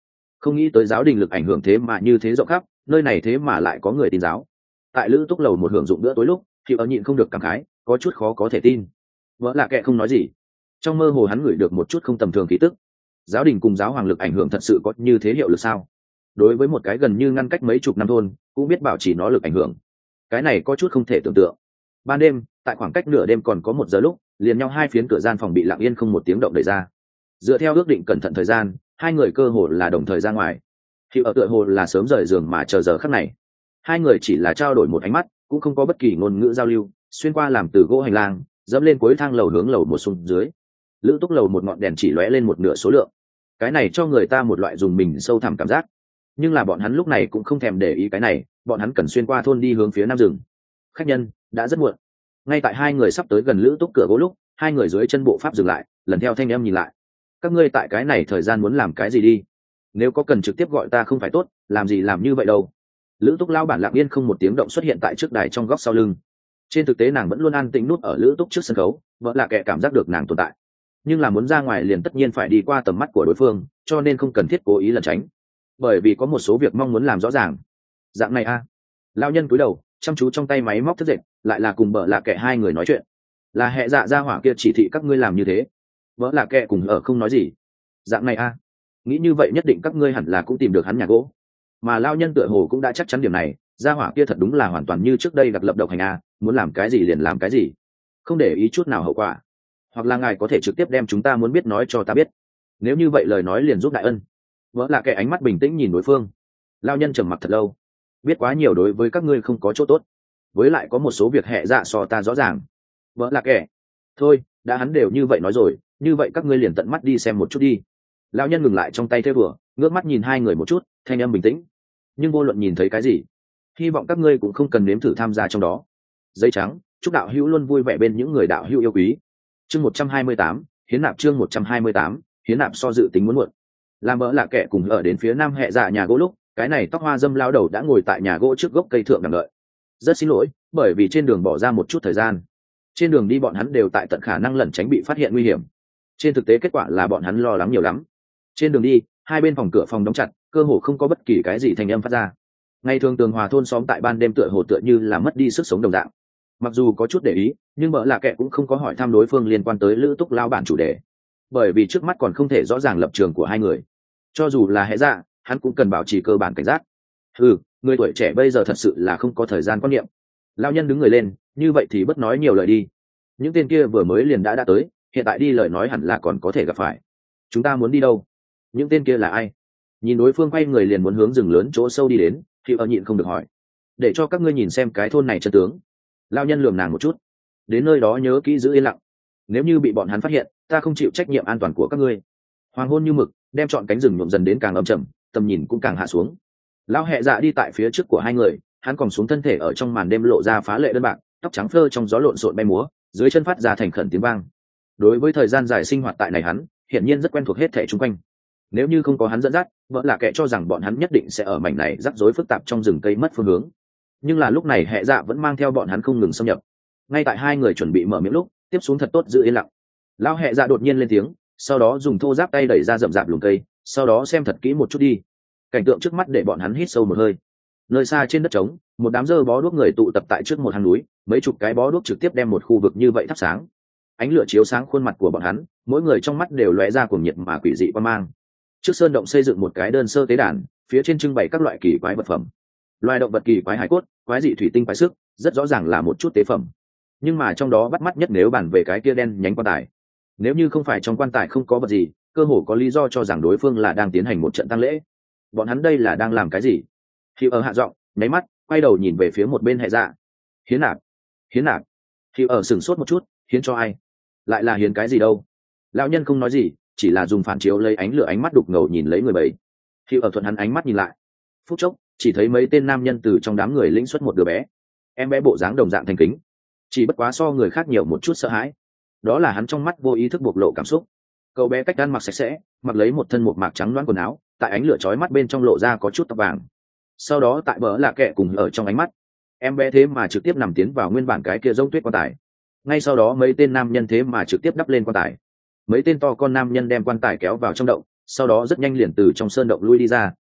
Không nghĩ tới giáo đình lực ảnh hưởng thế mà như thế rộng khắp, nơi này thế mà lại có người tin giáo. Tại lữ túc lầu một hưởng dụng bữa tối lúc, thì ở nhịn không được cảm khái, có chút khó có thể tin. Vợ lạ kệ không nói gì, trong mơ hồ hắn ngửi được một chút không tầm thường khí tức. Giáo đình cùng giáo hoàng lực ảnh hưởng thật sự có như thế hiệu lực sao? Đối với một cái gần như ngăn cách mấy chục năm thôn, cũng biết bảo trì nó lực ảnh hưởng, cái này có chút không thể tưởng tượng. Ban đêm, tại khoảng cách nửa đêm còn có một giờ lúc, liền nhau hai phiến cửa gian phòng bị lặng yên không một tiếng động đẩy ra. Dựa theo ước định cẩn thận thời gian, hai người cơ hồ là đồng thời ra ngoài. Thì ở tựa hồ là sớm rời giường mà chờ giờ khắc này. Hai người chỉ là trao đổi một ánh mắt, cũng không có bất kỳ ngôn ngữ giao lưu, xuyên qua làm từ gỗ hành lang, dẫm lên cuối thang lầu hướng lầu một xuống dưới. Lữ túc lầu một ngọn đèn chỉ lóe lên một nửa số lượng, cái này cho người ta một loại dùng mình sâu thẳm cảm giác. Nhưng là bọn hắn lúc này cũng không thèm để ý cái này, bọn hắn cần xuyên qua thôn đi hướng phía nam rừng. Khách nhân đã rất muộn. Ngay tại hai người sắp tới gần lữ túc cửa gỗ lúc, hai người dưới chân bộ pháp dừng lại, lần theo thanh âm nhìn lại. Các ngươi tại cái này thời gian muốn làm cái gì đi? Nếu có cần trực tiếp gọi ta không phải tốt, làm gì làm như vậy đâu. Lữ túc lao bản lặng yên không một tiếng động xuất hiện tại trước đài trong góc sau lưng. Trên thực tế nàng vẫn luôn an tĩnh nút ở lữ túc trước sân khấu, vợ lạ kệ cảm giác được nàng tồn tại, nhưng là muốn ra ngoài liền tất nhiên phải đi qua tầm mắt của đối phương, cho nên không cần thiết cố ý lẩn tránh, bởi vì có một số việc mong muốn làm rõ ràng. Dạng này a à. Lao nhân cúi đầu chăm chú trong tay máy móc thức dậy, lại là cùng vợ lạ kệ hai người nói chuyện. Là hệ dạ gia hỏa kia chỉ thị các ngươi làm như thế. Vợ lạ kệ cùng ở không nói gì. Dạng này a à. Nghĩ như vậy nhất định các ngươi hẳn là cũng tìm được hắn nhà gỗ, mà lao nhân tựa hồ cũng đã chắc chắn điểm này. Gia hỏa kia thật đúng là hoàn toàn như trước đây đặc lập độc hành a, muốn làm cái gì liền làm cái gì, không để ý chút nào hậu quả. Hoặc là ngài có thể trực tiếp đem chúng ta muốn biết nói cho ta biết, nếu như vậy lời nói liền giúp đại ân. Vợ lạ kệ ánh mắt bình tĩnh nhìn đối phương. Lao nhân trầm mặc thật lâu. Biết quá nhiều đối với các ngươi không có chỗ tốt, với lại có một số việc hệ dạ so ta rõ ràng. Vợ lạ kệ, thôi đã hắn đều như vậy nói rồi, như vậy các ngươi liền tận mắt đi xem một chút đi. Lao nhân ngừng lại trong tay thế vừa, ngước mắt nhìn hai người một chút, thanh âm bình tĩnh. Nhưng vô luận nhìn thấy cái gì, hy vọng các ngươi cũng không cần nếm thử tham gia trong đó. Giấy trắng, chúc đạo hữu luôn vui vẻ bên những người đạo hữu yêu quý. Chương một trăm hai mươi tám, hiến nạp chương một trăm hai mươi tám, hiến nạp so dự tính muốn muộn. Làm bỡ lạ kệ cùng ở đến phía nam hệ dạ nhà gỗ lúc, cái này tóc hoa dâm lao đầu đã ngồi tại nhà gỗ trước gốc cây thượng đằng đợi. Rất xin lỗi, bởi vì trên đường bỏ ra một chút thời gian. Trên đường đi bọn hắn đều tại tận khả năng lẩn tránh bị phát hiện nguy hiểm. Trên thực tế kết quả là bọn hắn lo lắng nhiều lắm. Trên đường đi, hai bên phòng cửa phòng đóng chặt, cơ hồ không có bất kỳ cái gì thành âm phát ra. Ngày thường tường hòa thôn xóm tại ban đêm tựa hồ tựa như là mất đi sức sống đồng dạng. Mặc dù có chút để ý, nhưng bỡ lạ kệ cũng không có hỏi thăm đối phương liên quan tới lữ túc lao bản chủ đề, bởi vì trước mắt còn không thể rõ ràng lập trường của hai người. Cho dù là hệ dạ, hắn cũng cần bảo trì cơ bản cảnh giác. Ừ, người tuổi trẻ bây giờ thật sự là không có thời gian quan niệm. Lao nhân đứng người lên, như vậy thì bất nói nhiều lời đi. Những tên kia vừa mới liền đã đã tới, hiện tại đi lời nói hẳn là còn có thể gặp phải. Chúng ta muốn đi đâu? Những tên kia là ai? Nhìn đối phương quay người liền muốn hướng rừng lớn chỗ sâu đi đến, thì ở nhịn không được hỏi. Để cho các ngươi nhìn xem cái thôn này chân tướng. Lao nhân lườm nàng một chút. Đến nơi đó nhớ kỹ giữ yên lặng. Nếu như bị bọn hắn phát hiện, ta không chịu trách nhiệm an toàn của các ngươi. Hoàng hôn như mực, đem trọn cánh rừng nhuộm dần đến càng âm trầm, tầm nhìn cũng càng hạ xuống. Lão hệ dạ đi tại phía trước của hai người, hắn còn xuống thân thể ở trong màn đêm lộ ra phá lệ đơn bạc, tóc trắng phơ trong gió lộn xộn bay múa, dưới chân phát ra thành khẩn tiếng vang. Đối với thời gian dài sinh hoạt tại này hắn, hiển nhiên rất quen thuộc hết thảy xung quanh. Nếu như không có hắn dẫn dắt, vợ là kẻ cho rằng bọn hắn nhất định sẽ ở mảnh này rắc rối phức tạp trong rừng cây mất phương hướng. Nhưng là lúc này hệ dạ vẫn mang theo bọn hắn không ngừng xâm nhập. Ngay tại hai người chuẩn bị mở miệng lúc, tiếp xuống thật tốt giữ yên lặng. Lão hệ dạ đột nhiên lên tiếng, sau đó dùng thô giáp tay đẩy ra rậm rạp lùm cây, sau đó xem thật kỹ một chút đi. Cảnh tượng trước mắt để bọn hắn hít sâu một hơi. Nơi xa trên đất trống, một đám dơ bó đuốc người tụ tập tại trước một hang núi, mấy chục cái bó đuốc trực tiếp đem một khu vực như vậy thắp sáng. Ánh lửa chiếu sáng khuôn mặt của bọn hắn, mỗi người trong mắt đều lóe ra cuồng nhiệt mà quỷ dị quan mang. Trước sơn động xây dựng một cái đơn sơ tế đàn, phía trên trưng bày các loại kỳ quái vật phẩm. Loài động vật kỳ quái hải cốt, quái dị thủy tinh quái sức, rất rõ ràng là một chút tế phẩm. Nhưng mà trong đó bắt mắt nhất nếu bàn về cái kia đen nhánh quan tài. Nếu như không phải trong quan tài không có vật gì, cơ hồ có lý do cho rằng đối phương là đang tiến hành một trận tang lễ. Bọn hắn đây là đang làm cái gì? Khi ở hạ giọng, nháy mắt, quay đầu nhìn về phía một bên hệ dạ. Hiến nạp, hiến nạp. Khi ở sửng sốt một chút, hiến cho ai? Lại là hiến cái gì đâu? Lão nhân không nói gì, chỉ là dùng phản chiếu lấy ánh lửa ánh mắt đục ngầu nhìn lấy người bầy. Khi ở thuận hắn ánh mắt nhìn lại, phút chốc chỉ thấy mấy tên nam nhân từ trong đám người lĩnh xuất một đứa bé. Em bé bộ dáng đồng dạng thành kính, chỉ bất quá so người khác nhiều một chút sợ hãi. Đó là hắn trong mắt vô ý thức bộc lộ cảm xúc. Cậu bé cách ăn mặc sạch sẽ, mặc lấy một thân một mạc trắng loáng quần áo, tại ánh lửa chói mắt bên trong lộ ra có chút tóc vàng. Sau đó tại bờ lạ kệ cùng ở trong ánh mắt, em bé thế mà trực tiếp nằm tiến vào nguyên bản cái kia giống tuyết quan tài. Ngay sau đó mấy tên nam nhân thế mà trực tiếp đắp lên quan tài. Mấy tên to con nam nhân đem quan tài kéo vào trong động, sau đó rất nhanh liền từ trong sơn động lui đi ra,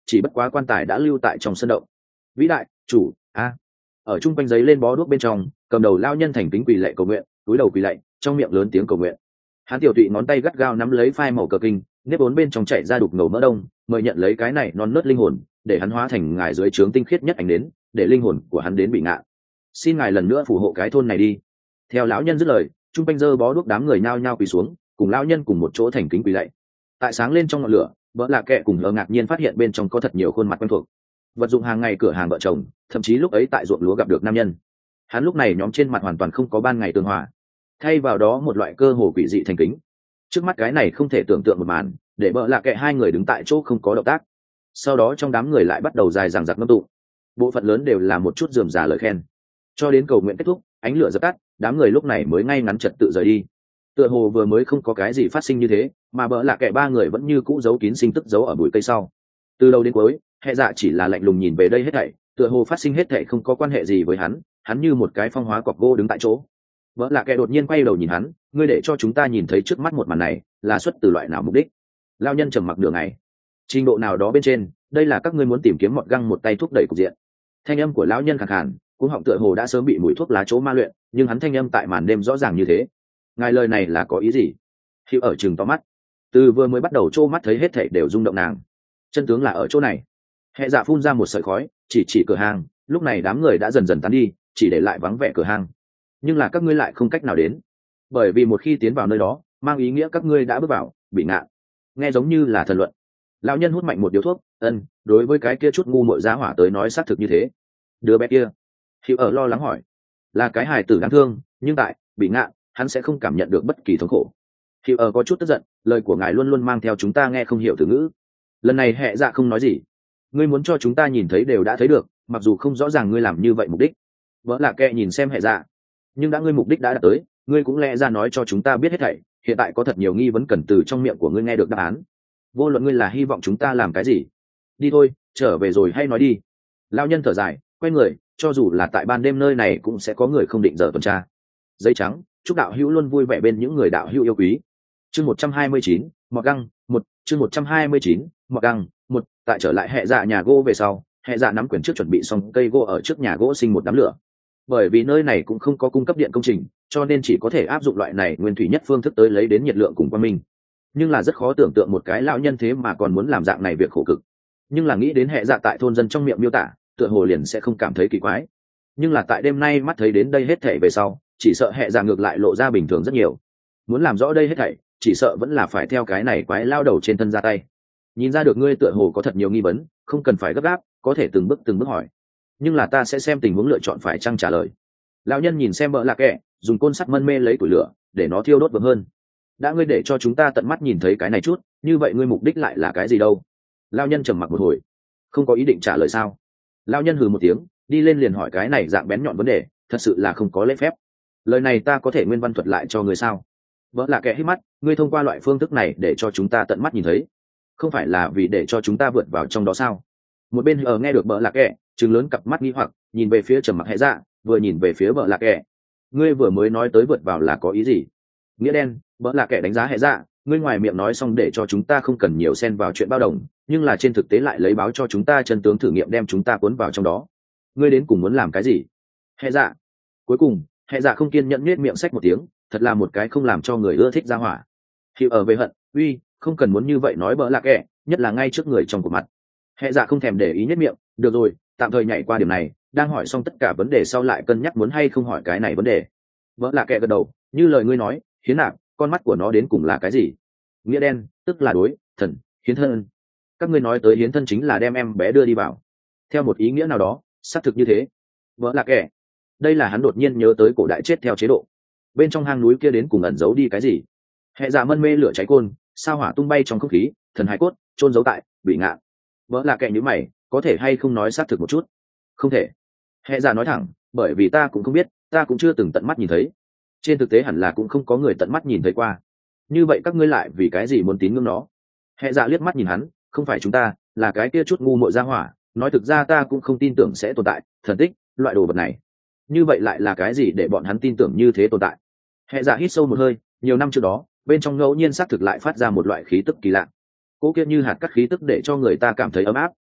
chỉ bất quá quan tài đã lưu tại trong sân động. Vĩ đại chủ a ở chung quanh giấy lên bó đuốc bên trong, cầm đầu lao nhân thành kính quỳ lạy cầu nguyện, túi đầu quỳ lạy, trong miệng lớn tiếng cầu nguyện. Hắn tiểu tụy ngón tay gắt gao nắm lấy phai màu cờ kinh, nếp vốn bên trong chảy ra đục ngầu mỡ đông, mời nhận lấy cái này non nớt linh hồn, để hắn hóa thành ngài dưới trướng tinh khiết nhất ánh đến, để linh hồn của hắn đến bị ngạ. Xin ngài lần nữa phù hộ cái thôn này đi. Theo lão nhân dứt lời, trung quanh dơ bó đuốc đám người nhao nhao quỳ xuống, cùng lão nhân cùng một chỗ thành kính quỳ lạy. Tại sáng lên trong ngọn lửa, vợ lạ kệ cùng hờ ngạc nhiên phát hiện bên trong có thật nhiều khuôn mặt quen thuộc, vật dụng hàng ngày cửa hàng vợ chồng, thậm chí lúc ấy tại ruộng lúa gặp được nam nhân. Hắn lúc này nhóm trên mặt hoàn toàn không có ban ngày tương hòa, thay vào đó một loại cơ hồ quỷ dị thành kính. Trước mắt cái này không thể tưởng tượng một màn, để vợ lạ kệ hai người đứng tại chỗ không có động tác. Sau đó trong đám người lại bắt đầu dài dằng dặc ngâm tụng, bộ phận lớn đều là một chút rườm rà lời khen. Cho đến cầu nguyện kết thúc, ánh lửa dập tắt, đám người lúc này mới ngay ngắn trật tự rời đi. Tựa hồ vừa mới không có cái gì phát sinh như thế, mà bỡ lạ kệ ba người vẫn như cũ giấu kín sinh tức giấu ở bụi cây sau. Từ đầu đến cuối, hệ dạ chỉ là lạnh lùng nhìn về đây hết thảy, tựa hồ phát sinh hết thảy không có quan hệ gì với hắn, hắn như một cái phong hóa cọc gỗ đứng tại chỗ. Bỡ lạ kệ đột nhiên quay đầu nhìn hắn, ngươi để cho chúng ta nhìn thấy trước mắt một màn này, là xuất từ loại nào mục đích? Lao nhân trầm mặc đường này, trình độ nào đó bên trên, đây là các ngươi muốn tìm kiếm mọt găng một tay thúc đẩy cục diện. Thanh âm của lão nhân khàn khàn, cũng họng tựa hồ đã sớm bị mùi thuốc lá chỗ ma luyện, nhưng hắn thanh âm tại màn đêm rõ ràng như thế. Ngài lời này là có ý gì? Hữu ở chừng to mắt, từ vừa mới bắt đầu trô mắt thấy hết thảy đều rung động nàng. Chân tướng là ở chỗ này. Hệ dạ phun ra một sợi khói, chỉ chỉ cửa hàng, lúc này đám người đã dần dần tán đi, chỉ để lại vắng vẻ cửa hàng. Nhưng là các ngươi lại không cách nào đến, bởi vì một khi tiến vào nơi đó, mang ý nghĩa các ngươi đã bước vào bị ngạ. Nghe giống như là thần luận. Lão nhân hút mạnh một điếu thuốc, ân, đối với cái kia chút ngu muội giá hỏa tới nói xác thực như thế. Đứa bé kia, Hữu ở lo lắng hỏi, là cái hài tử đáng thương, nhưng tại bị ngạ, hắn sẽ không cảm nhận được bất kỳ thống khổ. Hữu ở có chút tức giận, lời của ngài luôn luôn mang theo chúng ta nghe không hiểu từ ngữ. Lần này hệ dạ không nói gì. Ngươi muốn cho chúng ta nhìn thấy đều đã thấy được, mặc dù không rõ ràng ngươi làm như vậy mục đích. Vỡ lạ kệ nhìn xem hệ dạ, nhưng đã ngươi mục đích đã đạt tới, ngươi cũng lẽ ra nói cho chúng ta biết hết thảy. Hiện tại có thật nhiều nghi vấn cần từ trong miệng của ngươi nghe được đáp án. Vô luận ngươi là hy vọng chúng ta làm cái gì, đi thôi, trở về rồi hay nói đi. Lão nhân thở dài, quay người, cho dù là tại ban đêm nơi này cũng sẽ có người không định giờ tuần tra. Giấy trắng, chúc đạo hữu luôn vui vẻ bên những người đạo hữu yêu quý. Chương một trăm hai mươi chín, Mọt Găng, một, chương một trăm hai mươi chín, Mọt Găng, một. Tại trở lại hệ dạ nhà gỗ về sau, hệ dạ nắm quyền trước chuẩn bị xong cây gỗ ở trước nhà gỗ sinh một đám lửa. Bởi vì nơi này cũng không có cung cấp điện công trình, cho nên chỉ có thể áp dụng loại này nguyên thủy nhất phương thức tới lấy đến nhiệt lượng cùng quang minh. Nhưng là rất khó tưởng tượng một cái lão nhân thế mà còn muốn làm dạng này việc khổ cực. Nhưng là nghĩ đến hệ dạ tại thôn dân trong miệng miêu tả, tựa hồ liền sẽ không cảm thấy kỳ quái. Nhưng là tại đêm nay mắt thấy đến đây hết thảy về sau, chỉ sợ hệ dạ ngược lại lộ ra bình thường rất nhiều. Muốn làm rõ đây hết thảy, chỉ sợ vẫn là phải theo cái này quái lao đầu trên thân ra tay. Nhìn ra được ngươi tựa hồ có thật nhiều nghi vấn, không cần phải gấp gáp, có thể từng bước từng bước hỏi. Nhưng là ta sẽ xem tình huống lựa chọn phải chăng trả lời. Lão nhân nhìn xem bợ lạ kệ, dùng côn sắt mân mê lấy củi lửa, để nó thiêu đốt vững hơn. Đã ngươi để cho chúng ta tận mắt nhìn thấy cái này chút, như vậy ngươi mục đích lại là cái gì đâu? Lão nhân trầm mặc một hồi, không có ý định trả lời sao? Lão nhân hừ một tiếng, đi lên liền hỏi cái này dạng bén nhọn vấn đề, thật sự là không có lễ phép. Lời này ta có thể nguyên văn thuật lại cho ngươi sao? Vợ là kẻ hít mắt, ngươi thông qua loại phương thức này để cho chúng ta tận mắt nhìn thấy, không phải là vì để cho chúng ta vượt vào trong đó sao? Một bên ở nghe được vợ là kẻ, trừng lớn cặp mắt nghi hoặc, nhìn về phía trầm mặc hệ dạ, vừa nhìn về phía vợ là kẻ. Ngươi vừa mới nói tới vượt vào là có ý gì? Nghĩa đen, vợ là kẻ đánh giá hệ dạ, ngươi ngoài miệng nói xong để cho chúng ta không cần nhiều xen vào chuyện bao đồng, nhưng là trên thực tế lại lấy báo cho chúng ta chân tướng thử nghiệm đem chúng ta cuốn vào trong đó. Ngươi đến cùng muốn làm cái gì? Hệ dạ. Cuối cùng, hệ dạ không kiên nhẫn nhếch miệng xách một tiếng, thật là một cái không làm cho người ưa thích ra hỏa. Khi ở về hận, uy, không cần muốn như vậy nói bỡ lạc kẻ, nhất là ngay trước người trong cuộc mặt. Hệ dạ không thèm để ý nhếch miệng, được rồi, tạm thời nhảy qua điểm này, đang hỏi xong tất cả vấn đề sau lại cân nhắc muốn hay không hỏi cái này vấn đề. Bỡ lạc kẻ gật đầu, như lời ngươi nói, hiến nạp, con mắt của nó đến cùng là cái gì? Nghĩa đen, tức là đối, thần, hiến thân. Các ngươi nói tới hiến thân chính là đem em bé đưa đi vào. Theo một ý nghĩa nào đó, xác thực như thế. Bỡ lạc kẻ, đây là hắn đột nhiên nhớ tới cổ đại chết theo chế độ. Bên trong hang núi kia đến cùng ẩn giấu đi cái gì? Hệ dạ mân mê lửa cháy côn, sao hỏa tung bay trong không khí, thần hải cốt chôn giấu tại bị ngạn. Vỡ là kệ như mày, có thể hay không nói xác thực một chút? Không thể. Hệ dạ nói thẳng, bởi vì ta cũng không biết, ta cũng chưa từng tận mắt nhìn thấy. Trên thực tế hẳn là cũng không có người tận mắt nhìn thấy qua. Như vậy các ngươi lại vì cái gì muốn tín ngưỡng nó? Hệ dạ liếc mắt nhìn hắn, không phải chúng ta, là cái kia chút ngu muội ra hỏa, nói thực ra ta cũng không tin tưởng sẽ tồn tại thần tích loại đồ vật này. Như vậy lại là cái gì để bọn hắn tin tưởng như thế tồn tại? Hệ dạ hít sâu một hơi, nhiều năm trước đó, bên trong ngẫu nhiên xác thực lại phát ra một loại khí tức kỳ lạ. Cố kia như hạt cắt khí tức để cho người ta cảm thấy ấm áp,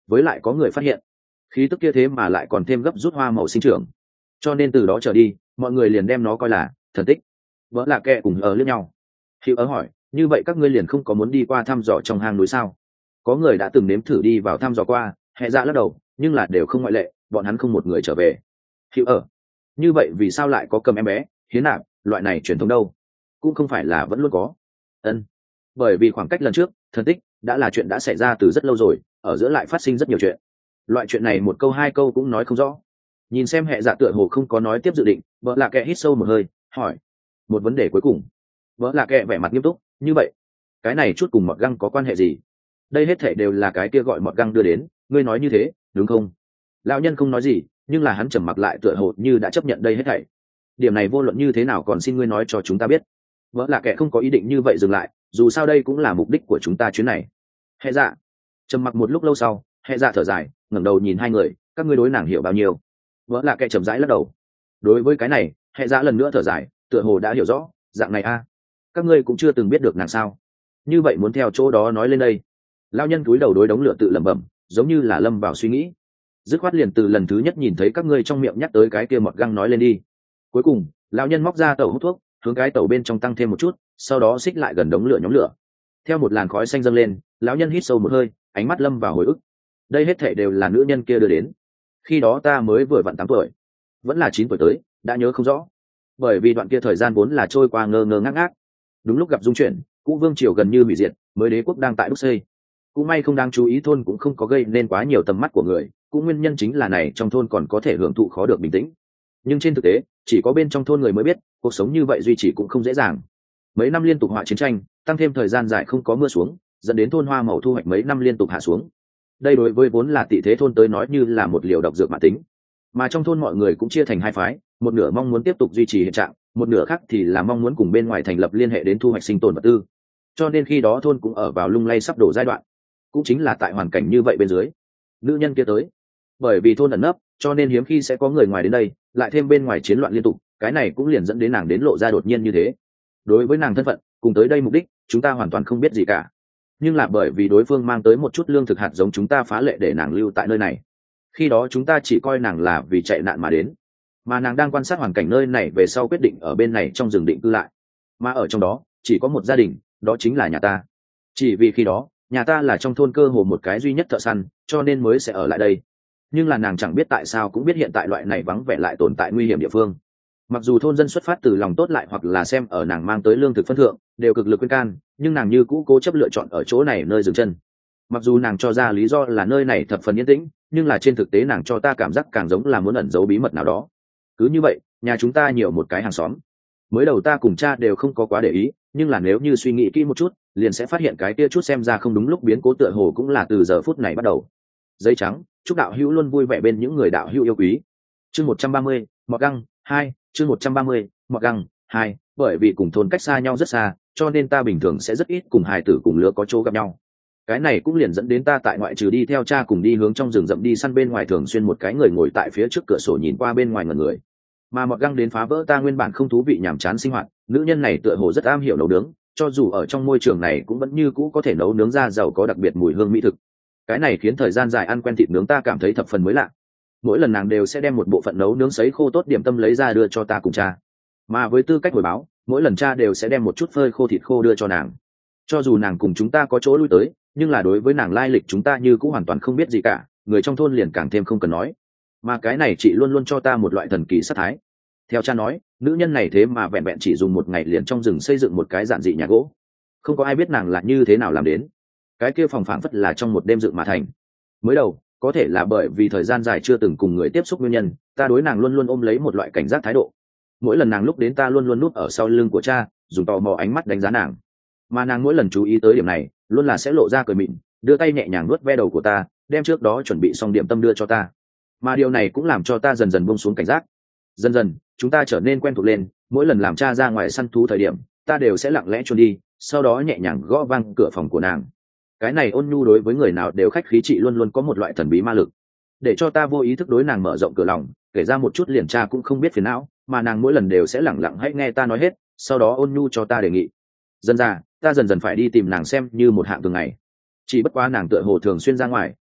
với lại có người phát hiện khí tức kia thế mà lại còn thêm gấp rút hoa màu sinh trưởng, cho nên từ đó trở đi mọi người liền đem nó coi là thần tích. Vỡ là kệ cùng ở lướt nhau. Hữu ở hỏi, như vậy các ngươi liền không có muốn đi qua thăm dò trong hang núi sao? Có người đã từng nếm thử đi vào thăm dò qua, hệ dạ lắc đầu, nhưng là đều không ngoại lệ, bọn hắn không một người trở về. Hữu ở, như vậy vì sao lại có cầm em bé hiến nạp loại này truyền thống đâu? Cũng không phải là vẫn luôn có. Ân, bởi vì khoảng cách lần trước thần tích đã là chuyện đã xảy ra từ rất lâu rồi, ở giữa lại phát sinh rất nhiều chuyện, loại chuyện này một câu hai câu cũng nói không rõ. Nhìn xem hệ dạ tựa hồ không có nói tiếp dự định, vợ lạ kệ hít sâu một hơi hỏi một vấn đề cuối cùng. Vợ lạ kệ vẻ mặt nghiêm túc, như vậy cái này chút cùng mọt găng có quan hệ gì? Đây hết thể đều là cái kia gọi mọt găng đưa đến, ngươi nói như thế đúng không? Lão nhân không nói gì, nhưng là hắn trầm mặc lại tựa hồ như đã chấp nhận đây hết thảy. Điểm này vô luận như thế nào còn xin ngươi nói cho chúng ta biết. Vợ lạ kệ không có ý định như vậy dừng lại, dù sao đây cũng là mục đích của chúng ta chuyến này. Hệ dạ trầm mặc một lúc lâu sau, hệ dạ thở dài ngẩng đầu nhìn hai người, các ngươi đối nàng hiểu bao nhiêu? Vợ lạ kệ chậm rãi lắc đầu. Đối với cái này hệ dạ lần nữa thở dài, tựa hồ đã hiểu rõ. Dạng này a, các ngươi cũng chưa từng biết được nàng sao? Như vậy muốn theo chỗ đó nói lên đây. Lao nhân cúi đầu đối đống lửa tự lẩm bẩm, giống như là lâm vào suy nghĩ. Dứt khoát liền từ lần thứ nhất nhìn thấy các ngươi trong miệng nhắc tới cái kia mọt găng nói lên đi. Cuối cùng lão nhân móc ra tẩu hút thuốc, hướng cái tẩu bên trong tăng thêm một chút, sau đó xích lại gần đống lửa nhóm lửa. Theo một làn khói xanh dâng lên, lão nhân hít sâu một hơi, ánh mắt lâm vào hồi ức. Đây hết thảy đều là nữ nhân kia đưa đến. Khi đó ta mới vừa vặn tám tuổi, vẫn là chín tuổi tới, đã nhớ không rõ. Bởi vì đoạn kia thời gian vốn là trôi qua ngơ ngơ ngác ngác. Đúng lúc gặp dung chuyển, cũ vương triều gần như hủy diệt, mới đế quốc đang tại đúc xây. Cũng may không đáng chú ý thôn cũng không có gây nên quá nhiều tầm mắt của người, cũng nguyên nhân chính là này trong thôn còn có thể hưởng thụ khó được bình tĩnh. Nhưng trên thực tế chỉ có bên trong thôn người mới biết, cuộc sống như vậy duy trì cũng không dễ dàng. Mấy năm liên tục họa chiến tranh, tăng thêm thời gian dài không có mưa xuống, dẫn đến thôn hoa màu thu hoạch mấy năm liên tục hạ xuống. Đây đối với vốn là tị thế thôn tới nói như là một liều độc dược mãn tính. Mà trong thôn mọi người cũng chia thành hai phái, một nửa mong muốn tiếp tục duy trì hiện trạng, một nửa khác thì là mong muốn cùng bên ngoài thành lập liên hệ đến thu hoạch sinh tồn vật tư. Cho nên khi đó thôn cũng ở vào lung lay sắp đổ giai đoạn. Cũng chính là tại hoàn cảnh như vậy bên dưới, nữ nhân kia tới. Bởi vì thôn ẩn nấp, cho nên hiếm khi sẽ có người ngoài đến đây, lại thêm bên ngoài chiến loạn liên tục, cái này cũng liền dẫn đến nàng đến lộ ra đột nhiên như thế. Đối với nàng thân phận cùng tới đây mục đích, chúng ta hoàn toàn không biết gì cả. Nhưng là bởi vì đối phương mang tới một chút lương thực hạt giống, chúng ta phá lệ để nàng lưu tại nơi này. Khi đó chúng ta chỉ coi nàng là vì chạy nạn mà đến, mà nàng đang quan sát hoàn cảnh nơi này về sau quyết định ở bên này trong rừng định cư lại. Mà ở trong đó chỉ có một gia đình, đó chính là nhà ta. Chỉ vì khi đó nhà ta là trong thôn cơ hồ một cái duy nhất thợ săn, cho nên mới sẽ ở lại đây. Nhưng là nàng chẳng biết tại sao cũng biết hiện tại loại này vắng vẻ lại tồn tại nguy hiểm địa phương. Mặc dù thôn dân xuất phát từ lòng tốt lại hoặc là xem ở nàng mang tới lương thực phân thượng, đều cực lực khuyên can, nhưng nàng như cũ cố chấp lựa chọn ở chỗ này nơi dừng chân. Mặc dù nàng cho ra lý do là nơi này thập phần yên tĩnh, nhưng là trên thực tế nàng cho ta cảm giác càng giống là muốn ẩn giấu bí mật nào đó. Cứ như vậy nhà chúng ta nhiều một cái hàng xóm. Mới đầu ta cùng cha đều không có quá để ý, nhưng là nếu như suy nghĩ kỹ một chút, liền sẽ phát hiện cái kia chút xem ra không đúng lúc biến cố tựa hồ cũng là từ giờ phút này bắt đầu. Giấy trắng, chúc đạo hữu luôn vui vẻ bên những người đạo hữu yêu quý. Chương một trăm ba mươi, Mọt Găng hai, chương một trăm ba mươi, Mọt Găng hai, bởi vì cùng thôn cách xa nhau rất xa, cho nên ta bình thường sẽ rất ít cùng hài tử cùng lứa có chỗ gặp nhau. Cái này cũng liền dẫn đến ta tại ngoại trừ đi theo cha cùng đi hướng trong rừng rậm đi săn bên ngoài, thường xuyên một cái người ngồi tại phía trước cửa sổ nhìn qua bên ngoài ngẩn người. Mà Mọt Găng đến phá vỡ ta nguyên bản không thú vị nhàm chán sinh hoạt. Nữ nhân này tựa hồ rất am hiểu nấu nướng, cho dù ở trong môi trường này cũng vẫn như cũ có thể nấu nướng ra giàu có đặc biệt mùi hương mỹ thực. Cái này khiến thời gian dài ăn quen thịt nướng ta cảm thấy thập phần mới lạ. Mỗi lần nàng đều sẽ đem một bộ phận nấu nướng sấy khô tốt điểm tâm lấy ra đưa cho ta cùng cha. Mà với tư cách hồi báo, mỗi lần cha đều sẽ đem một chút phơi khô thịt khô đưa cho nàng. Cho dù nàng cùng chúng ta có chỗ lui tới, nhưng là đối với nàng lai lịch chúng ta như cũng hoàn toàn không biết gì cả, người trong thôn liền càng thêm không cần nói. Mà cái này chị luôn luôn cho ta một loại thần kỳ sát thái. Theo cha nói, nữ nhân này thế mà vẹn vẹn chỉ dùng một ngày liền trong rừng xây dựng một cái giản dị nhà gỗ. Không có ai biết nàng là như thế nào làm đến. Cái kia phòng phảng phất là trong một đêm dựng mà thành. Mới đầu có thể là bởi vì thời gian dài chưa từng cùng người tiếp xúc nguyên nhân, ta đối nàng luôn luôn ôm lấy một loại cảnh giác thái độ. Mỗi lần nàng lúc đến ta luôn luôn núp ở sau lưng của cha, dùng tò mò ánh mắt đánh giá nàng. Mà nàng mỗi lần chú ý tới điểm này, luôn là sẽ lộ ra cười mịn, đưa tay nhẹ nhàng nuốt ve đầu của ta, đem trước đó chuẩn bị xong điểm tâm đưa cho ta. Mà điều này cũng làm cho ta dần dần buông xuống cảnh giác. Dần dần chúng ta trở nên quen thuộc lên, mỗi lần làm cha ra ngoài săn thú thời điểm, ta đều sẽ lặng lẽ trốn đi, sau đó nhẹ nhàng gõ vang cửa phòng của nàng. Cái này ôn nhu đối với người nào đều khách khí, chị luôn luôn có một loại thần bí ma lực, để cho ta vô ý thức đối nàng mở rộng cửa lòng, kể ra một chút liền cha cũng không biết phiền não, mà nàng mỗi lần đều sẽ lẳng lặng hãy nghe ta nói hết, sau đó ôn nhu cho ta đề nghị. Dần ra ta dần dần phải đi tìm nàng xem như một hạng thường ngày. Chỉ bất quá nàng tựa hồ thường xuyên ra ngoài,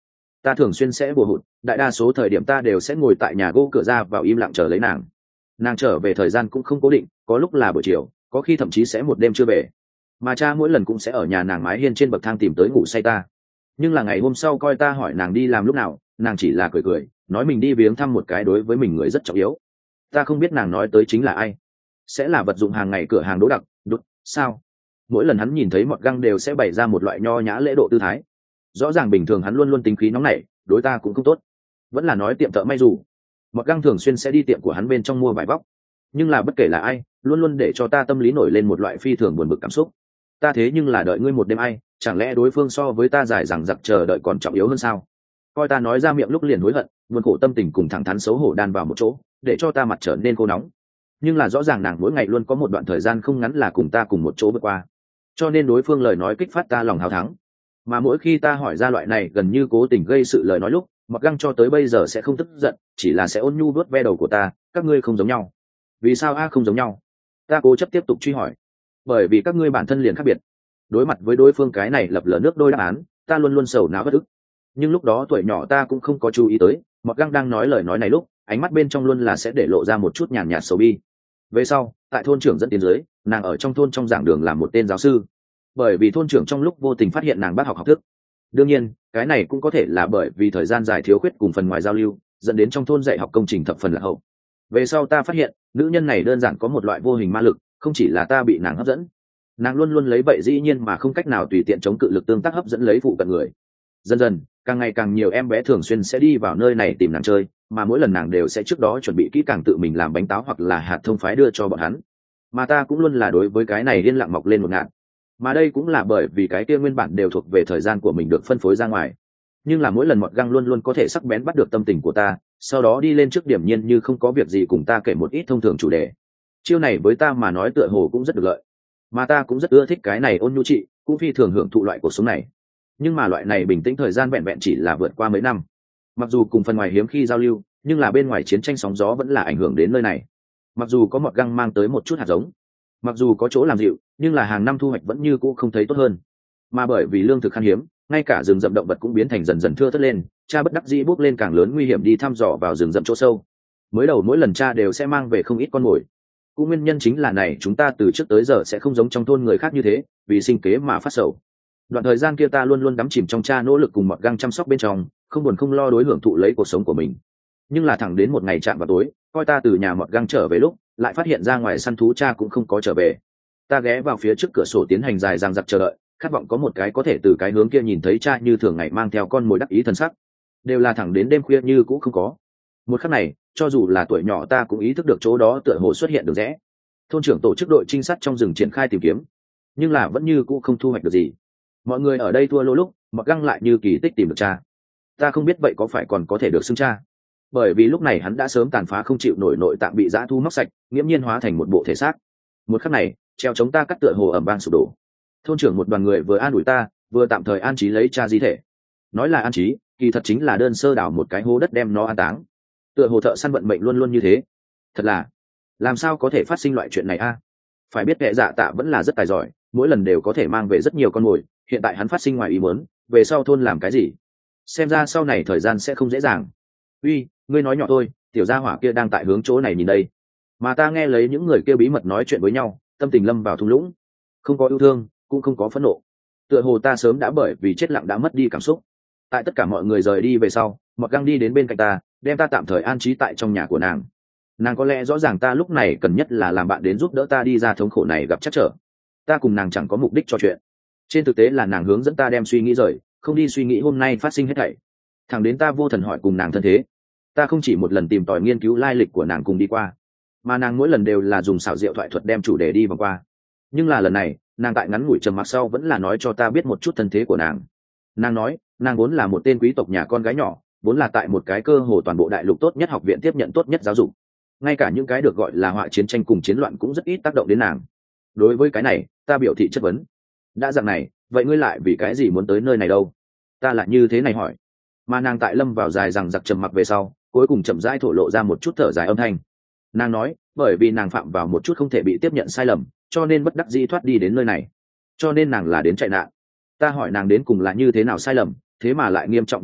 ta thường xuyên sẽ bùa hụt, đại đa số thời điểm ta đều sẽ ngồi tại nhà gỗ cửa ra vào im lặng chờ lấy nàng. Nàng trở về thời gian cũng không cố định, có lúc là buổi chiều, có khi thậm chí sẽ một đêm chưa về, mà cha mỗi lần cũng sẽ ở nhà nàng mái hiên trên bậc thang tìm tới ngủ say ta. Nhưng là ngày hôm sau coi ta hỏi nàng đi làm lúc nào, nàng chỉ là cười cười nói mình đi viếng thăm một cái đối với mình người rất trọng yếu. Ta không biết nàng nói tới chính là ai, sẽ là vật dụng hàng ngày cửa hàng Đỗ Đặc đút sao. Mỗi lần hắn nhìn thấy Mọt Găng đều sẽ bày ra một loại nho nhã lễ độ tư thái. Rõ ràng bình thường hắn luôn luôn tính khí nóng nảy, đối ta cũng không tốt. Vẫn là nói tiệm thợ may dù, Mọt Găng thường xuyên sẽ đi tiệm của hắn bên trong mua vải vóc. Nhưng là bất kể là ai, luôn luôn để cho ta tâm lý nổi lên một loại phi thường buồn bực cảm xúc. Ta thế nhưng là đợi ngươi một đêm ai, chẳng lẽ đối phương so với ta dài dằng dặc chờ đợi còn trọng yếu hơn sao? Coi ta nói ra miệng lúc liền hối hận, buồn khổ tâm tình cùng thẳng thắn xấu hổ đan vào một chỗ, để cho ta mặt trở nên khô nóng. Nhưng là rõ ràng nàng mỗi ngày luôn có một đoạn thời gian không ngắn là cùng ta cùng một chỗ vượt qua, cho nên đối phương lời nói kích phát ta lòng hào thắng. Mà mỗi khi ta hỏi ra loại này gần như cố tình gây sự lời nói lúc, Mọt Găng cho tới bây giờ sẽ không tức giận, chỉ là sẽ ôn nhu vuốt ve đầu của ta. Các ngươi không giống nhau. Vì sao a không giống nhau? Ta cố chấp tiếp tục truy hỏi. Bởi vì các ngươi bản thân liền khác biệt. Đối mặt với đối phương cái này lập lờ nước đôi đáp án, ta luôn luôn sầu não bất ức. Nhưng lúc đó tuổi nhỏ ta cũng không có chú ý tới, Mọt Găng đang nói lời nói này lúc, ánh mắt bên trong luôn là sẽ để lộ ra một chút nhàn nhạt sầu bi. Về sau, tại thôn trưởng dẫn tiến dưới, nàng ở trong thôn trong giảng đường làm một tên giáo sư. Bởi vì thôn trưởng trong lúc vô tình phát hiện nàng bác học học thức. Đương nhiên, cái này cũng có thể là bởi vì thời gian dài thiếu khuyết cùng phần ngoài giao lưu, dẫn đến trong thôn dạy học công trình thập phần là hậu. Về sau ta phát hiện, nữ nhân này đơn giản có một loại vô hình ma lực, không chỉ là ta bị nàng hấp dẫn. Nàng luôn luôn lấy vậy dĩ nhiên mà không cách nào tùy tiện chống cự lực tương tác hấp dẫn lấy phụ cận người. Dần dần, càng ngày càng nhiều em bé thường xuyên sẽ đi vào nơi này tìm nàng chơi, mà mỗi lần nàng đều sẽ trước đó chuẩn bị kỹ càng tự mình làm bánh táo hoặc là hạt thông phái đưa cho bọn hắn. Mà ta cũng luôn là đối với cái này liên lặng mọc lên một ngạn. Mà đây cũng là bởi vì cái kia nguyên bản đều thuộc về thời gian của mình được phân phối ra ngoài. Nhưng là mỗi lần Mọt Găng luôn luôn có thể sắc bén bắt được tâm tình của ta, sau đó đi lên trước điểm nhiên như không có việc gì cùng ta kể một ít thông thường chủ đề. Chiêu này với ta mà nói tựa hồ cũng rất được lợi, mà ta cũng rất ưa thích cái này ôn nhu chị, cũng phi thường hưởng thụ loại cuộc sống này. Nhưng mà loại này bình tĩnh thời gian vẹn vẹn chỉ là vượt qua mấy năm. Mặc dù cùng phần ngoài hiếm khi giao lưu, nhưng là bên ngoài chiến tranh sóng gió vẫn là ảnh hưởng đến nơi này. Mặc dù có Mọt Găng mang tới một chút hạt giống, mặc dù có chỗ làm dịu, nhưng là hàng năm thu hoạch vẫn như cũ không thấy tốt hơn. Mà bởi vì lương thực khan hiếm, ngay cả rừng rậm động vật cũng biến thành dần dần thưa thớt lên. Cha bất đắc dĩ bước lên càng lớn nguy hiểm đi thăm dò vào rừng rậm chỗ sâu. Mới đầu mỗi lần cha đều sẽ mang về không ít con mồi. Cũng nguyên nhân chính là này, chúng ta từ trước tới giờ sẽ không giống trong thôn người khác như thế, vì sinh kế mà phát sầu. Đoạn thời gian kia ta luôn luôn đắm chìm trong cha nỗ lực cùng Mọt Găng chăm sóc bên trong, không buồn không lo đối hưởng thụ lấy cuộc sống của mình. Nhưng là thẳng đến một ngày chạm vào tối, coi ta từ nhà Mọt Găng trở về lúc, lại phát hiện ra ngoài săn thú cha cũng không có trở về. Ta ghé vào phía trước cửa sổ tiến hành dài dằng dặc chờ đợi, khát vọng có một cái có thể từ cái hướng kia nhìn thấy cha như thường ngày mang theo con mồi đắc ý thần sắc. Đều là thẳng đến đêm khuya như cũng không có. Một khắc này, cho dù là tuổi nhỏ ta cũng ý thức được chỗ đó tựa hồ xuất hiện được rẽ. Thôn trưởng tổ chức đội trinh sát trong rừng triển khai tìm kiếm, nhưng là vẫn như cũ không thu hoạch được gì. Mọi người ở đây thua lỗ lúc, Mọt Găng lại như kỳ tích tìm được cha. Ta không biết vậy có phải còn có thể được xưng cha, bởi vì lúc này hắn đã sớm tàn phá không chịu nổi, nội tạng bị dã thu móc sạch, nghiễm nhiên hóa thành một bộ thể xác. Một khắc này, treo chống ta cắt tựa hồ ẩm vang sụp đổ. Thôn trưởng một đoàn người vừa an ủi ta, vừa tạm thời an trí lấy cha di thể. Nói là an trí, kỳ thật chính là đơn sơ đào một cái hố đất đem nó an táng. Tựa hồ thợ săn vận mệnh luôn luôn như thế. Thật là, làm sao có thể phát sinh loại chuyện này a? Phải biết kẻ dạ tạ vẫn là rất tài giỏi, mỗi lần đều có thể mang về rất nhiều con mồi. Hiện tại hắn phát sinh ngoài ý muốn, về sau thôn làm cái gì? Xem ra sau này thời gian sẽ không dễ dàng. Uy, ngươi nói nhỏ thôi, tiểu gia hỏa kia đang tại hướng chỗ này nhìn đây. Mà ta nghe lấy những người kia bí mật nói chuyện với nhau, tâm tình lâm vào thung lũng. Không có yêu thương, cũng không có phẫn nộ. Tựa hồ ta sớm đã bởi vì chết lặng đã mất đi cảm xúc. Tại tất cả mọi người rời đi về sau, Mọt Găng đi đến bên cạnh ta, đem ta tạm thời an trí tại trong nhà của nàng. Nàng có lẽ rõ ràng ta lúc này cần nhất là làm bạn đến giúp đỡ ta đi ra thống khổ này gặp chắc trở. Ta cùng nàng chẳng có mục đích trò chuyện. Trên thực tế là nàng hướng dẫn ta đem suy nghĩ rời, không đi suy nghĩ hôm nay phát sinh hết thảy. Thẳng đến ta vô thần hỏi cùng nàng thân thế, ta không chỉ một lần tìm tòi nghiên cứu lai lịch của nàng cùng đi qua, mà nàng mỗi lần đều là dùng xảo diệu thoại thuật đem chủ đề đi vòng qua. Nhưng là lần này, nàng tại ngắn ngủi trầm mặc sau vẫn là nói cho ta biết một chút thân thế của nàng. Nàng nói, nàng vốn là một tên quý tộc nhà con gái nhỏ, vốn là tại một cái cơ hồ toàn bộ đại lục tốt nhất học viện tiếp nhận tốt nhất giáo dục. Ngay cả những cái được gọi là họa chiến tranh cùng chiến loạn cũng rất ít tác động đến nàng. Đối với cái này, ta biểu thị chất vấn. Đã dạng này, vậy ngươi lại vì cái gì muốn tới nơi này đâu? Ta lại như thế này hỏi. Mà nàng tại lâm vào dài rằng giặc trầm mặc về sau, cuối cùng chậm rãi thổ lộ ra một chút thở dài âm thanh. Nàng nói, bởi vì nàng phạm vào một chút không thể bị tiếp nhận sai lầm, cho nên bất đắc dĩ thoát đi đến nơi này. Cho nên nàng là đến chạy nạn. Ta hỏi nàng đến cùng là như thế nào sai lầm, thế mà lại nghiêm trọng như vậy,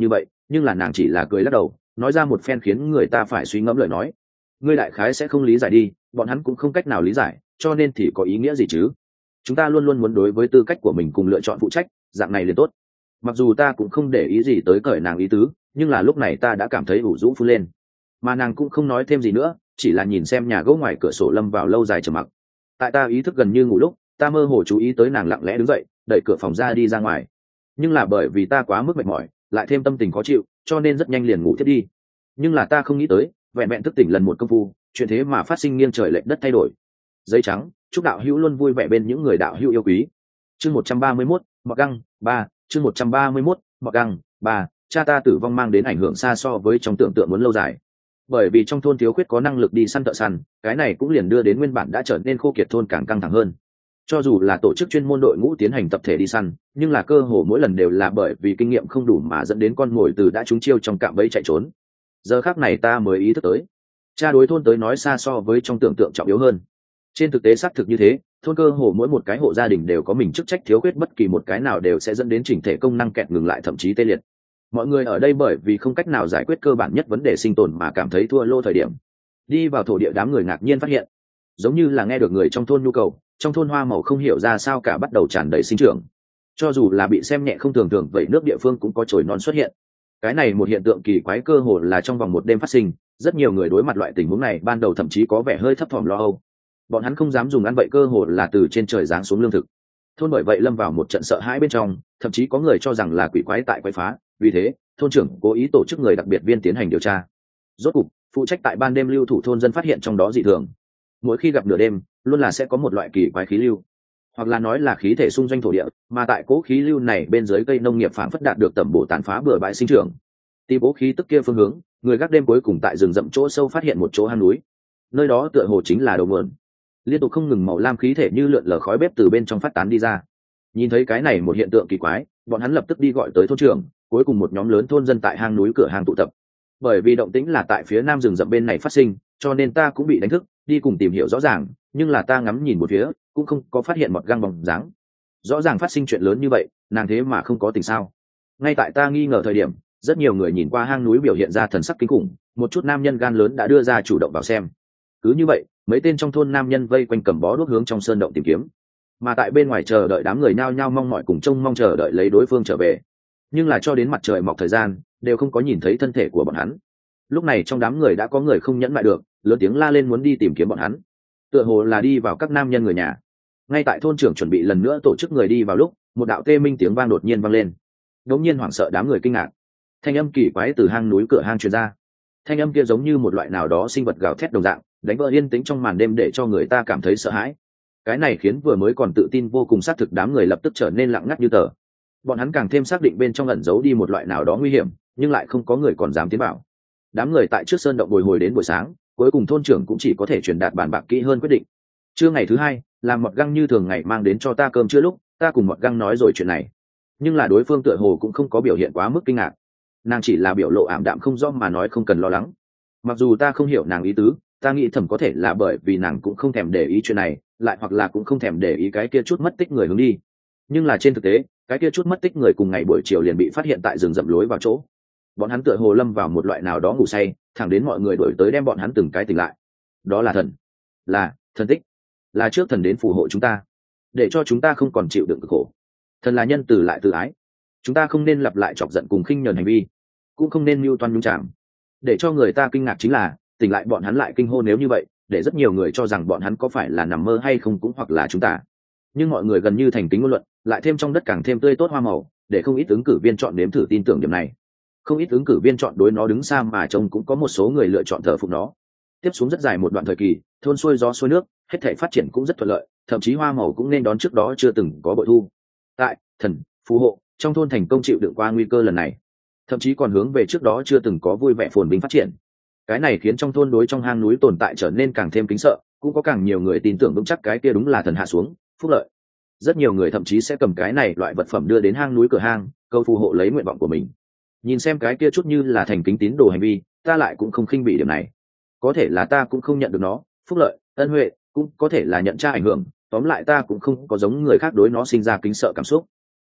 nhưng là nàng chỉ là cười lắc đầu, nói ra một phen khiến người ta phải suy ngẫm lời nói. Ngươi đại khái sẽ không lý giải đi, bọn hắn cũng không cách nào lý giải, cho nên thì có ý nghĩa gì chứ? Chúng ta luôn luôn muốn đối với tư cách của mình cùng lựa chọn phụ trách, dạng này liền tốt. Mặc dù ta cũng không để ý gì tới cởi nàng ý tứ, nhưng là lúc này ta đã cảm thấy ủ rũ phun lên, mà nàng cũng không nói thêm gì nữa, chỉ là nhìn xem nhà gỗ ngoài cửa sổ lâm vào lâu dài trầm mặc. Tại ta ý thức gần như ngủ lúc, ta mơ hồ chú ý tới nàng lặng lẽ đứng dậy, đẩy cửa phòng ra đi ra ngoài. Nhưng là bởi vì ta quá mức mệt mỏi, lại thêm tâm tình khó chịu, cho nên rất nhanh liền ngủ thiếp đi. Nhưng là ta không nghĩ tới, vẹn vẹn thức tỉnh lần một công phu, chuyện thế mà phát sinh nghiêng trời lệch đất thay đổi. Giấy trắng, chúc đạo hữu luôn vui vẻ bên những người đạo hữu yêu quý. Chương một trăm ba mươi mốt, Mọt Găng, ba, chương một trăm ba mươi mốt, Mọt Găng, ba, cha ta tử vong mang đến ảnh hưởng xa so với trong tưởng tượng muốn lâu dài. Bởi vì trong thôn thiếu khuyết có năng lực đi săn thợ săn, cái này cũng liền đưa đến nguyên bản đã trở nên khô kiệt thôn càng căng thẳng hơn. Cho dù là tổ chức chuyên môn đội ngũ tiến hành tập thể đi săn, nhưng là cơ hồ mỗi lần đều là bởi vì kinh nghiệm không đủ mà dẫn đến con mồi từ đã trúng chiêu trong cạm bẫy chạy trốn. Giờ khác này ta mới ý thức tới, cha đối thôn tới nói xa so với trong tưởng tượng trọng yếu hơn. Trên thực tế xác thực như thế, thôn cơ hồ mỗi một cái hộ gia đình đều có mình chức trách, thiếu khuyết bất kỳ một cái nào đều sẽ dẫn đến chỉnh thể công năng kẹt ngừng lại, thậm chí tê liệt. Mọi người ở đây bởi vì không cách nào giải quyết cơ bản nhất vấn đề sinh tồn mà cảm thấy thua lô thời điểm, đi vào thổ địa, đám người ngạc nhiên phát hiện, giống như là nghe được người trong thôn nhu cầu, trong thôn hoa màu không hiểu ra sao cả bắt đầu tràn đầy sinh trưởng. Cho dù là bị xem nhẹ không thường thường vậy nước địa phương cũng có chồi non xuất hiện. Cái này một hiện tượng kỳ quái cơ hồ là trong vòng một đêm phát sinh, rất nhiều người đối mặt loại tình huống này ban đầu thậm chí có vẻ hơi thấp thỏm lo âu. Bọn hắn không dám dùng ăn vậy cơ hồ là từ trên trời giáng xuống lương thực. Thôn bởi vậy lâm vào một trận sợ hãi bên trong, thậm chí có người cho rằng là quỷ quái tại quái phá, vì thế thôn trưởng cố ý tổ chức người đặc biệt viên tiến hành điều tra. Rốt cục, phụ trách tại ban đêm lưu thủ thôn dân phát hiện trong đó dị thường. Mỗi khi gặp nửa đêm, luôn là sẽ có một loại kỳ quái khí lưu, hoặc là nói là khí thể xung doanh thổ địa, mà tại cố khí lưu này bên dưới cây nông nghiệp phản phất đạt được tầm bổ tàn phá bừa bãi sinh trưởng. Tìm cố khí tức kia phương hướng, người gác đêm cuối cùng tại rừng rậm chỗ sâu phát hiện một chỗ hang núi. Nơi đó tựa hồ chính là đầu nguồn. Liên tục không ngừng màu lam khí thể như lượn lờ khói bếp từ bên trong phát tán đi ra. Nhìn thấy cái này một hiện tượng kỳ quái, bọn hắn lập tức đi gọi tới thôn trưởng, cuối cùng một nhóm lớn thôn dân tại hang núi cửa hang tụ tập. Bởi vì động tĩnh là tại phía nam rừng rậm bên này phát sinh, cho nên ta cũng bị đánh thức, đi cùng tìm hiểu rõ ràng, nhưng là ta ngắm nhìn một phía, cũng không có phát hiện Mọt Găng bóng dáng. Rõ ràng phát sinh chuyện lớn như vậy, nàng thế mà không có tình sao? Ngay tại ta nghi ngờ thời điểm, rất nhiều người nhìn qua hang núi biểu hiện ra thần sắc kinh khủng, một chút nam nhân gan lớn đã đưa ra chủ động vào xem. Cứ như vậy, mấy tên trong thôn nam nhân vây quanh cầm bó đuốc hướng trong sơn động tìm kiếm, mà tại bên ngoài chờ đợi đám người nhao nhao mong mỏi cùng trông mong chờ đợi lấy đối phương trở về. Nhưng là cho đến mặt trời mọc thời gian, đều không có nhìn thấy thân thể của bọn hắn. Lúc này trong đám người đã có người không nhẫn lại được, lớn tiếng la lên muốn đi tìm kiếm bọn hắn, tựa hồ là đi vào các nam nhân người nhà. Ngay tại thôn trưởng chuẩn bị lần nữa tổ chức người đi vào lúc, một đạo tê minh tiếng vang đột nhiên vang lên. Đột nhiên hoảng sợ, đám người kinh ngạc. Thanh âm kỳ quái từ hang núi cửa hang truyền ra. Thanh âm kia giống như một loại nào đó sinh vật gào thét đồng dạng, đánh vỡ yên tĩnh trong màn đêm để cho người ta cảm thấy sợ hãi. Cái này khiến vừa mới còn tự tin vô cùng xác thực đám người lập tức trở nên lặng ngắt như tờ. Bọn hắn càng thêm xác định bên trong ẩn giấu đi một loại nào đó nguy hiểm, nhưng lại không có người còn dám tiến vào. Đám người tại trước sơn động bồi hồi đến buổi sáng, cuối cùng thôn trưởng cũng chỉ có thể truyền đạt bàn bạc kỹ hơn quyết định. Trưa ngày thứ hai, làm Mọt Găng như thường ngày mang đến cho ta cơm trưa lúc, ta cùng Mọt Găng nói rồi chuyện này, nhưng là đối phương tựa hồ cũng không có biểu hiện quá mức kinh ngạc. Nàng chỉ là biểu lộ ảm đạm không rõ mà nói không cần lo lắng. Mặc dù ta không hiểu nàng ý tứ, ta nghĩ thầm có thể là bởi vì nàng cũng không thèm để ý chuyện này, lại hoặc là cũng không thèm để ý cái kia chút mất tích người hướng đi. Nhưng là trên thực tế, cái kia chút mất tích người cùng ngày buổi chiều liền bị phát hiện tại rừng rậm lối vào chỗ. Bọn hắn tựa hồ lâm vào một loại nào đó ngủ say, thẳng đến mọi người đuổi tới đem bọn hắn từng cái tỉnh lại. Đó là thần, là thần tích, là trước thần đến phù hộ chúng ta, để cho chúng ta không còn chịu đựng cực khổ. Thần là nhân từ lại từ ái, chúng ta không nên lặp lại chọc giận cùng khinh nhờn hành vi, cũng không nên mưu toan nhúng chạm. Để cho người ta kinh ngạc chính là, tỉnh lại bọn hắn lại kinh hô nếu như vậy, để rất nhiều người cho rằng bọn hắn có phải là nằm mơ hay không cũng hoặc là chúng ta. Nhưng mọi người gần như thành kính ngôn luận, lại thêm trong đất càng thêm tươi tốt hoa màu, để không ít ứng cử viên chọn nếm thử tin tưởng điểm này. Không ít ứng cử viên chọn đối nó đứng xa mà trông, cũng có một số người lựa chọn thờ phụng nó. Tiếp xuống rất dài một đoạn thời kỳ, thôn xuôi gió xuôi nước, hết thảy phát triển cũng rất thuận lợi, thậm chí hoa màu cũng nên đón trước đó chưa từng có bội thu. Tại thần phù hộ, trong thôn thành công chịu đựng qua nguy cơ lần này, thậm chí còn hướng về trước đó chưa từng có vui vẻ phồn vinh phát triển. Cái này khiến trong thôn đối trong hang núi tồn tại trở nên càng thêm kính sợ, cũng có càng nhiều người tin tưởng vững chắc cái kia đúng là thần hạ xuống phúc lợi. Rất nhiều người thậm chí sẽ cầm cái này loại vật phẩm đưa đến hang núi cửa hang, câu phù hộ lấy nguyện vọng của mình. Nhìn xem cái kia chút như là thành kính tín đồ hành vi, ta lại cũng không khinh bị điểm này. Có thể là ta cũng không nhận được nó, phúc lợi, ân huệ, cũng có thể là nhận tra ảnh hưởng, tóm lại ta cũng không có giống người khác đối nó sinh ra kính sợ cảm xúc.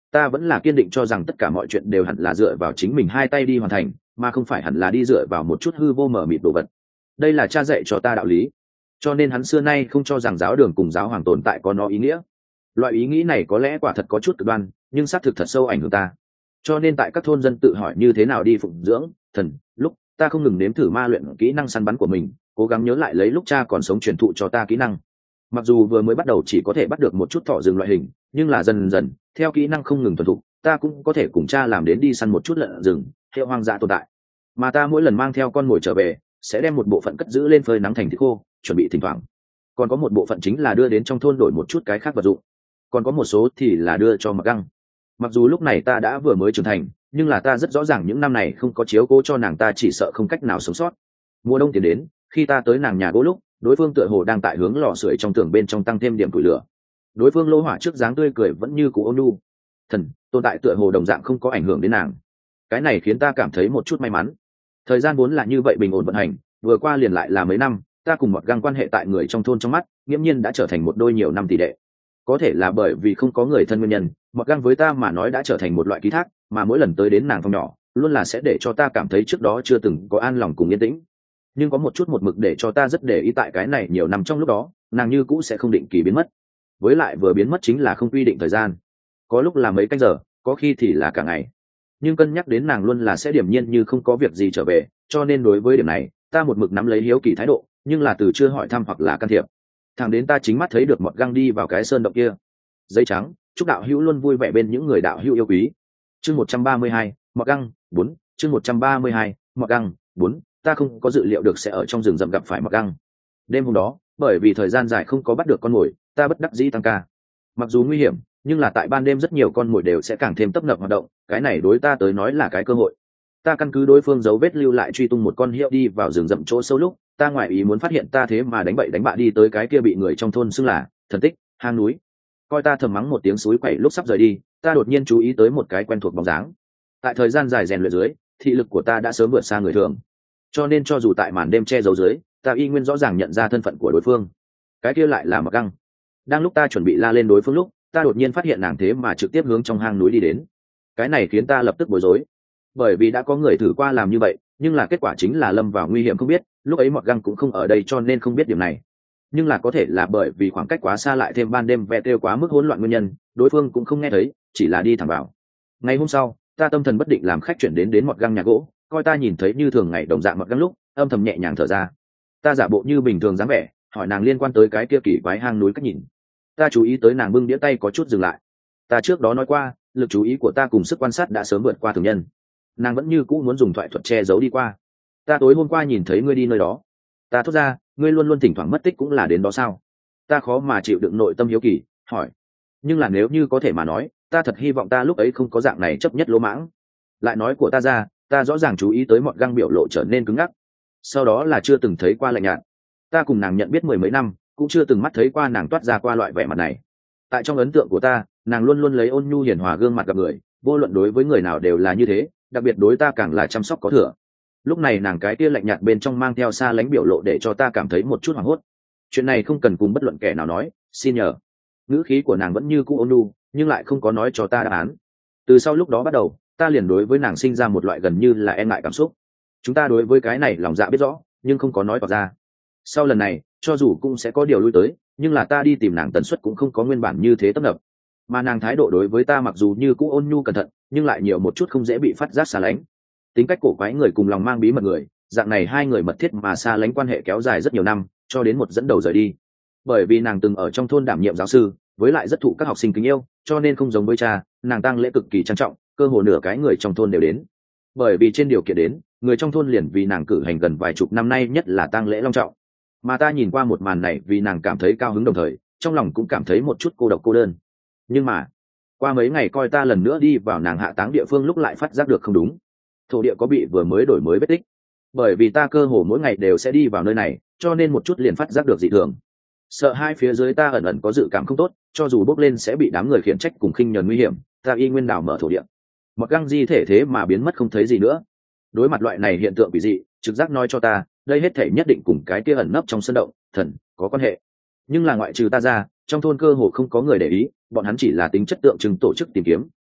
ta vẫn là kiên định cho rằng tất cả mọi chuyện đều hẳn là dựa vào chính mình hai tay đi hoàn thành, mà không phải hẳn là đi dựa vào một chút hư vô mờ mịt đồ vật. Đây là cha dạy cho ta đạo lý, cho nên hắn xưa nay không cho rằng giáo đường cùng giáo hoàng tồn tại có nó ý nghĩa. Loại ý nghĩ này có lẽ quả thật có chút cực đoan, nhưng xác thực thật sâu ảnh hưởng ta. Cho nên tại các thôn dân tự hỏi như thế nào đi phụng dưỡng thần lúc, ta không ngừng nếm thử ma luyện kỹ năng săn bắn của mình, cố gắng nhớ lại lấy lúc cha còn sống truyền thụ cho ta kỹ năng. Mặc dù vừa mới bắt đầu chỉ có thể bắt được một chút thỏ rừng loại hình, nhưng là dần dần theo kỹ năng không ngừng thuần thục, ta cũng có thể cùng cha làm đến đi săn một chút lợn rừng hiệu hoang dã tồn tại. Mà ta mỗi lần mang theo con mồi trở về, sẽ đem một bộ phận cất giữ lên phơi nắng thành thịt khô, chuẩn bị thỉnh thoảng. Còn có một bộ phận chính là đưa đến trong thôn đổi một chút cái khác vật dụng. Còn có một số thì là đưa cho Mặc Găng. Mặc dù lúc này ta đã vừa mới trưởng thành, nhưng là ta rất rõ ràng những năm này không có chiếu cố cho nàng, ta chỉ sợ không cách nào sống sót. Mùa đông tiến đến, khi ta tới nàng nhà gỗ lúc, đối phương tựa hồ đang tại hướng lò sưởi trong tường bên trong tăng thêm điểm củi lửa. Đối phương lô hỏa trước dáng tươi cười vẫn như cũ ôn nhu. Thần tồn tại tựa hồ đồng dạng không có ảnh hưởng đến nàng. Cái này khiến ta cảm thấy một chút may mắn. Thời gian vốn là như vậy bình ổn vận hành, vừa qua liền lại là mấy năm, ta cùng Mọt Găng quan hệ tại người trong thôn trong mắt nghiễm nhiên đã trở thành một đôi nhiều năm tỷ đệ. Có thể là bởi vì không có người thân nguyên nhân, Mọt Găng với ta mà nói đã trở thành một loại ký thác, mà mỗi lần tới đến nàng phòng nhỏ luôn là sẽ để cho ta cảm thấy trước đó chưa từng có an lòng cùng yên tĩnh. Nhưng có một chút một mực để cho ta rất để ý tại cái này nhiều năm trong lúc đó, nàng như cũ sẽ không định kỳ biến mất. Với lại vừa biến mất chính là không quy định thời gian, có lúc là mấy canh giờ, có khi thì là cả ngày. Nhưng cân nhắc đến nàng luôn là sẽ điểm nhiên như không có việc gì trở về, cho nên đối với điểm này ta một mực nắm lấy hiếu kỳ thái độ, nhưng là từ chưa hỏi thăm hoặc là can thiệp. Thằng đến ta chính mắt thấy được Mọt Găng đi vào cái sơn động kia. Giấy trắng, chúc đạo hữu luôn vui vẻ bên những người đạo hữu yêu quý. Chương một trăm ba mươi hai, Mọt Găng bốn. Chương một trăm ba mươi hai, Mọt Găng bốn. Ta không có dự liệu được sẽ ở trong rừng rậm gặp phải Mọt Găng. Đêm hôm đó, bởi vì thời gian dài không có bắt được con mồi, ta bất đắc dĩ tăng ca. Mặc dù nguy hiểm, nhưng là tại ban đêm rất nhiều con mồi đều sẽ càng thêm tấp nập hoạt động, cái này đối ta tới nói là cái cơ hội. Ta căn cứ đối phương dấu vết lưu lại truy tung một con hiệu đi vào rừng rậm chỗ sâu lúc, ta ngoài ý muốn phát hiện ta thế mà đánh bậy đánh bạ đi tới cái kia bị người trong thôn xưng là thần tích hang núi. Coi ta thầm mắng một tiếng suối quẩy lúc sắp rời đi, ta đột nhiên chú ý tới một cái quen thuộc bóng dáng. Tại thời gian dài rèn luyện dưới, thị lực của ta đã sớm vượt xa người thường, cho nên cho dù tại màn đêm che giấu dưới, ta y nguyên rõ ràng nhận ra thân phận của đối phương. Cái kia lại là Mọt Găng. Đang lúc ta chuẩn bị la lên đối phương lúc, ta đột nhiên phát hiện nàng thế mà trực tiếp hướng trong hang núi đi đến. Cái này khiến ta lập tức bối rối, bởi vì đã có người thử qua làm như vậy, nhưng là kết quả chính là lâm vào nguy hiểm không biết. Lúc ấy Mọt Găng cũng không ở đây cho nên không biết điểm này, nhưng là có thể là bởi vì khoảng cách quá xa lại thêm ban đêm ve kêu quá mức hỗn loạn nguyên nhân, đối phương cũng không nghe thấy, chỉ là đi thẳng vào. Ngày hôm sau, ta tâm thần bất định làm khách chuyển đến đến Mọt Găng nhà gỗ, coi ta nhìn thấy như thường ngày đồng dạng Mọt Găng lúc, âm thầm nhẹ nhàng thở ra. Ta giả bộ như bình thường dáng vẻ, hỏi nàng liên quan tới cái kia kỳ quái hang núi cách nhìn. Ta chú ý tới nàng bưng đĩa tay có chút dừng lại. Ta trước đó nói qua, lực chú ý của ta cùng sức quan sát đã sớm vượt qua thường nhân. Nàng vẫn như cũ muốn dùng thoại thuật che giấu đi qua. Ta tối hôm qua nhìn thấy ngươi đi nơi đó. Ta thốt ra, ngươi luôn luôn thỉnh thoảng mất tích cũng là đến đó sao? Ta khó mà chịu đựng nội tâm hiếu kỳ, hỏi. Nhưng là nếu như có thể mà nói, ta thật hy vọng ta lúc ấy không có dạng này chấp nhất lỗ mãng. Lại nói của ta ra, ta rõ ràng chú ý tới Mọt Găng biểu lộ trở nên cứng ngắc. Sau đó là chưa từng thấy qua lạnh nhạt. Ta cùng nàng nhận biết mười mấy năm, cũng chưa từng mắt thấy qua nàng toát ra qua loại vẻ mặt này. Tại trong ấn tượng của ta, nàng luôn luôn lấy ôn nhu hiền hòa gương mặt gặp người, vô luận đối với người nào đều là như thế, đặc biệt đối ta càng là chăm sóc có thừa. Lúc này nàng cái kia lạnh nhạt bên trong mang theo xa lánh biểu lộ để cho ta cảm thấy một chút hoảng hốt. Chuyện này không cần cùng bất luận kẻ nào nói, xin nhờ. Ngữ khí của nàng vẫn như cũ ôn nhu, nhưng lại không có nói cho ta đáp án. Từ sau lúc đó bắt đầu, ta liền đối với nàng sinh ra một loại gần như là e ngại cảm xúc. Chúng ta đối với cái này lòng dạ biết rõ, nhưng không có nói tỏ ra. Sau lần này, cho dù cũng sẽ có điều lui tới, nhưng là ta đi tìm nàng tần suất cũng không có nguyên bản như thế tấp nập. Mà nàng thái độ đối với ta mặc dù như cũ ôn nhu cẩn thận, nhưng lại nhiều một chút không dễ bị phát giác xa lánh. Tính cách cổ quái người cùng lòng mang bí mật người, dạng này hai người mật thiết mà xa lánh quan hệ kéo dài rất nhiều năm, cho đến một dẫn đầu rời đi. Bởi vì nàng từng ở trong thôn đảm nhiệm giáo sư, với lại rất thụ các học sinh kính yêu, cho nên không giống với cha, nàng tang lễ cực kỳ trang trọng, cơ hồ nửa cái người trong thôn đều đến. Bởi vì trên điều kiện đến, người trong thôn liền vì nàng cử hành gần vài chục năm nay nhất là tang lễ long trọng. Mà ta nhìn qua một màn này vì nàng cảm thấy cao hứng đồng thời, trong lòng cũng cảm thấy một chút cô độc cô đơn. Nhưng mà, qua mấy ngày coi ta lần nữa đi vào nàng hạ táng địa phương lúc lại phát giác được không đúng. Thổ địa có bị vừa mới đổi mới vết tích. Bởi vì ta cơ hồ mỗi ngày đều sẽ đi vào nơi này, cho nên một chút liền phát giác được dị thường. Sợ hai phía dưới ta ẩn ẩn có dự cảm không tốt, cho dù bốc lên sẽ bị đám người khiển trách cùng khinh nhờn nguy hiểm, ta y nguyên đào mở thổ địa. Mọt Găng di thể thế mà biến mất không thấy gì nữa. Đối mặt loại này hiện tượng quỷ dị, trực giác nói cho ta, đây hết thể nhất định cùng cái kia ẩn nấp trong sân động thần có quan hệ. Nhưng là ngoại trừ ta ra, trong thôn cơ hồ không có người để ý, bọn hắn chỉ là tính chất tượng trưng tổ chức tìm kiếm,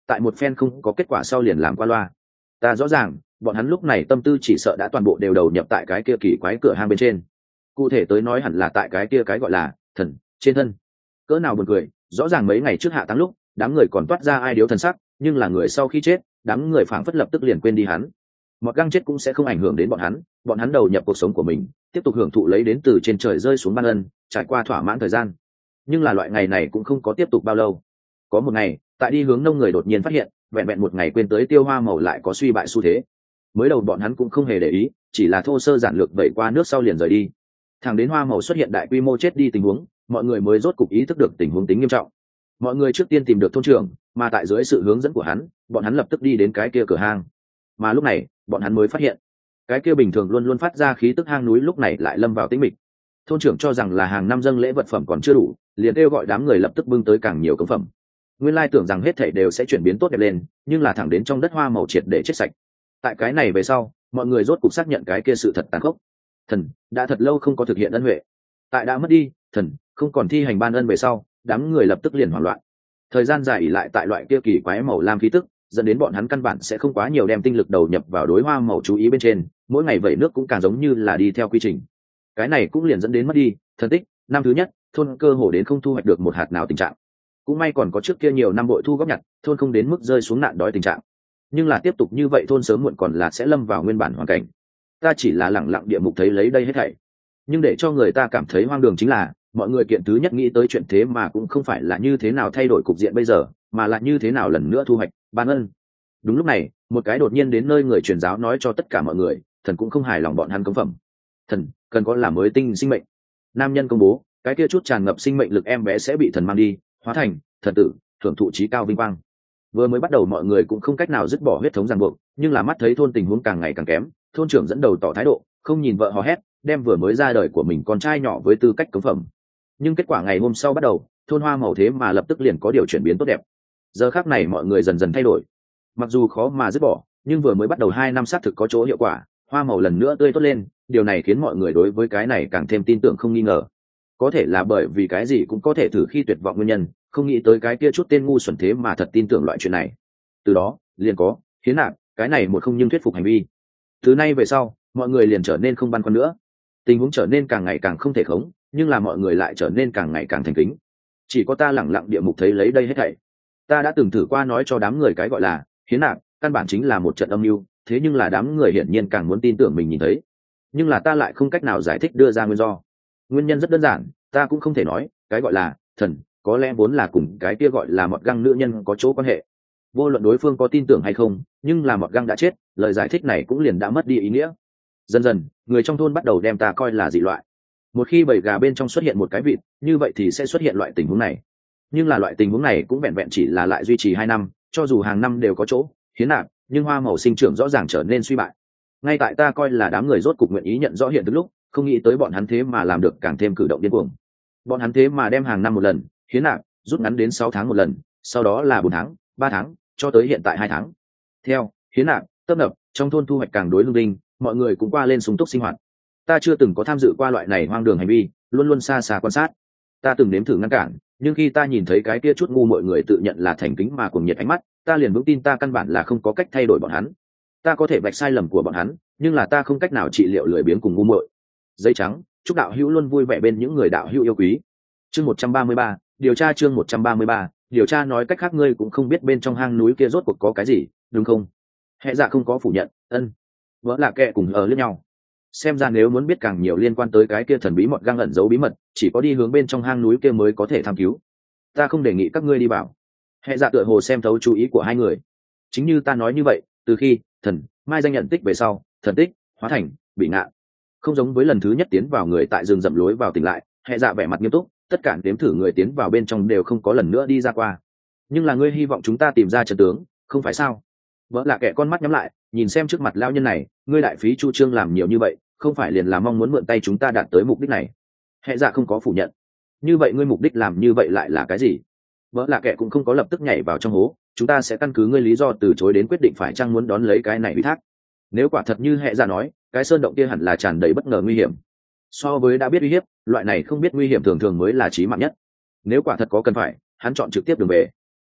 tại một phen không có kết quả sau liền làm qua loa. Ta rõ ràng bọn hắn lúc này tâm tư chỉ sợ đã toàn bộ đều đầu nhập tại cái kia kỳ quái cửa hang bên trên, cụ thể tới nói hẳn là tại cái kia cái gọi là thần trên thân. Cỡ nào buồn cười, rõ ràng mấy ngày trước hạ táng lúc đám người còn toát ra ai điếu thần sắc, nhưng là người sau khi chết đám người phảng phất lập tức liền quên đi hắn. Mọt găng chết cũng sẽ không ảnh hưởng đến bọn hắn, bọn hắn đầu nhập cuộc sống của mình, tiếp tục hưởng thụ lấy đến từ trên trời rơi xuống ban ân, trải qua thỏa mãn thời gian. Nhưng là loại ngày này cũng không có tiếp tục bao lâu. Có một ngày, tại đi hướng nông người đột nhiên phát hiện, vẹn vẹn một ngày quên tới tiêu hoa màu lại có suy bại xu thế. Mới đầu bọn hắn cũng không hề để ý, chỉ là thô sơ giản lược vẩy qua nước sau liền rời đi. Thẳng đến hoa màu xuất hiện đại quy mô chết đi tình huống, mọi người mới rốt cục ý thức được tình huống tính nghiêm trọng. Mọi người trước tiên tìm được thôn trưởng, mà tại dưới sự hướng dẫn của hắn, bọn hắn lập tức đi đến cái kia cửa hang. Mà lúc này, bọn hắn mới phát hiện, cái kia bình thường luôn luôn phát ra khí tức hang núi lúc này lại lâm vào tĩnh mịch. Thôn trưởng cho rằng là hàng năm dâng lễ vật phẩm còn chưa đủ, liền kêu gọi đám người lập tức bưng tới càng nhiều cống phẩm. Nguyên lai tưởng rằng hết thảy đều sẽ chuyển biến tốt đẹp lên, nhưng là thẳng đến trong đất hoa màu triệt để chết sạch. Tại cái này về sau, mọi người rốt cục xác nhận cái kia sự thật tàn khốc. Thần đã thật lâu không có thực hiện ân huệ. Tại đã mất đi, thần không còn thi hành ban ân về sau, đám người lập tức liền hoảng loạn. Thời gian dài ỉ lại tại loại kia kỳ quái màu lam khí tức, dẫn đến bọn hắn căn bản sẽ không quá nhiều đem tinh lực đầu nhập vào đối hoa màu chú ý bên trên, mỗi ngày vẩy nước cũng càng giống như là đi theo quy trình. Cái này cũng liền dẫn đến mất đi thần tích, năm thứ nhất, thôn cơ hồ đến không thu hoạch được một hạt nào tình trạng. Cũng may còn có trước kia nhiều năm bội thu góp nhặt, thôn không đến mức rơi xuống nạn đói tình trạng. Nhưng là tiếp tục như vậy thôn sớm muộn còn là sẽ lâm vào nguyên bản hoàn cảnh. Ta chỉ là lẳng lặng địa mục thấy lấy đây hết thảy. Nhưng để cho người ta cảm thấy hoang đường chính là, mọi người kiện thứ nhất nghĩ tới chuyện thế mà cũng không phải là như thế nào thay đổi cục diện bây giờ, mà là như thế nào lần nữa thu hoạch ban ân. Đúng lúc này, một cái đột nhiên đến nơi người truyền giáo nói cho tất cả mọi người, thần cũng không hài lòng bọn hắn cống phẩm. Thần cần có là mới tinh sinh mệnh. Nam nhân công bố, cái kia chút tràn ngập sinh mệnh lực em bé sẽ bị thần mang đi, hóa thành thần tử, thưởng thụ trí cao vinh quang. Vừa mới bắt đầu mọi người cũng không cách nào dứt bỏ huyết thống ràng buộc, nhưng là mắt thấy thôn tình huống càng ngày càng kém, thôn trưởng dẫn đầu tỏ thái độ, không nhìn vợ hò hét, đem vừa mới ra đời của mình con trai nhỏ với tư cách cống phẩm. Nhưng kết quả ngày hôm sau bắt đầu, thôn hoa màu thế mà lập tức liền có điều chuyển biến tốt đẹp. Giờ khác này mọi người dần dần thay đổi, mặc dù khó mà dứt bỏ, nhưng vừa mới bắt đầu hai năm xác thực có chỗ hiệu quả, hoa màu lần nữa tươi tốt lên. Điều này khiến mọi người đối với cái này càng thêm tin tưởng không nghi ngờ. Có thể là bởi vì cái gì cũng có thể thử khi tuyệt vọng nguyên nhân, không nghĩ tới cái kia chút tên ngu xuẩn thế mà thật tin tưởng loại chuyện này. Từ đó liền có hiến nạp cái này một không nhưng thuyết phục hành vi. Từ nay về sau, mọi người liền trở nên không băn khoăn nữa. Tình huống trở nên càng ngày càng không thể khống, nhưng là mọi người lại trở nên càng ngày càng thành kính. Chỉ có ta lẳng lặng địa mục thấy lấy đây hết thảy. Ta đã từng thử qua nói cho đám người cái gọi là hiến nạp căn bản chính là một trận âm mưu, thế nhưng là đám người hiển nhiên càng muốn tin tưởng mình nhìn thấy. Nhưng là ta lại không cách nào giải thích đưa ra nguyên do. Nguyên nhân rất đơn giản, ta cũng không thể nói cái gọi là thần có lẽ vốn là cùng cái kia gọi là mọt găng nữ nhân có chỗ quan hệ. Vô luận đối phương có tin tưởng hay không, nhưng là mọt găng đã chết, lời giải thích này cũng liền đã mất đi ý nghĩa. Dần dần, người trong thôn bắt đầu đem ta coi là dị loại. Một khi bầy gà bên trong xuất hiện một cái vịt, như vậy thì sẽ xuất hiện loại tình huống này. Nhưng là loại tình huống này cũng vẹn vẹn chỉ là lại duy trì hai năm, cho dù hàng năm đều có chỗ hiến nạp, nhưng hoa màu sinh trưởng rõ ràng trở nên suy bại. Ngay tại ta coi là đám người rốt cục nguyện ý nhận rõ hiện từ lúc, không nghĩ tới bọn hắn thế mà làm được càng thêm cử động điên cuồng. Bọn hắn thế mà đem hàng năm một lần hiến nạp rút ngắn đến sáu tháng một lần, sau đó là bốn tháng, ba tháng, cho tới hiện tại hai tháng. Theo hiến nạp tấp nập, trong thôn thu hoạch càng đối lương đinh, mọi người cũng qua lên sung túc sinh hoạt. Ta chưa từng có tham dự qua loại này hoang đường hành vi, luôn luôn xa xa quan sát. Ta từng nếm thử ngăn cản, nhưng khi ta nhìn thấy cái kia chút ngu mọi người tự nhận là thành kính mà cuồng nhiệt ánh mắt, ta liền vững tin ta căn bản là không có cách thay đổi bọn hắn. Ta có thể vạch sai lầm của bọn hắn, nhưng là ta không cách nào trị liệu lười biếng cùng ngu muội. Giấy trắng, chúc đạo hữu luôn vui vẻ bên những người đạo hữu yêu quý. Chương một trăm ba mươi ba, điều tra chương một trăm ba mươi ba, điều tra nói cách khác ngươi cũng không biết bên trong hang núi kia rốt cuộc có cái gì, đúng không? Hệ dạ không có phủ nhận, ân. Vỡ là kệ cùng ở lẫn nhau. Xem ra nếu muốn biết càng nhiều liên quan tới cái kia thần bí mọt găng ẩn giấu bí mật, chỉ có đi hướng bên trong hang núi kia mới có thể tham cứu. Ta không đề nghị các ngươi đi vào. Hệ dạ tựa hồ xem thấu chú ý của hai người. Chính như ta nói như vậy, từ khi thần mai danh nhận tích về sau, thần tích hóa thành bị ngạn. Không giống với lần thứ nhất tiến vào người tại rừng rậm lối vào tỉnh lại, hệ dạ vẻ mặt nghiêm túc, tất cả đếm thử người tiến vào bên trong đều không có lần nữa đi ra qua. Nhưng là ngươi hy vọng chúng ta tìm ra trận tướng, không phải sao? Vỡ là kẻ con mắt nhắm lại, nhìn xem trước mặt lão nhân này, ngươi đại phí chu trương làm nhiều như vậy, không phải liền là mong muốn mượn tay chúng ta đạt tới mục đích này? Hệ dạ không có phủ nhận. Như vậy ngươi mục đích làm như vậy lại là cái gì? Vỡ là kẻ cũng không có lập tức nhảy vào trong hố, chúng ta sẽ căn cứ ngươi lý do từ chối đến quyết định phải chăng muốn đón lấy cái này ủy thác. Nếu quả thật như hệ dạ nói, cái sơn động kia hẳn là tràn đầy bất ngờ nguy hiểm. So với đã biết uy hiếp, loại này không biết nguy hiểm thường thường mới là chí mạng nhất. Nếu quả thật có cần phải, hắn chọn trực tiếp đường về.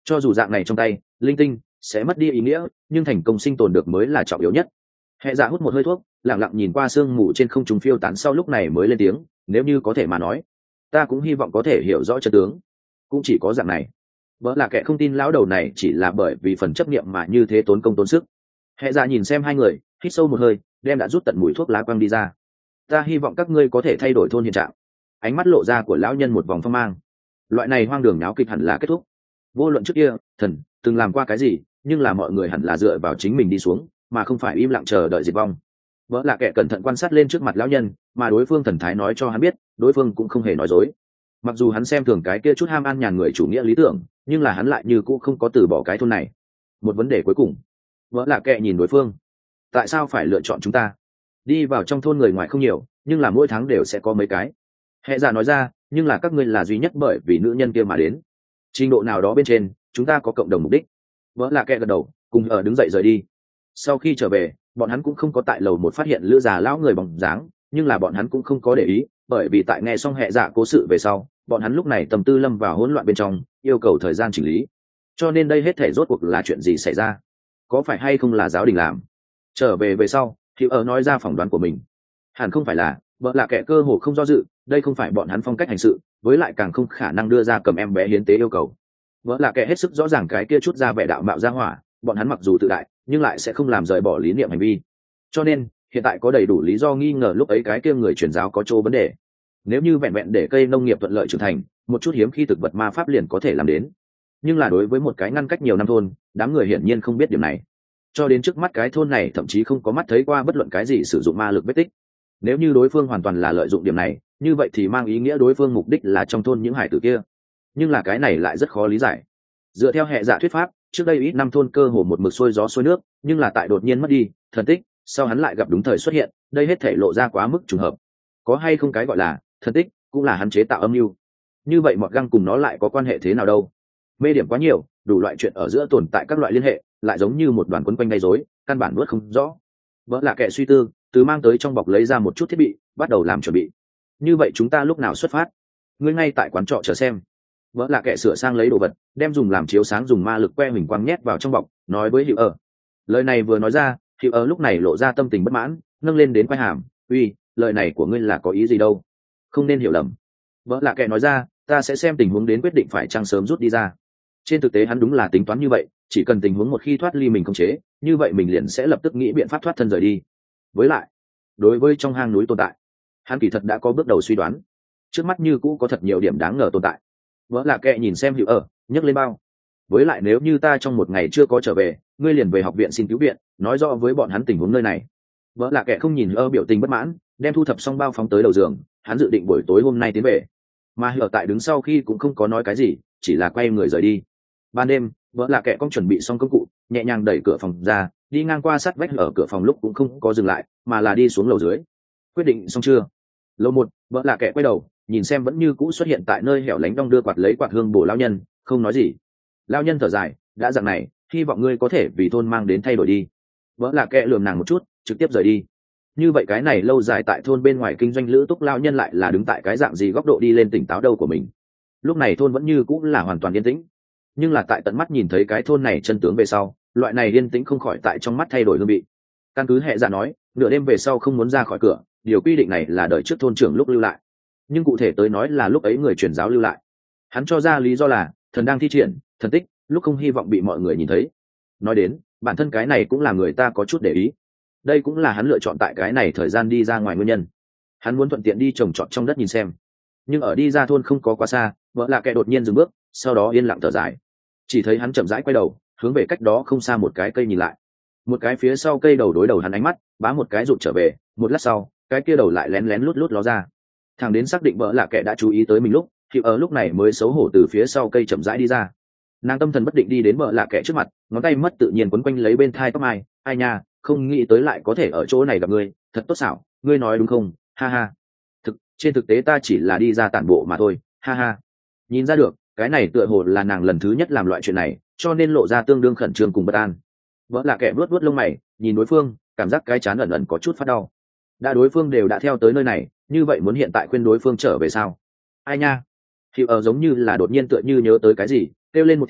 cho dù dạng này trong tay linh tinh sẽ mất đi ý nghĩa, nhưng thành công sinh tồn được mới là trọng yếu nhất. Hệ dạ hút một hơi thuốc, lặng lặng nhìn qua sương mù trên không trung phiêu tán, sau lúc này mới lên tiếng, nếu như có thể mà nói, ta cũng hy vọng có thể hiểu rõ chân tướng. Cũng chỉ có dạng này. Vỡ là kẻ không tin lão đầu này chỉ là bởi vì phần chấp niệm mà như thế tốn công tốn sức. Hệ dạ nhìn xem hai người, hít sâu một hơi, đem đã rút tận mùi thuốc lá quăng đi ra. Ta hy vọng các ngươi có thể thay đổi thôn hiện trạng. Ánh mắt lộ ra của lão nhân một vòng phong mang. Loại này hoang đường náo kịch hẳn là kết thúc. Vô luận trước kia thần từng làm qua cái gì, nhưng là mọi người hẳn là dựa vào chính mình đi xuống, mà không phải im lặng chờ đợi diệt vong. Vỡ là kẻ cẩn thận quan sát lên trước mặt lão nhân, mà đối phương thần thái nói cho hắn biết đối phương cũng không hề nói dối. Mặc dù hắn xem thường cái kia chút ham ăn nhàn người chủ nghĩa lý tưởng, nhưng là hắn lại như cũ không có từ bỏ cái thôn này. Một vấn đề cuối cùng. Vỡ là kẻ nhìn đối phương. Tại sao phải lựa chọn chúng ta? Đi vào trong thôn người ngoài không nhiều, nhưng là mỗi tháng đều sẽ có mấy cái. Hệ giả nói ra, nhưng là các ngươi là duy nhất bởi vì nữ nhân kia mà đến. Trình độ nào đó bên trên, chúng ta có cộng đồng mục đích. Vỡ là kẻ gật đầu, cùng ở đứng dậy rời đi. Sau khi trở về, bọn hắn cũng không có tại lầu một phát hiện lữ già lão người bóng dáng, nhưng là bọn hắn cũng không có để ý, bởi vì tại nghe xong hệ dạ cố sự về sau, bọn hắn lúc này tâm tư lâm vào hỗn loạn bên trong, yêu cầu thời gian chỉnh lý. Cho nên đây hết thể rốt cuộc là chuyện gì xảy ra? Có phải hay không là giáo đình làm? Trở về về sau, thì ở nói ra phỏng đoán của mình. Hẳn không phải là, vợ là kẻ cơ hồ không do dự, đây không phải bọn hắn phong cách hành sự, với lại càng không khả năng đưa ra cầm em bé hiến tế yêu cầu. Vợ là kẻ hết sức rõ ràng cái kia chút ra vẻ đạo mạo ra hỏa, bọn hắn mặc dù tự đại, nhưng lại sẽ không làm rời bỏ lý niệm hành vi. Cho nên hiện tại có đầy đủ lý do nghi ngờ lúc ấy cái kia người truyền giáo có chỗ vấn đề. Nếu như vẹn vẹn để cây nông nghiệp thuận lợi trưởng thành, một chút hiếm khi thực vật ma pháp liền có thể làm đến. Nhưng là đối với một cái ngăn cách nhiều năm thôn, đám người hiển nhiên không biết điểm này. Cho đến trước mắt cái thôn này thậm chí không có mắt thấy qua bất luận cái gì sử dụng ma lực vết tích. Nếu như đối phương hoàn toàn là lợi dụng điểm này, như vậy thì mang ý nghĩa đối phương mục đích là trong thôn những hải tử kia. Nhưng là cái này lại rất khó lý giải. Dựa theo hệ dạ thuyết pháp, trước đây ít năm thôn cơ hồ một mực xuôi gió xuôi nước, nhưng là tại đột nhiên mất đi thần tích, sau hắn lại gặp đúng thời xuất hiện, đây hết thể lộ ra quá mức trùng hợp. Có hay không cái gọi là thần tích, cũng là hắn chế tạo âm mưu. Như vậy mọt găng cùng nó lại có quan hệ thế nào đâu? Mê điểm quá nhiều, đủ loại chuyện ở giữa tồn tại các loại liên hệ, lại giống như một đoàn quấn quanh gây rối, căn bản nuốt không rõ. Vỡ là kẻ suy tư, từ mang tới trong bọc lấy ra một chút thiết bị, bắt đầu làm chuẩn bị. Như vậy chúng ta lúc nào xuất phát? Ngươi ngay tại quán trọ chờ xem. Vỡ là kẻ sửa sang lấy đồ vật, đem dùng làm chiếu sáng dùng ma lực que huỳnh quang nhét vào trong bọc, nói với Hiệu ở. Lời này vừa nói ra, Hiệu ở lúc này lộ ra tâm tình bất mãn, nâng lên đến quai hàm, uy, lời này của ngươi là có ý gì đâu? Không nên hiểu lầm. Vỡ là kẻ nói ra, ta sẽ xem tình huống đến quyết định phải chăng sớm rút đi ra. Trên thực tế hắn đúng là tính toán như vậy, chỉ cần tình huống một khi thoát ly mình không chế, như vậy mình liền sẽ lập tức nghĩ biện pháp thoát thân rời đi. Với lại, đối với trong hang núi tồn tại, hắn kỳ thật đã có bước đầu suy đoán. Trước mắt như cũ có thật nhiều điểm đáng ngờ tồn tại. Vỡ là kệ nhìn xem Hiệu ở, nhấc lên bao. Với lại nếu như ta trong một ngày chưa có trở về, ngươi liền về học viện xin cứu viện, nói rõ với bọn hắn tình huống nơi này. Vỡ là kệ không nhìn Hiệu ở biểu tình bất mãn, đem thu thập xong bao phóng tới đầu giường, hắn dự định buổi tối hôm nay tiến về. Mà Hiệu ở tại đứng sau khi cũng không có nói cái gì, chỉ là quay người rời đi. Ban đêm, vỡ là kệ con chuẩn bị xong công cụ, nhẹ nhàng đẩy cửa phòng ra, đi ngang qua sát vách ở cửa phòng lúc cũng không có dừng lại, mà là đi xuống lầu dưới. Quyết định xong chưa? Lầu một, vỡ là kệ quay đầu, nhìn xem vẫn như cũ xuất hiện tại nơi hẻo lánh đong đưa quạt lấy quạt hương bổ lão nhân, không nói gì. Lão nhân thở dài, đã dạng này, hy vọng ngươi có thể vì thôn mang đến thay đổi đi. Vỡ là kệ lườm nàng một chút, trực tiếp rời đi. Như vậy cái này lâu dài tại thôn bên ngoài kinh doanh lữ túc lão nhân lại là đứng tại cái dạng gì góc độ đi lên tỉnh táo đâu của mình. Lúc này thôn vẫn như cũ là hoàn toàn yên tĩnh, nhưng là tại tận mắt nhìn thấy cái thôn này chân tướng về sau, loại này yên tĩnh không khỏi tại trong mắt thay đổi hương vị. Căn cứ hệ dạ nói, nửa đêm về sau không muốn ra khỏi cửa, điều quy định này là đợi trước thôn trưởng lúc lưu lại, nhưng cụ thể tới nói là lúc ấy người truyền giáo lưu lại. Hắn cho ra lý do là thần đang thi triển thần tích, lúc không hy vọng bị mọi người nhìn thấy. Nói đến bản thân cái này cũng là người ta có chút để ý, đây cũng là hắn lựa chọn tại cái này thời gian đi ra ngoài nguyên nhân. Hắn muốn thuận tiện đi trồng trọt trong đất nhìn xem, nhưng ở đi ra thôn không có quá xa, vợ lạ kệ đột nhiên dừng bước, sau đó yên lặng thở dài. Chỉ thấy hắn chậm rãi quay đầu, hướng về cách đó không xa một cái cây nhìn lại. Một cái phía sau cây đầu đối đầu hắn ánh mắt, bá một cái rụt trở về, một lát sau cái kia đầu lại lén lén lút lút ló ra. Thằng đến xác định vợ lạ kệ đã chú ý tới mình lúc thì ở lúc này mới xấu hổ từ phía sau cây chậm rãi đi ra. Nàng tâm thần bất định đi đến vợ lạ kệ trước mặt, ngón tay mất tự nhiên quấn quanh lấy bên thai tóc mai. Ai nha, không nghĩ tới lại có thể ở chỗ này gặp ngươi, thật tốt xảo, ngươi nói đúng không? Ha ha. Thực trên thực tế ta chỉ là đi ra tản bộ mà thôi, ha ha. Nhìn ra được, cái này tựa hồ là nàng lần thứ nhất làm loại chuyện này, cho nên lộ ra tương đương khẩn trương cùng bất an. Vợ lạ kệ vuốt vuốt lông mày, nhìn đối phương, cảm giác cái chán ẩn ẩn có chút phát đau. Đã đối phương đều đã theo tới nơi này, như vậy muốn hiện tại khuyên đối phương trở về sao? Ai nha. Hiệu ở giống như là đột nhiên tựa như nhớ tới cái gì, kêu lên một tiếng,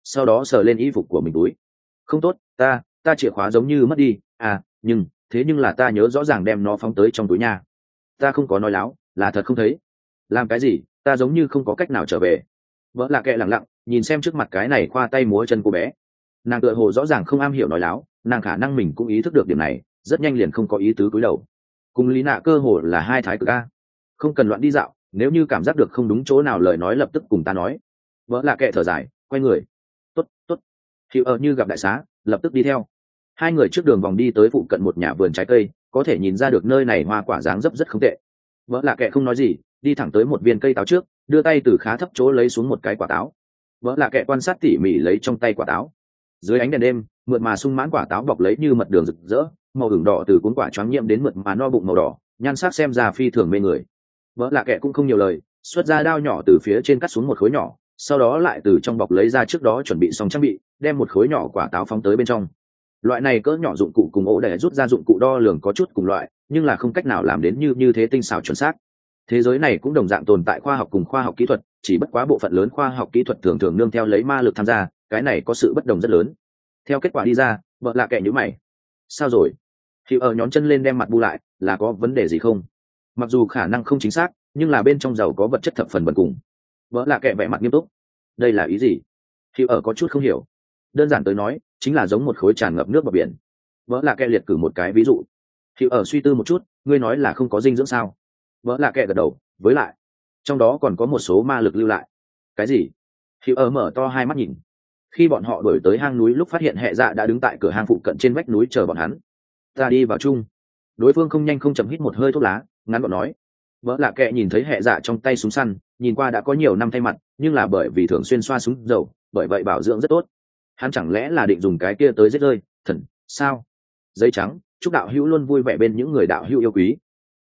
sau đó sờ lên y phục của mình túi. Không tốt, ta ta chìa khóa giống như mất đi à, nhưng thế nhưng là ta nhớ rõ ràng đem nó phóng tới trong túi nhà. Ta không có nói láo, là thật không thấy. Làm cái gì, ta giống như không có cách nào trở về. Vợ lạ kệ lặng lặng nhìn xem trước mặt cái này khoa tay múa chân cô bé. Nàng tựa hồ rõ ràng không am hiểu nói láo, nàng khả năng mình cũng ý thức được điểm này, rất nhanh liền không có ý tứ cúi đầu. Cùng lý nạ cơ hồ là hai thái cực a. Không cần loạn đi dạo, nếu như cảm giác được không đúng chỗ nào lời nói lập tức cùng ta nói. Vợ lạ kệ thở dài quay người. Tốt tốt. Hiệu ở như gặp đại xá, lập tức đi theo. Hai người trước đường vòng đi tới phụ cận một nhà vườn trái cây, có thể nhìn ra được nơi này hoa quả dáng dấp rất không tệ. Vợ lạ kệ không nói gì, đi thẳng tới một viên cây táo trước, đưa tay từ khá thấp chỗ lấy xuống một cái quả táo. Vợ lạ kệ quan sát tỉ mỉ lấy trong tay quả táo. Dưới ánh đèn đêm, mượt mà sung mãn quả táo bọc lấy như mật đường rực rỡ, màu ửng đỏ từ cuốn quả choáng nhiễm đến mượt mà no bụng màu đỏ, nhan sắc xem ra phi thường mê người. Vợ lạ kệ cũng không nhiều lời, xuất ra đao nhỏ từ phía trên cắt xuống một khối nhỏ, sau đó lại từ trong bọc lấy ra trước đó chuẩn bị xong trang bị, đem một khối nhỏ quả táo phóng tới bên trong. Loại này cỡ nhỏ dụng cụ cùng ổ để rút ra dụng cụ đo lường có chút cùng loại, nhưng là không cách nào làm đến như như thế tinh xảo chuẩn xác. Thế giới này cũng đồng dạng tồn tại khoa học cùng khoa học kỹ thuật, chỉ bất quá bộ phận lớn khoa học kỹ thuật thường thường nương theo lấy ma lực tham gia, cái này có sự bất đồng rất lớn. Theo kết quả đi ra, vợ lạ kệ nhíu mày. Sao rồi? Khi ở nhón chân lên đem mặt bu lại, là có vấn đề gì không? Mặc dù khả năng không chính xác, nhưng là bên trong dầu có vật chất thập phần bẩn cùng. Vợ lạ kệ vẻ mặt nghiêm túc. Đây là ý gì? Khi ở có chút không hiểu. Đơn giản tới nói, chính là giống một khối tràn ngập nước vào biển. Vợ lạ kệ liệt cử một cái ví dụ. Khi ở suy tư một chút, ngươi nói là không có dinh dưỡng sao? Vợ lạ kệ gật đầu, với lại trong đó còn có một số ma lực lưu lại. Cái gì? Khi ở mở to hai mắt nhìn. Khi bọn họ đuổi tới hang núi lúc phát hiện hệ dạ đã đứng tại cửa hang phụ cận trên vách núi chờ bọn hắn. Ta đi vào chung. Đối phương không nhanh không chậm hít một hơi thuốc lá, ngắn gọn nói. Vợ lạ kệ nhìn thấy hệ dạ trong tay súng săn, nhìn qua đã có nhiều năm thay mặt, nhưng là bởi vì thường xuyên xoa súng dầu, bởi vậy bảo dưỡng rất tốt. Hắn chẳng lẽ là định dùng cái kia tới giết rơi thần sao? Giấy trắng, chúc đạo hữu luôn vui vẻ bên những người đạo hữu yêu quý.